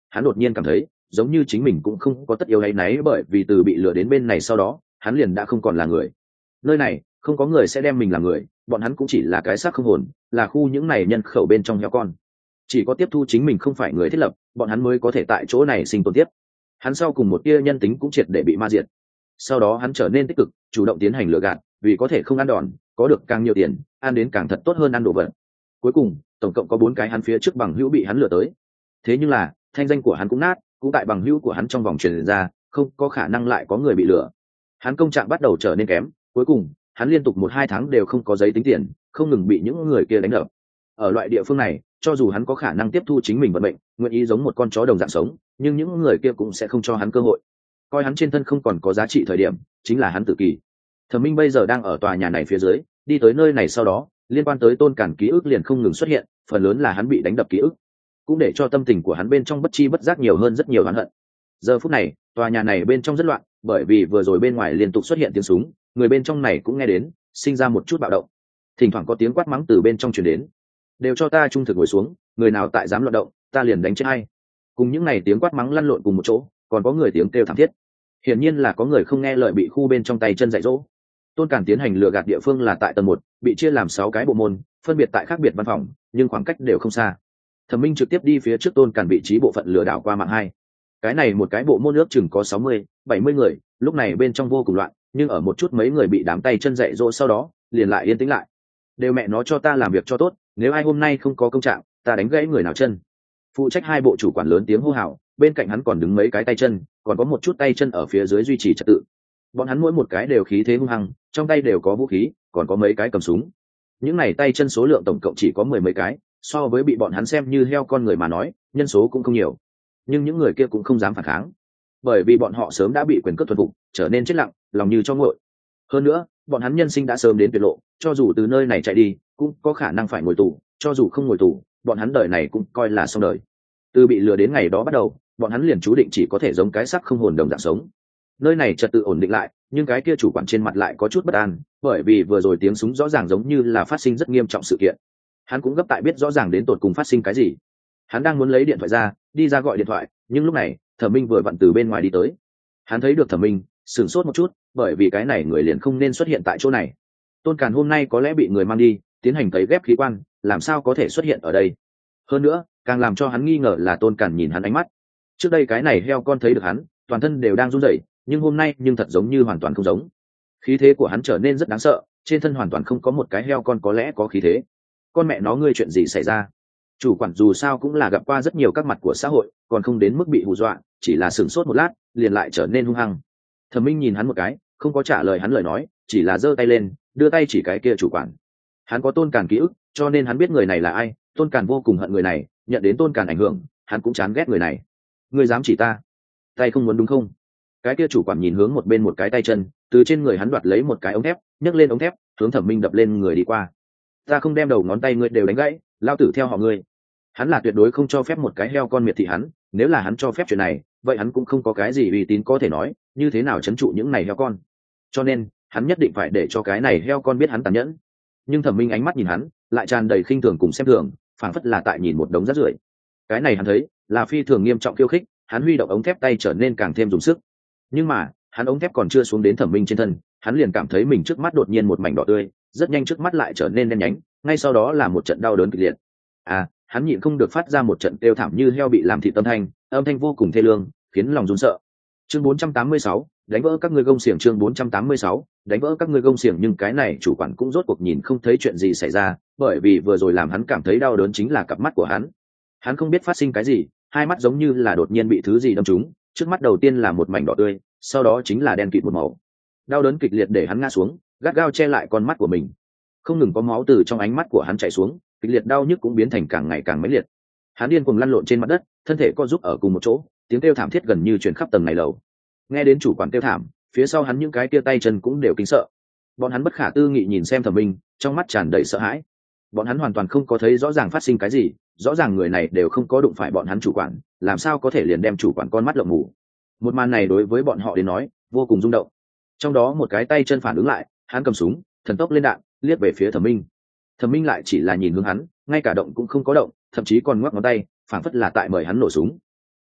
hắn đột nhiên cảm thấy giống như chính mình cũng không có tất yếu hay náy, bởi vì từ bị lừa đến bên này sau đó hắn liền đã không còn là người. Nơi này không có người sẽ đem mình làm người, bọn hắn cũng chỉ là cái xác không hồn, là khu những này nhân khẩu bên trong heo con. Chỉ có tiếp thu chính mình không phải người thiết lập, bọn hắn mới có thể tại chỗ này sinh tồn tiếp. Hắn sau cùng một tia nhân tính cũng triệt để bị ma diệt. Sau đó hắn trở nên tích cực, chủ động tiến hành lừa gạt, vì có thể không ăn đòn, có được càng nhiều tiền, ăn đến càng thật tốt hơn ăn đồ vật. Cuối cùng tổng cộng có bốn cái hắn phía trước bằng hữu bị hắn lừa tới. Thế nhưng là thanh danh của hắn cũng nát, cũng tại bằng hữu của hắn trong vòng truyền ra, không có khả năng lại có người bị lừa. Hắn công trạng bắt đầu trở nên kém, cuối cùng hắn liên tục một hai tháng đều không có giấy tính tiền, không ngừng bị những người kia đánh đập. Ở loại địa phương này, cho dù hắn có khả năng tiếp thu chính mình vận mệnh, nguyện ý giống một con chó đồng dạng sống, nhưng những người kia cũng sẽ không cho hắn cơ hội. Coi hắn trên thân không còn có giá trị thời điểm, chính là hắn tự kỷ. Thẩm Minh bây giờ đang ở tòa nhà này phía dưới, đi tới nơi này sau đó, liên quan tới Tôn Cản ký ức liền không ngừng xuất hiện, phần lớn là hắn bị đánh đập ký ức, cũng để cho tâm tình của hắn bên trong bất chi bất giác nhiều hơn rất nhiều oán hận. Giờ phút này, tòa nhà này bên trong rất loạn, bởi vì vừa rồi bên ngoài liên tục xuất hiện tiếng súng, người bên trong này cũng nghe đến, sinh ra một chút bạo động. Thỉnh thoảng có tiếng quát mắng từ bên trong truyền đến. Đều cho ta trung thực ngồi xuống, người nào tại dám loạn động, ta liền đánh chết hay. Cùng những này tiếng quát mắng lăn lộn cùng một chỗ, còn có người tiếng kêu thảm thiết. Hiển nhiên là có người không nghe lời bị khu bên trong tay chân dạy dỗ. Tôn Cản tiến hành lừa gạt địa phương là tại tầng một, bị chia làm sáu cái bộ môn, phân biệt tại khác biệt văn phòng, nhưng khoảng cách đều không xa. Thẩm Minh trực tiếp đi phía trước Tôn Cản vị trí bộ phận lừa đảo qua mạng hai. Cái này một cái bộ môn ước chừng có sáu mươi, bảy mươi người, lúc này bên trong vô cùng loạn, nhưng ở một chút mấy người bị đám tay chân dạy dỗ sau đó, liền lại yên tĩnh lại. Đều mẹ nó cho ta làm việc cho tốt, nếu ai hôm nay không có công trạng, ta đánh gãy người nào chân. Phụ trách hai bộ chủ quản lớn tiếng hô hào, bên cạnh hắn còn đứng mấy cái tay chân, còn có một chút tay chân ở phía dưới duy trì trật tự. Bọn hắn mỗi một cái đều khí thế hung hăng, trong tay đều có vũ khí, còn có mấy cái cầm súng. Những này tay chân số lượng tổng cộng chỉ có mười mấy cái, so với bị bọn hắn xem như heo con người mà nói, nhân số cũng không nhiều. Nhưng những người kia cũng không dám phản kháng, bởi vì bọn họ sớm đã bị quyền cướp thuần phục, trở nên chết lặng, lòng như cho nguội. Hơn nữa, bọn hắn nhân sinh đã sớm đến tuyệt lộ, cho dù từ nơi này chạy đi, cũng có khả năng phải ngồi tù, cho dù không ngồi tù, bọn hắn đời này cũng coi là xong đời. Từ bị lừa đến ngày đó bắt đầu, bọn hắn liền chú định chỉ có thể giống cái xác không hồn đồng dạng sống. Nơi này trật tự ổn định lại, nhưng cái kia chủ quản trên mặt lại có chút bất an, bởi vì vừa rồi tiếng súng rõ ràng giống như là phát sinh rất nghiêm trọng sự kiện. Hắn cũng gấp tại biết rõ ràng đến tột cùng phát sinh cái gì. Hắn đang muốn lấy điện thoại ra, đi ra gọi điện thoại, nhưng lúc này, Thẩm Minh vừa vặn từ bên ngoài đi tới. Hắn thấy được Thẩm Minh, sửng sốt một chút, bởi vì cái này người liền không nên xuất hiện tại chỗ này. Tôn Càn hôm nay có lẽ bị người mang đi, tiến hành cấy ghép khí quan, làm sao có thể xuất hiện ở đây? Hơn nữa, càng làm cho hắn nghi ngờ là Tôn Càn nhìn hắn ánh mắt. Trước đây cái này heo con thấy được hắn, toàn thân đều đang run rẩy, nhưng hôm nay nhưng thật giống như hoàn toàn không giống. Khí thế của hắn trở nên rất đáng sợ, trên thân hoàn toàn không có một cái heo con có lẽ có khí thế. Con mẹ nó ngươi chuyện gì xảy ra? Chủ quản dù sao cũng là gặp qua rất nhiều các mặt của xã hội, còn không đến mức bị hù dọa, chỉ là sửng sốt một lát, liền lại trở nên hung hăng. Thẩm Minh nhìn hắn một cái, không có trả lời hắn lời nói, chỉ là giơ tay lên, đưa tay chỉ cái kia chủ quản. Hắn có Tôn Càn ký ức, cho nên hắn biết người này là ai. Tôn Càn vô cùng hận người này, nhận đến Tôn Càn ảnh hưởng, hắn cũng chán ghét người này. Ngươi dám chỉ ta? Tay không muốn đúng không? Cái kia chủ quản nhìn hướng một bên một cái tay chân, từ trên người hắn đoạt lấy một cái ống thép, nhấc lên ống thép, hướng Thẩm Minh đập lên người đi qua. Ta không đem đầu ngón tay ngươi đều đánh gãy, lao tử theo họ ngươi. Hắn là tuyệt đối không cho phép một cái heo con miệt thị hắn, nếu là hắn cho phép chuyện này, vậy hắn cũng không có cái gì uy tín có thể nói, như thế nào trấn trụ những này heo con. Cho nên, hắn nhất định phải để cho cái này heo con biết hắn tàn nhẫn. Nhưng Thẩm Minh ánh mắt nhìn hắn, lại tràn đầy khinh thường cùng xem thường, phảng phất là tại nhìn một đống rác rưởi. Cái này hắn thấy, là phi thường nghiêm trọng khiêu khích, hắn huy động ống thép tay trở nên càng thêm dùng sức. Nhưng mà, hắn ống thép còn chưa xuống đến Thẩm Minh trên thân, hắn liền cảm thấy mình trước mắt đột nhiên một mảnh đỏ tươi, rất nhanh trước mắt lại trở nên đen nhánh, ngay sau đó là một trận đau đớn kịch liệt. À, hắn nhịn không được phát ra một trận kêu thảm như heo bị làm thịt âm thanh, âm thanh vô cùng thê lương, khiến lòng run sợ. Chương bốn trăm tám mươi sáu, đánh vỡ các ngươi gông xiềng. Chương bốn trăm tám mươi sáu, đánh vỡ các ngươi gông xiềng. Nhưng cái này chủ quản cũng rốt cuộc nhìn không thấy chuyện gì xảy ra, bởi vì vừa rồi làm hắn cảm thấy đau đớn chính là cặp mắt của hắn. Hắn không biết phát sinh cái gì, hai mắt giống như là đột nhiên bị thứ gì đâm trúng, trước mắt đầu tiên là một mảnh đỏ tươi, sau đó chính là đen kịt một màu. Đau đớn kịch liệt để hắn ngã xuống, gắt gao che lại con mắt của mình. Không ngừng có máu từ trong ánh mắt của hắn chảy xuống, kịch liệt đau nhức cũng biến thành càng ngày càng mãnh liệt. Hắn điên cuồng lăn lộn trên mặt đất, thân thể co giúp ở cùng một chỗ, tiếng kêu thảm thiết gần như truyền khắp tầng này lầu. Nghe đến chủ quản kêu thảm, phía sau hắn những cái kia tay chân cũng đều kinh sợ. Bọn hắn bất khả tư nghị nhìn xem Thẩm Minh, trong mắt tràn đầy sợ hãi. Bọn hắn hoàn toàn không có thấy rõ ràng phát sinh cái gì, rõ ràng người này đều không có đụng phải bọn hắn chủ quản, làm sao có thể liền đem chủ quản con mắt lộng mù. Một màn này đối với bọn họ đến nói vô cùng rung động. Trong đó một cái tay chân phản ứng lại, hắn cầm súng, thần tốc lên đạn, liếc về phía Thẩm Minh. Thẩm Minh lại chỉ là nhìn hướng hắn, ngay cả động cũng không có động, thậm chí còn ngoắc ngón tay, phảng phất là tại mời hắn nổ súng.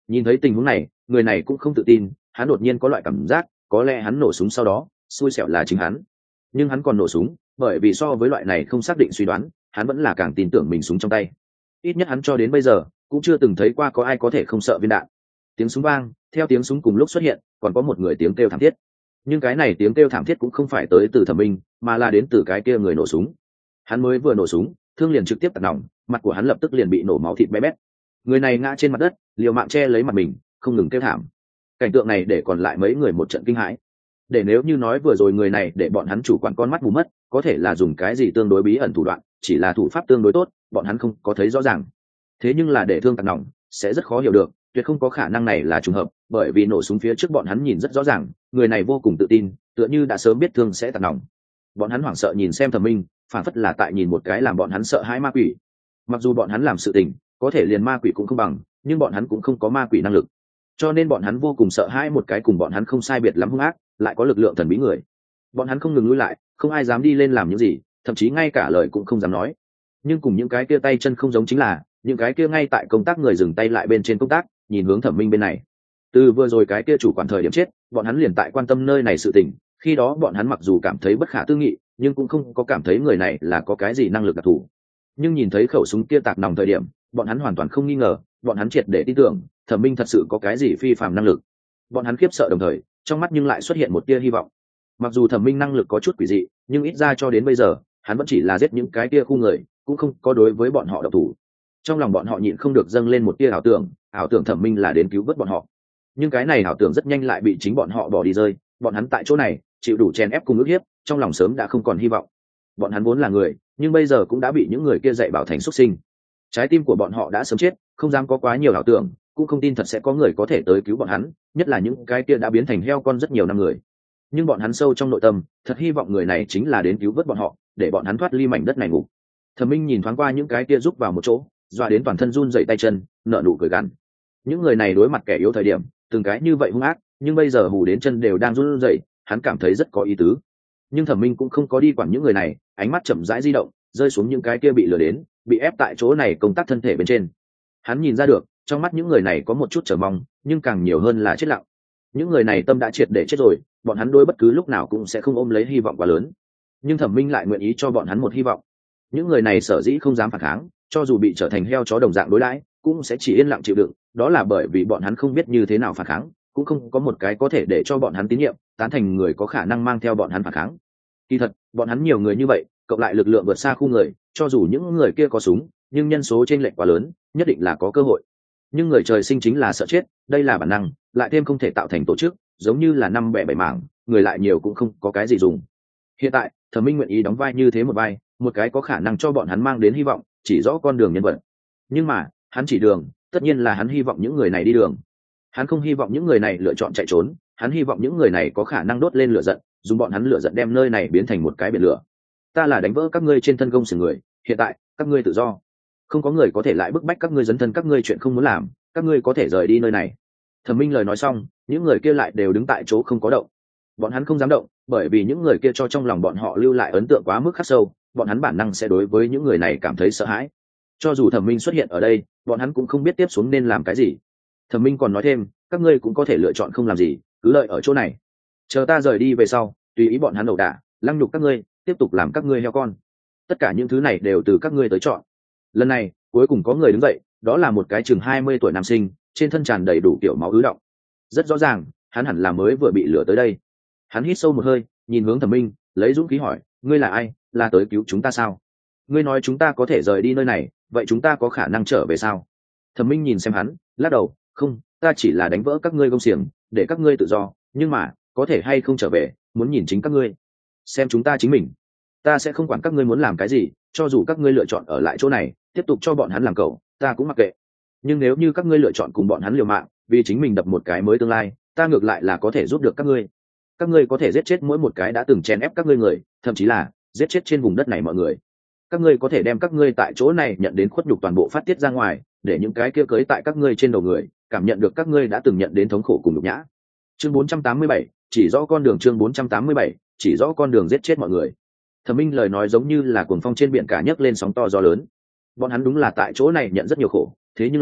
Nhìn thấy tình huống này, người này cũng không tự tin, hắn đột nhiên có loại cảm giác có lẽ hắn nổ súng sau đó xui xẻo là chính hắn. Nhưng hắn còn nổ súng bởi vì so với loại này không xác định suy đoán, hắn vẫn là càng tin tưởng mình súng trong tay. Ít nhất hắn cho đến bây giờ cũng chưa từng thấy qua có ai có thể không sợ viên đạn. Tiếng súng vang, theo tiếng súng cùng lúc xuất hiện còn có một người tiếng kêu thảm thiết. Nhưng cái này tiếng kêu thảm thiết cũng không phải tới từ Thẩm Minh, mà là đến từ cái kia người nổ súng. Hắn mới vừa nổ súng, thương liền trực tiếp tạt nòng, mặt của hắn lập tức liền bị nổ máu thịt bé bét. Người này ngã trên mặt đất, liều mạng che lấy mặt mình, không ngừng kêu thảm. Cảnh tượng này để còn lại mấy người một trận kinh hãi. Để nếu như nói vừa rồi người này để bọn hắn chủ quản con mắt mù mất, có thể là dùng cái gì tương đối bí ẩn thủ đoạn, chỉ là thủ pháp tương đối tốt, bọn hắn không có thấy rõ ràng. Thế nhưng là để thương tạt nòng, sẽ rất khó hiểu được, tuyệt không có khả năng này là trùng hợp, bởi vì nổ súng phía trước bọn hắn nhìn rất rõ ràng, người này vô cùng tự tin, tựa như đã sớm biết thương sẽ tạt nòng. Bọn hắn hoảng sợ nhìn xem Thẩm Minh, phản phất là tại nhìn một cái làm bọn hắn sợ hãi ma quỷ. Mặc dù bọn hắn làm sự tình có thể liền ma quỷ cũng không bằng, nhưng bọn hắn cũng không có ma quỷ năng lực, cho nên bọn hắn vô cùng sợ hãi một cái cùng bọn hắn không sai biệt lắm hung ác, lại có lực lượng thần bí người. Bọn hắn không ngừng lùi lại, không ai dám đi lên làm những gì, thậm chí ngay cả lời cũng không dám nói. Nhưng cùng những cái kia tay chân không giống chính là, những cái kia ngay tại công tác người dừng tay lại bên trên công tác, nhìn hướng Thẩm Minh bên này. Từ vừa rồi cái kia chủ quản thời điểm chết, bọn hắn liền tại quan tâm nơi này sự tình, khi đó bọn hắn mặc dù cảm thấy bất khả tư nghị, nhưng cũng không có cảm thấy người này là có cái gì năng lực đặc thù. Nhưng nhìn thấy khẩu súng kia tạc nòng thời điểm, bọn hắn hoàn toàn không nghi ngờ, bọn hắn triệt để tin tưởng Thẩm Minh thật sự có cái gì phi phàm năng lực. Bọn hắn khiếp sợ đồng thời, trong mắt nhưng lại xuất hiện một tia hy vọng. Mặc dù Thẩm Minh năng lực có chút quỷ dị, nhưng ít ra cho đến bây giờ, hắn vẫn chỉ là giết những cái tia khu người, cũng không có đối với bọn họ độc thủ. Trong lòng bọn họ nhịn không được dâng lên một tia ảo tưởng, ảo tưởng Thẩm Minh là đến cứu vớt bọn họ. Nhưng cái này ảo tưởng rất nhanh lại bị chính bọn họ bỏ đi rơi, bọn hắn tại chỗ này chịu đủ chèn ép cùng ức hiếp, trong lòng sớm đã không còn hy vọng. Bọn hắn vốn là người, nhưng bây giờ cũng đã bị những người kia dạy bảo thành xuất sinh. Trái tim của bọn họ đã sớm chết, không dám có quá nhiều ảo tưởng, cũng không tin thật sẽ có người có thể tới cứu bọn hắn, nhất là những cái kia đã biến thành heo con rất nhiều năm người. Nhưng bọn hắn sâu trong nội tâm thật hy vọng người này chính là đến cứu vớt bọn họ, để bọn hắn thoát ly mảnh đất này ngủ. Thẩm Minh nhìn thoáng qua những cái kia giúp vào một chỗ, dọa đến toàn thân run rẩy tay chân, nở nụ cười gằn. Những người này đối mặt kẻ yếu thời điểm, từng cái như vậy hung ác, nhưng bây giờ hù đến chân đều đang run rẩy, hắn cảm thấy rất có ý tứ. Nhưng Thẩm Minh cũng không có đi quản những người này, ánh mắt chậm rãi di động, rơi xuống những cái kia bị lừa đến, bị ép tại chỗ này công tác thân thể bên trên. Hắn nhìn ra được, trong mắt những người này có một chút chờ mong, nhưng càng nhiều hơn là chết lặng. Những người này tâm đã triệt để chết rồi, bọn hắn đối bất cứ lúc nào cũng sẽ không ôm lấy hy vọng quá lớn. Nhưng Thẩm Minh lại nguyện ý cho bọn hắn một hy vọng. Những người này sở dĩ không dám phản kháng, cho dù bị trở thành heo chó đồng dạng đối đãi, cũng sẽ chỉ yên lặng chịu đựng, đó là bởi vì bọn hắn không biết như thế nào phản kháng, cũng không có một cái có thể để cho bọn hắn tín nhiệm, tán thành người có khả năng mang theo bọn hắn phản kháng. Kỳ thật, bọn hắn nhiều người như vậy, cộng lại lực lượng vượt xa khu người, cho dù những người kia có súng, nhưng nhân số chênh lệch quá lớn, nhất định là có cơ hội. Nhưng người trời sinh chính là sợ chết, đây là bản năng, lại thêm không thể tạo thành tổ chức, giống như là năm bẻ bảy mảng, người lại nhiều cũng không có cái gì dùng. Hiện tại, Thẩm Minh nguyện ý đóng vai như thế một vai, một cái có khả năng cho bọn hắn mang đến hy vọng, chỉ rõ con đường nhân vật. Nhưng mà, hắn chỉ đường, tất nhiên là hắn hy vọng những người này đi đường. Hắn không hy vọng những người này lựa chọn chạy trốn, hắn hy vọng những người này có khả năng đốt lên lửa giận, dùng bọn hắn lửa giận đem nơi này biến thành một cái biển lửa. Ta là đánh vỡ các ngươi trên thân công xử người, hiện tại các ngươi tự do, không có người có thể lại bức bách các ngươi dấn thân các ngươi chuyện không muốn làm, các ngươi có thể rời đi nơi này. Thẩm Minh lời nói xong, những người kia lại đều đứng tại chỗ không có động. Bọn hắn không dám động, bởi vì những người kia cho trong lòng bọn họ lưu lại ấn tượng quá mức khắc sâu, bọn hắn bản năng sẽ đối với những người này cảm thấy sợ hãi. Cho dù Thẩm Minh xuất hiện ở đây, bọn hắn cũng không biết tiếp xuống nên làm cái gì. Thẩm Minh còn nói thêm, các ngươi cũng có thể lựa chọn không làm gì, cứ lợi ở chỗ này, chờ ta rời đi về sau, tùy ý bọn hắn ẩu đả, lăng nhục các ngươi, tiếp tục làm các ngươi heo con. Tất cả những thứ này đều từ các ngươi tới chọn. Lần này, cuối cùng có người đứng dậy, đó là một cái chừng hai mươi tuổi nam sinh, trên thân tràn đầy đủ kiểu máu ứ động. Rất rõ ràng, hắn hẳn là mới vừa bị lửa tới đây. Hắn hít sâu một hơi, nhìn hướng Thẩm Minh, lấy dũng khí hỏi, ngươi là ai, là tới cứu chúng ta sao? Ngươi nói chúng ta có thể rời đi nơi này, vậy chúng ta có khả năng trở về sao? Thẩm Minh nhìn xem hắn, lắc đầu, không, ta chỉ là đánh vỡ các ngươi công xiềng, để các ngươi tự do, nhưng mà, có thể hay không trở về, muốn nhìn chính các ngươi. Xem chúng ta chính mình. Ta sẽ không quản các ngươi muốn làm cái gì, cho dù các ngươi lựa chọn ở lại chỗ này, tiếp tục cho bọn hắn làm cẩu, ta cũng mặc kệ. Nhưng nếu như các ngươi lựa chọn cùng bọn hắn liều mạng, vì chính mình đập một cái mới tương lai, ta ngược lại là có thể giúp được các ngươi. Các ngươi có thể giết chết mỗi một cái đã từng chèn ép các ngươi người, thậm chí là giết chết trên vùng đất này mọi người. Các ngươi có thể đem các ngươi tại chỗ này nhận đến khuất nhục toàn bộ phát tiết ra ngoài, để những cái kia cưới tại các ngươi trên đầu người cảm nhận được các ngươi đã từng nhận đến thống khổ cùng nhục nhã. Chương bốn trăm tám mươi bảy, chỉ rõ con đường. Chương bốn trăm tám mươi bảy, chỉ rõ con đường giết chết mọi người. Thẩm Minh lời nói giống như là cuồng phong trên biển cả nhấc lên sóng to gió lớn. Bọn hắn đúng là tại chỗ này nhận rất nhiều khổ, thế nhưng là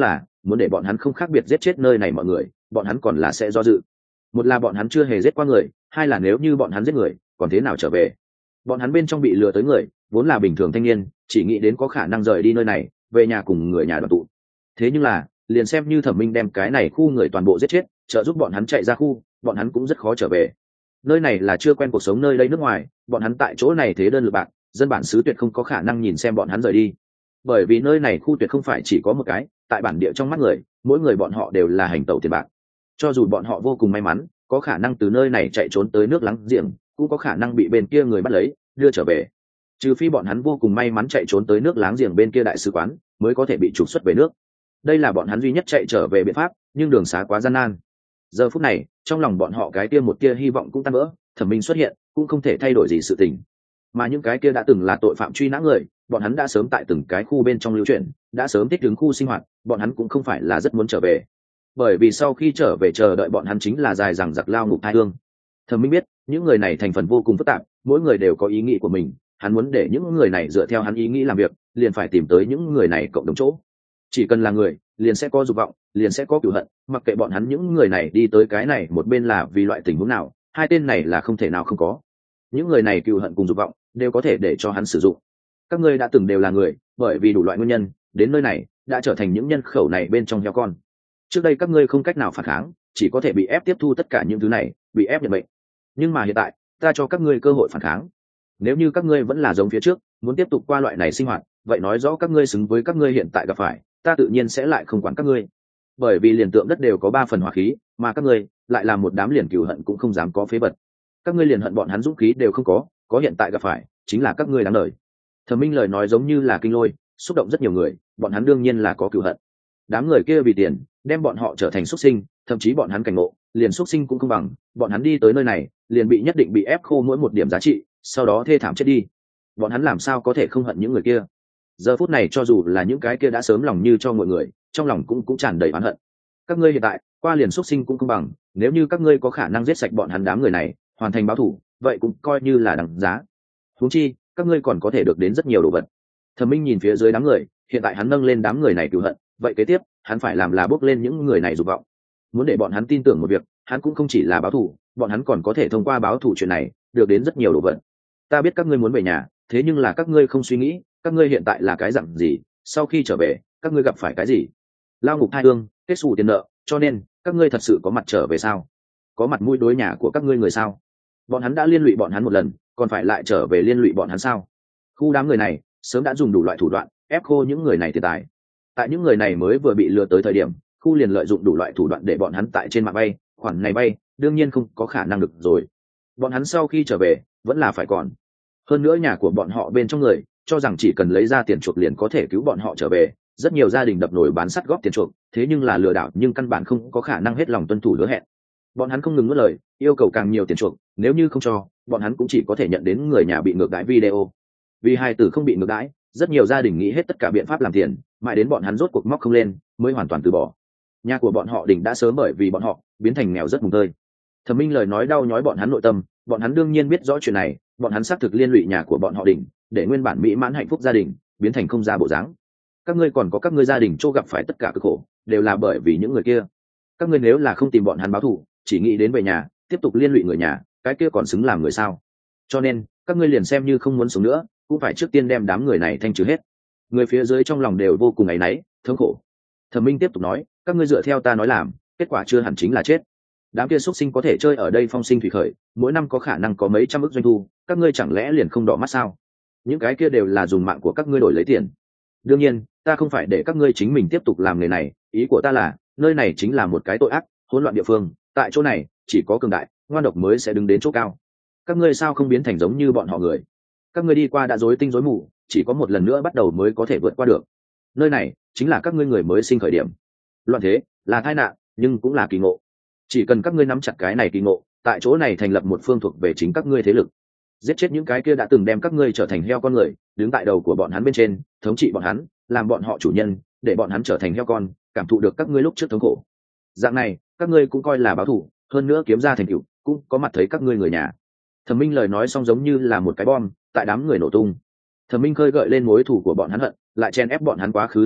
muốn để bọn hắn không khác biệt giết chết nơi này mọi người, bọn hắn còn là sẽ do dự. Một là bọn hắn chưa hề giết qua người, hai là nếu như bọn hắn giết người còn thế nào trở về. Bọn hắn bên trong bị lừa tới người vốn là bình thường thanh niên, chỉ nghĩ đến có khả năng rời đi nơi này về nhà cùng người nhà đoàn tụ. Thế nhưng là liền xem như Thẩm Minh đem cái này khu người toàn bộ giết chết, trợ giúp bọn hắn chạy ra khu, bọn hắn cũng rất khó trở về. Nơi này là chưa quen cuộc sống nơi đây nước ngoài, bọn hắn tại chỗ này thế đơn lực bạc, dân bản xứ tuyệt không có khả năng nhìn xem bọn hắn rời đi. Bởi vì nơi này khu tuyệt không phải chỉ có một cái, tại bản địa trong mắt người, mỗi người bọn họ đều là hành tẩu tiền bạc. Cho dù bọn họ vô cùng may mắn, có khả năng từ nơi này chạy trốn tới nước láng giềng, cũng có khả năng bị bên kia người bắt lấy, đưa trở về. Trừ phi bọn hắn vô cùng may mắn chạy trốn tới nước láng giềng bên kia đại sứ quán, mới có thể bị trục xuất về nước. Đây là bọn hắn duy nhất chạy trở về biện pháp, nhưng đường xá quá gian nan. Giờ phút này, trong lòng bọn họ cái kia một tia hy vọng cũng tan vỡ, Thẩm Minh xuất hiện, cũng không thể thay đổi gì sự tình. Mà những cái kia đã từng là tội phạm truy nã người, bọn hắn đã sớm tại từng cái khu bên trong lưu chuyển, đã sớm thích ứng khu sinh hoạt, bọn hắn cũng không phải là rất muốn trở về. Bởi vì sau khi trở về chờ đợi bọn hắn chính là dài dằng dặc lao ngục thai hương. Thẩm Minh biết, những người này thành phần vô cùng phức tạp, mỗi người đều có ý nghĩ của mình, hắn muốn để những người này dựa theo hắn ý nghĩ làm việc, liền phải tìm tới những người này cộng đồng chỗ. Chỉ cần là người, liền sẽ có dục vọng, liền sẽ có cừu hận, mặc kệ bọn hắn những người này đi tới cái này một bên là vì loại tình huống nào, hai tên này là không thể nào không có. Những người này cừu hận cùng dục vọng đều có thể để cho hắn sử dụng. Các ngươi đã từng đều là người, bởi vì đủ loại nguyên nhân, đến nơi này đã trở thành những nhân khẩu này bên trong heo con. Trước đây các ngươi không cách nào phản kháng, chỉ có thể bị ép tiếp thu tất cả những thứ này, bị ép nhận bệnh. Nhưng mà hiện tại, ta cho các ngươi cơ hội phản kháng. Nếu như các ngươi vẫn là giống phía trước, muốn tiếp tục qua loại này sinh hoạt, vậy nói rõ các ngươi xứng với các ngươi hiện tại gặp phải, ta tự nhiên sẽ lại không quản các ngươi. Bởi vì liền tượng đất đều có ba phần hỏa khí, mà các ngươi lại là một đám liền cừu hận cũng không dám có phế vật. Các ngươi liền hận bọn hắn dũng khí đều không có, có hiện tại gặp phải, chính là các ngươi đáng đời. Thẩm Minh lời nói giống như là kinh lôi, xúc động rất nhiều người, bọn hắn đương nhiên là có cừu hận. Đám người kia vì tiền, đem bọn họ trở thành súc sinh, thậm chí bọn hắn cảnh ngộ, liền súc sinh cũng không bằng, bọn hắn đi tới nơi này, liền bị nhất định bị ép khô mỗi một điểm giá trị, sau đó thê thảm chết đi. Bọn hắn làm sao có thể không hận những người kia? Giờ phút này cho dù là những cái kia đã sớm lòng như cho mọi người, trong lòng cũng cũng tràn đầy oán hận. Các ngươi hiện tại, qua liền súc sinh cũng không bằng, nếu như các ngươi có khả năng giết sạch bọn hắn đám người này, hoàn thành báo thù, vậy cũng coi như là đằng giá. Huống chi, các ngươi còn có thể được đến rất nhiều đồ vật. Thẩm Minh nhìn phía dưới đám người, hiện tại hắn nâng lên đám người này cừu hận, vậy kế tiếp, hắn phải làm là bước lên những người này dục vọng. Muốn để bọn hắn tin tưởng một việc, hắn cũng không chỉ là báo thù, bọn hắn còn có thể thông qua báo thù chuyện này, được đến rất nhiều đồ vật. Ta biết các ngươi muốn về nhà, thế nhưng là các ngươi không suy nghĩ, các ngươi hiện tại là cái dạng gì, sau khi trở về, các ngươi gặp phải cái gì? Lao ngục hai hương, kết xù tiền nợ, cho nên, các ngươi thật sự có mặt trở về sao? Có mặt mũi đối nhà của các ngươi người sao? Bọn hắn đã liên lụy bọn hắn một lần, còn phải lại trở về liên lụy bọn hắn sao? Khu đám người này, sớm đã dùng đủ loại thủ đoạn, ép khô những người này tiền tài. Tại những người này mới vừa bị lừa tới thời điểm, khu liền lợi dụng đủ loại thủ đoạn để bọn hắn tại trên mạng bay, khoản này bay, đương nhiên không có khả năng được rồi. Bọn hắn sau khi trở về, vẫn là phải còn. Hơn nữa nhà của bọn họ bên trong người, cho rằng chỉ cần lấy ra tiền chuộc liền có thể cứu bọn họ trở về, rất nhiều gia đình đập nồi bán sắt góp tiền chuộc, thế nhưng là lừa đảo nhưng căn bản không có khả năng hết lòng tuân thủ hứa hẹn. Bọn hắn không ngừng nuốt lời, yêu cầu càng nhiều tiền chuộc, nếu như không cho, bọn hắn cũng chỉ có thể nhận đến người nhà bị ngược đãi video. Vì hai tử không bị ngược đãi, rất nhiều gia đình nghĩ hết tất cả biện pháp làm tiền, mãi đến bọn hắn rốt cuộc móc không lên, mới hoàn toàn từ bỏ. Nhà của bọn họ đỉnh đã sớm bởi vì bọn họ biến thành nghèo rất mùng tơi. Thẩm Minh lời nói đau nhói bọn hắn nội tâm, bọn hắn đương nhiên biết rõ chuyện này, bọn hắn xác thực liên lụy nhà của bọn họ đỉnh, để nguyên bản mỹ mãn hạnh phúc gia đình biến thành không ra bộ dáng. Các ngươi còn có các ngươi gia đình chỗ gặp phải tất cả cực khổ, đều là bởi vì những người kia. Các ngươi nếu là không tìm bọn hắn báo thù, chỉ nghĩ đến về nhà, tiếp tục liên lụy người nhà, cái kia còn xứng làm người sao? Cho nên, các ngươi liền xem như không muốn sống nữa, cũng phải trước tiên đem đám người này thanh trừ hết. Người phía dưới trong lòng đều vô cùng áy náy, thống khổ. Thẩm Minh tiếp tục nói, các ngươi dựa theo ta nói làm, kết quả chưa hẳn chính là chết. Đám kia xuất sinh có thể chơi ở đây phong sinh thủy khởi, mỗi năm có khả năng có mấy trăm ức doanh thu, các ngươi chẳng lẽ liền không đỏ mắt sao? Những cái kia đều là dùng mạng của các ngươi đổi lấy tiền. Đương nhiên, ta không phải để các ngươi chính mình tiếp tục làm nghề này, ý của ta là, nơi này chính là một cái tội ác, hỗn loạn địa phương, tại chỗ này, chỉ có cường đại, ngoan độc mới sẽ đứng đến chỗ cao. Các ngươi sao không biến thành giống như bọn họ người? Các ngươi đi qua đã rối tinh rối mù, chỉ có một lần nữa bắt đầu mới có thể vượt qua được. Nơi này chính là các ngươi người mới sinh khởi điểm. Loạn thế là tai nạn, nhưng cũng là kỳ ngộ. Chỉ cần các ngươi nắm chặt cái này kỳ ngộ, tại chỗ này thành lập một phương thuộc về chính các ngươi thế lực, giết chết những cái kia đã từng đem các ngươi trở thành heo con người, đứng tại đầu của bọn hắn bên trên, thống trị bọn hắn, làm bọn họ chủ nhân, để bọn hắn trở thành heo con, cảm thụ được các ngươi lúc trước thống khổ. Dạng này, các ngươi cũng coi là báo thù, hơn nữa kiếm ra thành tựu, cũng có mặt thấy các ngươi người nhà. Thẩm Minh lời nói xong giống như là một cái bom tại đám người nổ tung. Thẩm Minh khơi gợi lên mối thù của bọn hắn hận, lại chen ép bọn hắn quá khứ hành động,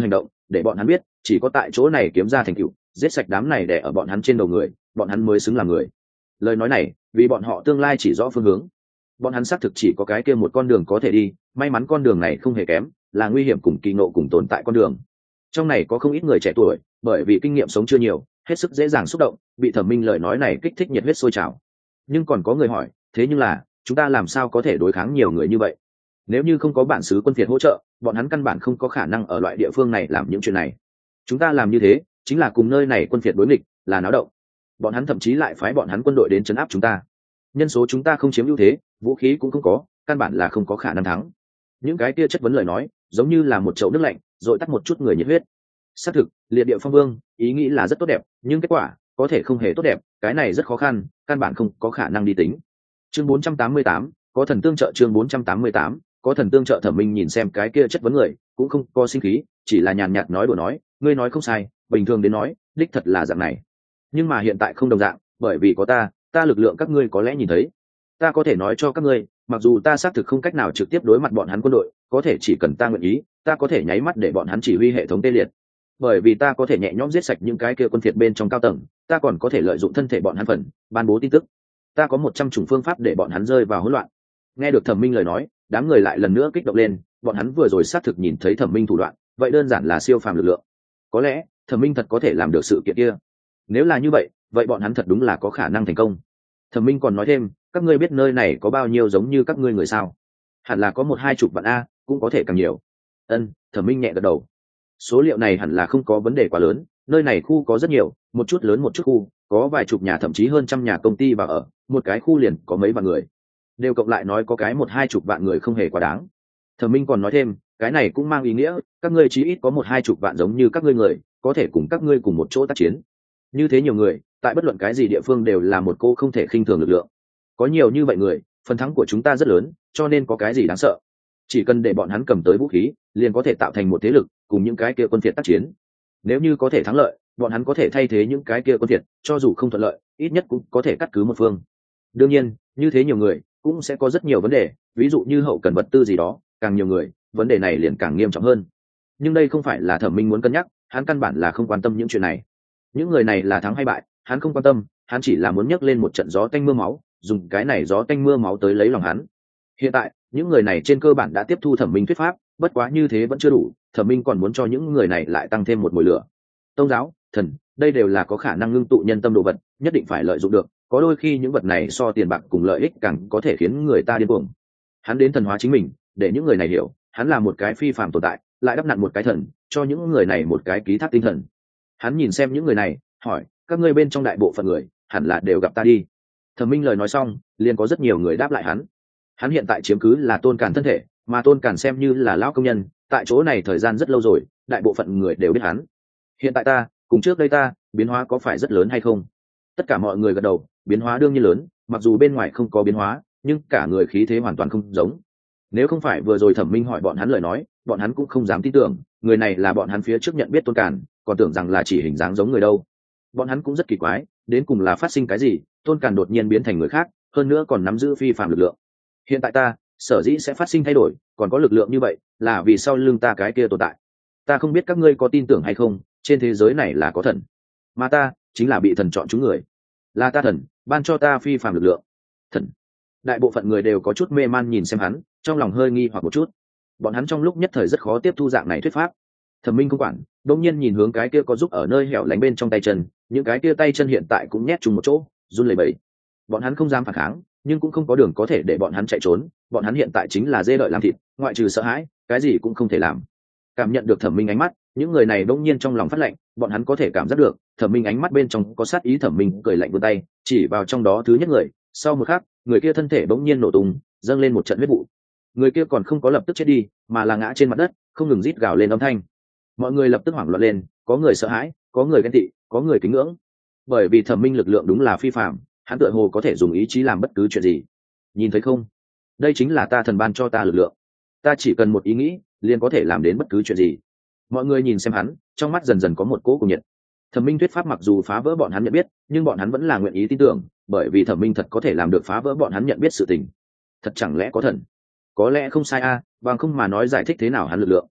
để bọn hắn biết chỉ có tại chỗ này kiếm ra thành tựu, giết sạch đám này để ở bọn hắn trên đầu người, bọn hắn mới xứng làm người. Lời nói này vì bọn họ tương lai chỉ rõ phương hướng. Bọn hắn xác thực chỉ có cái kia một con đường có thể đi, may mắn con đường này không hề kém, là nguy hiểm cùng kỳ ngộ cùng tồn tại con đường. Trong này có không ít người trẻ tuổi, bởi vì kinh nghiệm sống chưa nhiều, hết sức dễ dàng xúc động, bị Thẩm Minh lời nói này kích thích nhiệt huyết sôi trào. Nhưng còn có người hỏi, thế nhưng là chúng ta làm sao có thể đối kháng nhiều người như vậy? Nếu như không có bản xứ quân phiệt hỗ trợ, bọn hắn căn bản không có khả năng ở loại địa phương này làm những chuyện này. Chúng ta làm như thế chính là cùng nơi này quân phiệt đối nghịch, là náo động. Bọn hắn thậm chí lại phái bọn hắn quân đội đến trấn áp chúng ta. Nhân số chúng ta không chiếm ưu thế, vũ khí cũng không có, căn bản là không có khả năng thắng. Những cái kia chất vấn lời nói giống như là một chậu nước lạnh rồi tắt một chút người nhiệt huyết. Xác thực, liệt địa phong vương ý nghĩ là rất tốt đẹp, nhưng kết quả có thể không hề tốt đẹp, cái này rất khó khăn, căn bản không có khả năng đi tính. Chương bốn trăm tám mươi tám, có thần tương trợ. Chương bốn trăm tám mươi tám, có thần tương trợ. Thẩm Minh nhìn xem cái kia chất vấn người, cũng không có sinh khí, chỉ là nhàn nhạt nói đùa nói, ngươi nói không sai, bình thường đến nói, đích thật là dạng này. Nhưng mà hiện tại không đồng dạng, bởi vì có ta, ta lực lượng các ngươi có lẽ nhìn thấy. Ta có thể nói cho các ngươi, mặc dù ta xác thực không cách nào trực tiếp đối mặt bọn hắn quân đội, có thể chỉ cần ta nguyện ý, ta có thể nháy mắt để bọn hắn chỉ huy hệ thống tê liệt. Bởi vì ta có thể nhẹ nhõm giết sạch những cái kia quân phiệt bên trong cao tầng, ta còn có thể lợi dụng thân thể bọn hắn phần, ban bố tin tức. Ta có một trăm chủng phương pháp để bọn hắn rơi vào hỗn loạn. Nghe được Thẩm Minh lời nói, đám người lại lần nữa kích động lên, bọn hắn vừa rồi xác thực nhìn thấy Thẩm Minh thủ đoạn, vậy đơn giản là siêu phàm lực lượng. Có lẽ, Thẩm Minh thật có thể làm được sự kiện kia. Nếu là như vậy, vậy bọn hắn thật đúng là có khả năng thành công. Thẩm Minh còn nói thêm, các ngươi biết nơi này có bao nhiêu giống như các ngươi người sao? Hẳn là có một hai chục vạn a, cũng có thể càng nhiều. Ân, Thẩm Minh nhẹ gật đầu. Số liệu này hẳn là không có vấn đề quá lớn, nơi này khu có rất nhiều, một chút lớn một chút khu, có vài chục nhà thậm chí hơn trăm nhà công ty vào ở, một cái khu liền có mấy vạn người. Đều cộng lại nói có cái một hai chục vạn người không hề quá đáng. Thẩm Minh còn nói thêm, cái này cũng mang ý nghĩa, các ngươi chí ít có một hai chục vạn giống như các ngươi người, có thể cùng các ngươi cùng một chỗ tác chiến. Như thế nhiều người, tại bất luận cái gì địa phương đều là một cô không thể khinh thường lực lượng. Có nhiều như vậy người, phần thắng của chúng ta rất lớn, cho nên có cái gì đáng sợ? Chỉ cần để bọn hắn cầm tới vũ khí, liền có thể tạo thành một thế lực, cùng những cái kia quân phiệt tác chiến. Nếu như có thể thắng lợi, bọn hắn có thể thay thế những cái kia quân phiệt, cho dù không thuận lợi, ít nhất cũng có thể cắt cứ một phương. Đương nhiên, như thế nhiều người, cũng sẽ có rất nhiều vấn đề, ví dụ như hậu cần vật tư gì đó, càng nhiều người, vấn đề này liền càng nghiêm trọng hơn. Nhưng đây không phải là Thẩm Minh muốn cân nhắc, hắn căn bản là không quan tâm những chuyện này. Những người này là thắng hay bại, hắn không quan tâm, hắn chỉ là muốn nhấc lên một trận gió tanh mưa máu, dùng cái này gió tanh mưa máu tới lấy lòng hắn. Hiện tại, những người này trên cơ bản đã tiếp thu Thẩm Minh thuyết pháp, bất quá như thế vẫn chưa đủ, Thẩm Minh còn muốn cho những người này lại tăng thêm một mùi lửa. Tôn giáo, thần, đây đều là có khả năng ngưng tụ nhân tâm đồ vật, nhất định phải lợi dụng được, có đôi khi những vật này so tiền bạc cùng lợi ích càng có thể khiến người ta điên cuồng. Hắn đến thần hóa chính mình, để những người này hiểu, hắn là một cái phi phàm tồn tại, lại đắp nặn một cái thần, cho những người này một cái ký thác tinh thần. Hắn nhìn xem những người này, hỏi, các ngươi bên trong đại bộ phận người, hẳn là đều gặp ta đi. Thẩm Minh lời nói xong, liền có rất nhiều người đáp lại hắn. Hắn hiện tại chiếm cứ là Tôn Càn thân thể, mà Tôn Càn xem như là lão công nhân, tại chỗ này thời gian rất lâu rồi, đại bộ phận người đều biết hắn. Hiện tại ta, cùng trước đây ta, biến hóa có phải rất lớn hay không? Tất cả mọi người gật đầu, biến hóa đương nhiên lớn, mặc dù bên ngoài không có biến hóa, nhưng cả người khí thế hoàn toàn không giống. Nếu không phải vừa rồi Thẩm Minh hỏi bọn hắn lời nói, bọn hắn cũng không dám tin tưởng, người này là bọn hắn phía trước nhận biết Tôn Càn, còn tưởng rằng là chỉ hình dáng giống người đâu. Bọn hắn cũng rất kỳ quái, đến cùng là phát sinh cái gì, Tôn Càn đột nhiên biến thành người khác, hơn nữa còn nắm giữ phi phàm lực lượng. Hiện tại ta, sở dĩ sẽ phát sinh thay đổi, còn có lực lượng như vậy, là vì sau lưng ta cái kia tồn tại. Ta không biết các ngươi có tin tưởng hay không, trên thế giới này là có thần, mà ta chính là bị thần chọn chúng người, là ta thần ban cho ta phi phàm lực lượng. Thần. Đại bộ phận người đều có chút mê man nhìn xem hắn, trong lòng hơi nghi hoặc một chút. Bọn hắn trong lúc nhất thời rất khó tiếp thu dạng này thuyết pháp. Thẩm Minh không quản, đột nhiên nhìn hướng cái kia có giúp ở nơi hẻo lánh bên trong tay chân, những cái kia tay chân hiện tại cũng nhét chung một chỗ, run lẩy bẩy. Bọn hắn không dám phản kháng, nhưng cũng không có đường có thể để bọn hắn chạy trốn, bọn hắn hiện tại chính là dê đợi làm thịt, ngoại trừ sợ hãi, cái gì cũng không thể làm. Cảm nhận được Thẩm Minh ánh mắt, những người này đột nhiên trong lòng phát lạnh, bọn hắn có thể cảm giác được, Thẩm Minh ánh mắt bên trong có sát ý. Thẩm Minh cười lạnh vươn tay, chỉ vào trong đó thứ nhất người, sau một khắc, người kia thân thể bỗng nhiên nổ tung, dâng lên một trận huyết vụ. Người kia còn không có lập tức chết đi, mà là ngã trên mặt đất, không ngừng rít gào lên âm thanh. Mọi người lập tức hoảng loạn lên, có người sợ hãi, có người ghen tị, có người kính ngưỡng. Bởi vì Thẩm Minh lực lượng đúng là phi phàm, hắn tựa hồ có thể dùng ý chí làm bất cứ chuyện gì. Nhìn thấy không? Đây chính là ta thần ban cho ta lực lượng. Ta chỉ cần một ý nghĩ, liền có thể làm đến bất cứ chuyện gì. Mọi người nhìn xem hắn, trong mắt dần dần có một cỗ cùng nhiệt. Thẩm Minh thuyết pháp mặc dù phá vỡ bọn hắn nhận biết, nhưng bọn hắn vẫn là nguyện ý tin tưởng, bởi vì Thẩm Minh thật có thể làm được phá vỡ bọn hắn nhận biết sự tình. Thật chẳng lẽ có thần? Có lẽ không sai a, bằng không mà nói giải thích thế nào hắn lực lượng.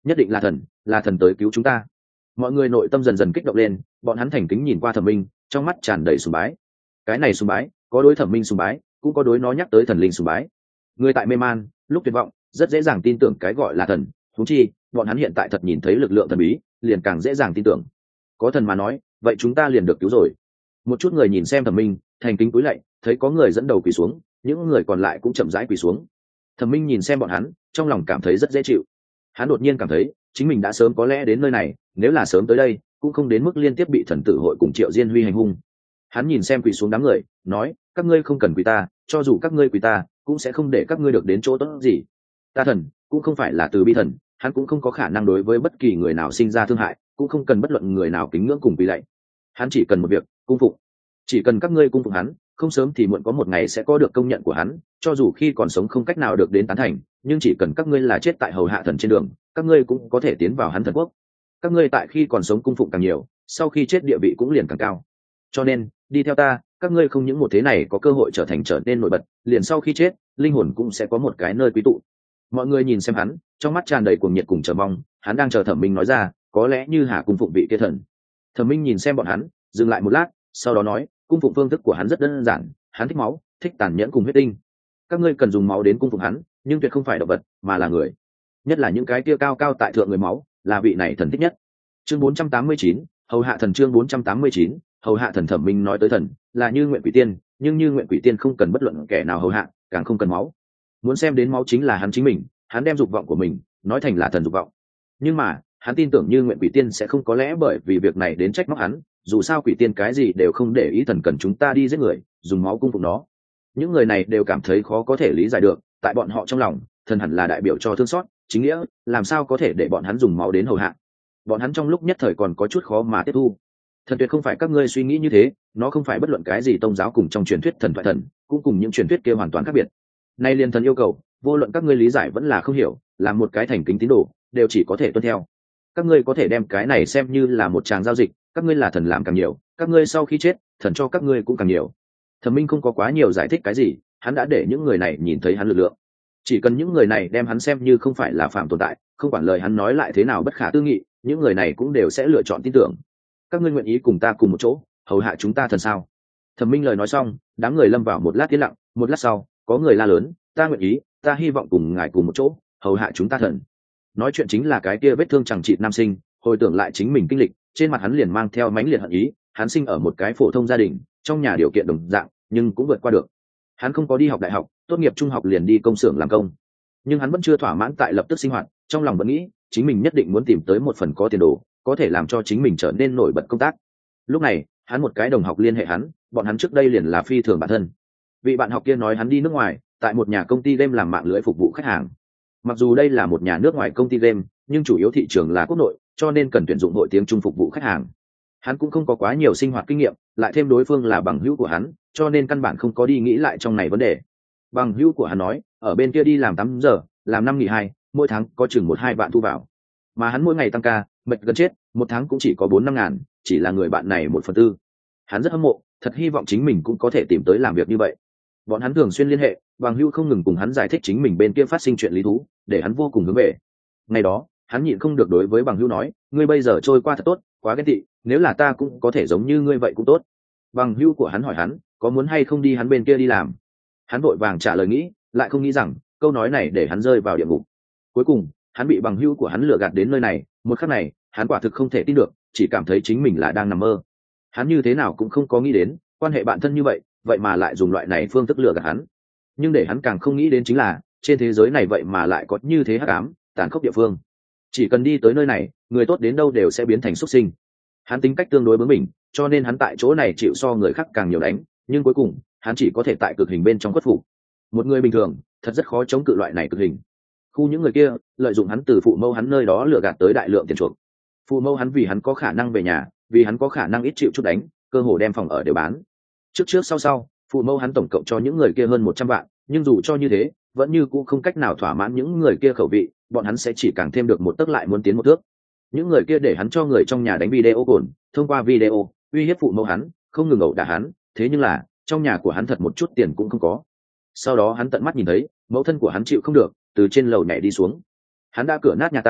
nhất định là thần, là thần tới cứu chúng ta. Mọi người nội tâm dần dần kích động lên, bọn hắn thành kính nhìn qua Thẩm Minh, trong mắt tràn đầy sùng bái. Cái này sùng bái, có đối Thẩm Minh sùng bái, cũng có đối nó nhắc tới thần linh sùng bái. Người tại mê man, lúc tuyệt vọng, rất dễ dàng tin tưởng cái gọi là thần, huống chi, bọn hắn hiện tại thật nhìn thấy lực lượng thần bí, liền càng dễ dàng tin tưởng. Có thần mà nói, vậy chúng ta liền được cứu rồi. Một chút người nhìn xem Thẩm Minh, thành kính cúi lạy, thấy có người dẫn đầu quỳ xuống, những người còn lại cũng chậm rãi quỳ xuống. Thẩm Minh nhìn xem bọn hắn, trong lòng cảm thấy rất dễ chịu. Hắn đột nhiên cảm thấy, chính mình đã sớm có lẽ đến nơi này, nếu là sớm tới đây, cũng không đến mức liên tiếp bị thần tử hội cùng Triệu Diên Huy hành hung. Hắn nhìn xem quỳ xuống đám người, nói: các ngươi không cần quỳ ta, cho dù các ngươi quỳ ta, cũng sẽ không để các ngươi được đến chỗ tốt gì. Ta thần cũng không phải là từ bi thần, hắn cũng không có khả năng đối với bất kỳ người nào sinh ra thương hại, cũng không cần bất luận người nào kính ngưỡng cùng quỳ lạy. Hắn chỉ cần một việc, cung phụng. Chỉ cần các ngươi cung phụng hắn, không sớm thì muộn có một ngày sẽ có được công nhận của hắn, cho dù khi còn sống không cách nào được đến tán thành, nhưng chỉ cần các ngươi là chết tại hầu hạ thần trên đường, các ngươi cũng có thể tiến vào hắn thần quốc. Các ngươi tại khi còn sống cung phụng càng nhiều, sau khi chết địa vị cũng liền càng cao. Cho nên, đi theo ta, các ngươi không những một thế này có cơ hội trở thành trở nên nổi bật, liền sau khi chết, linh hồn cũng sẽ có một cái nơi quý tụ. Mọi người nhìn xem hắn, trong mắt tràn đầy cuồng nhiệt cùng chờ mong, hắn đang chờ Thẩm Minh nói ra, có lẽ như Hà cung phụng vị kia thần. Thẩm Minh nhìn xem bọn hắn, dừng lại một lát, sau đó nói, cung phụng phương thức của hắn rất đơn giản, hắn thích máu, thích tàn nhẫn cùng huyết tinh. Các ngươi cần dùng máu đến cung phụng hắn, nhưng tuyệt không phải động vật, mà là người. Nhất là những cái kia cao cao tại thượng người máu, là vị này thần thích nhất. Chương bốn trăm tám mươi chín, hầu hạ thần. Chương bốn trăm tám mươi chín, hầu hạ thần. Thẩm Minh nói tới thần, là Như Nguyện Quỷ Tiên, nhưng Như Nguyện Quỷ Tiên không cần bất luận kẻ nào hầu hạ, càng không cần máu. Muốn xem đến máu chính là hắn chính mình, hắn đem dục vọng của mình nói thành là thần dục vọng. Nhưng mà, hắn tin tưởng Như Nguyện Quỷ Tiên sẽ không có lẽ bởi vì việc này đến trách móc hắn, dù sao Quỷ Tiên cái gì đều không để ý, thần cần chúng ta đi giết người, dùng máu cung phụng nó. Những người này đều cảm thấy khó có thể lý giải được, tại bọn họ trong lòng, thần hẳn là đại biểu cho thương xót, chính nghĩa, làm sao có thể để bọn hắn dùng máu đến hầu hạ. Bọn hắn trong lúc nhất thời còn có chút khó mà tiếp thu. Thần tuyệt không phải các ngươi suy nghĩ như thế, nó không phải bất luận cái gì tôn giáo cùng trong truyền thuyết thần thoại thần, cũng cùng những truyền thuyết kia hoàn toàn khác biệt. Nay liền thần yêu cầu, vô luận các ngươi lý giải vẫn là không hiểu, làm một cái thành kính tín đồ, đều chỉ có thể tuân theo. Các ngươi có thể đem cái này xem như là một tràng giao dịch, các ngươi là thần làm càng nhiều, các ngươi sau khi chết, thần cho các ngươi cũng càng nhiều. Thẩm Minh không có quá nhiều giải thích cái gì, hắn đã để những người này nhìn thấy hắn lực lượng. Chỉ cần những người này đem hắn xem như không phải là phạm tồn tại, không quản lời hắn nói lại thế nào bất khả tư nghị, những người này cũng đều sẽ lựa chọn tin tưởng. Các ngươi nguyện ý cùng ta cùng một chỗ, hầu hạ chúng ta thần sao? Thẩm Minh lời nói xong, đám người lâm vào một lát yên lặng, một lát sau, có người la lớn, ta nguyện ý, ta hy vọng cùng ngài cùng một chỗ, hầu hạ chúng ta thần. Nói chuyện chính là cái kia vết thương chẳng trị nam sinh, hồi tưởng lại chính mình kinh lịch, trên mặt hắn liền mang theo mãnh liệt hận ý, hắn sinh ở một cái phổ thông gia đình, trong nhà điều kiện đồng dạng, nhưng cũng vượt qua được. Hắn không có đi học đại học, tốt nghiệp trung học liền đi công xưởng làm công. Nhưng hắn vẫn chưa thỏa mãn tại lập tức sinh hoạt, trong lòng vẫn nghĩ, chính mình nhất định muốn tìm tới một phần có tiền đồ, có thể làm cho chính mình trở nên nổi bật công tác. Lúc này, hắn một cái đồng học liên hệ hắn, bọn hắn trước đây liền là phi thường bản thân. Vị bạn học kia nói hắn đi nước ngoài, tại một nhà công ty game làm mạng lưới phục vụ khách hàng. Mặc dù đây là một nhà nước ngoài công ty game, nhưng chủ yếu thị trường là quốc nội, cho nên cần tuyển dụng hội tiếng Trung phục vụ khách hàng. Hắn cũng không có quá nhiều sinh hoạt kinh nghiệm, lại thêm đối phương là bằng hữu của hắn, cho nên căn bản không có đi nghĩ lại trong này vấn đề. Bằng hữu của hắn nói, ở bên kia đi làm tám giờ, làm năm nghỉ hai, mỗi tháng có chừng một hai vạn thu vào. Mà hắn mỗi ngày tăng ca, mệt gần chết, một tháng cũng chỉ có bốn năm ngàn, chỉ là người bạn này một phần tư. Hắn rất hâm mộ, thật hy vọng chính mình cũng có thể tìm tới làm việc như vậy. Bọn hắn thường xuyên liên hệ, bằng hữu không ngừng cùng hắn giải thích chính mình bên kia phát sinh chuyện lý thú, để hắn vô cùng hướng về. Ngày đó, hắn nhịn không được đối với bằng hữu nói, ngươi bây giờ trôi qua thật tốt, quá ghen tị, nếu là ta cũng có thể giống như ngươi vậy cũng tốt. Bằng hữu của hắn hỏi hắn, có muốn hay không đi hắn bên kia đi làm. Hắn vội vàng trả lời nghĩ, lại không nghĩ rằng câu nói này để hắn rơi vào địa ngục. Cuối cùng, hắn bị bằng hữu của hắn lừa gạt đến nơi này, một khắc này, hắn quả thực không thể tin được, chỉ cảm thấy chính mình là đang nằm mơ. Hắn như thế nào cũng không có nghĩ đến, quan hệ bạn thân như vậy, vậy mà lại dùng loại này phương thức lừa gạt hắn. Nhưng để hắn càng không nghĩ đến chính là, trên thế giới này vậy mà lại có như thế hắc ám, tàn khốc địa phương. Chỉ cần đi tới nơi này, người tốt đến đâu đều sẽ biến thành xuất sinh. Hắn tính cách tương đối bướng bỉnh, cho nên hắn tại chỗ này chịu so người khác càng nhiều đánh, nhưng cuối cùng, hắn chỉ có thể tại cực hình bên trong khuất phục. Một người bình thường, thật rất khó chống cự loại này cực hình. Khu những người kia, lợi dụng hắn từ phụ mẫu hắn nơi đó lừa gạt tới đại lượng tiền chuộc. Phụ mẫu hắn vì hắn có khả năng về nhà, vì hắn có khả năng ít chịu chút đánh, cơ hồ đem phòng ở đều bán. Trước trước sau sau, phụ mẫu hắn tổng cộng cho những người kia hơn một trăm vạn, nhưng dù cho như thế, vẫn như cũng không cách nào thỏa mãn những người kia khẩu vị, bọn hắn sẽ chỉ càng thêm được một tấc lại muốn tiến một thước. Những người kia để hắn cho người trong nhà đánh video cồn, thông qua video uy hiếp phụ mẫu hắn, không ngừng ẩu đả hắn, thế nhưng là trong nhà của hắn thật một chút tiền cũng không có. Sau đó hắn tận mắt nhìn thấy mẫu thân của hắn chịu không được, từ trên lầu nhảy đi xuống. Hắn đã cửa nát nhà tan,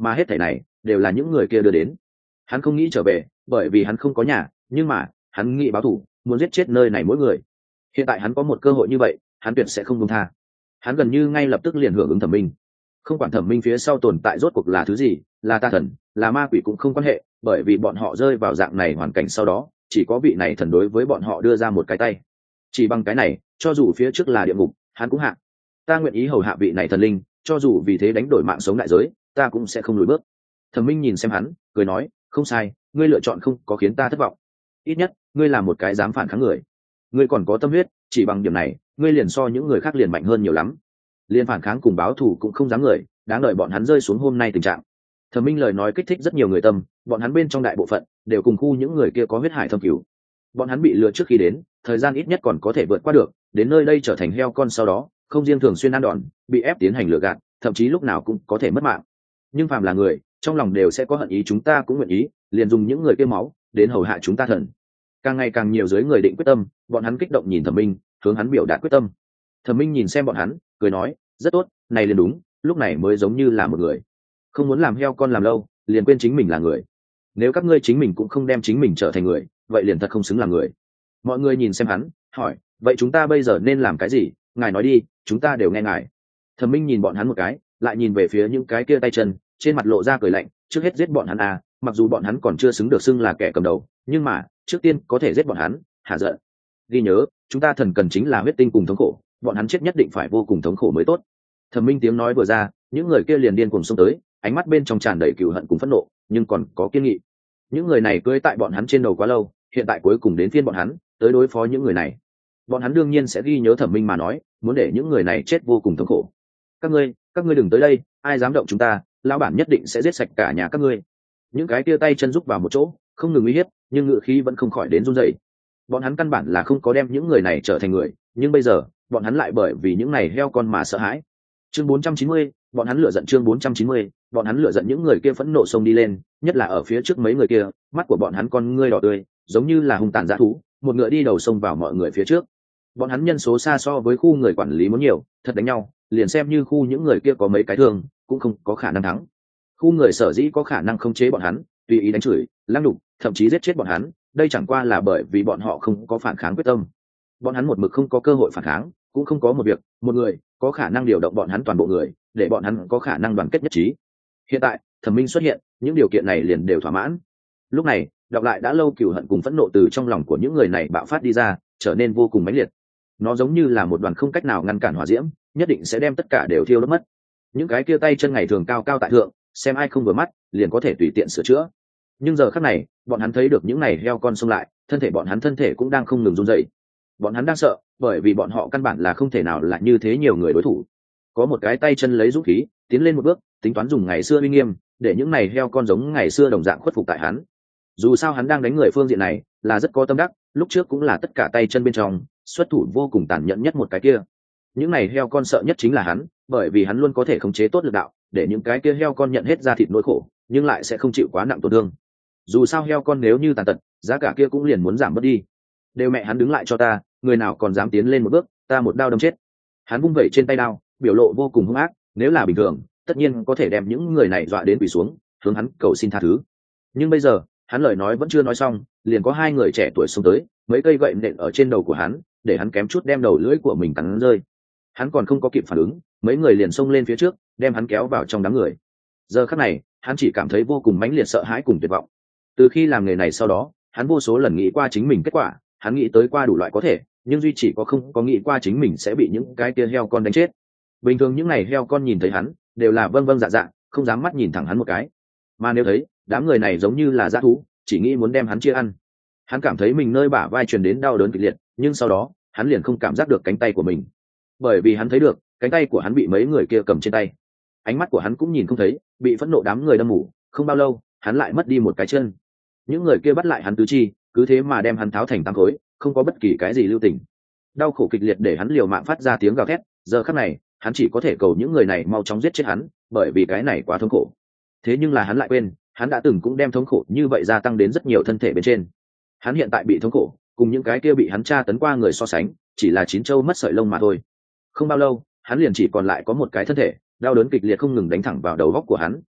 mà hết thảy này đều là những người kia đưa đến. Hắn không nghĩ trở về bởi vì hắn không có nhà, nhưng mà hắn nghĩ báo thù, muốn giết chết nơi này mỗi người. Hiện tại hắn có một cơ hội như vậy, hắn tuyệt sẽ không buông tha. Hắn gần như ngay lập tức liền hưởng ứng Thẩm Minh. Không quản Thẩm Minh phía sau tồn tại rốt cuộc là thứ gì, là tà thần, là ma quỷ cũng không quan hệ, bởi vì bọn họ rơi vào dạng này hoàn cảnh sau đó, chỉ có vị này thần đối với bọn họ đưa ra một cái tay. Chỉ bằng cái này, cho dù phía trước là địa ngục, hắn cũng hạ. Ta nguyện ý hầu hạ vị này thần linh, cho dù vì thế đánh đổi mạng sống đại giới, ta cũng sẽ không lùi bước. Thẩm Minh nhìn xem hắn, cười nói, không sai, ngươi lựa chọn không có khiến ta thất vọng. Ít nhất, ngươi là một cái dám phản kháng người. Ngươi còn có tâm huyết, chỉ bằng điểm này, ngươi liền so những người khác liền mạnh hơn nhiều lắm. Liên phản kháng cùng báo thù cũng không dám người, đáng đợi bọn hắn rơi xuống hôm nay tình trạng. Thẩm Minh lời nói kích thích rất nhiều người tâm, bọn hắn bên trong đại bộ phận đều cùng khu những người kia có huyết hải thâm cửu. Bọn hắn bị lừa trước khi đến, thời gian ít nhất còn có thể vượt qua được, đến nơi đây trở thành heo con sau đó, không riêng thường xuyên ăn đòn, bị ép tiến hành lừa gạt, thậm chí lúc nào cũng có thể mất mạng. Nhưng phàm là người, trong lòng đều sẽ có hận ý, chúng ta cũng nguyện ý, liền dùng những người kia máu đến hầu hạ chúng ta thần. Càng ngày càng nhiều dưới người định quyết tâm, bọn hắn kích động nhìn Thẩm Minh, hướng hắn biểu đạt quyết tâm. Thẩm Minh nhìn xem bọn hắn, cười nói, rất tốt, này liền đúng, lúc này mới giống như là một người. Không muốn làm heo con làm lâu, liền quên chính mình là người. Nếu các ngươi chính mình cũng không đem chính mình trở thành người, vậy liền thật không xứng làm người. Mọi người nhìn xem hắn, hỏi, vậy chúng ta bây giờ nên làm cái gì? Ngài nói đi, chúng ta đều nghe ngài. Thẩm Minh nhìn bọn hắn một cái, lại nhìn về phía những cái kia tay chân, trên mặt lộ ra cười lạnh, trước hết giết bọn hắn à, mặc dù bọn hắn còn chưa xứng được xưng là kẻ cầm đầu, nhưng mà trước tiên có thể giết bọn hắn, hạ giận. Ghi nhớ, chúng ta thần cần chính là huyết tinh cùng thống khổ, bọn hắn chết nhất định phải vô cùng thống khổ mới tốt. Thẩm Minh tiếng nói vừa ra, những người kia liền điên cuồng xông tới, ánh mắt bên trong tràn đầy cừu hận cùng phẫn nộ, nhưng còn có kiên nghị. Những người này cưỡi tại bọn hắn trên đầu quá lâu, hiện tại cuối cùng đến phiên bọn hắn tới đối phó những người này. Bọn hắn đương nhiên sẽ ghi nhớ Thẩm Minh mà nói, muốn để những người này chết vô cùng thống khổ. Các ngươi, các ngươi đừng tới đây, ai dám động chúng ta, lão bản nhất định sẽ giết sạch cả nhà các ngươi. Những cái kia tay chân rúc vào một chỗ, không ngừng uy hiếp, nhưng ngựa khí vẫn không khỏi đến run rẩy. Bọn hắn căn bản là không có đem những người này trở thành người, nhưng bây giờ, bọn hắn lại bởi vì những này heo con mà sợ hãi. Chương bốn trăm chín mươi, bọn hắn lựa giận chương bốn trăm chín mươi, bọn hắn lựa giận những người kia phẫn nộ xông đi lên, nhất là ở phía trước mấy người kia, mắt của bọn hắn con ngươi đỏ tươi, giống như là hung tàn dã thú, một ngựa đi đầu xông vào mọi người phía trước. Bọn hắn nhân số xa so với khu người quản lý muốn nhiều, thật đánh nhau, liền xem như khu những người kia có mấy cái thương, cũng không có khả năng thắng. Khu người sở dĩ có khả năng khống chế bọn hắn, tùy ý đánh chửi, lăng đục, thậm chí giết chết bọn hắn, đây chẳng qua là bởi vì bọn họ không có phản kháng quyết tâm. Bọn hắn một mực không có cơ hội phản kháng, cũng không có một việc, một người có khả năng điều động bọn hắn toàn bộ người, để bọn hắn có khả năng đoàn kết nhất trí. Hiện tại, Thẩm Minh xuất hiện, những điều kiện này liền đều thỏa mãn. Lúc này, đọc lại đã lâu cừu hận cùng phẫn nộ từ trong lòng của những người này bạo phát đi ra, trở nên vô cùng mãnh liệt. Nó giống như là một đoàn không cách nào ngăn cản hỏa diễm, nhất định sẽ đem tất cả đều thiêu đốt mất. Những cái kia tay chân ngày thường cao cao tại thượng, xem ai không vừa mắt, liền có thể tùy tiện sửa chữa. Nhưng giờ khắc này, bọn hắn thấy được những này heo con xông lại, thân thể bọn hắn thân thể cũng đang không ngừng run rẩy. Bọn hắn đang sợ, bởi vì bọn họ căn bản là không thể nào là như thế nhiều người đối thủ. Có một cái tay chân lấy dũng khí, tiến lên một bước, tính toán dùng ngày xưa uy nghiêm, để những này heo con giống ngày xưa đồng dạng khuất phục tại hắn. Dù sao hắn đang đánh người phương diện này, là rất có tâm đắc, lúc trước cũng là tất cả tay chân bên trong, xuất thủ vô cùng tàn nhẫn nhất một cái kia. Những này heo con sợ nhất chính là hắn, bởi vì hắn luôn có thể khống chế tốt lực đạo, để những cái kia heo con nhận hết ra thịt nỗi khổ, nhưng lại sẽ không chịu quá nặng tổn thương. Dù sao heo con nếu như tàn tật, giá cả kia cũng liền muốn giảm bớt đi. Đều mẹ hắn đứng lại cho ta, người nào còn dám tiến lên một bước, ta một đao đâm chết. Hắn vung vẩy trên tay đao, biểu lộ vô cùng hung ác, nếu là bình thường, tất nhiên có thể đem những người này dọa đến quỳ xuống, hướng hắn cầu xin tha thứ. Nhưng bây giờ, hắn lời nói vẫn chưa nói xong, liền có hai người trẻ tuổi xông tới, mấy cây gậy nện ở trên đầu của hắn, để hắn kém chút đem đầu lưỡi của mình cắn rơi. Hắn còn không có kịp phản ứng, mấy người liền xông lên phía trước, đem hắn kéo vào trong đám người. Giờ khắc này, hắn chỉ cảm thấy vô cùng mãnh liệt sợ hãi cùng tuyệt vọng. Từ khi làm nghề này sau đó, hắn vô số lần nghĩ qua chính mình kết quả, hắn nghĩ tới qua đủ loại có thể, nhưng duy chỉ có không có nghĩ qua chính mình sẽ bị những cái kia heo con đánh chết. Bình thường những này heo con nhìn thấy hắn, đều là vâng vâng dạ dạ, không dám mắt nhìn thẳng hắn một cái. Mà nếu thấy, đám người này giống như là dã thú, chỉ nghĩ muốn đem hắn chia ăn. Hắn cảm thấy mình nơi bả vai truyền đến đau đớn kịch liệt, nhưng sau đó, hắn liền không cảm giác được cánh tay của mình. Bởi vì hắn thấy được, cánh tay của hắn bị mấy người kia cầm trên tay. Ánh mắt của hắn cũng nhìn không thấy, bị phẫn nộ đám người đâm mù, không bao lâu, hắn lại mất đi một cái chân. Những người kia bắt lại hắn tứ chi, cứ thế mà đem hắn tháo thành tám khối, không có bất kỳ cái gì lưu tình. Đau khổ kịch liệt để hắn liều mạng phát ra tiếng gào thét, giờ khắc này, hắn chỉ có thể cầu những người này mau chóng giết chết hắn, bởi vì cái này quá thống khổ. Thế nhưng là hắn lại quên, hắn đã từng cũng đem thống khổ như vậy gia tăng đến rất nhiều thân thể bên trên. Hắn hiện tại bị thống khổ, cùng những cái kia bị hắn tra tấn qua người so sánh, chỉ là chín châu mất sợi lông mà thôi. Không bao lâu, hắn liền chỉ còn lại có một cái thân thể, đau đớn kịch liệt không ngừng đánh thẳng vào đầu góc của hắn,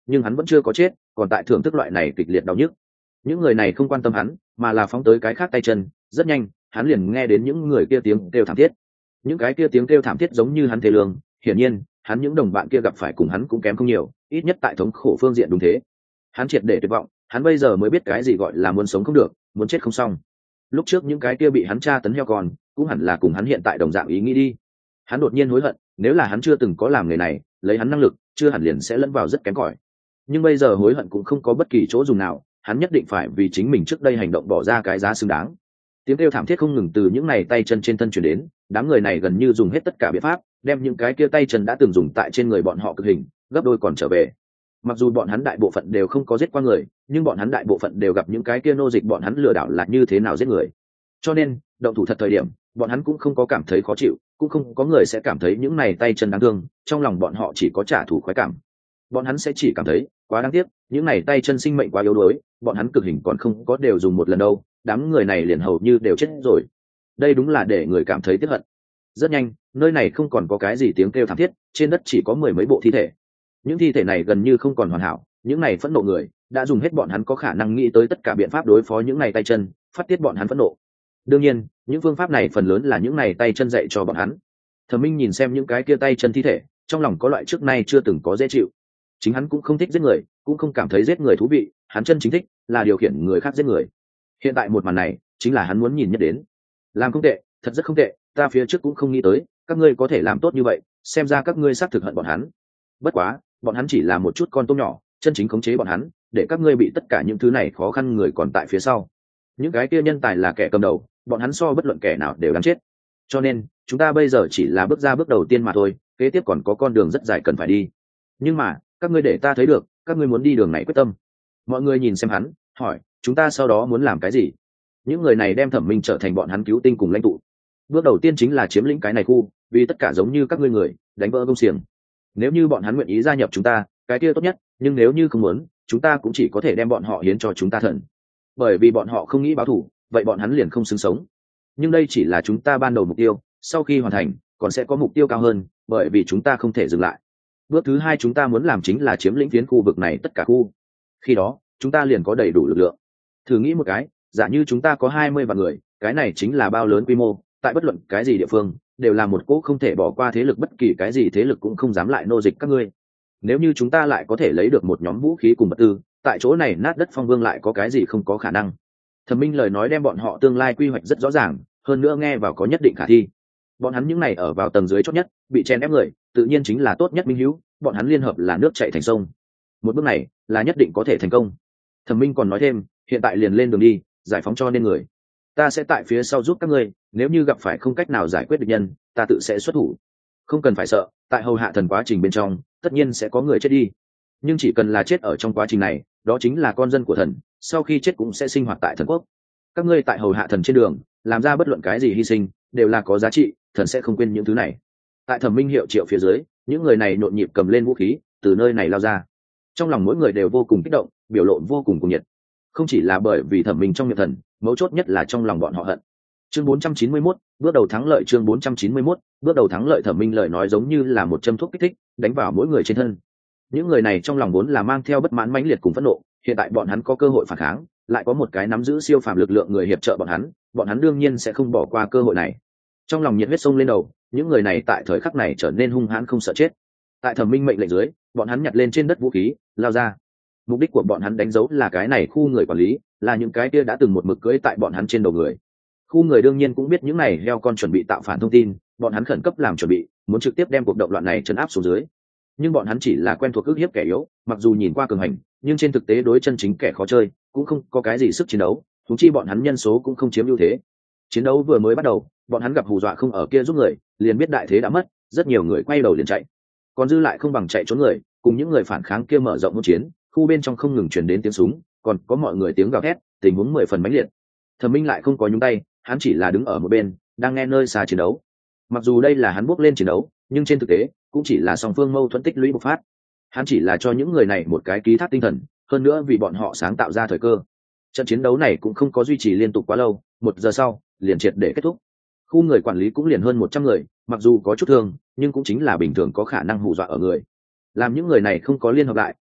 nhưng hắn vẫn chưa có chết, còn tại thưởng thức loại này kịch liệt đau nhức. Những người này không quan tâm hắn, mà là phóng tới cái khác tay chân. Rất nhanh hắn liền nghe đến những người kia tiếng kêu thảm thiết. Những cái kia tiếng kêu thảm thiết giống như hắn thê lương, hiển nhiên hắn những đồng bạn kia gặp phải cùng hắn cũng kém không nhiều, ít nhất tại thống khổ phương diện đúng thế. Hắn triệt để tuyệt vọng, hắn bây giờ mới biết cái gì gọi là muốn sống không được, muốn chết không xong. Lúc trước những cái kia bị hắn tra tấn heo con cũng hẳn là cùng hắn hiện tại đồng dạng ý nghĩ đi. Hắn đột nhiên hối hận, nếu là hắn chưa từng có làm nghề này, lấy hắn năng lực chưa hẳn liền sẽ lẫn vào rất kém cỏi. Nhưng bây giờ hối hận cũng không có bất kỳ chỗ dùng nào, hắn nhất định phải vì chính mình trước đây hành động bỏ ra cái giá xứng đáng. Tiếng kêu thảm thiết không ngừng từ những này tay chân trên thân truyền đến, đám người này gần như dùng hết tất cả biện pháp đem những cái kia tay chân đã từng dùng tại trên người bọn họ cực hình gấp đôi còn trở về. Mặc dù bọn hắn đại bộ phận đều không có giết qua người, nhưng bọn hắn đại bộ phận đều gặp những cái kia nô dịch bọn hắn lừa đảo là như thế nào giết người, cho nên động thủ thật thời điểm bọn hắn cũng không có cảm thấy khó chịu, cũng không có người sẽ cảm thấy những này tay chân đáng thương, trong lòng bọn họ chỉ có trả thù khoái cảm. Bọn hắn sẽ chỉ cảm thấy quá đáng tiếc, những này tay chân sinh mệnh quá yếu đuối, bọn hắn cực hình còn không có đều dùng một lần đâu, đám người này liền hầu như đều chết rồi. Đây đúng là để người cảm thấy tiếc hận. Rất nhanh nơi này không còn có cái gì tiếng kêu thảm thiết, trên đất chỉ có mười mấy bộ thi thể. Những thi thể này gần như không còn hoàn hảo, những này phẫn nộ người đã dùng hết bọn hắn có khả năng nghĩ tới tất cả biện pháp đối phó những này tay chân, phát tiết bọn hắn phẫn nộ. Đương nhiên những phương pháp này phần lớn là những này tay chân dạy cho bọn hắn. Thẩm Minh nhìn xem những cái kia tay chân thi thể, trong lòng có loại trước nay chưa từng có dễ chịu. Chính hắn cũng không thích giết người, cũng không cảm thấy giết người thú vị, hắn chân chính thích là điều khiển người khác giết người. Hiện tại một màn này chính là hắn muốn nhìn nhất đến. Làm không tệ, thật rất không tệ, ta phía trước cũng không nghĩ tới các ngươi có thể làm tốt như vậy, xem ra các ngươi xác thực hận bọn hắn. Bất quá bọn hắn chỉ là một chút con tôm nhỏ, chân chính khống chế bọn hắn để các ngươi bị tất cả những thứ này khó khăn người còn tại phía sau. Những cái kia nhân tài là kẻ cầm đầu, bọn hắn so bất luận kẻ nào đều đáng chết. Cho nên chúng ta bây giờ chỉ là bước ra bước đầu tiên mà thôi, kế tiếp còn có con đường rất dài cần phải đi. Nhưng mà các ngươi để ta thấy được các ngươi muốn đi đường này quyết tâm. Mọi người nhìn xem hắn, hỏi chúng ta sau đó muốn làm cái gì. Những người này đem Thẩm Minh trở thành bọn hắn cứu tinh cùng lãnh tụ. Bước đầu tiên chính là chiếm lĩnh cái này khu, vì tất cả giống như các ngươi người đánh vỡ công xiềng. Nếu như bọn hắn nguyện ý gia nhập chúng ta, cái kia tốt nhất, nhưng nếu như không muốn, chúng ta cũng chỉ có thể đem bọn họ hiến cho chúng ta thần. Bởi vì bọn họ không nghĩ báo thù, vậy bọn hắn liền không xứng sống. Nhưng đây chỉ là chúng ta ban đầu mục tiêu, sau khi hoàn thành còn sẽ có mục tiêu cao hơn, bởi vì chúng ta không thể dừng lại. Bước thứ hai chúng ta muốn làm chính là chiếm lĩnh phiến khu vực này tất cả khu. Khi đó chúng ta liền có đầy đủ lực lượng. Thử nghĩ một cái, giả như chúng ta có hai mươi vạn người, cái này chính là bao lớn quy mô, tại bất luận cái gì địa phương đều là một cỗ không thể bỏ qua thế lực, bất kỳ cái gì thế lực cũng không dám lại nô dịch các ngươi. Nếu như chúng ta lại có thể lấy được một nhóm vũ khí cùng vật tư, tại chỗ này nát đất phong vương lại có cái gì không có khả năng. Thẩm Minh lời nói đem bọn họ tương lai quy hoạch rất rõ ràng, hơn nữa nghe vào có nhất định khả thi. Bọn hắn những này ở vào tầng dưới chót nhất, bị chen ép người, tự nhiên chính là tốt nhất minh hữu, bọn hắn liên hợp là nước chảy thành sông. Một bước này là nhất định có thể thành công. Thẩm Minh còn nói thêm, hiện tại liền lên đường đi, giải phóng cho nên người. Ta sẽ tại phía sau giúp các ngươi, nếu như gặp phải không cách nào giải quyết địch nhân, ta tự sẽ xuất thủ. Không cần phải sợ, tại hầu hạ thần quá trình bên trong, tất nhiên sẽ có người chết đi. Nhưng chỉ cần là chết ở trong quá trình này, đó chính là con dân của thần, sau khi chết cũng sẽ sinh hoạt tại thần quốc. Các ngươi tại hầu hạ thần trên đường, làm ra bất luận cái gì hy sinh, đều là có giá trị, thần sẽ không quên những thứ này. Tại Thẩm Minh hiệu triệu phía dưới, những người này nhộn nhịp cầm lên vũ khí, từ nơi này lao ra. Trong lòng mỗi người đều vô cùng kích động, biểu lộ vô cùng cuồng nhiệt. Không chỉ là bởi vì Thẩm Minh trong miệng thần, mấu chốt nhất là trong lòng bọn họ hận. Chương bốn trăm chín mươi mốt, bước đầu thắng lợi. Chương bốn trăm chín mươi mốt, bước đầu thắng lợi. Thẩm Minh lời nói giống như là một châm thuốc kích thích, đánh vào mỗi người trên thân. Những người này trong lòng vốn là mang theo bất mãn mãnh liệt cùng phẫn nộ, hiện tại bọn hắn có cơ hội phản kháng, lại có một cái nắm giữ siêu phàm lực lượng người hiệp trợ bọn hắn, bọn hắn đương nhiên sẽ không bỏ qua cơ hội này. Trong lòng nhiệt huyết sông lên đầu, những người này tại thời khắc này trở nên hung hãn không sợ chết. Tại Thẩm Minh mệnh lệnh dưới, bọn hắn nhặt lên trên đất vũ khí, lao ra. Mục đích của bọn hắn đánh dấu là cái này khu người quản lý, là những cái kia đã từng một mực cưỡi tại bọn hắn trên đầu người. Khu người đương nhiên cũng biết những này heo con chuẩn bị tạo phản thông tin, bọn hắn khẩn cấp làm chuẩn bị, muốn trực tiếp đem cuộc động loạn này trấn áp xuống dưới. Nhưng bọn hắn chỉ là quen thuộc ức hiếp kẻ yếu, mặc dù nhìn qua cường hành, nhưng trên thực tế đối chân chính kẻ khó chơi, cũng không có cái gì sức chiến đấu, huống chi bọn hắn nhân số cũng không chiếm ưu thế. Chiến đấu vừa mới bắt đầu, bọn hắn gặp hù dọa không ở kia giúp người, liền biết đại thế đã mất, rất nhiều người quay đầu liền chạy. Còn dư lại không bằng chạy trốn người, cùng những người phản kháng kia mở rộng hỗn chiến, khu bên trong không ngừng truyền đến tiếng súng, còn có mọi người tiếng gào thét, tình huống mười phần mãnh liệt. Thẩm Minh lại không có nhúng tay, hắn chỉ là đứng ở một bên, đang nghe nơi xa chiến đấu. Mặc dù đây là hắn bước lên chiến đấu, nhưng trên thực tế cũng chỉ là song phương mâu thuẫn tích lũy bộc phát. Hắn chỉ là cho những người này một cái ký thác tinh thần, hơn nữa vì bọn họ sáng tạo ra thời cơ. Trận chiến đấu này cũng không có duy trì liên tục quá lâu, một giờ sau liền triệt để kết thúc. Khu người quản lý cũng liền hơn một trăm người, mặc dù có chút thương, nhưng cũng chính là bình thường có khả năng hù dọa ở người. Làm những người này không có liên hợp lại,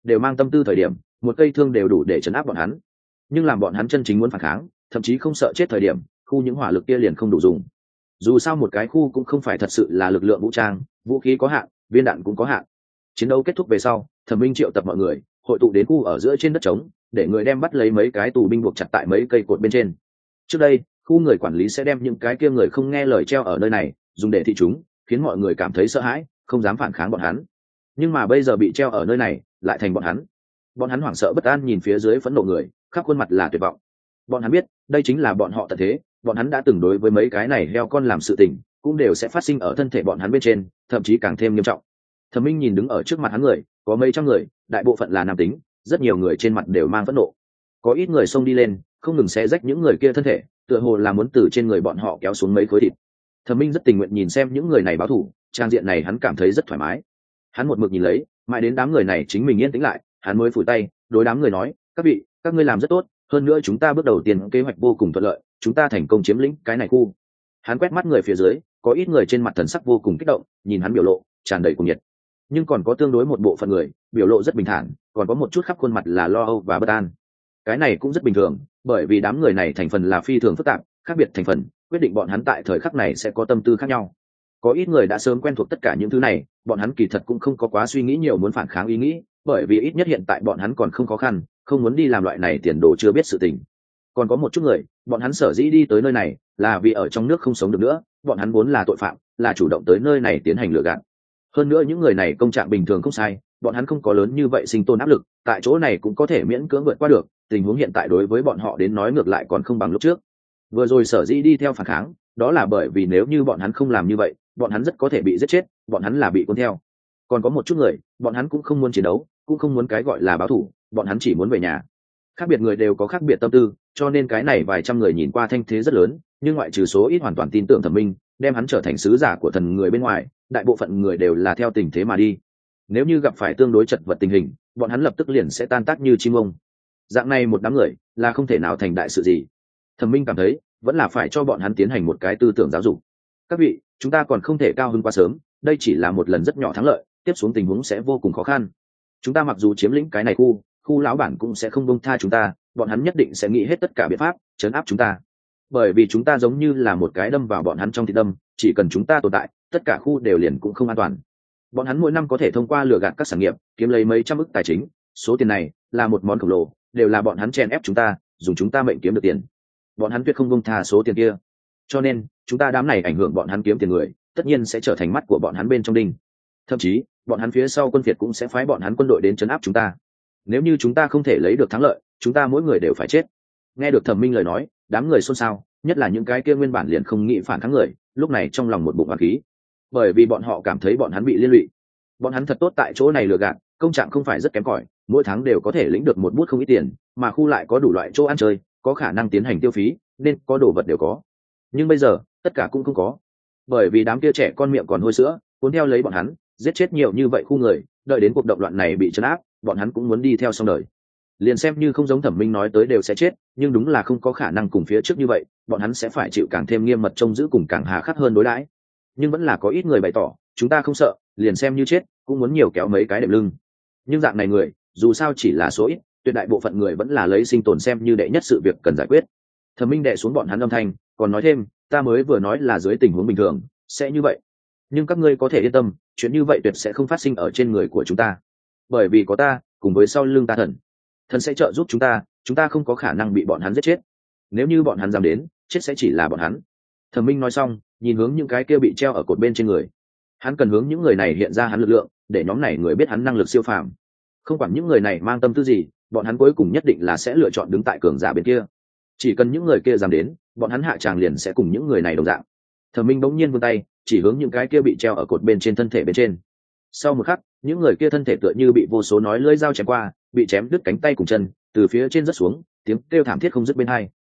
đều mang tâm tư thời điểm, một cây thương đều đủ để chấn áp bọn hắn. Nhưng làm bọn hắn chân chính muốn phản kháng, thậm chí không sợ chết thời điểm, khu những hỏa lực kia liền không đủ dùng. Dù sao một cái khu cũng không phải thật sự là lực lượng vũ trang, vũ khí có hạn, viên đạn cũng có hạn. Chiến đấu kết thúc về sau, Thẩm Minh triệu tập mọi người hội tụ đến khu ở giữa trên đất trống, để người đem bắt lấy mấy cái tù binh buộc chặt tại mấy cây cột bên trên. Trước đây, khu người quản lý sẽ đem những cái kia người không nghe lời treo ở nơi này, dùng để thị chúng, khiến mọi người cảm thấy sợ hãi, không dám phản kháng bọn hắn. Nhưng mà bây giờ bị treo ở nơi này, lại thành bọn hắn. Bọn hắn hoảng sợ bất an nhìn phía dưới phẫn nộ người, khắp khuôn mặt là tuyệt vọng. Bọn hắn biết, đây chính là bọn họ tận thế, bọn hắn đã từng đối với mấy cái này heo con làm sự tình, cũng đều sẽ phát sinh ở thân thể bọn hắn bên trên, thậm chí càng thêm nghiêm trọng. Thẩm Minh nhìn đứng ở trước mặt hắn người, có mấy trăm người, đại bộ phận là nam tính, rất nhiều người trên mặt đều mang phẫn nộ. Có ít người xông đi lên, không ngừng xé rách những người kia thân thể, tựa hồ là muốn từ trên người bọn họ kéo xuống mấy khối thịt. Thẩm Minh rất tình nguyện nhìn xem những người này báo thù, trang diện này hắn cảm thấy rất thoải mái. Hắn một mực nhìn lấy, mãi đến đám người này chính mình yên tĩnh lại, hắn mới phủi tay, đối đám người nói, các vị, các ngươi làm rất tốt, hơn nữa chúng ta bước đầu tiên kế hoạch vô cùng thuận lợi, chúng ta thành công chiếm lĩnh cái này khu. Hắn quét mắt người phía dưới, có ít người trên mặt thần sắc vô cùng kích động, nhìn hắn biểu lộ tràn đầy cuồng nhiệt. Nhưng còn có tương đối một bộ phận người, biểu lộ rất bình thản, còn có một chút khắp khuôn mặt là lo âu và bất an. Cái này cũng rất bình thường, bởi vì đám người này thành phần là phi thường phức tạp, khác biệt thành phần, quyết định bọn hắn tại thời khắc này sẽ có tâm tư khác nhau. Có ít người đã sớm quen thuộc tất cả những thứ này, bọn hắn kỳ thật cũng không có quá suy nghĩ nhiều muốn phản kháng ý nghĩ, bởi vì ít nhất hiện tại bọn hắn còn không khó khăn, không muốn đi làm loại này tiền đồ chưa biết sự tình. Còn có một chút người, bọn hắn sở dĩ đi tới nơi này là vì ở trong nước không sống được nữa, bọn hắn vốn là tội phạm, là chủ động tới nơi này tiến hành lừa gạt. Hơn nữa những người này công trạng bình thường không sai, bọn hắn không có lớn như vậy sinh tồn áp lực, tại chỗ này cũng có thể miễn cưỡng vượt qua được, tình huống hiện tại đối với bọn họ đến nói ngược lại còn không bằng lúc trước. Vừa rồi sở dĩ đi theo phản kháng, đó là bởi vì nếu như bọn hắn không làm như vậy, bọn hắn rất có thể bị giết chết, bọn hắn là bị cuốn theo. Còn có một chút người, bọn hắn cũng không muốn chiến đấu, cũng không muốn cái gọi là báo thù, bọn hắn chỉ muốn về nhà. Khác biệt người đều có khác biệt tâm tư, cho nên cái này vài trăm người nhìn qua thanh thế rất lớn, nhưng ngoại trừ số ít hoàn toàn tin tưởng Thẩm Minh, đem hắn trở thành sứ giả của thần người bên ngoài, đại bộ phận người đều là theo tình thế mà đi. Nếu như gặp phải tương đối chật vật tình hình, bọn hắn lập tức liền sẽ tan tác như chim ông. Dạng này một đám người là không thể nào thành đại sự gì. Thẩm Minh cảm thấy vẫn là phải cho bọn hắn tiến hành một cái tư tưởng giáo dục. Các vị, chúng ta còn không thể cao hơn quá sớm, đây chỉ là một lần rất nhỏ thắng lợi, tiếp xuống tình huống sẽ vô cùng khó khăn. Chúng ta mặc dù chiếm lĩnh cái này khu, khu lão bản cũng sẽ không buông tha chúng ta, bọn hắn nhất định sẽ nghĩ hết tất cả biện pháp trấn áp chúng ta. Bởi vì chúng ta giống như là một cái đâm vào bọn hắn trong thịt đâm, chỉ cần chúng ta tồn tại, tất cả khu đều liền cũng không an toàn. Bọn hắn mỗi năm có thể thông qua lừa gạt các sản nghiệp kiếm lấy mấy trăm ức tài chính, số tiền này là một món khổng lồ, đều là bọn hắn chèn ép chúng ta, dùng chúng ta mệnh kiếm được tiền. Bọn hắn tuyệt không buông tha số tiền kia. Cho nên, chúng ta đám này ảnh hưởng bọn hắn kiếm tiền người, tất nhiên sẽ trở thành mắt của bọn hắn bên trong đinh. Thậm chí, bọn hắn phía sau quân Việt cũng sẽ phái bọn hắn quân đội đến trấn áp chúng ta. Nếu như chúng ta không thể lấy được thắng lợi, chúng ta mỗi người đều phải chết. Nghe được Thẩm Minh lời nói, đám người xôn xao, nhất là những cái kia nguyên bản liền không nghĩ phản kháng người, lúc này trong lòng một bụng oán khí, bởi vì bọn họ cảm thấy bọn hắn bị liên lụy. Bọn hắn thật tốt tại chỗ này lừa gạt, công trạng không phải rất kém cỏi, mỗi tháng đều có thể lĩnh được một bút không ít tiền, mà khu lại có đủ loại chỗ ăn chơi, có khả năng tiến hành tiêu phí, nên có đồ vật đều có. Nhưng bây giờ, tất cả cũng không có, bởi vì đám kia trẻ con miệng còn hôi sữa, cuốn theo lấy bọn hắn, giết chết nhiều như vậy khu người, đợi đến cuộc động loạn này bị trấn áp, bọn hắn cũng muốn đi theo xong đời. Liền xem như không giống Thẩm Minh nói tới đều sẽ chết, nhưng đúng là không có khả năng cùng phía trước như vậy, bọn hắn sẽ phải chịu càng thêm nghiêm mật trông giữ cùng càng hà khắc hơn đối đãi. Nhưng vẫn là có ít người bày tỏ, chúng ta không sợ, liền xem như chết, cũng muốn nhiều kéo mấy cái đệm lưng. Nhưng dạng này người, dù sao chỉ là số ít, tuyệt đại bộ phận người vẫn là lấy sinh tồn xem như đệ nhất sự việc cần giải quyết. Thẩm Minh đè xuống bọn hắn âm thanh, còn nói thêm, ta mới vừa nói là dưới tình huống bình thường, sẽ như vậy. Nhưng các ngươi có thể yên tâm, chuyện như vậy tuyệt sẽ không phát sinh ở trên người của chúng ta. Bởi vì có ta, cùng với sau lưng ta thần. Thần sẽ trợ giúp chúng ta, chúng ta không có khả năng bị bọn hắn giết chết. Nếu như bọn hắn dám đến, chết sẽ chỉ là bọn hắn. Thẩm Minh nói xong, nhìn hướng những cái kia bị treo ở cột bên trên người. Hắn cần hướng những người này hiện ra hắn lực lượng, để nhóm này người biết hắn năng lực siêu phàm. Không quản những người này mang tâm tư gì, bọn hắn cuối cùng nhất định là sẽ lựa chọn đứng tại cường giả bên kia. Chỉ cần những người kia dám đến, bọn hắn hạ tràng liền sẽ cùng những người này đồng dạng. Thẩm Minh bỗng nhiên vươn tay, chỉ hướng những cái kia bị treo ở cột bên trên thân thể bên trên. Sau một khắc, những người kia thân thể tựa như bị vô số nói lưỡi dao chém qua, bị chém đứt cánh tay cùng chân, từ phía trên rớt xuống, tiếng kêu thảm thiết không dứt bên hai.